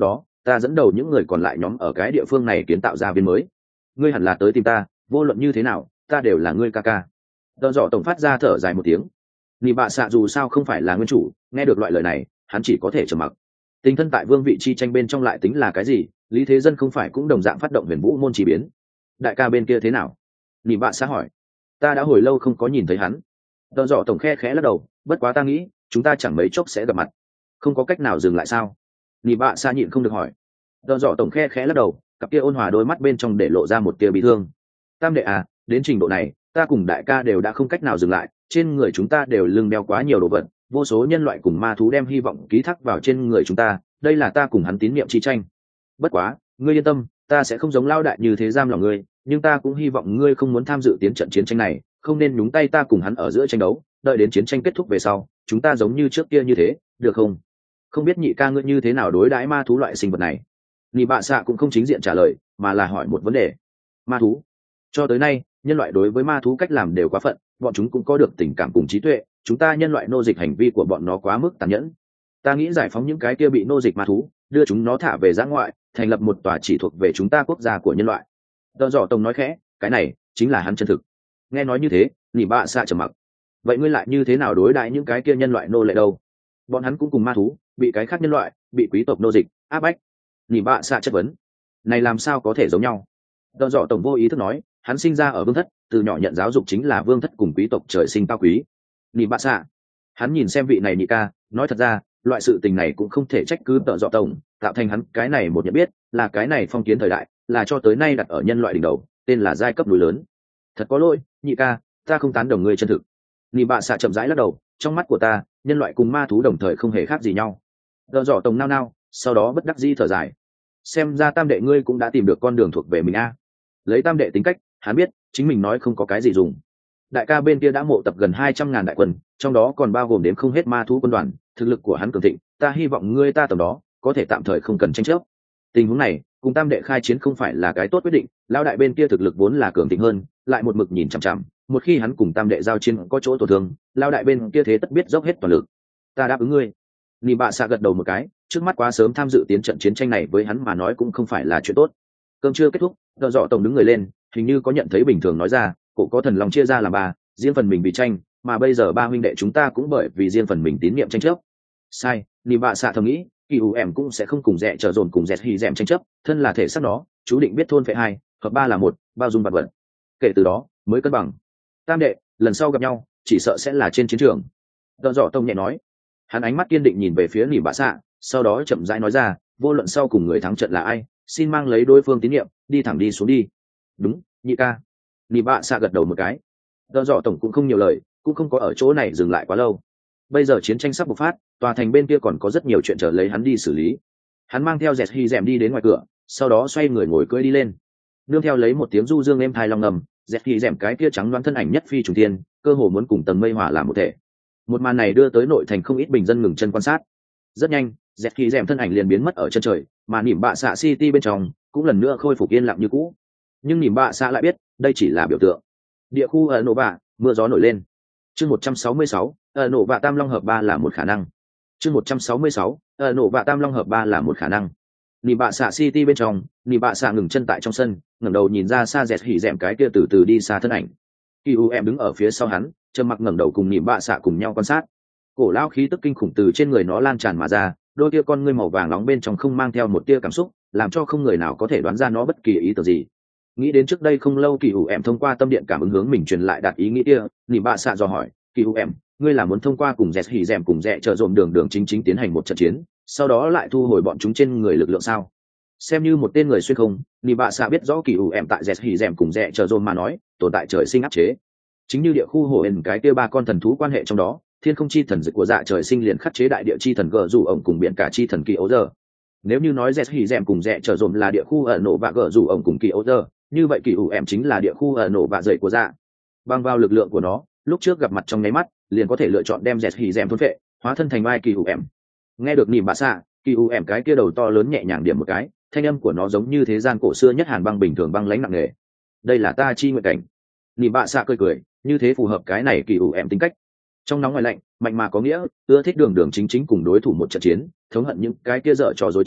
ta dẫn đầu những người còn lại nhóm ở cái địa phương này kiến tạo ra viên mới. Ngươi hẳn là tới tìm ta, vô luận như thế nào ta đều là ngươi ca ca. Tợ dọ tổng phát ra thở dài một tiếng. Nị bạ xạ dù sao không phải là nguyên chủ, nghe được loại lời này hắn chỉ có thể trầm mặc. Tình thân tại vương vị chi tranh bên trong lại tính là cái gì, Lý Thế Dân không phải cũng đồng dạng phát động huyền vũ môn chỉ biến. Đại ca bên kia thế nào? Nị bạ xạ hỏi. Ta đã hồi lâu không có nhìn thấy hắn. Tợ dọ tổng khe khẽ lắc đầu, bất quá ta nghĩ chúng ta chẳng mấy chốc sẽ gặp mặt. Không có cách nào dừng lại sao? Nị bạ xạ nhịn không được hỏi. Tợ dọ tổng khe khẽ lắc đầu, cặp kia ôn hòa đôi mắt bên trong để lộ ra một tia bị thương. Tam đệ à, đến trình độ này ta cùng đại ca đều đã không cách nào dừng lại, trên người chúng ta đều lưng đeo quá nhiều đồ vật, vô số nhân loại cùng ma thú đem hy vọng ký thác vào trên người chúng ta, đây là ta cùng hắn tín niệm chi tranh. Bất quá ngươi yên tâm, ta sẽ không giống lao đại như thế giam lòng ngươi, nhưng ta cũng hy vọng ngươi không muốn tham dự tiến trận chiến tranh này, không nên nhúng tay ta cùng hắn ở giữa tranh đấu, đợi đến chiến tranh kết thúc về sau chúng ta giống như trước kia như thế, được không? Không biết nhị ca ngươi như thế nào đối đãi ma thú loại sinh vật này? Nị bạ xạ cũng không chính diện trả lời mà là hỏi một vấn đề. Ma thú? Cho tới nay nhân loại đối với ma thú cách làm đều quá phận, bọn chúng cũng có được tình cảm cùng trí tuệ, chúng ta nhân loại nô dịch hành vi của bọn nó quá mức tàn nhẫn. Ta nghĩ giải phóng những cái kia bị nô dịch ma thú, đưa chúng nó thả về giã ngoại, thành lập một tòa chỉ thuộc về chúng ta quốc gia của nhân loại. Tợ dọ tổng nói khẽ, cái này chính là hắn chân thực. Nghe nói như thế nỉ bạ xạ trầm mặc. Vậy ngươi lại như thế nào đối đãi những cái kia nhân loại nô lệ đâu? Bọn hắn cũng cùng ma thú, bị cái khác nhân loại, bị quý tộc nô dịch áp bách. Nỉ bạ xạ chất vấn, này làm sao có thể giống nhau? Tợ dọ tổng vô ý thức nói, hắn sinh ra ở vương thất, từ nhỏ nhận giáo dục chính là vương thất cùng quý tộc trời sinh cao quý. Nỉ bạ xạ, hắn nhìn xem vị này nhị ca, nói thật ra loại sự tình này cũng không thể trách cứ Tợ dọ tổng, tạo thành hắn cái này một nhận biết là cái này phong kiến thời đại, là cho tới nay đặt ở nhân loại đỉnh đầu, tên là giai cấp núi lớn. Thật có lỗi nhị ca, ta không tán đồng ngươi chân thực. Nỉ bạ xạ chậm rãi lắc đầu, trong mắt của ta nhân loại cùng ma thú đồng thời không hề khác gì nhau. Tợ dọ tổng nao nao, sau đó bất đắc dĩ thở dài. Xem ra tam đệ ngươi cũng đã tìm được con đường thuộc về mình a. Lấy tam đệ tính cách, hắn biết chính mình nói không có cái gì dùng. Đại ca bên kia đã mộ tập gần hai trăm ngàn đại quân, trong đó còn bao gồm đến không hết ma thú quân đoàn, thực lực của hắn cường thịnh, ta hy vọng ngươi ta tầm đó có thể tạm thời không cần tranh chấp. Tình huống này cùng tam đệ khai chiến không phải là cái tốt quyết định, lão đại bên kia thực lực vốn là cường thịnh hơn, lại một mực nhìn chằm chằm, một khi hắn cùng tam đệ giao chiến có chỗ tổn thương, lão đại bên kia thế tất biết dốc hết toàn lực. Ta đáp ứng ngươi. Nị bạ xạ gật đầu một cái, trước mắt quá sớm tham dự tiến trận chiến tranh này với hắn mà nói cũng không phải là chuyện tốt. Cơm chưa kết thúc, Tợ dọ tổng đứng người lên, hình như có nhận thấy bình thường nói ra, cổ có thần lòng chia ra làm ba, riêng phần mình vì tranh, mà bây giờ ba huynh đệ chúng ta cũng bởi vì riêng phần mình tín niệm tranh chấp. Sai, Nị bạ xạ thầm nghĩ, kỳ ủ em cũng sẽ không cùng rẻ trở dồn cùng dẹt hì dẹm tranh chấp, thân là thể xác nó, chú định biết thôn phệ hai, hợp ba là một, bao dung vật vật. Kể từ đó mới cân bằng. Tam đệ, lần sau gặp nhau chỉ sợ sẽ là trên chiến trường. Tợ dọ tông nhẹ nói. Hắn ánh mắt kiên định nhìn về phía Nị bạ xạ, sau đó chậm rãi nói ra, vô luận sau cùng người thắng trận là ai, xin mang lấy đối phương tín nhiệm, đi thẳng đi xuống đi. Đúng, nhị ca. Nị bạ xạ gật đầu một cái. Tợ dọ tổng cũng không nhiều lời, cũng không có ở chỗ này dừng lại quá lâu. Bây giờ chiến tranh sắp bộc phát, tòa thành bên kia còn có rất nhiều chuyện chờ lấy hắn đi xử lý. Hắn mang theo dẹt hy dẹm đi đến ngoài cửa, sau đó xoay người ngồi cưỡi đi lên. Nương theo lấy một tiếng du dương êm thai long ngầm, dẹt hy dẹm cái kia trắng đoán thân ảnh nhất phi trùng tiên, cơ hồ muốn cùng tầng mây hòa làm một thể. Một màn này đưa tới nội thành không ít bình dân ngừng chân quan sát. Rất nhanh dẹt hy dẹm thân ảnh liền biến mất ở chân trời, mà nỉm bạ xạ city bên trong cũng lần nữa khôi phục yên lặng như cũ. Nhưng nỉm bạ xạ lại biết đây chỉ là biểu tượng. Địa khu ở nổ bạ, mưa gió nổi lên. Chương một trăm sáu mươi sáu, ở nổ bạ tam long hợp ba là một khả năng. Chương một trăm sáu mươi sáu, ở nổ bạ tam long hợp ba là một khả năng. Nỉ bạ xạ city bên trong, nỉ bạ xạ ngừng chân tại trong sân, ngẩng đầu nhìn ra xa dẹt hỉ dẹm cái kia từ từ đi xa thân ảnh. Kỳ u em đứng ở phía sau hắn, trầm mặc ngẩng đầu cùng nỉ bạ xạ cùng nhau quan sát. Cổ lão khí tức kinh khủng từ trên người nó lan tràn mà ra, đôi kia con ngươi màu vàng nóng bên trong không mang theo một tia cảm xúc, làm cho không người nào có thể đoán ra nó bất kỳ ý tưởng gì. Nghĩ đến trước đây không lâu kỳ u em thông qua tâm điện cảm ứng hướng mình truyền lại đạt ý nghĩ kia, nỉ bạ xạ dò hỏi, kỳ u em, ngươi là muốn thông qua cùng dẹt hỉ dẹm cùng rẽ trợ dồn đường đường chính chính tiến hành một trận chiến, sau đó lại thu hồi bọn chúng trên người lực lượng sao? Xem như một tên người xuyên không, nỉ bạ xạ biết rõ kỳ u em tại dẹt hỉ dẹm cùng rẽ trợ dồn mà nói tồn tại trời sinh áp chế. Chính như địa khu hồ ẩn cái kia ba con thần thú quan hệ trong đó, thiên không chi thần dực của dạ trời sinh liền khắc chế đại địa chi thần gờ rủ ổng cùng biển cả chi thần kỳ ấu giờ. Nếu như nói dẹt hỉ dẹm cùng rẽ trợ dồn là địa khu ở nổ và gờ rủ ổng cùng kỳ ấu giờ, như vậy kỳ u em chính là địa khu ở nổ và dậy của dạ. Bằng vào lực lượng của nó, lúc trước gặp mặt trong nháy mắt liền có thể lựa chọn đem dẹt hỉ dẹm thôn phệ, hóa thân thành mai kỳ u em. Nghe được nỉm bạ xạ, kỳ u em cái kia đầu to lớn nhẹ nhàng điểm một cái, thanh âm của nó giống như thế gian cổ xưa nhất hàn băng bình thường băng lãnh nặng nề. Đây là ta chi nguyện cảnh. Nỉm bạ xạ cười cười, như thế phù hợp cái này kỳ u em tính cách. Trong nóng ngoài lạnh, mạnh mà có nghĩa, ưa thích đường đường chính chính cùng đối thủ một trận chiến, thống hận những cái kia dở trò dối trá,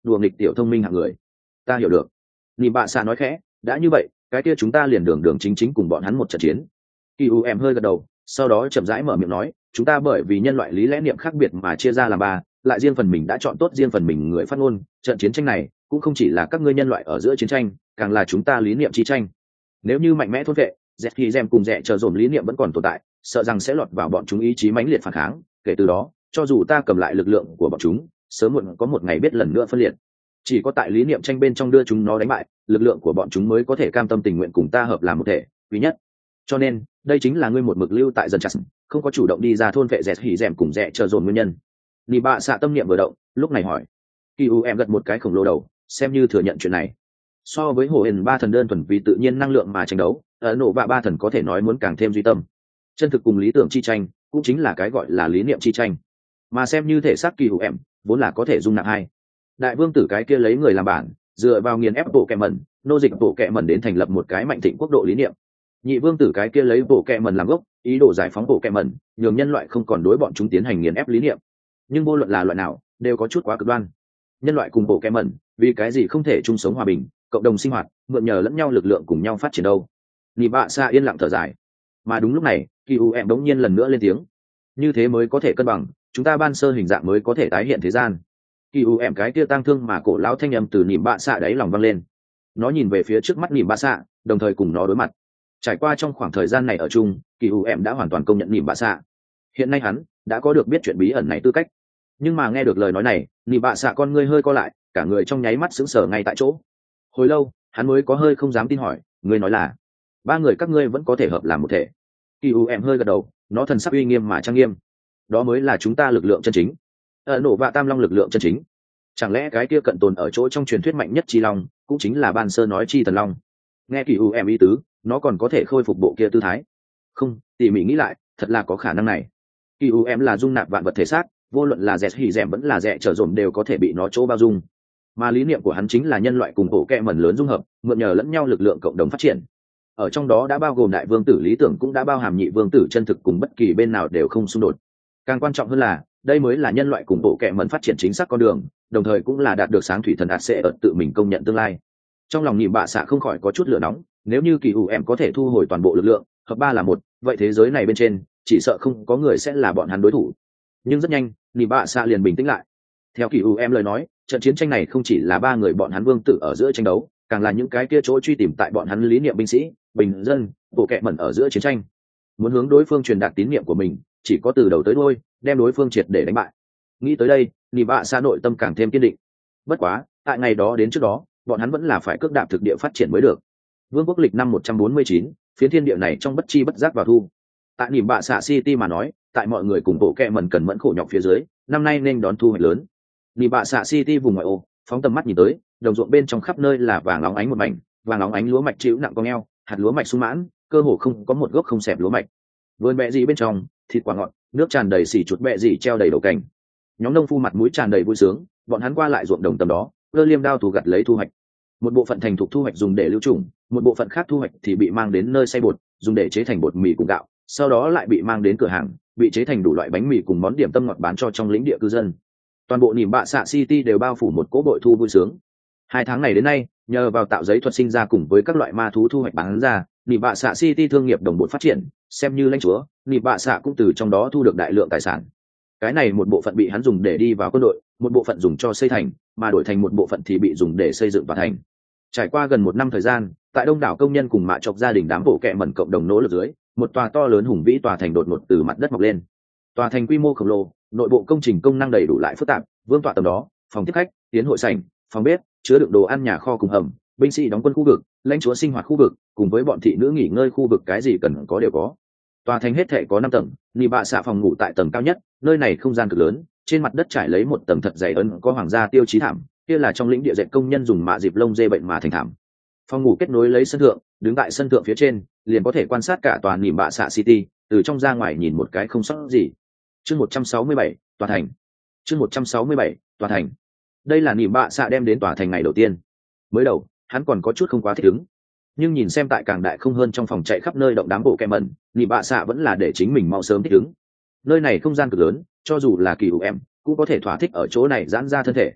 đùa nghịch tiểu thông minh hạng người. Ta hiểu được. Nị bạ xạ nói khẽ, đã như vậy cái kia chúng ta liền đường đường chính chính cùng bọn hắn một trận chiến. Kỳ u em hơi gật đầu, sau đó chậm rãi mở miệng nói, chúng ta bởi vì nhân loại lý lẽ niệm khác biệt mà chia ra làm ba, lại riêng phần mình đã chọn tốt riêng phần mình người phát ngôn. Trận chiến tranh này cũng không chỉ là các ngươi nhân loại ở giữa chiến tranh, càng là chúng ta lý niệm chi tranh. Nếu như mạnh mẽ thôn vệ, dẹt khi gem cùng dẹ chờ dồn lý niệm vẫn còn tồn tại, sợ rằng sẽ lọt vào bọn chúng ý chí mãnh liệt phản kháng. Kể từ đó, cho dù ta cầm lại lực lượng của bọn chúng, sớm muộn có một ngày biết lần nữa phân liệt. Chỉ có tại lý niệm tranh bên trong đưa chúng nó đánh bại, lực lượng của bọn chúng mới có thể cam tâm tình nguyện cùng ta hợp làm một thể quý nhất. Cho nên đây chính là ngươi một mực lưu tại dần chặt, không có chủ động đi ra thôn vệ dẹt hỉ dẻm cùng dẹ chờ dồn nguyên nhân. Nị bạ xạ tâm niệm vừa động, lúc này hỏi. Kỳ u em gật một cái khổng lồ đầu, xem như thừa nhận chuyện này. So với hồ hển ba thần đơn thuần vì tự nhiên năng lượng mà tranh đấu, ở nổ bạ ba thần có thể nói muốn càng thêm duy tâm. Chân thực cùng lý tưởng chi tranh cũng chính là cái gọi là lý niệm chi tranh, mà xem như thể xác kỳ u em vốn là có thể dung nạp hai đại vương tử cái kia lấy người làm bản, dựa vào nghiền ép bộ kẹ mẩn nô dịch bộ kẹ mẩn đến thành lập một cái mạnh thịnh quốc độ lý niệm. Nhị vương tử cái kia lấy bộ kẹ mẩn làm gốc, ý đồ giải phóng bộ kẹ mẩn, nhường nhân loại không còn đối bọn chúng tiến hành nghiền ép lý niệm. Nhưng vô luận là loại nào đều có chút quá cực đoan. Nhân loại cùng bộ kẹ mẩn vì cái gì không thể chung sống hòa bình, cộng đồng sinh hoạt, mượn nhờ lẫn nhau lực lượng cùng nhau phát triển đâu? Nị bạ xa yên lặng thở dài. Mà đúng lúc này kỳ u em đống nhiên lần nữa lên tiếng, như thế mới có thể cân bằng, chúng ta ban sơ hình dạng mới có thể tái hiện thế gian. Kỳ u em cái kia tang thương mà cổ lão thanh âm từ nịm bạ xạ đáy lòng vang lên. Nó nhìn về phía trước mắt nịm bạ xạ, đồng thời cùng nó đối mặt. Trải qua trong khoảng thời gian này ở chung, kỳ u em đã hoàn toàn công nhận nịm bạ xạ. Hiện nay hắn đã có được biết chuyện bí ẩn này tư cách. Nhưng mà nghe được lời nói này, nịm bạ xạ con ngươi hơi co lại, cả người trong nháy mắt sững sờ ngay tại chỗ. Hồi lâu hắn mới có hơi không dám tin hỏi, ngươi nói là ba người các ngươi vẫn có thể hợp làm một thể? Kỳ u em hơi gật đầu, nó thần sắc uy nghiêm mà trang nghiêm. Đó mới là chúng ta lực lượng chân chính, ở nổ vạ tam long lực lượng chân chính. Chẳng lẽ cái kia cận tồn ở chỗ trong truyền thuyết mạnh nhất chi long cũng chính là ban sơ nói chi thần long? Nghe kỳ u em ý tứ, nó còn có thể khôi phục bộ kia tư thái. Không, tỉ mỉ nghĩ lại, thật là có khả năng này. Kỳ u em là dung nạp vạn vật thể xác, vô luận là dẹt hỉ dẻm vẫn là dẹ trở dồn đều có thể bị nó chỗ bao dung. Mà lý niệm của hắn chính là nhân loại cùng bộ kẹ mẩn lớn dung hợp, mượn nhờ lẫn nhau lực lượng cộng đồng phát triển. Ở trong đó đã bao gồm đại vương tử lý tưởng, cũng đã bao hàm nhị vương tử chân thực, cùng bất kỳ bên nào đều không xung đột. Càng quan trọng hơn là đây mới là nhân loại cùng bộ kẹ mẩn phát triển chính xác con đường, đồng thời cũng là đạt được sáng thủy thần ạt sẽ ở tự mình công nhận tương lai. Trong lòng nhị bạ xạ không khỏi có chút lửa nóng, nếu như kỳ u em có thể thu hồi toàn bộ lực lượng, hợp ba là một, vậy thế giới này bên trên chỉ sợ không có người sẽ là bọn hắn đối thủ. Nhưng rất nhanh nhị bạ xạ liền bình tĩnh lại. Theo kỳ u em lời nói, trận chiến tranh này không chỉ là ba người bọn hắn vương tử ở giữa tranh đấu, càng là những cái kia chỗ truy tìm tại bọn hắn lý niệm binh sĩ, bình dân, bộ kẹ mẩn ở giữa chiến tranh. Muốn hướng đối phương truyền đạt tín niệm của mình, chỉ có từ đầu tới đuôi đem đối phương triệt để đánh bại. Nghĩ tới đây, nị bạ xa nội tâm càng thêm kiên định. Bất quá tại ngày đó đến trước đó, bọn hắn vẫn là phải cước đạp thực địa phát triển mới được. Vương quốc lịch năm một trăm bốn mươi chín, phiến thiên địa này trong bất chi bất giác vào thu. Tại nị bạ xạ city mà nói, tại mọi người cùng bộ kẹ mẩn cần mẫn khổ nhọc phía dưới, năm nay nên đón thu hoạch lớn. Nị bạ xạ city vùng ngoại ô, phóng tầm mắt nhìn tới, đồng ruộng bên trong khắp nơi là vàng óng ánh một mảnh, vàng óng ánh lúa mạch chịu nặng con eo, hạt lúa mạch sung mãn, cơ hồ không có một gốc không xẹp lúa mạch. Vườn bẹ gì bên trong, thịt quả ngọt, nước tràn đầy, xỉ chuột bẹ gì treo đầy đầu cành. Nhóm nông phu mặt mũi tràn đầy vui sướng, bọn hắn qua lại ruộng đồng tầm đó, cơ liêm đao thủ gặt lấy thu hoạch. Một bộ phận thành thục thu hoạch dùng để lưu trùng, một bộ phận khác thu hoạch thì bị mang đến nơi xay bột, dùng để chế thành bột mì cùng gạo, sau đó lại bị mang đến cửa hàng, bị chế thành đủ loại bánh mì cùng món điểm tâm ngọt bán cho trong lĩnh địa cư dân. Toàn bộ nỉm bạ xạ city đều bao phủ một cỗ bội thu vui sướng. Hai tháng này đến nay, nhờ vào tạo giấy thuật sinh ra cùng với các loại ma thú thu hoạch bán ra, nỉm bạ xạ city thương nghiệp đồng bộ phát triển, xem như lãnh chúa, nỉm bạ xạ cũng từ trong đó thu được đại lượng tài sản. Cái này một bộ phận bị hắn dùng để đi vào quân đội, một bộ phận dùng cho xây thành, mà đổi thành một bộ phận thì bị dùng để xây dựng tòa thành. Trải qua gần một năm thời gian, tại đông đảo công nhân cùng mạ chọc gia đình đám bộ kệ mẩn cộng đồng nỗ lực dưới, một tòa to lớn hùng vĩ tòa thành đột ngột từ mặt đất mọc lên. Tòa thành quy mô khổng lồ, nội bộ công trình công năng đầy đủ lại phức tạp, vương tọa tầm đó, phòng tiếp khách, tiến hội sảnh, phòng bếp, chứa đựng đồ ăn, nhà kho cùng hầm, binh sĩ đóng quân khu vực, lãnh chúa sinh hoạt khu vực, cùng với bọn thị nữ nghỉ ngơi khu vực, cái gì cần có đều có. Tòa thành hết thể có năm tầng, nị bạ xạ phòng ngủ tại tầng cao nhất, nơi này không gian cực lớn, trên mặt đất trải lấy một tầng thật dày ấn có hoàng gia tiêu chí thảm, kia là trong lĩnh địa dệt công nhân dùng mạ dịp lông dê bệnh mà thành thảm. Phòng ngủ kết nối lấy sân thượng, đứng tại sân thượng phía trên, liền có thể quan sát cả tòa nị bạ xạ city, từ trong ra ngoài nhìn một cái không sót gì. Chương một trăm sáu mươi bảy, tòa thành. Chương một trăm sáu mươi bảy, tòa thành. Đây là nị bạ xạ đem đến tòa thành ngày đầu tiên. Mới đầu, hắn còn có chút không quá thích ứng, nhưng nhìn xem tại càng đại không hơn trong phòng chạy khắp nơi động đám bộ kẹ mẩn, nị bạ xạ vẫn là để chính mình mau sớm thích ứng. Nơi này không gian cực lớn, cho dù là kỳ ủ em cũng có thể thỏa thích ở chỗ này giãn ra thân thể.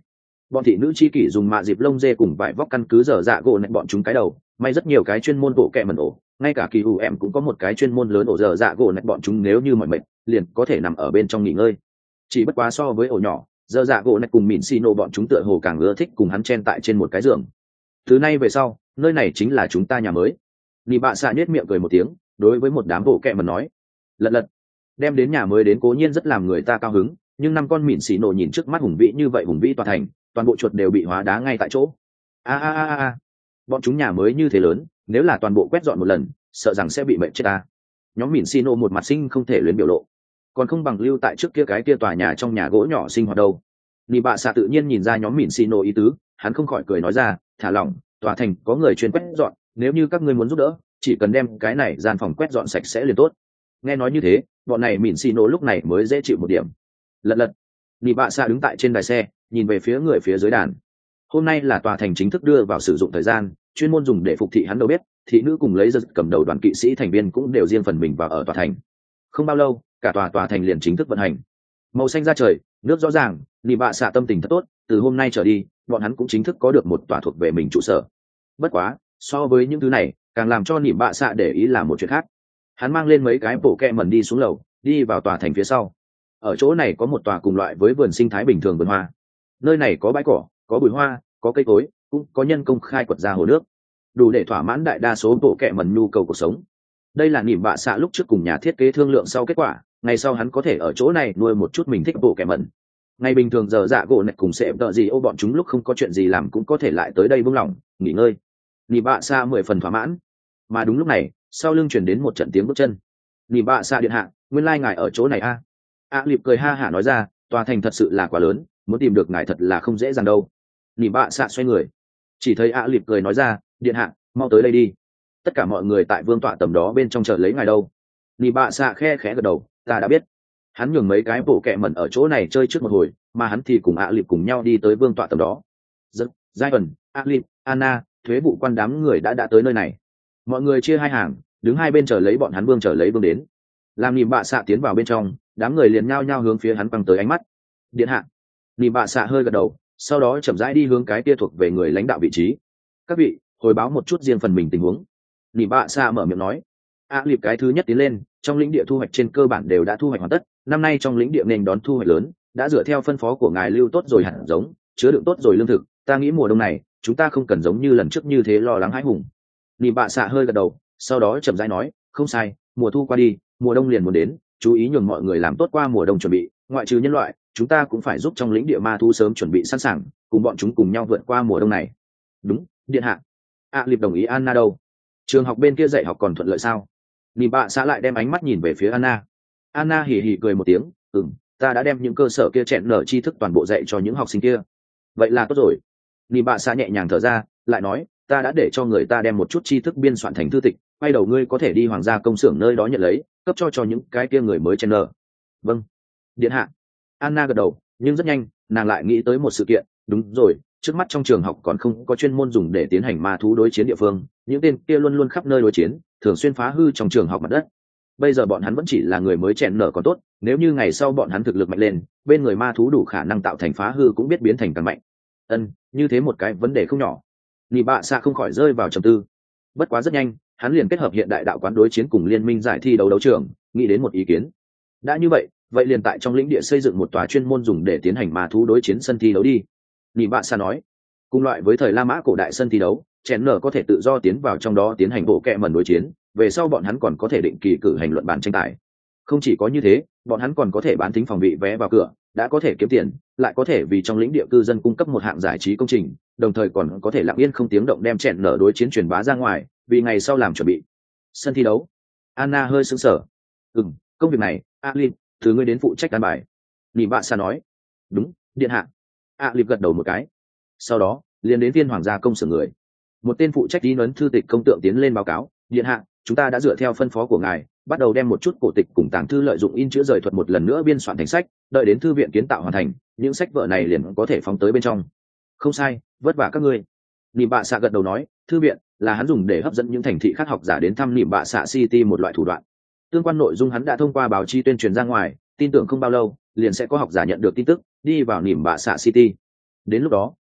Bọn thị nữ chi kỷ dùng mạ dịp lông dê cùng vải vóc căn cứ dở dạ gỗ nẹt bọn chúng cái đầu, may rất nhiều cái chuyên môn bộ kẹ mẩn ổ, ngay cả kỳ u em cũng có một cái chuyên môn lớn ổ dở dạ gỗ nẹt bọn chúng, nếu như mọi mệt liền có thể nằm ở bên trong nghỉ ngơi. Chỉ bất quá so với ổ nhỏ, dở dạ gỗ nẹt cùng mịn xì nổ bọn chúng tựa hồ càng ưa thích cùng hắn chen tại trên một cái giường. Từ nay về sau, nơi này chính là chúng ta nhà mới. Nị bạ xạ nhếch miệng cười một tiếng, đối với một đám bộ kẹ mẩn nói, lật lật đem đến nhà mới đến cố nhiên rất làm người ta cao hứng, nhưng năm con mịn xì nổ nhìn trước mắt hùng vĩ như vậy, hùng vĩ tòa thành, toàn bộ chuột đều bị hóa đá ngay tại chỗ. A a a a, bọn chúng nhà mới như thế lớn, nếu là toàn bộ quét dọn một lần, sợ rằng sẽ bị mệt chết ta. Nhóm mịn xì nổ một mặt sinh không thể luyến biểu lộ, còn không bằng lưu tại trước kia cái kia tòa nhà trong nhà gỗ nhỏ sinh hoạt đâu. Nị bạ xạ tự nhiên nhìn ra nhóm mịn xì nổ ý tứ, hắn không khỏi cười nói ra, thả lỏng, tòa thành có người chuyên quét dọn, nếu như các ngươi muốn giúp đỡ, chỉ cần đem cái này gian phòng quét dọn sạch sẽ liền tốt. Nghe nói như thế, bọn này mịn xì nổ lúc này mới dễ chịu một điểm. Lật lật nị bạ xạ đứng tại trên đài xe, nhìn về phía người phía dưới đàn. Hôm nay là tòa thành chính thức đưa vào sử dụng thời gian, chuyên môn dùng để phục thị hắn đâu biết, thị nữ cùng lấy giật cầm đầu đoàn kỵ sĩ thành viên cũng đều riêng phần mình vào ở tòa thành. Không bao lâu, cả tòa tòa thành liền chính thức vận hành. Màu xanh ra trời, nước rõ ràng, nị bạ xạ tâm tình thật tốt, từ hôm nay trở đi, bọn hắn cũng chính thức có được một tòa thuộc về mình trụ sở. Bất quá, so với những thứ này, càng làm cho nị bạ xạ để ý là một chuyện khác. Hắn mang lên mấy cái bộ kẹ mẩn đi xuống lầu, đi vào tòa thành phía sau. Ở chỗ này có một tòa cùng loại với vườn sinh thái bình thường vườn hoa. Nơi này có bãi cỏ, có bụi hoa, có cây cối, cũng có nhân công khai quật ra hồ nước, đủ để thỏa mãn đại đa số bộ kẹ mẩn nhu cầu cuộc sống. Đây là nỉm bạ xạ lúc trước cùng nhà thiết kế thương lượng sau kết quả, ngày sau hắn có thể ở chỗ này nuôi một chút mình thích bộ kẹ mẩn. Ngày bình thường giờ dạ gỗ này cùng sẽ đợi gì ô bọn chúng lúc không có chuyện gì làm cũng có thể lại tới đây buông lỏng nghỉ ngơi. Nỉm bạ xạ mười phần thỏa mãn. Mà đúng lúc này, sau lưng truyền đến một trận tiếng bước chân. Nỉm bạ xạ điện hạ, nguyên lai ngài ở chỗ này a? A Liệp cười ha hả nói ra, tòa thành thật sự là quá lớn, muốn tìm được ngài thật là không dễ dàng đâu. Nỉ bạ xạ xoay người, chỉ thấy A Liệp cười nói ra, điện hạ, mau tới đây đi, tất cả mọi người tại vương tọa tầm đó bên trong chờ lấy ngài đâu. Nỉ bạ xạ khe khẽ gật đầu, ta đã biết. Hắn nhường mấy cái bộ kẹ mẩn ở chỗ này chơi trước một hồi, mà hắn thì cùng A Liệp cùng nhau đi tới vương tọa tầm đó. Giật, Giai ẩn, A Liệp, Anna, thuế vụ quan đám người đã đã tới nơi này. Mọi người chia hai hàng, đứng hai bên chờ lấy bọn hắn vương chờ lấy vương đến. Làm nỉ bạ xạ tiến vào bên trong, đám người liền nhao nhao hướng phía hắn quăng tới ánh mắt. Điện hạ. Nỉ bạ xạ hơi gật đầu, sau đó chậm rãi đi hướng cái kia thuộc về người lãnh đạo vị trí. Các vị, hồi báo một chút riêng phần mình tình huống. Nỉ bạ xạ mở miệng nói. A Liệp cái thứ nhất tiến lên, trong lĩnh địa thu hoạch trên cơ bản đều đã thu hoạch hoàn tất, năm nay trong lĩnh địa nên đón thu hoạch lớn, đã dựa theo phân phó của ngài lưu tốt rồi hạt giống, chứa đựng tốt rồi lương thực, ta nghĩ mùa đông này chúng ta không cần giống như lần trước như thế lo lắng hãi hùng. Nỉ bạ xạ hơi gật đầu, sau đó chậm rãi nói, không sai, mùa thu qua đi, mùa đông liền muốn đến, chú ý nhường mọi người làm tốt qua mùa đông chuẩn bị, ngoại trừ nhân loại, chúng ta cũng phải giúp trong lĩnh địa ma thu sớm chuẩn bị sẵn sàng, cùng bọn chúng cùng nhau vượt qua mùa đông này. Đúng, điện hạ. A Liệp đồng ý. Anna đâu? Trường học bên kia dạy học còn thuận lợi sao? Nỉ bạ xạ lại đem ánh mắt nhìn về phía Anna. Anna hì hì cười một tiếng, ừm, ta đã đem những cơ sở kia chẹn nở tri thức toàn bộ dạy cho những học sinh kia. Vậy là tốt rồi. Nỉ bạ xạ nhẹ nhàng thở ra, lại nói, ta đã để cho người ta đem một chút tri thức biên soạn thành thư tịch, quay đầu ngươi có thể đi hoàng gia công xưởng nơi đó nhận lấy, cấp cho cho những cái kia người mới chen nở. Vâng, điện hạ. Anna gật đầu, nhưng rất nhanh nàng lại nghĩ tới một sự kiện. Đúng rồi, trước mắt trong trường học còn không có chuyên môn dùng để tiến hành ma thú đối chiến địa phương, những tên kia luôn luôn khắp nơi đối chiến, thường xuyên phá hư trong trường học mặt đất. Bây giờ bọn hắn vẫn chỉ là người mới chen nở còn tốt, nếu như ngày sau bọn hắn thực lực mạnh lên, bên người ma thú đủ khả năng tạo thành phá hư cũng biết biến thành càng mạnh. Ân, như thế một cái vấn đề không nhỏ. Nỉ bạ xạ không khỏi rơi vào trầm tư. Bất quá rất nhanh, hắn liền kết hợp hiện đại đạo quán đối chiến cùng liên minh giải thi đấu đấu trường, nghĩ đến một ý kiến. Đã như vậy, vậy liền tại trong lĩnh địa xây dựng một tòa chuyên môn dùng để tiến hành ma thú đối chiến sân thi đấu đi. Nỉ bạ xạ nói, cùng loại với thời La Mã cổ đại sân thi đấu, chèn nở có thể tự do tiến vào trong đó tiến hành bộ kẹ mẩn đối chiến, về sau bọn hắn còn có thể định kỳ cử hành luận bàn tranh tài. Không chỉ có như thế, bọn hắn còn có thể bán thính phòng vị vé vào cửa, đã có thể kiếm tiền, lại có thể vì trong lĩnh địa cư dân cung cấp một hạng giải trí công trình, đồng thời còn có thể lặng yên không tiếng động đem chèn nở đối chiến truyền bá ra ngoài, vì ngày sau làm chuẩn bị. Sân thi đấu. Anna hơi sững sờ. Ừm, công việc này, Alip, từ ngươi đến phụ trách an bài. Nỉ bạ xạ nói. Đúng, điện hạ. Alip gật đầu một cái. Sau đó, liền đến viên hoàng gia công xưởng người. Một tên phụ trách đi ấn thư tịch công tượng tiến lên báo cáo, điện hạ, chúng ta đã dựa theo phân phó của ngài, bắt đầu đem một chút cổ tịch cùng tàng thư lợi dụng in chữ rời thuật một lần nữa biên soạn thành sách, đợi đến thư viện kiến tạo hoàn thành, những sách vở này liền có thể phóng tới bên trong. Không sai, vất vả các ngươi. Nỉm bạ xạ gật đầu nói, thư viện là hắn dùng để hấp dẫn những thành thị khác học giả đến thăm Nỉm bạ xạ City một loại thủ đoạn. Tương quan nội dung hắn đã thông qua báo chí tuyên truyền ra ngoài, tin tưởng không bao lâu liền sẽ có học giả nhận được tin tức, đi vào Nỉm bạ xạ City. Đến lúc đó,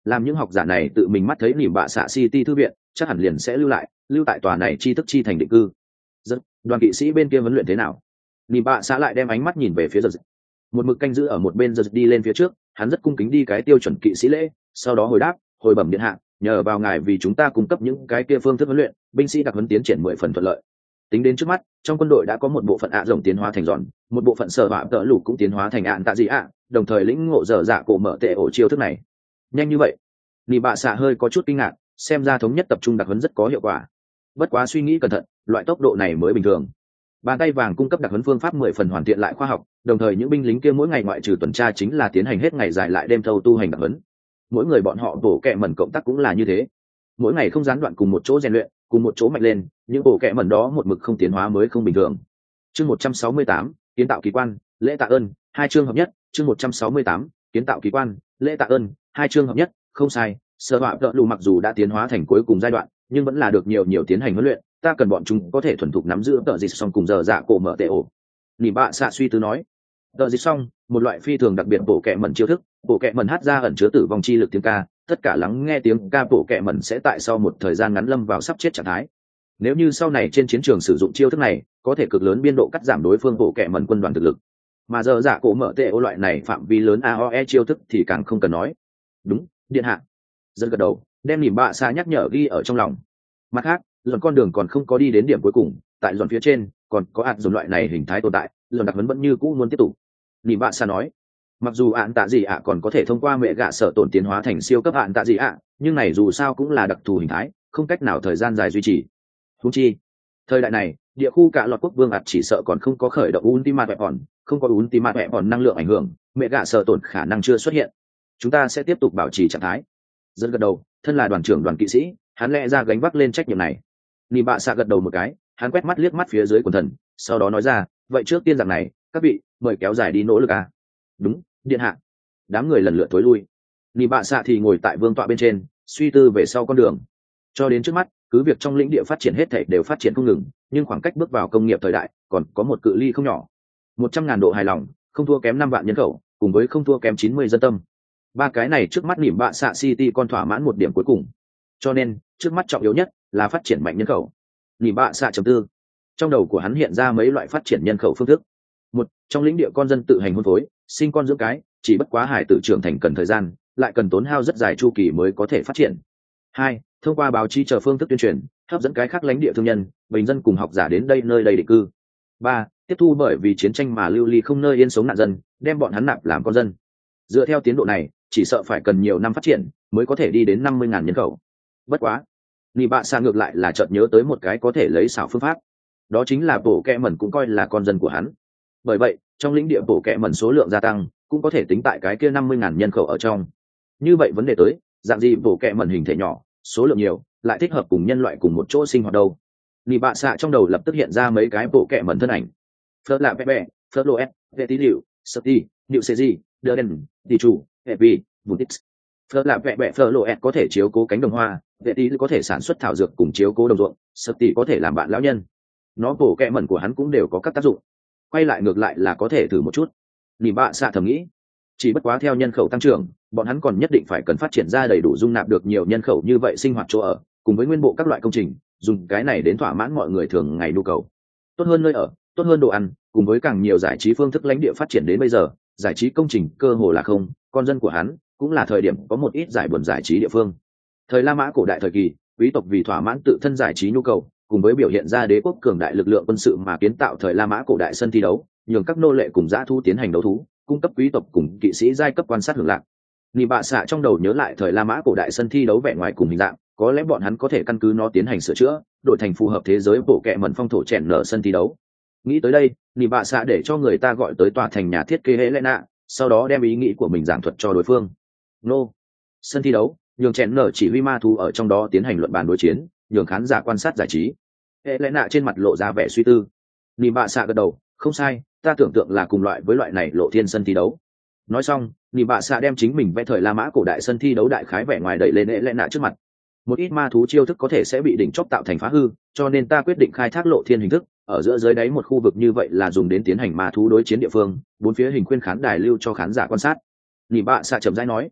làm những học giả này tự mình mắt thấy nỉm bạ xạ city thư viện chắc hẳn liền sẽ lưu lại lưu tại tòa này chi thức chi thành định cư. Rất, đoàn kỵ sĩ bên kia huấn luyện thế nào? Nỉm bạ xạ lại đem ánh mắt nhìn về phía giật. Một mực canh giữ ở một bên giật đi lên phía trước, hắn rất cung kính đi cái tiêu chuẩn kỵ sĩ lễ, sau đó hồi đáp, hồi bẩm điện hạ, nhờ vào ngài vì chúng ta cung cấp những cái kia phương thức huấn luyện, binh sĩ đặc huấn tiến triển mười phần thuận lợi. Tính đến trước mắt, trong quân đội đã có một bộ phận ạ rồng tiến hóa thành giòn, một bộ phận sở hỏa tợ lục cũng tiến hóa thành ạn tạ gì ạ, đồng thời lĩnh ngộ dở dạ cổ mở tệ ổ chiêu thức này. Nhanh như vậy? Nỉ bạ xạ hơi có chút kinh ngạc, xem ra thống nhất tập trung đặc huấn rất có hiệu quả. Bất quá suy nghĩ cẩn thận, loại tốc độ này mới bình thường. Bàn tay vàng cung cấp đặc huấn phương pháp mười phần hoàn thiện lại khoa học, đồng thời những binh lính kia mỗi ngày ngoại trừ tuần tra chính là tiến hành hết ngày dài lại đêm thâu tu hành đặc huấn. Mỗi người bọn họ bổ kẹ mẩn cộng tác cũng là như thế, mỗi ngày không gián đoạn cùng một chỗ rèn luyện, cùng một chỗ mạnh lên, những bổ kẹ mẩn đó một mực không tiến hóa mới không bình thường. Chương một trăm sáu mươi tám, kiến tạo kỳ quan, lễ tạ ơn, hai chương hợp nhất. Chương một trăm sáu mươi tám, kiến tạo kỳ quan, lễ tạ ơn, hai chương hợp nhất. Không sai, sơ họa tợ lù mặc dù đã tiến hóa thành cuối cùng giai đoạn, nhưng vẫn là được nhiều nhiều tiến hành huấn luyện. Ta cần bọn chúng có thể thuần thục nắm giữ tợ dịch xong cùng giờ dạ cổ mở tệ ổ. Nỉ bạ xạ suy tư nói, tợ dịch xong, một loại phi thường đặc biệt bổ kẹ mẩn chiêu thức, bổ kẹ mẩn hát ra ẩn chứa tử vong chi lực tiếng ca, tất cả lắng nghe tiếng ca bổ kẹ mẩn sẽ tại sau một thời gian ngắn lâm vào sắp chết trạng thái. Nếu như sau này trên chiến trường sử dụng chiêu thức này, có thể cực lớn biên độ cắt giảm đối phương bổ kẹ mẩn quân đoàn thực lực. Mà giờ giả cổ mở tệ ô loại này phạm vi lớn a o e chiêu thức thì càng không cần nói. Đúng, điện hạ. Dân gật đầu, đem nỉm bạ xa nhắc nhở ghi ở trong lòng. Mặt khác, dọn con đường còn không có đi đến điểm cuối cùng, tại dọn phía trên còn có ạt dồn loại này hình thái tồn tại, dọn đặc vấn vẫn như cũ muốn tiếp tục. Nỉm bạ xa nói, mặc dù ạn tạ gì ạ còn có thể thông qua mẹ gạ sở tổn tiến hóa thành siêu cấp ạn tạ gì ạ, nhưng này dù sao cũng là đặc thù hình thái, không cách nào thời gian dài duy trì. Huống chi, thời đại này, địa khu cả loạt quốc vương ạt chỉ sợ còn không có khởi động ultimate weapon, không có ultimate weapon năng lượng ảnh hưởng, mẹ gạ sở tổn khả năng chưa xuất hiện. Chúng ta sẽ tiếp tục bảo trì trạng thái. Dân gật đầu, thân là đoàn trưởng đoàn kỵ sĩ, hắn lẽ ra gánh vác lên trách nhiệm này. Nỉ bạ xạ gật đầu một cái, hắn quét mắt liếc mắt phía dưới quần thần, sau đó nói ra, vậy trước tiên rằng này, các vị, mời kéo dài đi nỗ lực à. Đúng, điện hạ. Đám người lần lượt tối lui. Nỉ bạ xạ thì ngồi tại vương tọa bên trên, suy tư về sau con đường. Cho đến trước mắt, cứ việc trong lĩnh địa phát triển hết thảy đều phát triển không ngừng, nhưng khoảng cách bước vào công nghiệp thời đại còn có một cự ly không nhỏ. Một trăm ngàn độ hài lòng, không thua kém năm vạn nhân khẩu, cùng với không thua kém chín mươi dân tâm. Ba cái này trước mắt nỉm bạ xạ city còn thỏa mãn một điểm cuối cùng. Cho nên, trước mắt trọng yếu nhất là phát triển mạnh nhân khẩu. Nỉm bạ xạ chấm tư. Trong đầu của hắn hiện ra mấy loại phát triển nhân khẩu phương thức. Một, trong lĩnh địa con dân tự hành hôn phối, sinh con dưỡng cái, chỉ bất quá hải tử trưởng thành cần thời gian, lại cần tốn hao rất dài chu kỳ mới có thể phát triển. Hai, thông qua báo chí chờ phương thức tuyên truyền, hấp dẫn cái khác lãnh địa thương nhân, bình dân cùng học giả đến đây nơi đây định cư. Ba, tiếp thu bởi vì chiến tranh mà lưu ly không nơi yên sống nạn dân, đem bọn hắn nạp làm con dân. Dựa theo tiến độ này, chỉ sợ phải cần nhiều năm phát triển mới có thể đi đến năm mươi ngàn nhân khẩu. Bất quá, Nỉ bạ xạ ngược lại là chợt nhớ tới một cái có thể lấy xảo phương pháp, đó chính là bổ kẹ mẩn cũng coi là con dân của hắn. Bởi vậy, trong lĩnh địa bổ kẹ mẩn số lượng gia tăng, cũng có thể tính tại cái kia năm mươi ngàn nhân khẩu ở trong. Như vậy vấn đề tới, dạng gì bổ kẹ mẩn hình thể nhỏ, số lượng nhiều, lại thích hợp cùng nhân loại cùng một chỗ sinh hoạt đâu? Nỉ bạ xạ trong đầu lập tức hiện ra mấy cái bổ kẹ mẩn thân ảnh. Phớt lạ Pepe, Phớt Loet, Vệ Tí Liệu, Sati, Niệu Sê Di, Đen, Đi Chủ, Epi, Vunix. Phớt lạ Pepe, Phớt Loet có thể chiếu cố cánh đồng hoa, Vệ Tí có thể sản xuất thảo dược cùng chiếu cố đồng ruộng, Sati có thể làm bạn lão nhân. Nó bổ kẹ mẩn của hắn cũng đều có các tác dụng. Quay lại ngược lại là có thể thử một chút. Nỉ bạ xạ thầm nghĩ, chỉ bất quá theo nhân khẩu tăng trưởng, bọn hắn còn nhất định phải cần phát triển ra đầy đủ dung nạp được nhiều nhân khẩu như vậy sinh hoạt chỗ ở, cùng với nguyên bộ các loại công trình, dùng cái này đến thỏa mãn mọi người thường ngày nhu cầu. Tốt hơn nơi ở, tốt hơn đồ ăn, cùng với càng nhiều giải trí phương thức lãnh địa phát triển đến bây giờ, giải trí công trình cơ hồ là không, con dân của hắn cũng là thời điểm có một ít giải buồn giải trí địa phương. Thời La Mã cổ đại thời kỳ, quý tộc vì thỏa mãn tự thân giải trí nhu cầu, cùng với biểu hiện ra đế quốc cường đại lực lượng quân sự mà kiến tạo thời La Mã cổ đại sân thi đấu, nhường các nô lệ cùng dã thú tiến hành đấu thú, cung cấp quý tộc cùng kỵ sĩ giai cấp quan sát hưởng lạc. Nỉ bạ xạ trong đầu nhớ lại thời La Mã cổ đại sân thi đấu vẻ ngoài cùng hình dạng, có lẽ bọn hắn có thể căn cứ nó tiến hành sửa chữa, đổi thành phù hợp thế giới bộ kệ mẩn phong thổ chèn nở sân thi đấu. Nghĩ tới đây, Nỉ bạ xạ để cho người ta gọi tới tòa thành nhà thiết kế Helena, sau đó đem ý nghĩ của mình giảng thuật cho đối phương. Nô, sân thi đấu, nhường chèn nở chỉ huy ma thú ở trong đó tiến hành luận bàn đối chiến, nhường khán giả quan sát giải trí. Helena trên mặt lộ ra vẻ suy tư. Nỉ bạ xạ gật đầu, không sai, ta tưởng tượng là cùng loại với loại này lộ thiên sân thi đấu. Nói xong, Nỉ bạ xạ đem chính mình vẽ thời La Mã cổ đại sân thi đấu đại khái vẻ ngoài đẩy lên Helena trước mặt. Một ít ma thú chiêu thức có thể sẽ bị đỉnh chóp tạo thành phá hư, cho nên ta quyết định khai thác lộ thiên hình thức, ở giữa dưới đáy một khu vực như vậy là dùng đến tiến hành ma thú đối chiến địa phương, bốn phía hình khuyên khán đài lưu cho khán giả quan sát. Nỉ bạ xạ chậm rãi nói,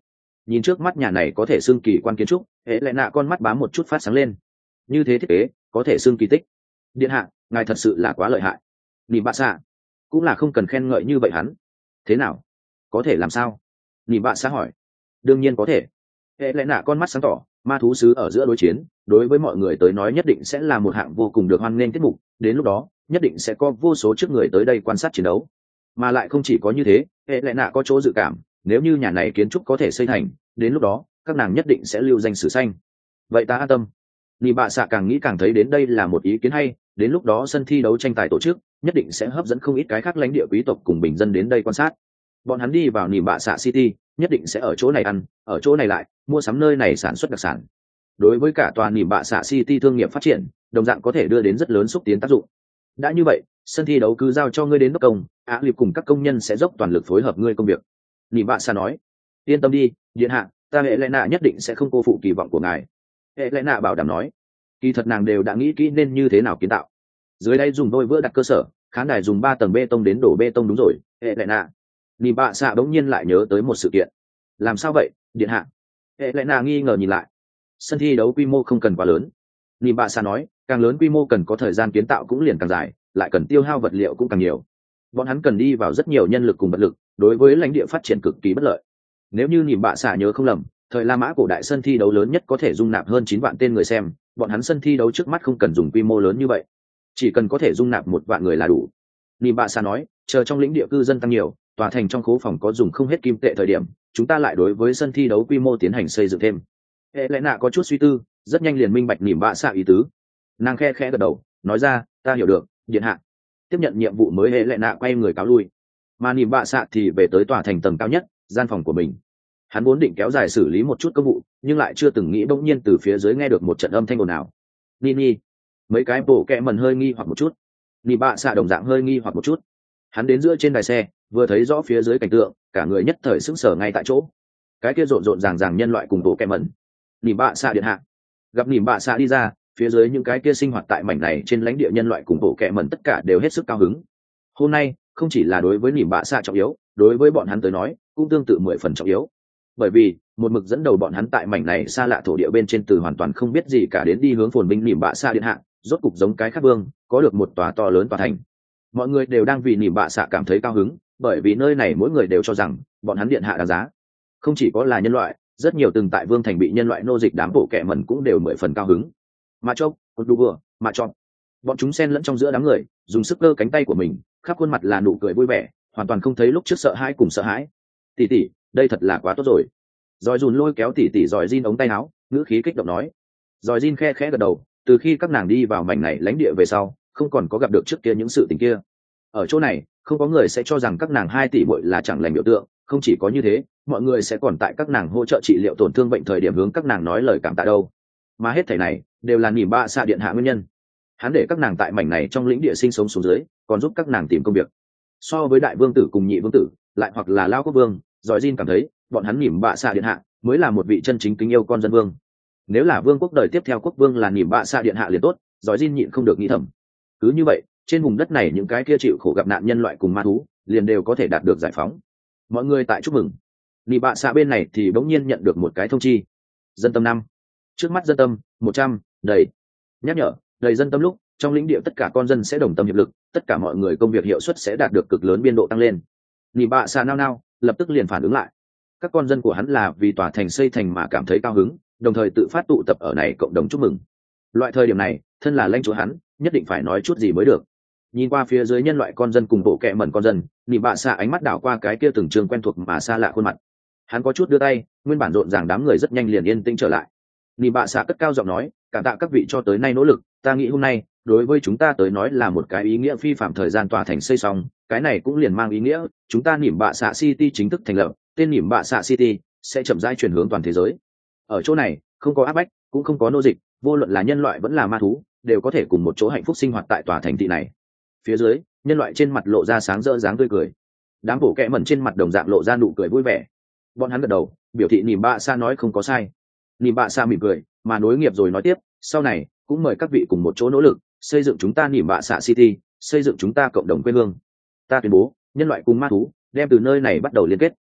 Nhìn trước mắt nhà này có thể xưng kỳ quan kiến trúc, hệ lệ nạ con mắt bám một chút phát sáng lên. Như thế thiết kế có thể xưng kỳ tích. Điện hạ, ngài thật sự là quá lợi hại. Nỉ bạ xạ cũng là không cần khen ngợi như vậy hắn. Thế nào, có thể làm sao? Nỉ bạ xạ hỏi. Đương nhiên có thể. Hệ lệ nạ con mắt sáng tỏ, ma thú sứ ở giữa đối chiến, đối với mọi người tới nói nhất định sẽ là một hạng vô cùng được hoan nghênh tiết mục. Đến lúc đó nhất định sẽ có vô số trước người tới đây quan sát chiến đấu. Mà lại không chỉ có như thế, hệ lệ nạ có chỗ dự cảm, nếu như nhà này kiến trúc có thể xây thành, đến lúc đó các nàng nhất định sẽ lưu danh sử xanh. Vậy ta an tâm. Nỉ bạ xạ càng nghĩ càng thấy đến đây là một ý kiến hay, đến lúc đó sân thi đấu tranh tài tổ chức nhất định sẽ hấp dẫn không ít cái khác lãnh địa quý tộc cùng bình dân đến đây quan sát. Bọn hắn đi vào nỉ bạ xạ city nhất định sẽ ở chỗ này ăn, ở chỗ này lại mua sắm nơi này sản xuất đặc sản. Đối với cả tòa nỉ bạ xạ city thương nghiệp phát triển đồng dạng có thể đưa đến rất lớn xúc tiến tác dụng. Đã như vậy, sân thi đấu cứ giao cho ngươi đến đốc công, á liệp cùng các công nhân sẽ dốc toàn lực phối hợp ngươi công việc. Nỉ bạ xạ nói. Yên tâm đi, điện hạ, ta hệ lệ nạ nhất định sẽ không cô phụ kỳ vọng của ngài. Hệ lệ nạ bảo đảm nói. Kỳ thật nàng đều đã nghĩ kỹ nên như thế nào kiến tạo. Dưới đây dùng đôi vữa đặt cơ sở, khán đài dùng ba tầng bê tông đến đổ bê tông. Đúng rồi, hệ lệ nạ. Nỉ bạ xạ bỗng nhiên lại nhớ tới một sự kiện. Làm sao vậy, điện hạ? Hệ lệ nạ nghi ngờ nhìn lại. Sân thi đấu quy mô không cần quá lớn. Nỉ bạ xạ nói, càng lớn quy mô cần có thời gian kiến tạo cũng liền càng dài, lại cần tiêu hao vật liệu cũng càng nhiều. Bọn hắn cần đi vào rất nhiều nhân lực cùng vật lực, đối với lãnh địa phát triển cực kỳ bất lợi. Nếu như nỉ bạ xạ nhớ không lầm, thời La Mã cổ đại sân thi đấu lớn nhất có thể dung nạp hơn chín vạn tên người xem, bọn hắn sân thi đấu trước mắt không cần dùng quy mô lớn như vậy, chỉ cần có thể dung nạp một vạn người là đủ. Nỉ bạ xạ nói, chờ trong lĩnh địa cư dân tăng nhiều, tòa thành trong khố phòng có dùng không hết kim tệ thời điểm, chúng ta lại đối với sân thi đấu quy mô tiến hành xây dựng thêm. Hệ lẽ nạ có chút suy tư, rất nhanh liền minh bạch nỉ bạ xạ ý tứ. Nàng khe khẽ gật đầu, nói ra, ta hiểu được, điện hạ. Tiếp nhận nhiệm vụ mới, hệ lẽ nạ quay người cáo lui, mà nỉ bạ xạ thì về tới tòa thành tầng cao nhất, gian phòng của mình. Hắn vốn định kéo dài xử lý một chút công vụ, nhưng lại chưa từng nghĩ bỗng nhiên từ phía dưới nghe được một trận âm thanh ồn ào. Nini, mấy cái bộ kẹ mần hơi nghi hoặc một chút, nỉ bạ xạ đồng dạng hơi nghi hoặc một chút. Hắn đến giữa trên đài xe, vừa thấy rõ phía dưới cảnh tượng, cả người nhất thời sững sờ ngay tại chỗ. Cái kia rộn rộn ràng ràng nhân loại cùng bộ kẹ mần. Nỉ bạ xạ điện hạ. Gặp nỉ bạ xạ đi ra, phía dưới những cái kia sinh hoạt tại mảnh này trên lãnh địa nhân loại cùng bộ kẹ mần tất cả đều hết sức cao hứng. Hôm nay không chỉ là đối với nỉ bạ xạ trọng yếu, đối với bọn hắn tới nói cũng tương tự mười phần trọng yếu. Bởi vì một mực dẫn đầu bọn hắn tại mảnh này xa lạ thổ địa bên trên từ hoàn toàn không biết gì cả đến đi hướng phồn binh nỉ bạ xạ điện hạ, rốt cục giống cái khác vương có được một tòa to lớn tòa thành. Mọi người đều đang vì nỉ bạ xạ cảm thấy cao hứng, bởi vì nơi này mỗi người đều cho rằng bọn hắn điện hạ đáng giá. Không chỉ có là nhân loại, rất nhiều từng tại vương thành bị nhân loại nô dịch đám bộ kẻ mẩn cũng đều mười phần cao hứng. Mà chốc, cột đu vừa, mà chọn, bọn chúng xen lẫn trong giữa đám người, dùng sức cơ cánh tay của mình, khắp khuôn mặt là nụ cười vui vẻ, hoàn toàn không thấy lúc trước sợ hãi cùng sợ hãi. Tỷ tỷ, đây thật là quá tốt rồi. Rồi dùn lôi kéo tỷ tỷ giỏi Jin ống tay áo, ngữ khí kích động nói. Rồi Jin khe khẽ gật đầu, từ khi các nàng đi vào mảnh này lãnh địa về sau, không còn có gặp được trước kia những sự tình kia. Ở chỗ này, không có người sẽ cho rằng các nàng hai tỷ muội là chẳng lành biểu tượng, không chỉ có như thế, mọi người sẽ còn tại các nàng hỗ trợ trị liệu tổn thương bệnh thời điểm hướng các nàng nói lời cảm tạ đâu. Mà hết thảy này đều là nỉ bạ xạ điện hạ nguyên nhân. Hắn để các nàng tại mảnh này trong lĩnh địa sinh sống xuống dưới, còn giúp các nàng tìm công việc. So với đại vương tử cùng nhị vương tử, lại hoặc là lao quốc vương, giỏi Jin cảm thấy bọn hắn nỉ bạ xạ điện hạ mới là một vị chân chính kính yêu con dân vương. Nếu là vương quốc đời tiếp theo quốc vương là nỉ bạ xạ điện hạ liền tốt, giỏi Jin nhịn không được nghĩ thầm. Cứ như vậy, trên vùng đất này những cái kia chịu khổ gặp nạn nhân loại cùng ma thú liền đều có thể đạt được giải phóng. Mọi người tại chúc mừng. Nỉ bạ xạ bên này thì bỗng nhiên nhận được một cái thông chi. Dân tâm năm. Trước mắt dân tâm một trăm, đầy. Nhắc nhở, đầy dân tâm lúc trong lĩnh địa tất cả con dân sẽ đồng tâm hiệp lực, tất cả mọi người công việc hiệu suất sẽ đạt được cực lớn biên độ tăng lên. Nỉ bạ xạ nao nao, lập tức liền phản ứng lại. Các con dân của hắn là vì tòa thành xây thành mà cảm thấy cao hứng, đồng thời tự phát tụ tập ở này cộng đồng chúc mừng. Loại thời điểm này, thân là lãnh chúa hắn, nhất định phải nói chút gì mới được. Nhìn qua phía dưới nhân loại con dân cùng bộ kệ mẩn con dân, nỉ bạ xạ ánh mắt đảo qua cái kia từng trường quen thuộc mà xa lạ khuôn mặt. Hắn có chút đưa tay, nguyên bản rộn ràng đám người rất nhanh liền yên tĩnh trở lại. Nỉ bạ xạ cất cao giọng nói, cảm tạ các vị cho tới nay nỗ lực, ta nghĩ hôm nay đối với chúng ta tới nói là một cái ý nghĩa phi phạm thời gian tòa thành xây xong, cái này cũng liền mang ý nghĩa chúng ta nỉ bạ xạ city chính thức thành lập, tên nỉ bạ xạ city sẽ chậm rãi chuyển hướng toàn thế giới. Ở chỗ này không có áp bách, cũng không có nô dịch, vô luận là nhân loại vẫn là ma thú đều có thể cùng một chỗ hạnh phúc sinh hoạt tại tòa thành thị này. Phía dưới nhân loại trên mặt lộ ra sáng rỡ dáng tươi cười, đám bộ kẹ mẩn trên mặt đồng dạng lộ ra nụ cười vui vẻ. Bọn hắn gật đầu biểu thị nỉ bạ xạ nói không có sai. Nỉ bạ xạ mỉm cười mà nối nghiệp rồi nói tiếp, sau này cũng mời các vị cùng một chỗ nỗ lực xây dựng chúng ta nỉ bạ xạ city, xây dựng chúng ta cộng đồng quê hương. Ta tuyên bố nhân loại cùng ma thú đem từ nơi này bắt đầu liên kết.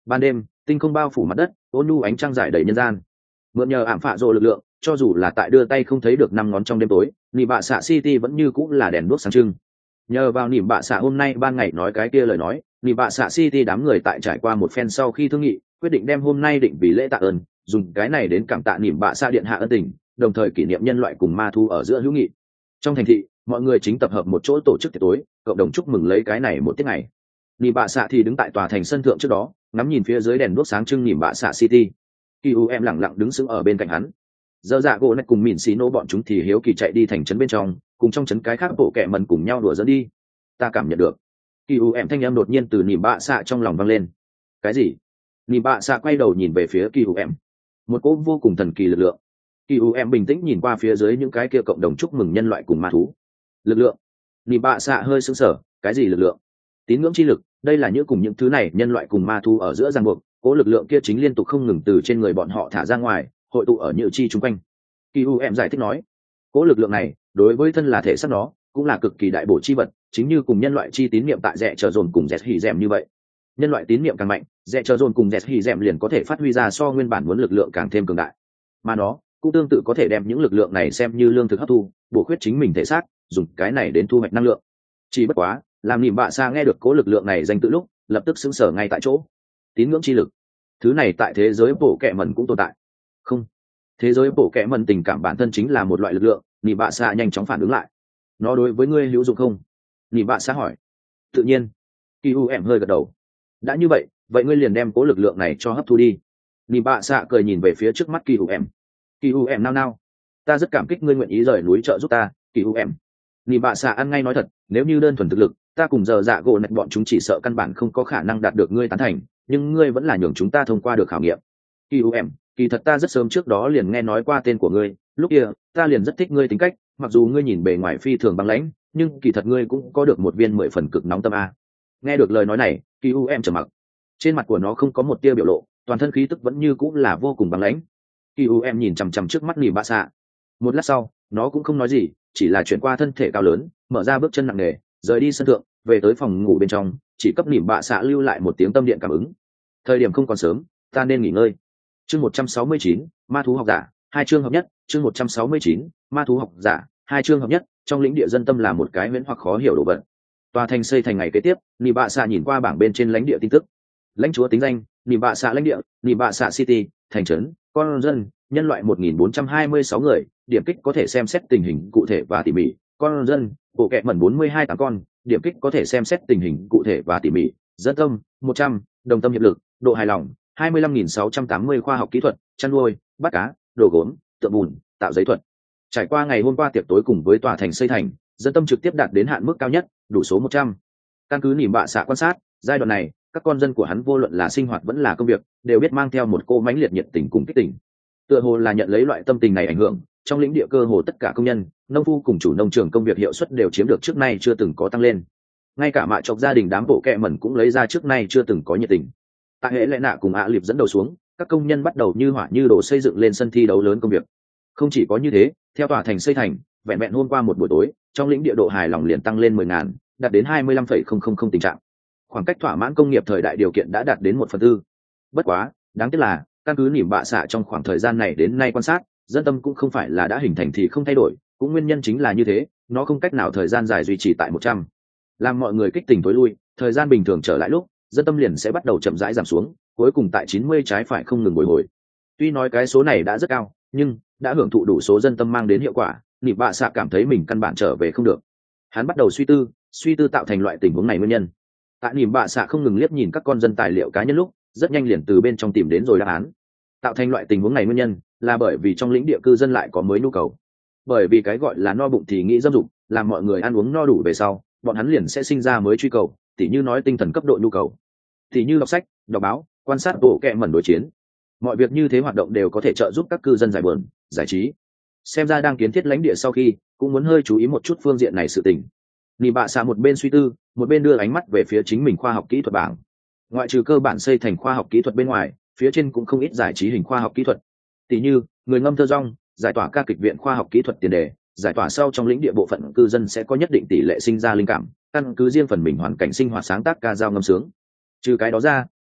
Ban đêm tinh không bao phủ mặt đất, ôn nhu ánh trăng rải đầy nhân gian. Mượn nhờ ảm phạ rồ lực lượng, cho dù là tại đưa tay không thấy được năm ngón trong đêm tối, nỉ bạ xạ city vẫn như cũng là đèn đuốc sáng trưng. Nhờ vào nỉ bạ xạ hôm nay ban ngày nói cái kia lời nói, nỉ bạ xạ city đám người tại trải qua một phen sau khi thương nghị, quyết định đem hôm nay định vì lễ tạ ơn, dùng cái này đến cảm tạ nỉ bạ xạ điện hạ ân tình, đồng thời kỷ niệm nhân loại cùng ma thu ở giữa hữu nghị. Trong thành thị, mọi người chính tập hợp một chỗ tổ chức tiệc tối, cộng đồng chúc mừng lấy cái này một tiết ngày. Nỉ bạ xạ thì đứng tại tòa thành sân thượng trước đó, ngắm nhìn phía dưới đèn đuốc sáng trưng nỉ bạ xạ city. Kỳ u em lặng lặng đứng sững ở bên cạnh hắn. Giờ dạ gỗ này cùng mìn xí nô bọn chúng thì hiếu kỳ chạy đi thành trấn bên trong, cùng trong trấn cái khác bộ kẹ mần cùng nhau đùa dẫn đi. Ta cảm nhận được. Kỳ u em thanh em đột nhiên từ nỉ bạ xạ trong lòng vang lên. Cái gì? Nỉ bạ xạ quay đầu nhìn về phía kỳ u em. Một cỗ vô cùng thần kỳ lực lượng. Kỳ u em bình tĩnh nhìn qua phía dưới những cái kia cộng đồng chúc mừng nhân loại cùng ma thú. Lực lượng. Nỉ bạ xạ hơi sững sờ, cái gì lực lượng? Tín ngưỡng chi lực, đây là những cùng những thứ này nhân loại cùng ma thú ở giữa ràng buộc, cỗ lực lượng kia chính liên tục không ngừng từ trên người bọn họ thả ra ngoài, hội tụ ở nhự chi chung quanh. Kỳ u em giải thích nói, cỗ lực lượng này đối với thân là thể xác nó cũng là cực kỳ đại bổ chi vật, chính như cùng nhân loại chi tín niệm tại rẽ chờ dồn cùng dẹt hỉ dẻm như vậy. Nhân loại tín niệm càng mạnh, rẽ chờ dồn cùng dẹt hỉ dẻm liền có thể phát huy ra so nguyên bản muốn lực lượng càng thêm cường đại, mà nó cũng tương tự có thể đem những lực lượng này xem như lương thực hấp thu, bổ khuyết chính mình thể xác, dùng cái này đến thu hoạch năng lượng. Chỉ bất quá, làm nỉm bạ xa nghe được cỗ lực lượng này danh tự lúc, lập tức sững sờ ngay tại chỗ. Tín ngưỡng chi lực, thứ này tại thế giới bổ kẹ mẩn cũng tồn tại không? Thế giới bổ kẹ mẩn tình cảm bản thân chính là một loại lực lượng. Nỉ bạ xa nhanh chóng phản ứng lại. Nó đối với ngươi hữu dụng không? Nỉ bạ xa hỏi. Tự nhiên. Kỳ u em hơi gật đầu. Đã như vậy, vậy ngươi liền đem cố lực lượng này cho hấp thu đi. Nỉ bạ xa cười nhìn về phía trước mắt kỳ u em. Kỳ u em nao nao. Ta rất cảm kích ngươi nguyện ý rời núi trợ giúp ta, kỳ u em. Nỉ bạ xa ăn ngay nói thật, nếu như đơn thuần thực lực, ta cùng giờ dạ gỗ nạch bọn chúng chỉ sợ căn bản không có khả năng đạt được ngươi tán thành, nhưng ngươi vẫn là nhường chúng ta thông qua được khảo nghiệm. Kỳ u em, kỳ thật ta rất sớm trước đó liền nghe nói qua tên của ngươi, lúc kia ta liền rất thích ngươi tính cách, mặc dù ngươi nhìn bề ngoài phi thường băng lãnh, nhưng kỳ thật ngươi cũng có được một viên mười phần cực nóng tâm a. Nghe được lời nói này, kỳ u em trầm mặc. Trên mặt của nó không có một tia biểu lộ, toàn thân khí tức vẫn như cũng là vô cùng băng lãnh. Kỳ u em nhìn chằm chằm trước mắt nỉ bạ xạ. Một lát sau, nó cũng không nói gì, chỉ là chuyển qua thân thể cao lớn, mở ra bước chân nặng nề, rời đi sân thượng, về tới phòng ngủ bên trong, chỉ cấp nỉm bạ xạ lưu lại một tiếng tâm điện cảm ứng. Thời điểm không còn sớm, ta nên nghỉ ngơi. Chương một trăm sáu mươi chín, ma thú học giả, hai chương hợp nhất. Chương một trăm sáu mươi chín, ma thú học giả, hai chương hợp nhất. Trong lĩnh địa dân tâm là một cái huyễn hoặc khó hiểu đồ vật. Tòa thành xây thành ngày kế tiếp, nỉm bạ xạ nhìn qua bảng bên trên lãnh địa tin tức. Lãnh chúa tính danh: nỉm bạ xạ lãnh địa, nỉm bạ xạ city, thành trấn, con dân, nhân loại một nghìn bốn trăm hai mươi sáu người, điểm kích có thể xem xét tình hình cụ thể và tỉ mỉ. Con dân, bộ kệ mẩn bốn mươi hai tám con, điểm kích có thể xem xét tình hình cụ thể và tỉ mỉ. Dân tâm một trăm, đồng tâm hiệp lực, độ hài lòng hai mươi lăm nghìn sáu trăm tám mươi, khoa học kỹ thuật, chăn nuôi, bắt cá, đồ gốm, tượng bùn, tạo giấy thuật. Trải qua ngày hôm qua tiệc tối cùng với tòa thành xây thành, dân tâm trực tiếp đạt đến hạn mức cao nhất, đủ số một trăm. Căn cứ nỉm bạ xạ quan sát, giai đoạn này các con dân của hắn vô luận là sinh hoạt vẫn là công việc, đều biết mang theo một cô mãnh liệt nhiệt tình cùng kích tình. Tựa hồ là nhận lấy loại tâm tình này ảnh hưởng, trong lĩnh địa cơ hồ tất cả công nhân, nông phu cùng chủ nông trường công việc hiệu suất đều chiếm được trước nay chưa từng có tăng lên. Ngay cả mạ chọc gia đình đám bộ kẹ mẩn cũng lấy ra trước nay chưa từng có nhiệt tình. Tại hệ lệ nạ cùng ạ liệp dẫn đầu xuống, các công nhân bắt đầu như hỏa như đổ xây dựng lên sân thi đấu lớn công việc. Không chỉ có như thế, theo tòa thành xây thành, vẹn vẹn hôm qua một buổi tối, trong lĩnh địa độ hài lòng liền tăng lên mười ngàn, đạt đến hai mươi lăm phẩy không không không tình trạng. Khoảng cách thỏa mãn công nghiệp thời đại điều kiện đã đạt đến một phần tư. Bất quá, đáng tiếc là, căn cứ nỉm bạ xạ trong khoảng thời gian này đến nay quan sát, dân tâm cũng không phải là đã hình thành thì không thay đổi, cũng nguyên nhân chính là như thế, nó không cách nào thời gian dài duy trì tại một trăm. Làm mọi người kích tình tối lui, thời gian bình thường trở lại lúc, dân tâm liền sẽ bắt đầu chậm rãi giảm xuống, cuối cùng tại chín mươi trái phải không ngừng bồi hồi. Tuy nói cái số này đã rất cao, nhưng đã hưởng thụ đủ số dân tâm mang đến hiệu quả, nỉm bạ xạ cảm thấy mình căn bản trở về không được. Hắn bắt đầu suy tư, suy tư tạo thành loại tình huống này nguyên nhân. Tại nỉm bạ xạ không ngừng liếc nhìn các con dân tài liệu cá nhân lúc, rất nhanh liền từ bên trong tìm đến rồi đáp án. Tạo thành loại tình huống này nguyên nhân là bởi vì trong lĩnh địa cư dân lại có mới nhu cầu. Bởi vì cái gọi là no bụng thì nghĩ dâm dục, làm mọi người ăn uống no đủ về sau, bọn hắn liền sẽ sinh ra mới truy cầu, tỉ như nói tinh thần cấp độ nhu cầu, tỉ như đọc sách, đọc báo, quan sát bộ kệ mẩn đối chiến. Mọi việc như thế hoạt động đều có thể trợ giúp các cư dân giải buồn, giải trí. Xem ra đang kiến thiết lãnh địa sau khi, cũng muốn hơi chú ý một chút phương diện này sự tình. Nỉ bạ xạ một bên suy tư, một bên đưa ánh mắt về phía chính mình khoa học kỹ thuật bảng. Ngoại trừ cơ bản xây thành khoa học kỹ thuật bên ngoài, phía trên cũng không ít giải trí hình khoa học kỹ thuật, tỉ như người ngâm thơ rong, giải tỏa ca kịch viện khoa học kỹ thuật tiền đề, giải tỏa sau trong lĩnh địa bộ phận cư dân sẽ có nhất định tỷ lệ sinh ra linh cảm, căn cứ riêng phần mình hoàn cảnh sinh hoạt sáng tác ca dao ngâm sướng. Trừ cái đó ra,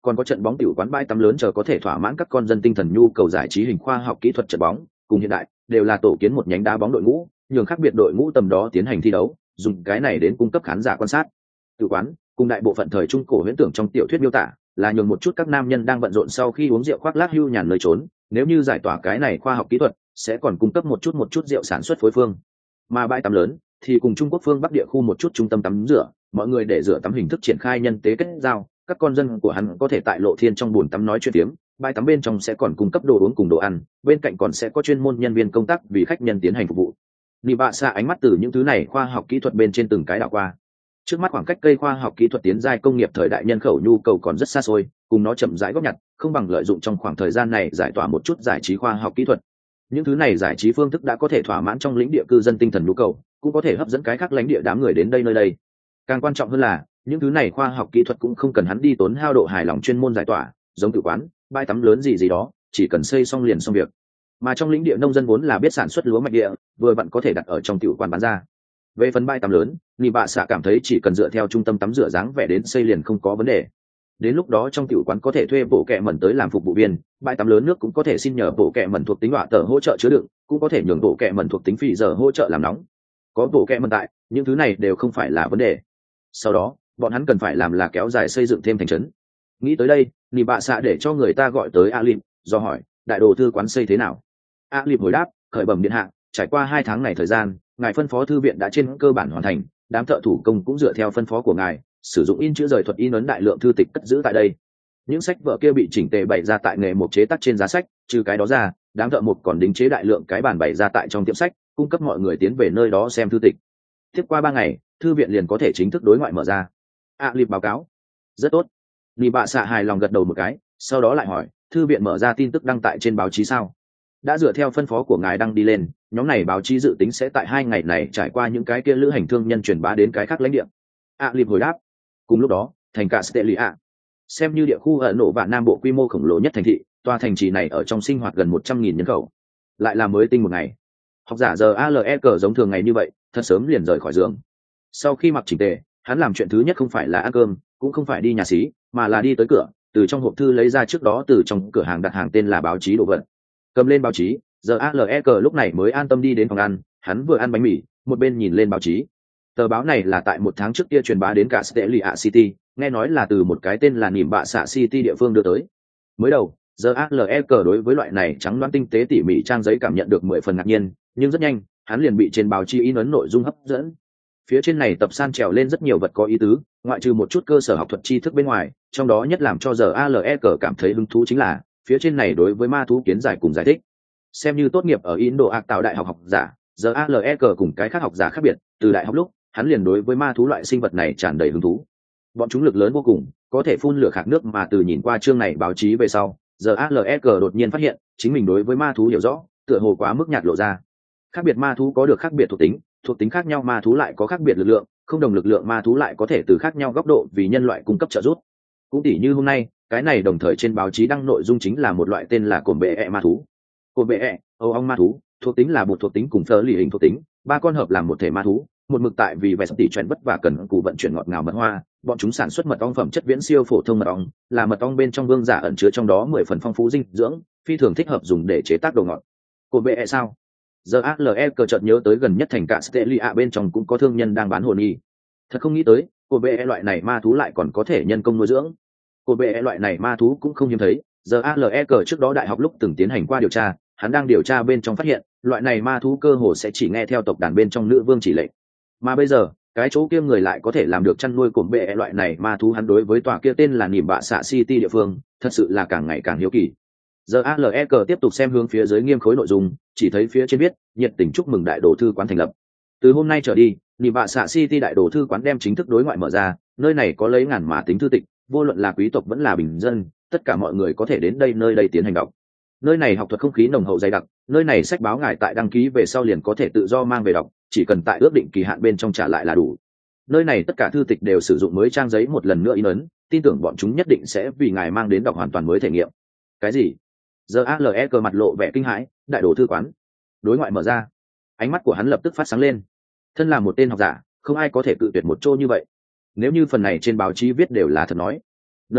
còn có trận bóng tiểu quán bãi tắm lớn chờ có thể thỏa mãn các con dân tinh thần nhu cầu giải trí hình khoa học kỹ thuật trận bóng cùng hiện đại đều là tổ kiến một nhánh đá bóng đội ngũ, nhường khác biệt đội ngũ tầm đó tiến hành thi đấu, dùng cái này đến cung cấp khán giả quan sát. Tiểu quán cùng đại bộ phận thời trung cổ huyễn tưởng trong tiểu thuyết miêu tả là nhường một chút các nam nhân đang bận rộn sau khi uống rượu khoác lác hưu nhàn nơi trốn, nếu như giải tỏa cái này khoa học kỹ thuật sẽ còn cung cấp một chút một chút rượu sản xuất phối phương. Mà bãi tắm lớn thì cùng Trung Quốc phương Bắc địa khu một chút trung tâm tắm rửa, mọi người để rửa tắm hình thức triển khai nhân tế kết giao, các con dân của hắn có thể tại lộ thiên trong bồn tắm nói chuyện tiếm, bãi tắm bên trong sẽ còn cung cấp đồ uống cùng đồ ăn, bên cạnh còn sẽ có chuyên môn nhân viên công tác vì khách nhân tiến hành phục vụ. Nị bạ xạ ánh mắt từ những thứ này khoa học kỹ thuật bên trên từng cái đảo qua. Trước mắt khoảng cách cây khoa học kỹ thuật tiến giai công nghiệp thời đại nhân khẩu nhu cầu còn rất xa xôi, cùng nó chậm rãi góp nhặt, không bằng lợi dụng trong khoảng thời gian này giải tỏa một chút giải trí khoa học kỹ thuật. Những thứ này giải trí phương thức đã có thể thỏa mãn trong lĩnh địa cư dân tinh thần nhu cầu, cũng có thể hấp dẫn cái khác lãnh địa đám người đến đây nơi đây. Càng quan trọng hơn là, những thứ này khoa học kỹ thuật cũng không cần hắn đi tốn hao độ hài lòng chuyên môn giải tỏa, giống tự quán, bãi tắm lớn gì gì đó, chỉ cần xây xong liền xong việc. Mà trong lĩnh địa nông dân vốn là biết sản xuất lúa mạch địa, vừa vặn có thể đặt ở trong tiểu quán bán ra. Về phần bãi tắm lớn, Nị bạ xạ cảm thấy chỉ cần dựa theo trung tâm tắm rửa dáng vẻ đến xây liền không có vấn đề. Đến lúc đó trong tiểu quán có thể thuê bộ kẹ mẩn tới làm phục vụ viên, bãi tắm lớn nước cũng có thể xin nhờ bộ kẹ mẩn thuộc tính họa tờ hỗ trợ chứa đựng, cũng có thể nhường bộ kẹ mẩn thuộc tính phì giờ hỗ trợ làm nóng. Có bộ kẹ mẩn tại, những thứ này đều không phải là vấn đề. Sau đó, bọn hắn cần phải làm là kéo dài xây dựng thêm thành trấn. Nghĩ tới đây, Nị bạ xạ để cho người ta gọi tới A Lịp, do hỏi, đại đồ thư quán xây thế nào? A Lịp hồi đáp, khởi bẩm điện hạ, trải qua hai tháng này thời gian, ngài phân phó thư viện đã trên cơ bản hoàn thành, đám thợ thủ công cũng dựa theo phân phó của ngài sử dụng in chữ rời thuật in ấn đại lượng thư tịch cất giữ tại đây. Những sách vở kia bị chỉnh tề bày ra tại nghề mục chế tác trên giá sách, trừ cái đó ra, đám thợ mục còn đính chế đại lượng cái bàn bày ra tại trong tiệm sách, cung cấp mọi người tiến về nơi đó xem thư tịch. Tiếp qua ba ngày, thư viện liền có thể chính thức đối ngoại mở ra. A Lịp báo cáo, rất tốt. Nị bạ xạ hài lòng gật đầu một cái, sau đó lại hỏi, thư viện mở ra tin tức đăng tại trên báo chí sao? Đã dựa theo phân phó của ngài đăng đi lên, nhóm này báo chí dự tính sẽ tại hai ngày này trải qua những cái kia lữ hành thương nhân truyền bá đến cái khác lãnh địa. A Lịp hồi đáp. Cùng lúc đó, thành cả Stelia, xem như địa khu ở nổ và nam bộ quy mô khổng lồ nhất thành thị, tòa thành trì này ở trong sinh hoạt gần một trăm nghìn nhân khẩu, lại là mới tinh một ngày. Học giả giờ a lờ e cờ giống thường ngày như vậy, thật sớm liền rời khỏi giường. Sau khi mặc chỉnh tề, hắn làm chuyện thứ nhất không phải là ăn cơm, cũng không phải đi nhà xí, mà là đi tới cửa, từ trong hộp thư lấy ra trước đó từ trong cửa hàng đặt hàng tên là báo chí đồ vật, cầm lên báo chí. Giờ a lờ e cờ lúc này mới an tâm đi đến phòng ăn, hắn vừa ăn bánh mì, một bên nhìn lên báo chí. Tờ báo này là tại một tháng trước kia truyền bá đến cả Stelia City, nghe nói là từ một cái tên là Nỉm Bạ Xạ City địa phương đưa tới. Mới đầu, giờ a lờ e cờ đối với loại này trắng đoán tinh tế tỉ mỉ trang giấy cảm nhận được mười phần ngạc nhiên, nhưng rất nhanh, hắn liền bị trên báo chí in ấn nội dung hấp dẫn. Phía trên này tập san trèo lên rất nhiều vật có ý tứ, ngoại trừ một chút cơ sở học thuật tri thức bên ngoài, trong đó nhất làm cho giờ a lờ e cờ cảm thấy hứng thú chính là phía trên này đối với ma thú kiến giải cùng giải thích. Xem như tốt nghiệp ở Indo Ạc tạo đại học học giả, giờ a lờ e cờ cùng cái khác học giả khác biệt, từ đại học lúc, hắn liền đối với ma thú loại sinh vật này tràn đầy hứng thú. Bọn chúng lực lớn vô cùng, có thể phun lửa khạc nước, mà từ nhìn qua chương này báo chí về sau, giờ a lờ e cờ đột nhiên phát hiện, chính mình đối với ma thú hiểu rõ, tựa hồ quá mức nhạt lộ ra. Khác biệt ma thú có được khác biệt thuộc tính, thuộc tính khác nhau ma thú lại có khác biệt lực lượng, không đồng lực lượng ma thú lại có thể từ khác nhau góc độ vì nhân loại cung cấp trợ giúp. Cũng tỉ như hôm nay, cái này đồng thời trên báo chí đăng nội dung chính là một loại tên là cồn bệ ẹ ma thú. Cồn bệ ẹ, âu ong ma thú, thuộc tính là một thuộc tính cùng phở lì hình thuộc tính, ba con hợp làm một thể ma thú, một mực tại vì vẻ tỷ chuyển vất vả cần cù vận chuyển ngọt ngào mật hoa, bọn chúng sản xuất mật ong phẩm chất viễn siêu phổ thông mật ong, là mật ong bên trong vương giả ẩn chứa trong đó mười phần phong phú dinh dưỡng, phi thường thích hợp dùng để chế tác đồ ngọt. Cồn bệ ẹ sao? Giờ a lờ e cờ chợt nhớ tới gần nhất thành cả Stelia bên trong cũng có thương nhân đang bán hồn y. Thật không nghĩ tới, cồn bệ ẹ loại này ma thú lại còn có thể nhân công nuôi dưỡng. Cồn bệ ẹ loại này ma thú cũng không hiếm thấy, giờ a lờ e cờ trước đó đại học lúc từng tiến hành qua điều tra, hắn đang điều tra bên trong phát hiện, loại này ma thú cơ hồ sẽ chỉ nghe theo tộc đàn bên trong nữ vương chỉ lệnh. Mà bây giờ, cái chỗ kia người lại có thể làm được chăn nuôi cồn bệ ẹ loại này ma thú, hắn đối với tòa kia tên là Nỉm Bạ Xạ City địa phương, thật sự là càng ngày càng hiếu kỳ. Giờ a lờ e cờ tiếp tục xem hướng phía dưới nghiêm khối nội dung, chỉ thấy phía trên viết, nhiệt tình chúc mừng đại đồ thư quán thành lập. Từ hôm nay trở đi, Nỉm Bạ Xạ City đại đồ thư quán đem chính thức đối ngoại mở ra, nơi này có lấy ngàn mã tính thư tịch, vô luận là quý tộc vẫn là bình dân, tất cả mọi người có thể đến đây nơi đây tiến hành đọc. Nơi này học thuật không khí nồng hậu dày đặc, nơi này sách báo ngài tại đăng ký về sau liền có thể tự do mang về đọc, chỉ cần tại ước định kỳ hạn bên trong trả lại là đủ. Nơi này tất cả thư tịch đều sử dụng mới trang giấy một lần nữa in ấn, tin tưởng bọn chúng nhất định sẽ vì ngài mang đến đọc hoàn toàn mới thể nghiệm. Cái gì? Giờ a lờ e cờ mặt lộ vẻ kinh hãi, đại đồ thư quán đối ngoại mở ra. Ánh mắt của hắn lập tức phát sáng lên. Thân là một tên học giả, không ai có thể cự tuyệt một chỗ như vậy. Nếu như phần này trên báo chí viết đều là thật nói, nơi đó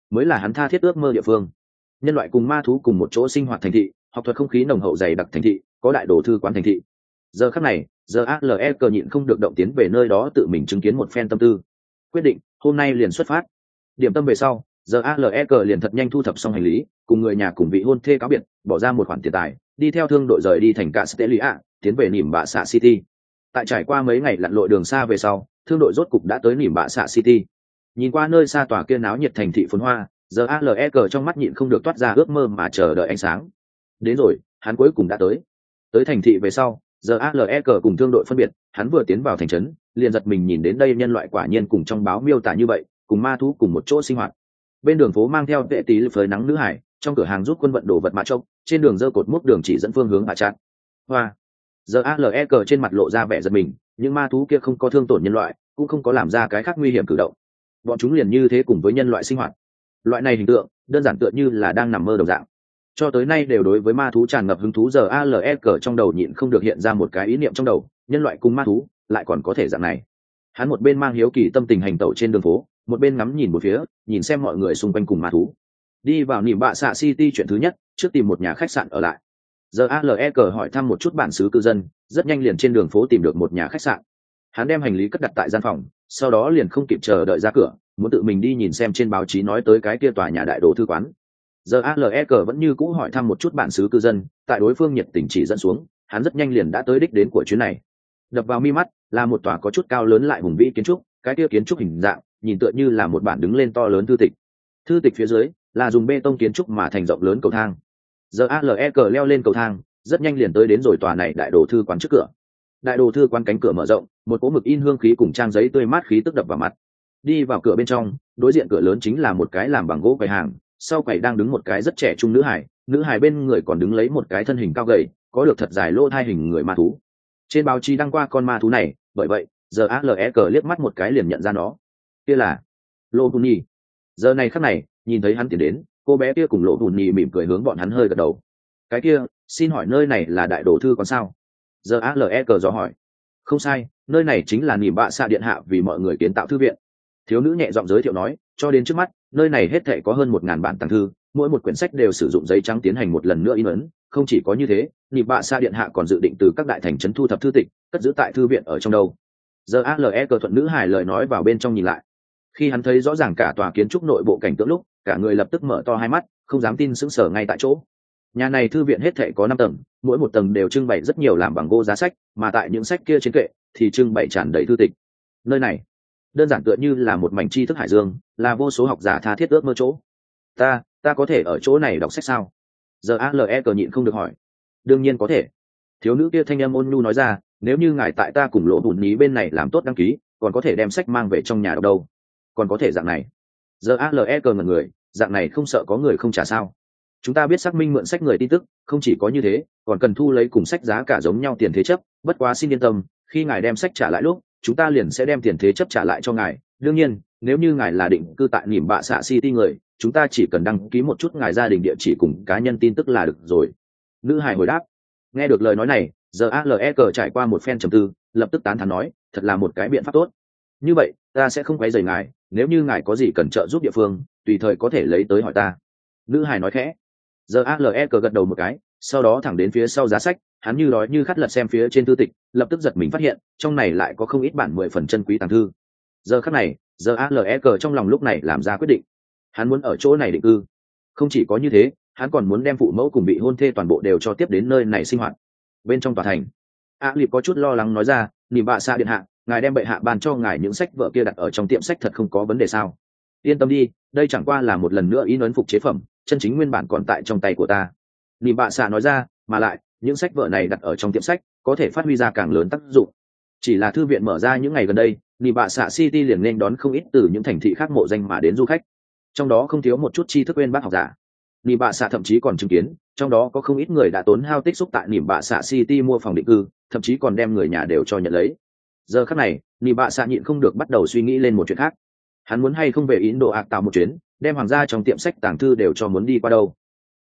mới là hắn tha thiết ước mơ địa phương. Nhân loại cùng ma thú cùng một chỗ sinh hoạt thành thị, học thuật không khí nồng hậu dày đặc thành thị, có đại đồ thư quán thành thị. Giờ khắc này, giờ a lờ e cờ nhịn không được động tiến về nơi đó tự mình chứng kiến một phen tâm tư. Quyết định hôm nay liền xuất phát. Điểm tâm về sau, giờ a lờ e cờ liền thật nhanh thu thập xong hành lý, cùng người nhà cùng vị hôn thê cáo biệt, bỏ ra một khoản tiền tài, đi theo thương đội rời đi thành Castelia, tiến về Nỉm Bạ Xạ City. Tại trải qua mấy ngày lặn lội đường xa về sau, thương đội rốt cục đã tới Nỉm Bạ Xạ City. Nhìn qua nơi xa tòa kia náo nhiệt thành thị phồn hoa, giờ a lờ e cờ trong mắt nhịn không được toát ra ước mơ mà chờ đợi ánh sáng. Đến rồi, hắn cuối cùng đã tới. Tới thành thị về sau, giờ a lờ e cờ cùng thương đội phân biệt, hắn vừa tiến vào thành trấn, liền giật mình nhìn đến đây nhân loại quả nhiên cùng trong báo miêu tả như vậy, cùng ma thú cùng một chỗ sinh hoạt. Bên đường phố mang theo vệ tí phơi nắng nữ hải, trong cửa hàng giúp quân vận đồ vật mã trông, trên đường dơ cột mốc đường chỉ dẫn phương hướng hạ chặn. Hoa. Giờ a lờ e cờ trên mặt lộ ra vẻ giật mình, những ma thú kia không có thương tổn nhân loại, cũng không có làm ra cái khác nguy hiểm cử động. Bọn chúng liền như thế cùng với nhân loại sinh hoạt. Loại này hình tượng, đơn giản tựa như là đang nằm mơ đồng dạng. Cho tới nay đều đối với ma thú tràn ngập hứng thú, giờ a lờ e cờ trong đầu nhịn không được hiện ra một cái ý niệm trong đầu, nhân loại cùng ma thú lại còn có thể dạng này. Hắn một bên mang hiếu kỳ tâm tình hành tẩu trên đường phố, một bên ngắm nhìn một phía, nhìn xem mọi người xung quanh cùng ma thú. Đi vào Nỉm Bạ Xạ City chuyện thứ nhất, trước tìm một nhà khách sạn ở lại. Giờ a lờ e cờ hỏi thăm một chút bản xứ cư dân, rất nhanh liền trên đường phố tìm được một nhà khách sạn. Hắn đem hành lý cất đặt tại gian phòng, sau đó liền không kịp chờ đợi ra cửa, muốn tự mình đi nhìn xem trên báo chí nói tới cái kia tòa nhà đại đồ thư quán. Giờ a lờ e cờ vẫn như cũ hỏi thăm một chút bản xứ cư dân, tại đối phương nhiệt tình chỉ dẫn xuống, hắn rất nhanh liền đã tới đích đến của chuyến này. Đập vào mi mắt là một tòa có chút cao lớn lại hùng vĩ kiến trúc, cái kia kiến trúc hình dạng nhìn tựa như là một bản đứng lên to lớn thư tịch. Thư tịch phía dưới là dùng bê tông kiến trúc mà thành rộng lớn cầu thang. Giờ a lờ e cờ leo lên cầu thang, rất nhanh liền tới đến rồi tòa này đại đồ thư quán trước cửa. Đại đồ thư quán cánh cửa mở rộng, một cỗ mực in hương khí cùng trang giấy tươi mát khí tức đập vào mặt. Đi vào cửa bên trong, đối diện cửa lớn chính là một cái làm bằng gỗ quầy hàng, sau quầy đang đứng một cái rất trẻ trung nữ hải, nữ hải bên người còn đứng lấy một cái thân hình cao gầy, có được thật dài lỗ hai hình người ma thú. Trên báo chí đăng qua con ma thú này, bởi vậy giờ a lờ e cờ liếc mắt một cái liền nhận ra nó. Kia là Lô Bùn Nhi. Giờ này khắc này, nhìn thấy hắn tiến đến, cô bé kia cùng Lô Bùn Nhi mỉm cười hướng bọn hắn hơi gật đầu. Cái kia, xin hỏi nơi này là đại đồ thư quán sao? Giờ a lờ e cờ dò hỏi. Không sai, nơi này chính là Nỉm Bạ Xạ điện hạ vì mọi người kiến tạo thư viện. Thiếu nữ nhẹ giọng giới thiệu nói, cho đến trước mắt, nơi này hết thảy có hơn một ngàn bản tàng thư, mỗi một quyển sách đều sử dụng giấy trắng tiến hành một lần nữa in ấn. Không chỉ có như thế, Nỉm Bạ Xạ điện hạ còn dự định từ các đại thành trấn thu thập thư tịch, cất giữ tại thư viện ở trong đâu. Giờ a lờ e cờ thuận nữ hài lời nói vào bên trong nhìn lại. Khi hắn thấy rõ ràng cả tòa kiến trúc nội bộ cảnh tượng lúc, cả người lập tức mở to hai mắt, không dám tin sững sờ ngay tại chỗ. Nhà này thư viện hết thảy có năm tầng, mỗi một tầng đều trưng bày rất nhiều làm bằng gỗ giá sách, mà tại những sách kia trên kệ thì trưng bày tràn đầy thư tịch. Nơi này đơn giản tựa như là một mảnh tri thức hải dương, là vô số học giả tha thiết ước mơ chỗ. Ta, ta có thể ở chỗ này đọc sách sao? Giờ a lờ e cờ nhịn không được hỏi. Đương nhiên có thể. Thiếu nữ kia thanh âm ôn nhu nói ra, nếu như ngài tại ta cùng Lỗ Bùn Nhí bên này làm tốt đăng ký, còn có thể đem sách mang về trong nhà đọc đâu. Còn có thể dạng này. Giờ a lờ e cờ ngẩn người, dạng này không sợ có người không trả sao? Chúng ta biết xác minh mượn sách người tin tức, không chỉ có như thế, còn cần thu lấy cùng sách giá cả giống nhau tiền thế chấp. Bất quá xin yên tâm, khi ngài đem sách trả lại lúc, chúng ta liền sẽ đem tiền thế chấp trả lại cho ngài. Đương nhiên, nếu như ngài là định cư tại Nỉm Bạ Xạ City người, chúng ta chỉ cần đăng ký một chút ngài gia đình địa chỉ cùng cá nhân tin tức là được rồi. Nữ hài hồi đáp. Nghe được lời nói này, giờ a lờ e cờ trải qua một phen trầm tư, lập tức tán thán nói, thật là một cái biện pháp tốt. Như vậy, ta sẽ không quấy rầy ngài, nếu như ngài có gì cần trợ giúp địa phương, tùy thời có thể lấy tới hỏi ta. Nữ hài nói khẽ. Giờ a lờ e cờ gật đầu một cái, sau đó thẳng đến phía sau giá sách, hắn như đói như khát lật xem phía trên thư tịch, lập tức giật mình phát hiện, trong này lại có không ít bản mười phần chân quý tàng thư. Giờ khắc này, giờ a lờ e cờ trong lòng lúc này làm ra quyết định. Hắn muốn ở chỗ này định cư. Không chỉ có như thế, hắn còn muốn đem phụ mẫu cùng bị hôn thê toàn bộ đều cho tiếp đến nơi này sinh hoạt. Bên trong tòa thành, a lịp có chút lo lắng nói ra, Nỉm Bạ Xạ điện hạ, ngài đem bệ hạ ban cho ngài những sách vở kia đặt ở trong tiệm sách thật không có vấn đề sao? Yên tâm đi, đây chẳng qua là một lần nữa in ấn phục chế phẩm, chân chính nguyên bản còn tại trong tay của ta. Nỉm Bạ Xạ nói ra, mà lại những sách vở này đặt ở trong tiệm sách có thể phát huy ra càng lớn tác dụng. Chỉ là thư viện mở ra những ngày gần đây, Nỉm Bạ Xạ City liền nên đón không ít từ những thành thị khác mộ danh mà đến du khách, trong đó không thiếu một chút tri thức uyên bác học giả. Nỉm Bạ Xạ thậm chí còn chứng kiến, trong đó có không ít người đã tốn hao tích xúc tại Nỉm Bạ Xạ City mua phòng định cư, thậm chí còn đem người nhà đều cho nhận lấy. Giờ khắc này, Nỉm Bạ Xạ nhịn không được bắt đầu suy nghĩ lên một chuyện khác. Hắn muốn hay không về Ấn Độ Ạc tạo một chuyến, đem hoàng gia trong tiệm sách tàng thư đều cho muốn đi qua đâu.